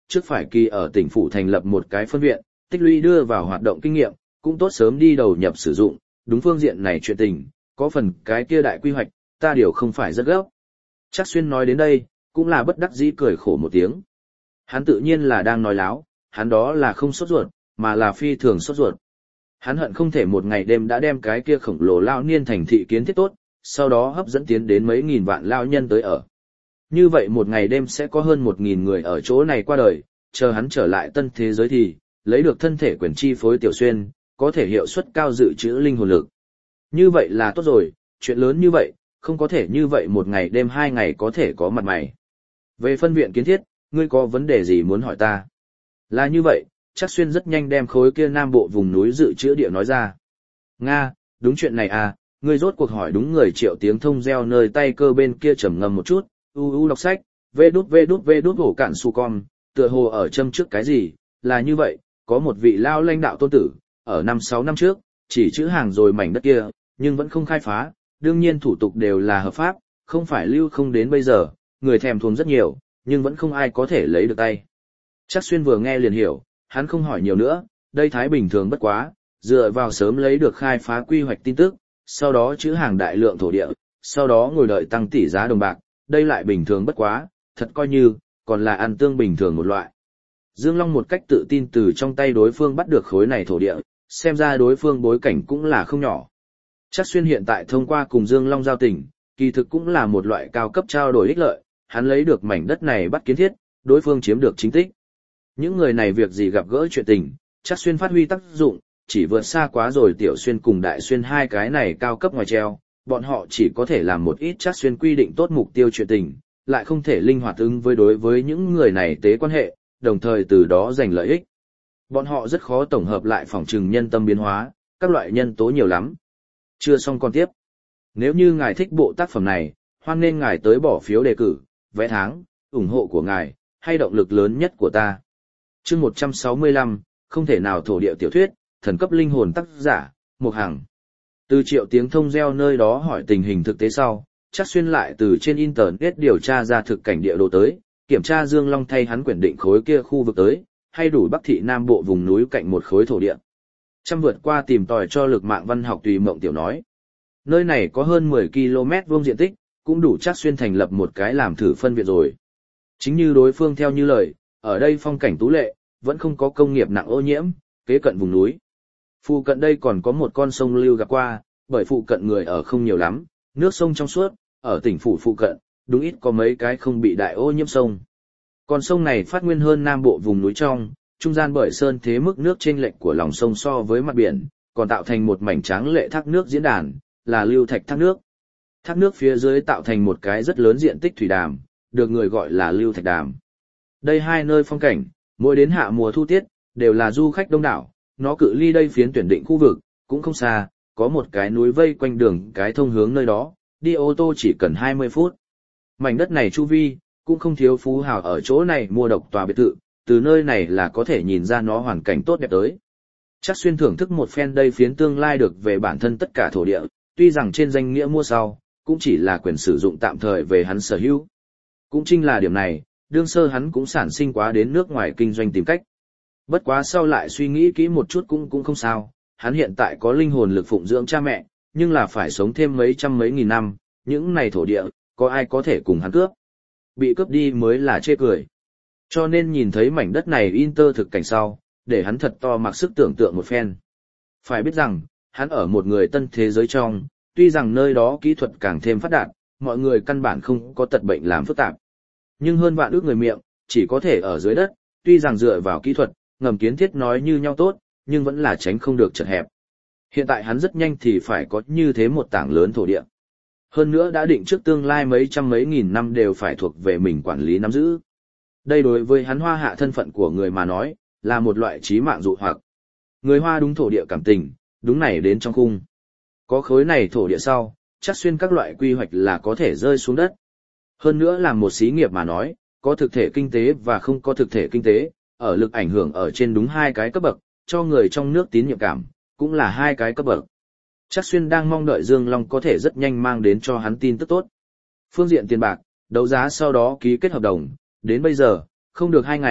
trước phải kỳ ở tỉnh phủ thành lập một cái phân viện, tích lũy đưa vào hoạt động kinh nghiệm, cũng tốt sớm đi đầu nhập sử dụng, đúng phương diện này chuyện tình, có phần cái kia đại quy hoạch, ta điều không phải rất gấp. Trác Xuyên nói đến đây, cũng là bất đắc dĩ cười khổ một tiếng. Hắn tự nhiên là đang nói láo, hắn đó là không sốt ruột, mà là phi thường sốt ruột. Hắn hận không thể một ngày đêm đã đem cái kia khổng lồ lao niên thành thị kiến thiết tốt, sau đó hấp dẫn tiến đến mấy nghìn vạn lao nhân tới ở. Như vậy một ngày đêm sẽ có hơn một nghìn người ở chỗ này qua đời, chờ hắn trở lại tân thế giới thì, lấy được thân thể quyền chi phối Tiểu Xuyên, có thể hiệu suất cao dự trữ linh hồn lực. Như vậy là tốt rồi, chuyện lớn như vậy, không có thể như vậy một ngày đêm hai ngày có thể có mặt mày. Về phân viện kiến thiết, ngươi có vấn đề gì muốn hỏi ta? Là như vậy, Trác Xuyên rất nhanh đem khối kia nam bộ vùng núi dự trữ địa nói ra. Nga, đúng chuyện này à, ngươi rốt cuộc hỏi đúng người. Triệu Tiếng Thông gieo nơi tay cơ bên kia trầm ngâm một chút, u u đọc sách, vê đút vê đút vê đút hổ cạn su con, tựa hồ ở châm trước cái gì, là như vậy, có một vị lao lãnh đạo tôn tử, ở năm sáu năm trước, chỉ chữ hàng rồi mảnh đất kia, nhưng vẫn không khai phá, đương nhiên thủ tục đều là hợp pháp, không phải lưu không đến bây giờ, người thèm thuồng rất nhiều, nhưng vẫn không ai có thể lấy được tay. Trác Xuyên vừa nghe liền hiểu, hắn không hỏi nhiều nữa, đây thái bình thường bất quá, dựa vào sớm lấy được khai phá quy hoạch tin tức, sau đó chữ hàng đại lượng thổ địa, sau đó ngồi đợi tăng tỷ giá đồng bạc, đây lại bình thường bất quá, thật coi như, còn là ăn tương bình thường một loại. Dương Long một cách tự tin từ trong tay đối phương bắt được khối này thổ địa, xem ra đối phương bối cảnh cũng là không nhỏ. Trác Xuyên hiện tại thông qua cùng Dương Long giao tình, kỳ thực cũng là một loại cao cấp trao đổi ích lợi, hắn lấy được mảnh đất này bắt kiến thiết, đối phương chiếm được chính tích. Những người này việc gì gặp gỡ chuyện tình, Trác Xuyên phát huy tác dụng, chỉ vượt xa quá rồi Tiểu Xuyên cùng Đại Xuyên hai cái này cao cấp ngoài treo, bọn họ chỉ có thể làm một ít Trác Xuyên quy định tốt mục tiêu chuyện tình, lại không thể linh hoạt ứng với đối với những người này tế quan hệ, đồng thời từ đó giành lợi ích. Bọn họ rất khó tổng hợp lại phỏng trừng nhân tâm biến hóa, các loại nhân tố nhiều lắm. Chưa xong còn tiếp. Nếu như ngài thích bộ tác phẩm này, hoan nên ngài tới bỏ phiếu đề cử, vé tháng, ủng hộ của ngài, hay động lực lớn nhất của ta. Chương một trăm sáu mươi lăm, không thể nào thổ địa tiểu thuyết, thần cấp linh hồn tác giả, Mục Hằng. Từ Triệu Tiếng Thông gieo nơi đó hỏi tình hình thực tế sau, Trác Xuyên lại từ trên internet điều tra ra thực cảnh địa đồ tới, kiểm tra Dương Long thay hắn quyển định khối kia khu vực tới, hay đủ Bắc thị Nam bộ vùng núi cạnh một khối thổ địa. Trăm vượt qua tìm tòi cho lực mạng văn học tùy mộng tiểu nói. Nơi này có hơn mười ki lô mét vuông diện tích, cũng đủ Trác Xuyên thành lập một cái làm thử phân viện rồi. Chính như đối phương theo như lời, ở đây phong cảnh tú lệ, vẫn không có công nghiệp nặng ô nhiễm, kế cận vùng núi. Phụ cận đây còn có một con sông lưu gặp qua, bởi phụ cận người ở không nhiều lắm, nước sông trong suốt, ở tỉnh phủ phụ cận, đúng ít có mấy cái không bị đại ô nhiễm sông. Con sông này phát nguyên hơn nam bộ vùng núi trong, trung gian bởi sơn thế mức nước chênh lệch của lòng sông so với mặt biển, còn tạo thành một mảnh tráng lệ thác nước diễn đàn, là lưu thạch thác nước. Thác nước phía dưới tạo thành một cái rất lớn diện tích thủy đàm, được người gọi là lưu thạch đàm. Đây hai nơi phong cảnh, mỗi đến hạ mùa thu tiết, đều là du khách đông đảo, nó cự ly đây phiến tuyển định khu vực, cũng không xa, có một cái núi vây quanh đường cái thông hướng nơi đó, đi ô tô chỉ cần hai mươi phút. Mảnh đất này chu vi, cũng không thiếu phú hào ở chỗ này mua độc tòa biệt thự, từ nơi này là có thể nhìn ra nó hoàn cảnh tốt đẹp tới. Trác Xuyên thưởng thức một phen đây phiến tương lai được về bản thân tất cả thổ địa, tuy rằng trên danh nghĩa mua sau, cũng chỉ là quyền sử dụng tạm thời về hắn sở hữu. Cũng chính là điểm này, đương sơ hắn cũng sản sinh quá đến nước ngoài kinh doanh tìm cách. Bất quá sau lại suy nghĩ kỹ một chút cũng cũng không sao, hắn hiện tại có linh hồn lực phụng dưỡng cha mẹ, nhưng là phải sống thêm mấy trăm mấy nghìn năm, những này thổ địa, có ai có thể cùng hắn cướp. Bị cướp đi mới là chê cười. Cho nên nhìn thấy mảnh đất này inter thực cảnh sau, để hắn thật to mặc sức tưởng tượng một phen. Phải biết rằng, hắn ở một người tân thế giới trong, tuy rằng nơi đó kỹ thuật càng thêm phát đạt, mọi người căn bản không có tật bệnh làm phức tạp. Nhưng hơn vạn ước người miệng, chỉ có thể ở dưới đất, tuy rằng dựa vào kỹ thuật, ngầm kiến thiết nói như nhau tốt, nhưng vẫn là tránh không được chật hẹp. Hiện tại hắn rất nhanh thì phải có như thế một tảng lớn thổ địa. Hơn nữa đã định trước tương lai mấy trăm mấy nghìn năm đều phải thuộc về mình quản lý nắm giữ. Đây đối với hắn Hoa hạ thân phận của người mà nói, là một loại chí mạng dụ hoặc. Người Hoa đúng thổ địa cảm tình, đúng này đến trong khung. Có khối này thổ địa sau, Trác Xuyên các loại quy hoạch là có thể rơi xuống đất. Hơn nữa là một xí nghiệp mà nói, có thực thể kinh tế và không có thực thể kinh tế, ở lực ảnh hưởng ở trên đúng hai cái cấp bậc, cho người trong nước tín nhiệm cảm, cũng là hai cái cấp bậc. Trác Xuyên đang mong đợi Dương Long có thể rất nhanh mang đến cho hắn tin tức tốt. Phương diện tiền bạc, đấu giá sau đó ký kết hợp đồng, đến bây giờ, không được hai ngày,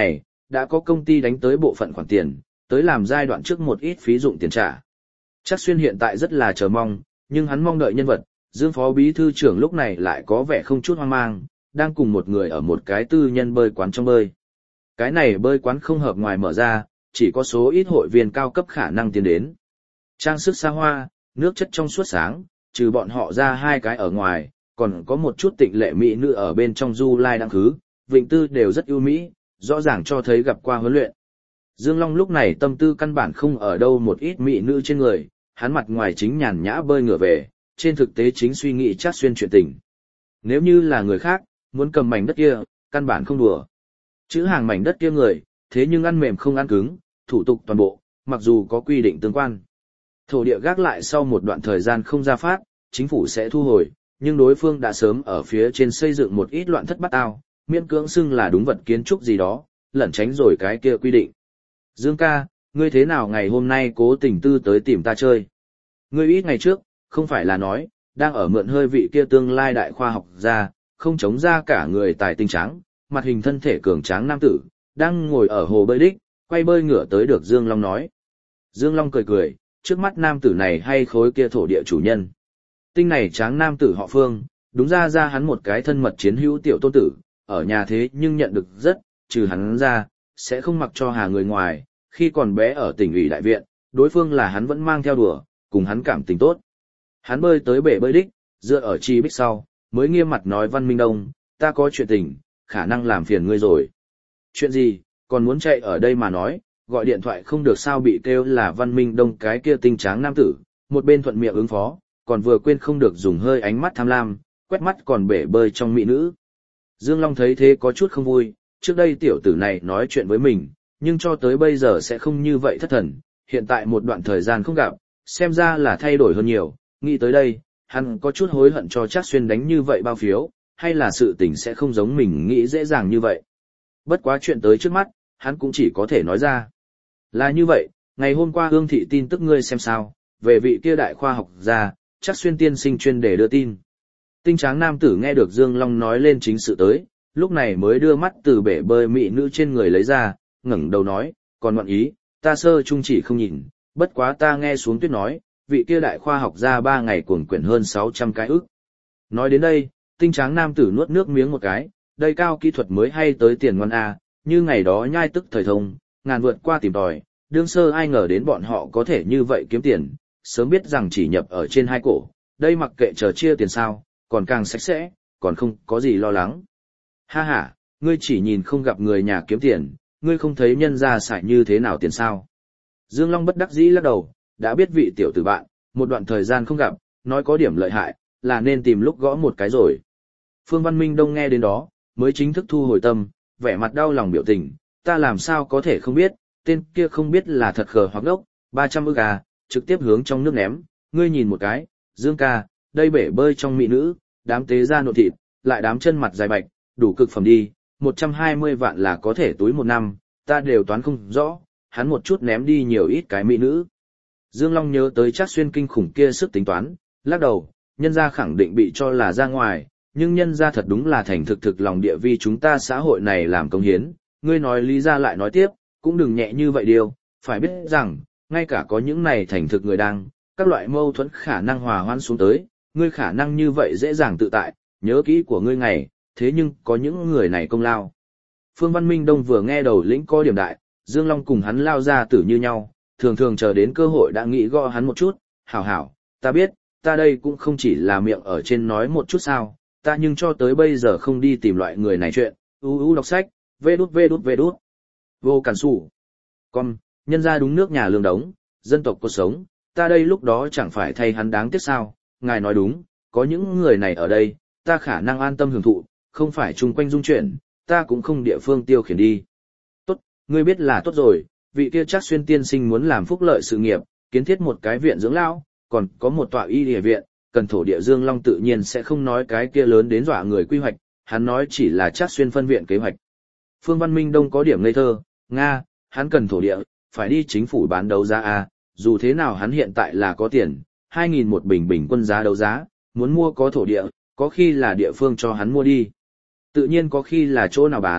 đã có công ty đánh tới bộ phận khoản tiền, tới làm giai đoạn trước một ít phí dụng tiền trả. Trác Xuyên hiện tại rất là chờ mong, nhưng hắn mong đợi nhân vật, Dương Phó Bí Thư trưởng lúc này lại có vẻ không chút hoang mang, đang cùng một người ở một cái tư nhân bơi quán trong bơi. Cái này bơi quán không hợp ngoài mở ra, chỉ có số ít hội viên cao cấp khả năng tiến đến. Trang sức xa hoa, nước chất trong suốt sáng, trừ bọn họ ra hai cái ở ngoài, còn có một chút tịnh lệ mỹ nữ ở bên trong du lai đang khứ, vịnh tư đều rất ưu mỹ, rõ ràng cho thấy gặp qua huấn luyện. Dương Long lúc này tâm tư căn bản không ở đâu một ít mỹ nữ trên người, hắn mặt ngoài chính nhàn nhã bơi ngửa về, trên thực tế chính suy nghĩ Trác Xuyên chuyện tình. Nếu như là người khác, muốn cầm mảnh đất kia, căn bản không đùa. Chữ hàng mảnh đất kia người, thế nhưng ăn mềm không ăn cứng, thủ tục toàn bộ, mặc dù có quy định tương quan. Thổ địa gác lại sau một đoạn thời gian không ra phát, chính phủ sẽ thu hồi, nhưng đối phương đã sớm ở phía trên xây dựng một ít loạn thất bát ao, miễn cưỡng xưng là đúng vật kiến trúc gì đó, lẩn tránh rồi cái kia quy định. Dương ca, ngươi thế nào ngày hôm nay cố tình tư tới tìm ta chơi? Ngươi ít ngày trước, không phải là nói, đang ở mượn hơi vị kia tương lai đại khoa học gia, không chống ra cả người tài tinh trắng, mặt hình thân thể cường tráng nam tử, đang ngồi ở hồ bơi đích, quay bơi ngửa tới được Dương Long nói. Dương Long cười cười, trước mắt nam tử này hay khối kia thổ địa chủ nhân. Tinh này tráng nam tử họ Phương, đúng ra ra hắn một cái thân mật chiến hữu tiểu tôn tử, ở nhà thế nhưng nhận được rất, trừ hắn ra, sẽ không mặc cho hà người ngoài, khi còn bé ở tỉnh ủy đại viện, đối phương là hắn vẫn mang theo đùa, cùng hắn cảm tình tốt. Hắn bơi tới bể bơi đích, dựa ở chi bích sau, mới nghiêm mặt nói Văn Minh Đông, ta có chuyện tình, khả năng làm phiền ngươi rồi. Chuyện gì, còn muốn chạy ở đây mà nói, gọi điện thoại không được sao bị kêu là Văn Minh Đông cái kia tinh tráng nam tử, một bên thuận miệng ứng phó, còn vừa quên không được dùng hơi ánh mắt tham lam, quét mắt còn bể bơi trong mỹ nữ. Dương Long thấy thế có chút không vui, trước đây tiểu tử này nói chuyện với mình, nhưng cho tới bây giờ sẽ không như vậy thất thần, hiện tại một đoạn thời gian không gặp, xem ra là thay đổi hơn nhiều, nghĩ tới đây, hắn có chút hối hận cho Trác Xuyên đánh như vậy bao phiếu, hay là sự tình sẽ không giống mình nghĩ dễ dàng như vậy. Bất quá chuyện tới trước mắt, hắn cũng chỉ có thể nói ra. Là như vậy, ngày hôm qua Ương Thị tin tức ngươi xem sao, về vị kia đại khoa học gia, Trác Xuyên tiên sinh chuyên để đưa tin. Tinh tráng nam tử nghe được Dương Long nói lên chính sự tới, lúc này mới đưa mắt từ bể bơi mỹ nữ trên người lấy ra, ngẩng đầu nói, còn ngoạn ý, ta sơ chung chỉ không nhìn, bất quá ta nghe xuống tuyết nói, vị kia đại khoa học gia ba ngày cuồng quyển hơn sáu trăm cái ức. Nói đến đây, tinh tráng nam tử nuốt nước miếng một cái, đây cao kỹ thuật mới hay tới tiền ngoan A, như ngày đó nhai tức thời thông, ngàn vượt qua tìm tòi, đương sơ ai ngờ đến bọn họ có thể như vậy kiếm tiền, sớm biết rằng chỉ nhập ở trên hai cổ, đây mặc kệ chờ chia tiền sao, còn càng sạch sẽ, còn không có gì lo lắng. Ha ha, ngươi chỉ nhìn không gặp người nhà kiếm tiền, ngươi không thấy nhân ra xài như thế nào tiền sao. Dương Long bất đắc dĩ lắc đầu, đã biết vị tiểu tử bạn, một đoạn thời gian không gặp, nói có điểm lợi hại, là nên tìm lúc gõ một cái rồi. Phương Văn Minh Đông nghe đến đó, mới chính thức thu hồi tâm, vẻ mặt đau lòng biểu tình, ta làm sao có thể không biết, tên kia không biết là thật khờ hoặc đốc, ba trăm ức à, trực tiếp hướng trong nước ném, ngươi nhìn một cái, Dương ca, đây bể bơi trong mỹ nữ, đám tế da nội thịt, lại đám chân mặt dài bạch, đủ cực phẩm đi, một trăm hai mươi vạn là có thể túi một năm, ta đều toán không rõ, hắn một chút ném đi nhiều ít cái mỹ nữ. Dương Long nhớ tới Trác Xuyên kinh khủng kia sức tính toán, lắc đầu, nhân gia khẳng định bị cho là ra ngoài, nhưng nhân gia thật đúng là thành thực thực lòng địa vi chúng ta xã hội này làm công hiến, ngươi nói lý ra lại nói tiếp, cũng đừng nhẹ như vậy điều, phải biết rằng, ngay cả có những này thành thực người đang, các loại mâu thuẫn khả năng hòa hoãn xuống tới, ngươi khả năng như vậy dễ dàng tự tại, nhớ kỹ của ngươi ngày, thế nhưng có những người này công lao. Phương Văn Minh Đông vừa nghe đầu lĩnh có điểm đại, Dương Long cùng hắn lao ra tử như nhau, thường thường chờ đến cơ hội đã nghĩ gõ hắn một chút, hảo hảo, ta biết, ta đây cũng không chỉ là miệng ở trên nói một chút sao, ta nhưng cho tới bây giờ không đi tìm loại người này chuyện, u u đọc sách, vê đút vê đút vê đút, vô cản sủ. Con, nhân ra đúng nước nhà lương đống, dân tộc cuộc sống, ta đây lúc đó chẳng phải thay hắn đáng tiếc sao, ngài nói đúng, có những người này ở đây, ta khả năng an tâm hưởng thụ, không phải chung quanh dung chuyển, ta cũng không địa phương tiêu khiển đi. Tốt, ngươi biết là tốt rồi, vị kia Trác Xuyên tiên sinh muốn làm phúc lợi sự nghiệp, kiến thiết một cái viện dưỡng lão, còn có một tọa y địa viện, cần thổ địa Dương Long tự nhiên sẽ không nói cái kia lớn đến dọa người quy hoạch, hắn nói chỉ là Trác Xuyên phân viện kế hoạch. Phương Văn Minh Đông có điểm ngây thơ, Nga, hắn cần thổ địa, phải đi chính phủ bán đấu giá a, dù thế nào hắn hiện tại là có tiền, hai nghìn một bình bình quân giá đấu giá, muốn mua có thổ địa, có khi là địa phương cho hắn mua đi. Tự nhiên có khi là chỗ nào bán,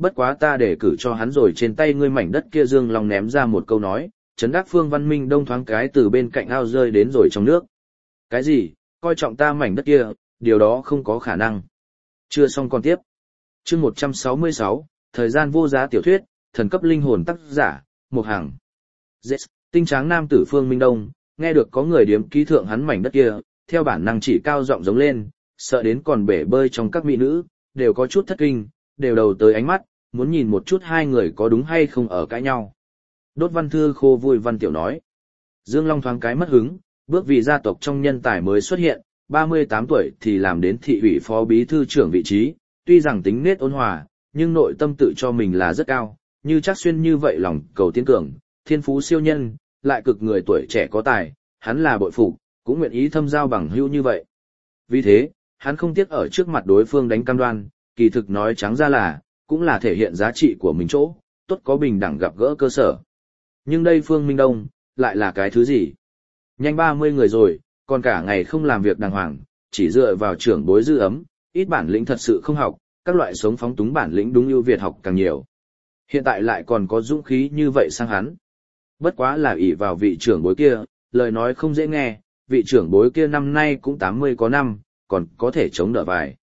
bất quá ta để cử cho hắn rồi trên tay ngươi mảnh đất kia. Dương Long ném ra một câu nói, Trấn Đắc Phương Văn Minh Đông thoáng cái từ bên cạnh ao rơi đến rồi trong nước. Cái gì, coi trọng ta mảnh đất kia, điều đó không có khả năng. Chưa xong còn tiếp. Chương một trăm sáu mươi sáu, thời gian vô giá tiểu thuyết, thần cấp linh hồn tác giả, Mục Hằng. Yes, tinh tráng nam tử Phương Minh Đông, nghe được có người điếm ký thượng hắn mảnh đất kia, theo bản năng chỉ cao giọng giống lên, sợ đến còn bể bơi trong các mỹ nữ, đều có chút thất kinh, đều đầu tới ánh mắt, muốn nhìn một chút hai người có đúng hay không ở cãi nhau. Đốt Văn Thư khô vui Văn Tiểu nói. Dương Long thoáng cái mất hứng, bước vì gia tộc trong nhân tài mới xuất hiện, ba mươi tám tuổi thì làm đến thị ủy phó bí thư trưởng vị trí, tuy rằng tính nết ôn hòa, nhưng nội tâm tự cho mình là rất cao, như Trác Xuyên như vậy lòng cầu tiến cường, thiên phú siêu nhân, lại cực người tuổi trẻ có tài, hắn là bội phục, cũng nguyện ý thâm giao bằng hữu như vậy. Vì thế, hắn không tiếc ở trước mặt đối phương đánh cam đoan, kỳ thực nói trắng ra là, cũng là thể hiện giá trị của mình chỗ, tốt có bình đẳng gặp gỡ cơ sở. Nhưng đây Phương Minh Đông, lại là cái thứ gì? Nhanh ba mươi người rồi, còn cả ngày không làm việc đàng hoàng, chỉ dựa vào trưởng bối dư ấm, ít bản lĩnh thật sự không học, các loại sống phóng túng bản lĩnh đúng ưu việt học càng nhiều. Hiện tại lại còn có dũng khí như vậy sang hắn. Bất quá là ỷ vào vị trưởng bối kia, lời nói không dễ nghe, vị trưởng bối kia năm nay cũng tám mươi có năm, còn có thể chống đỡ vài.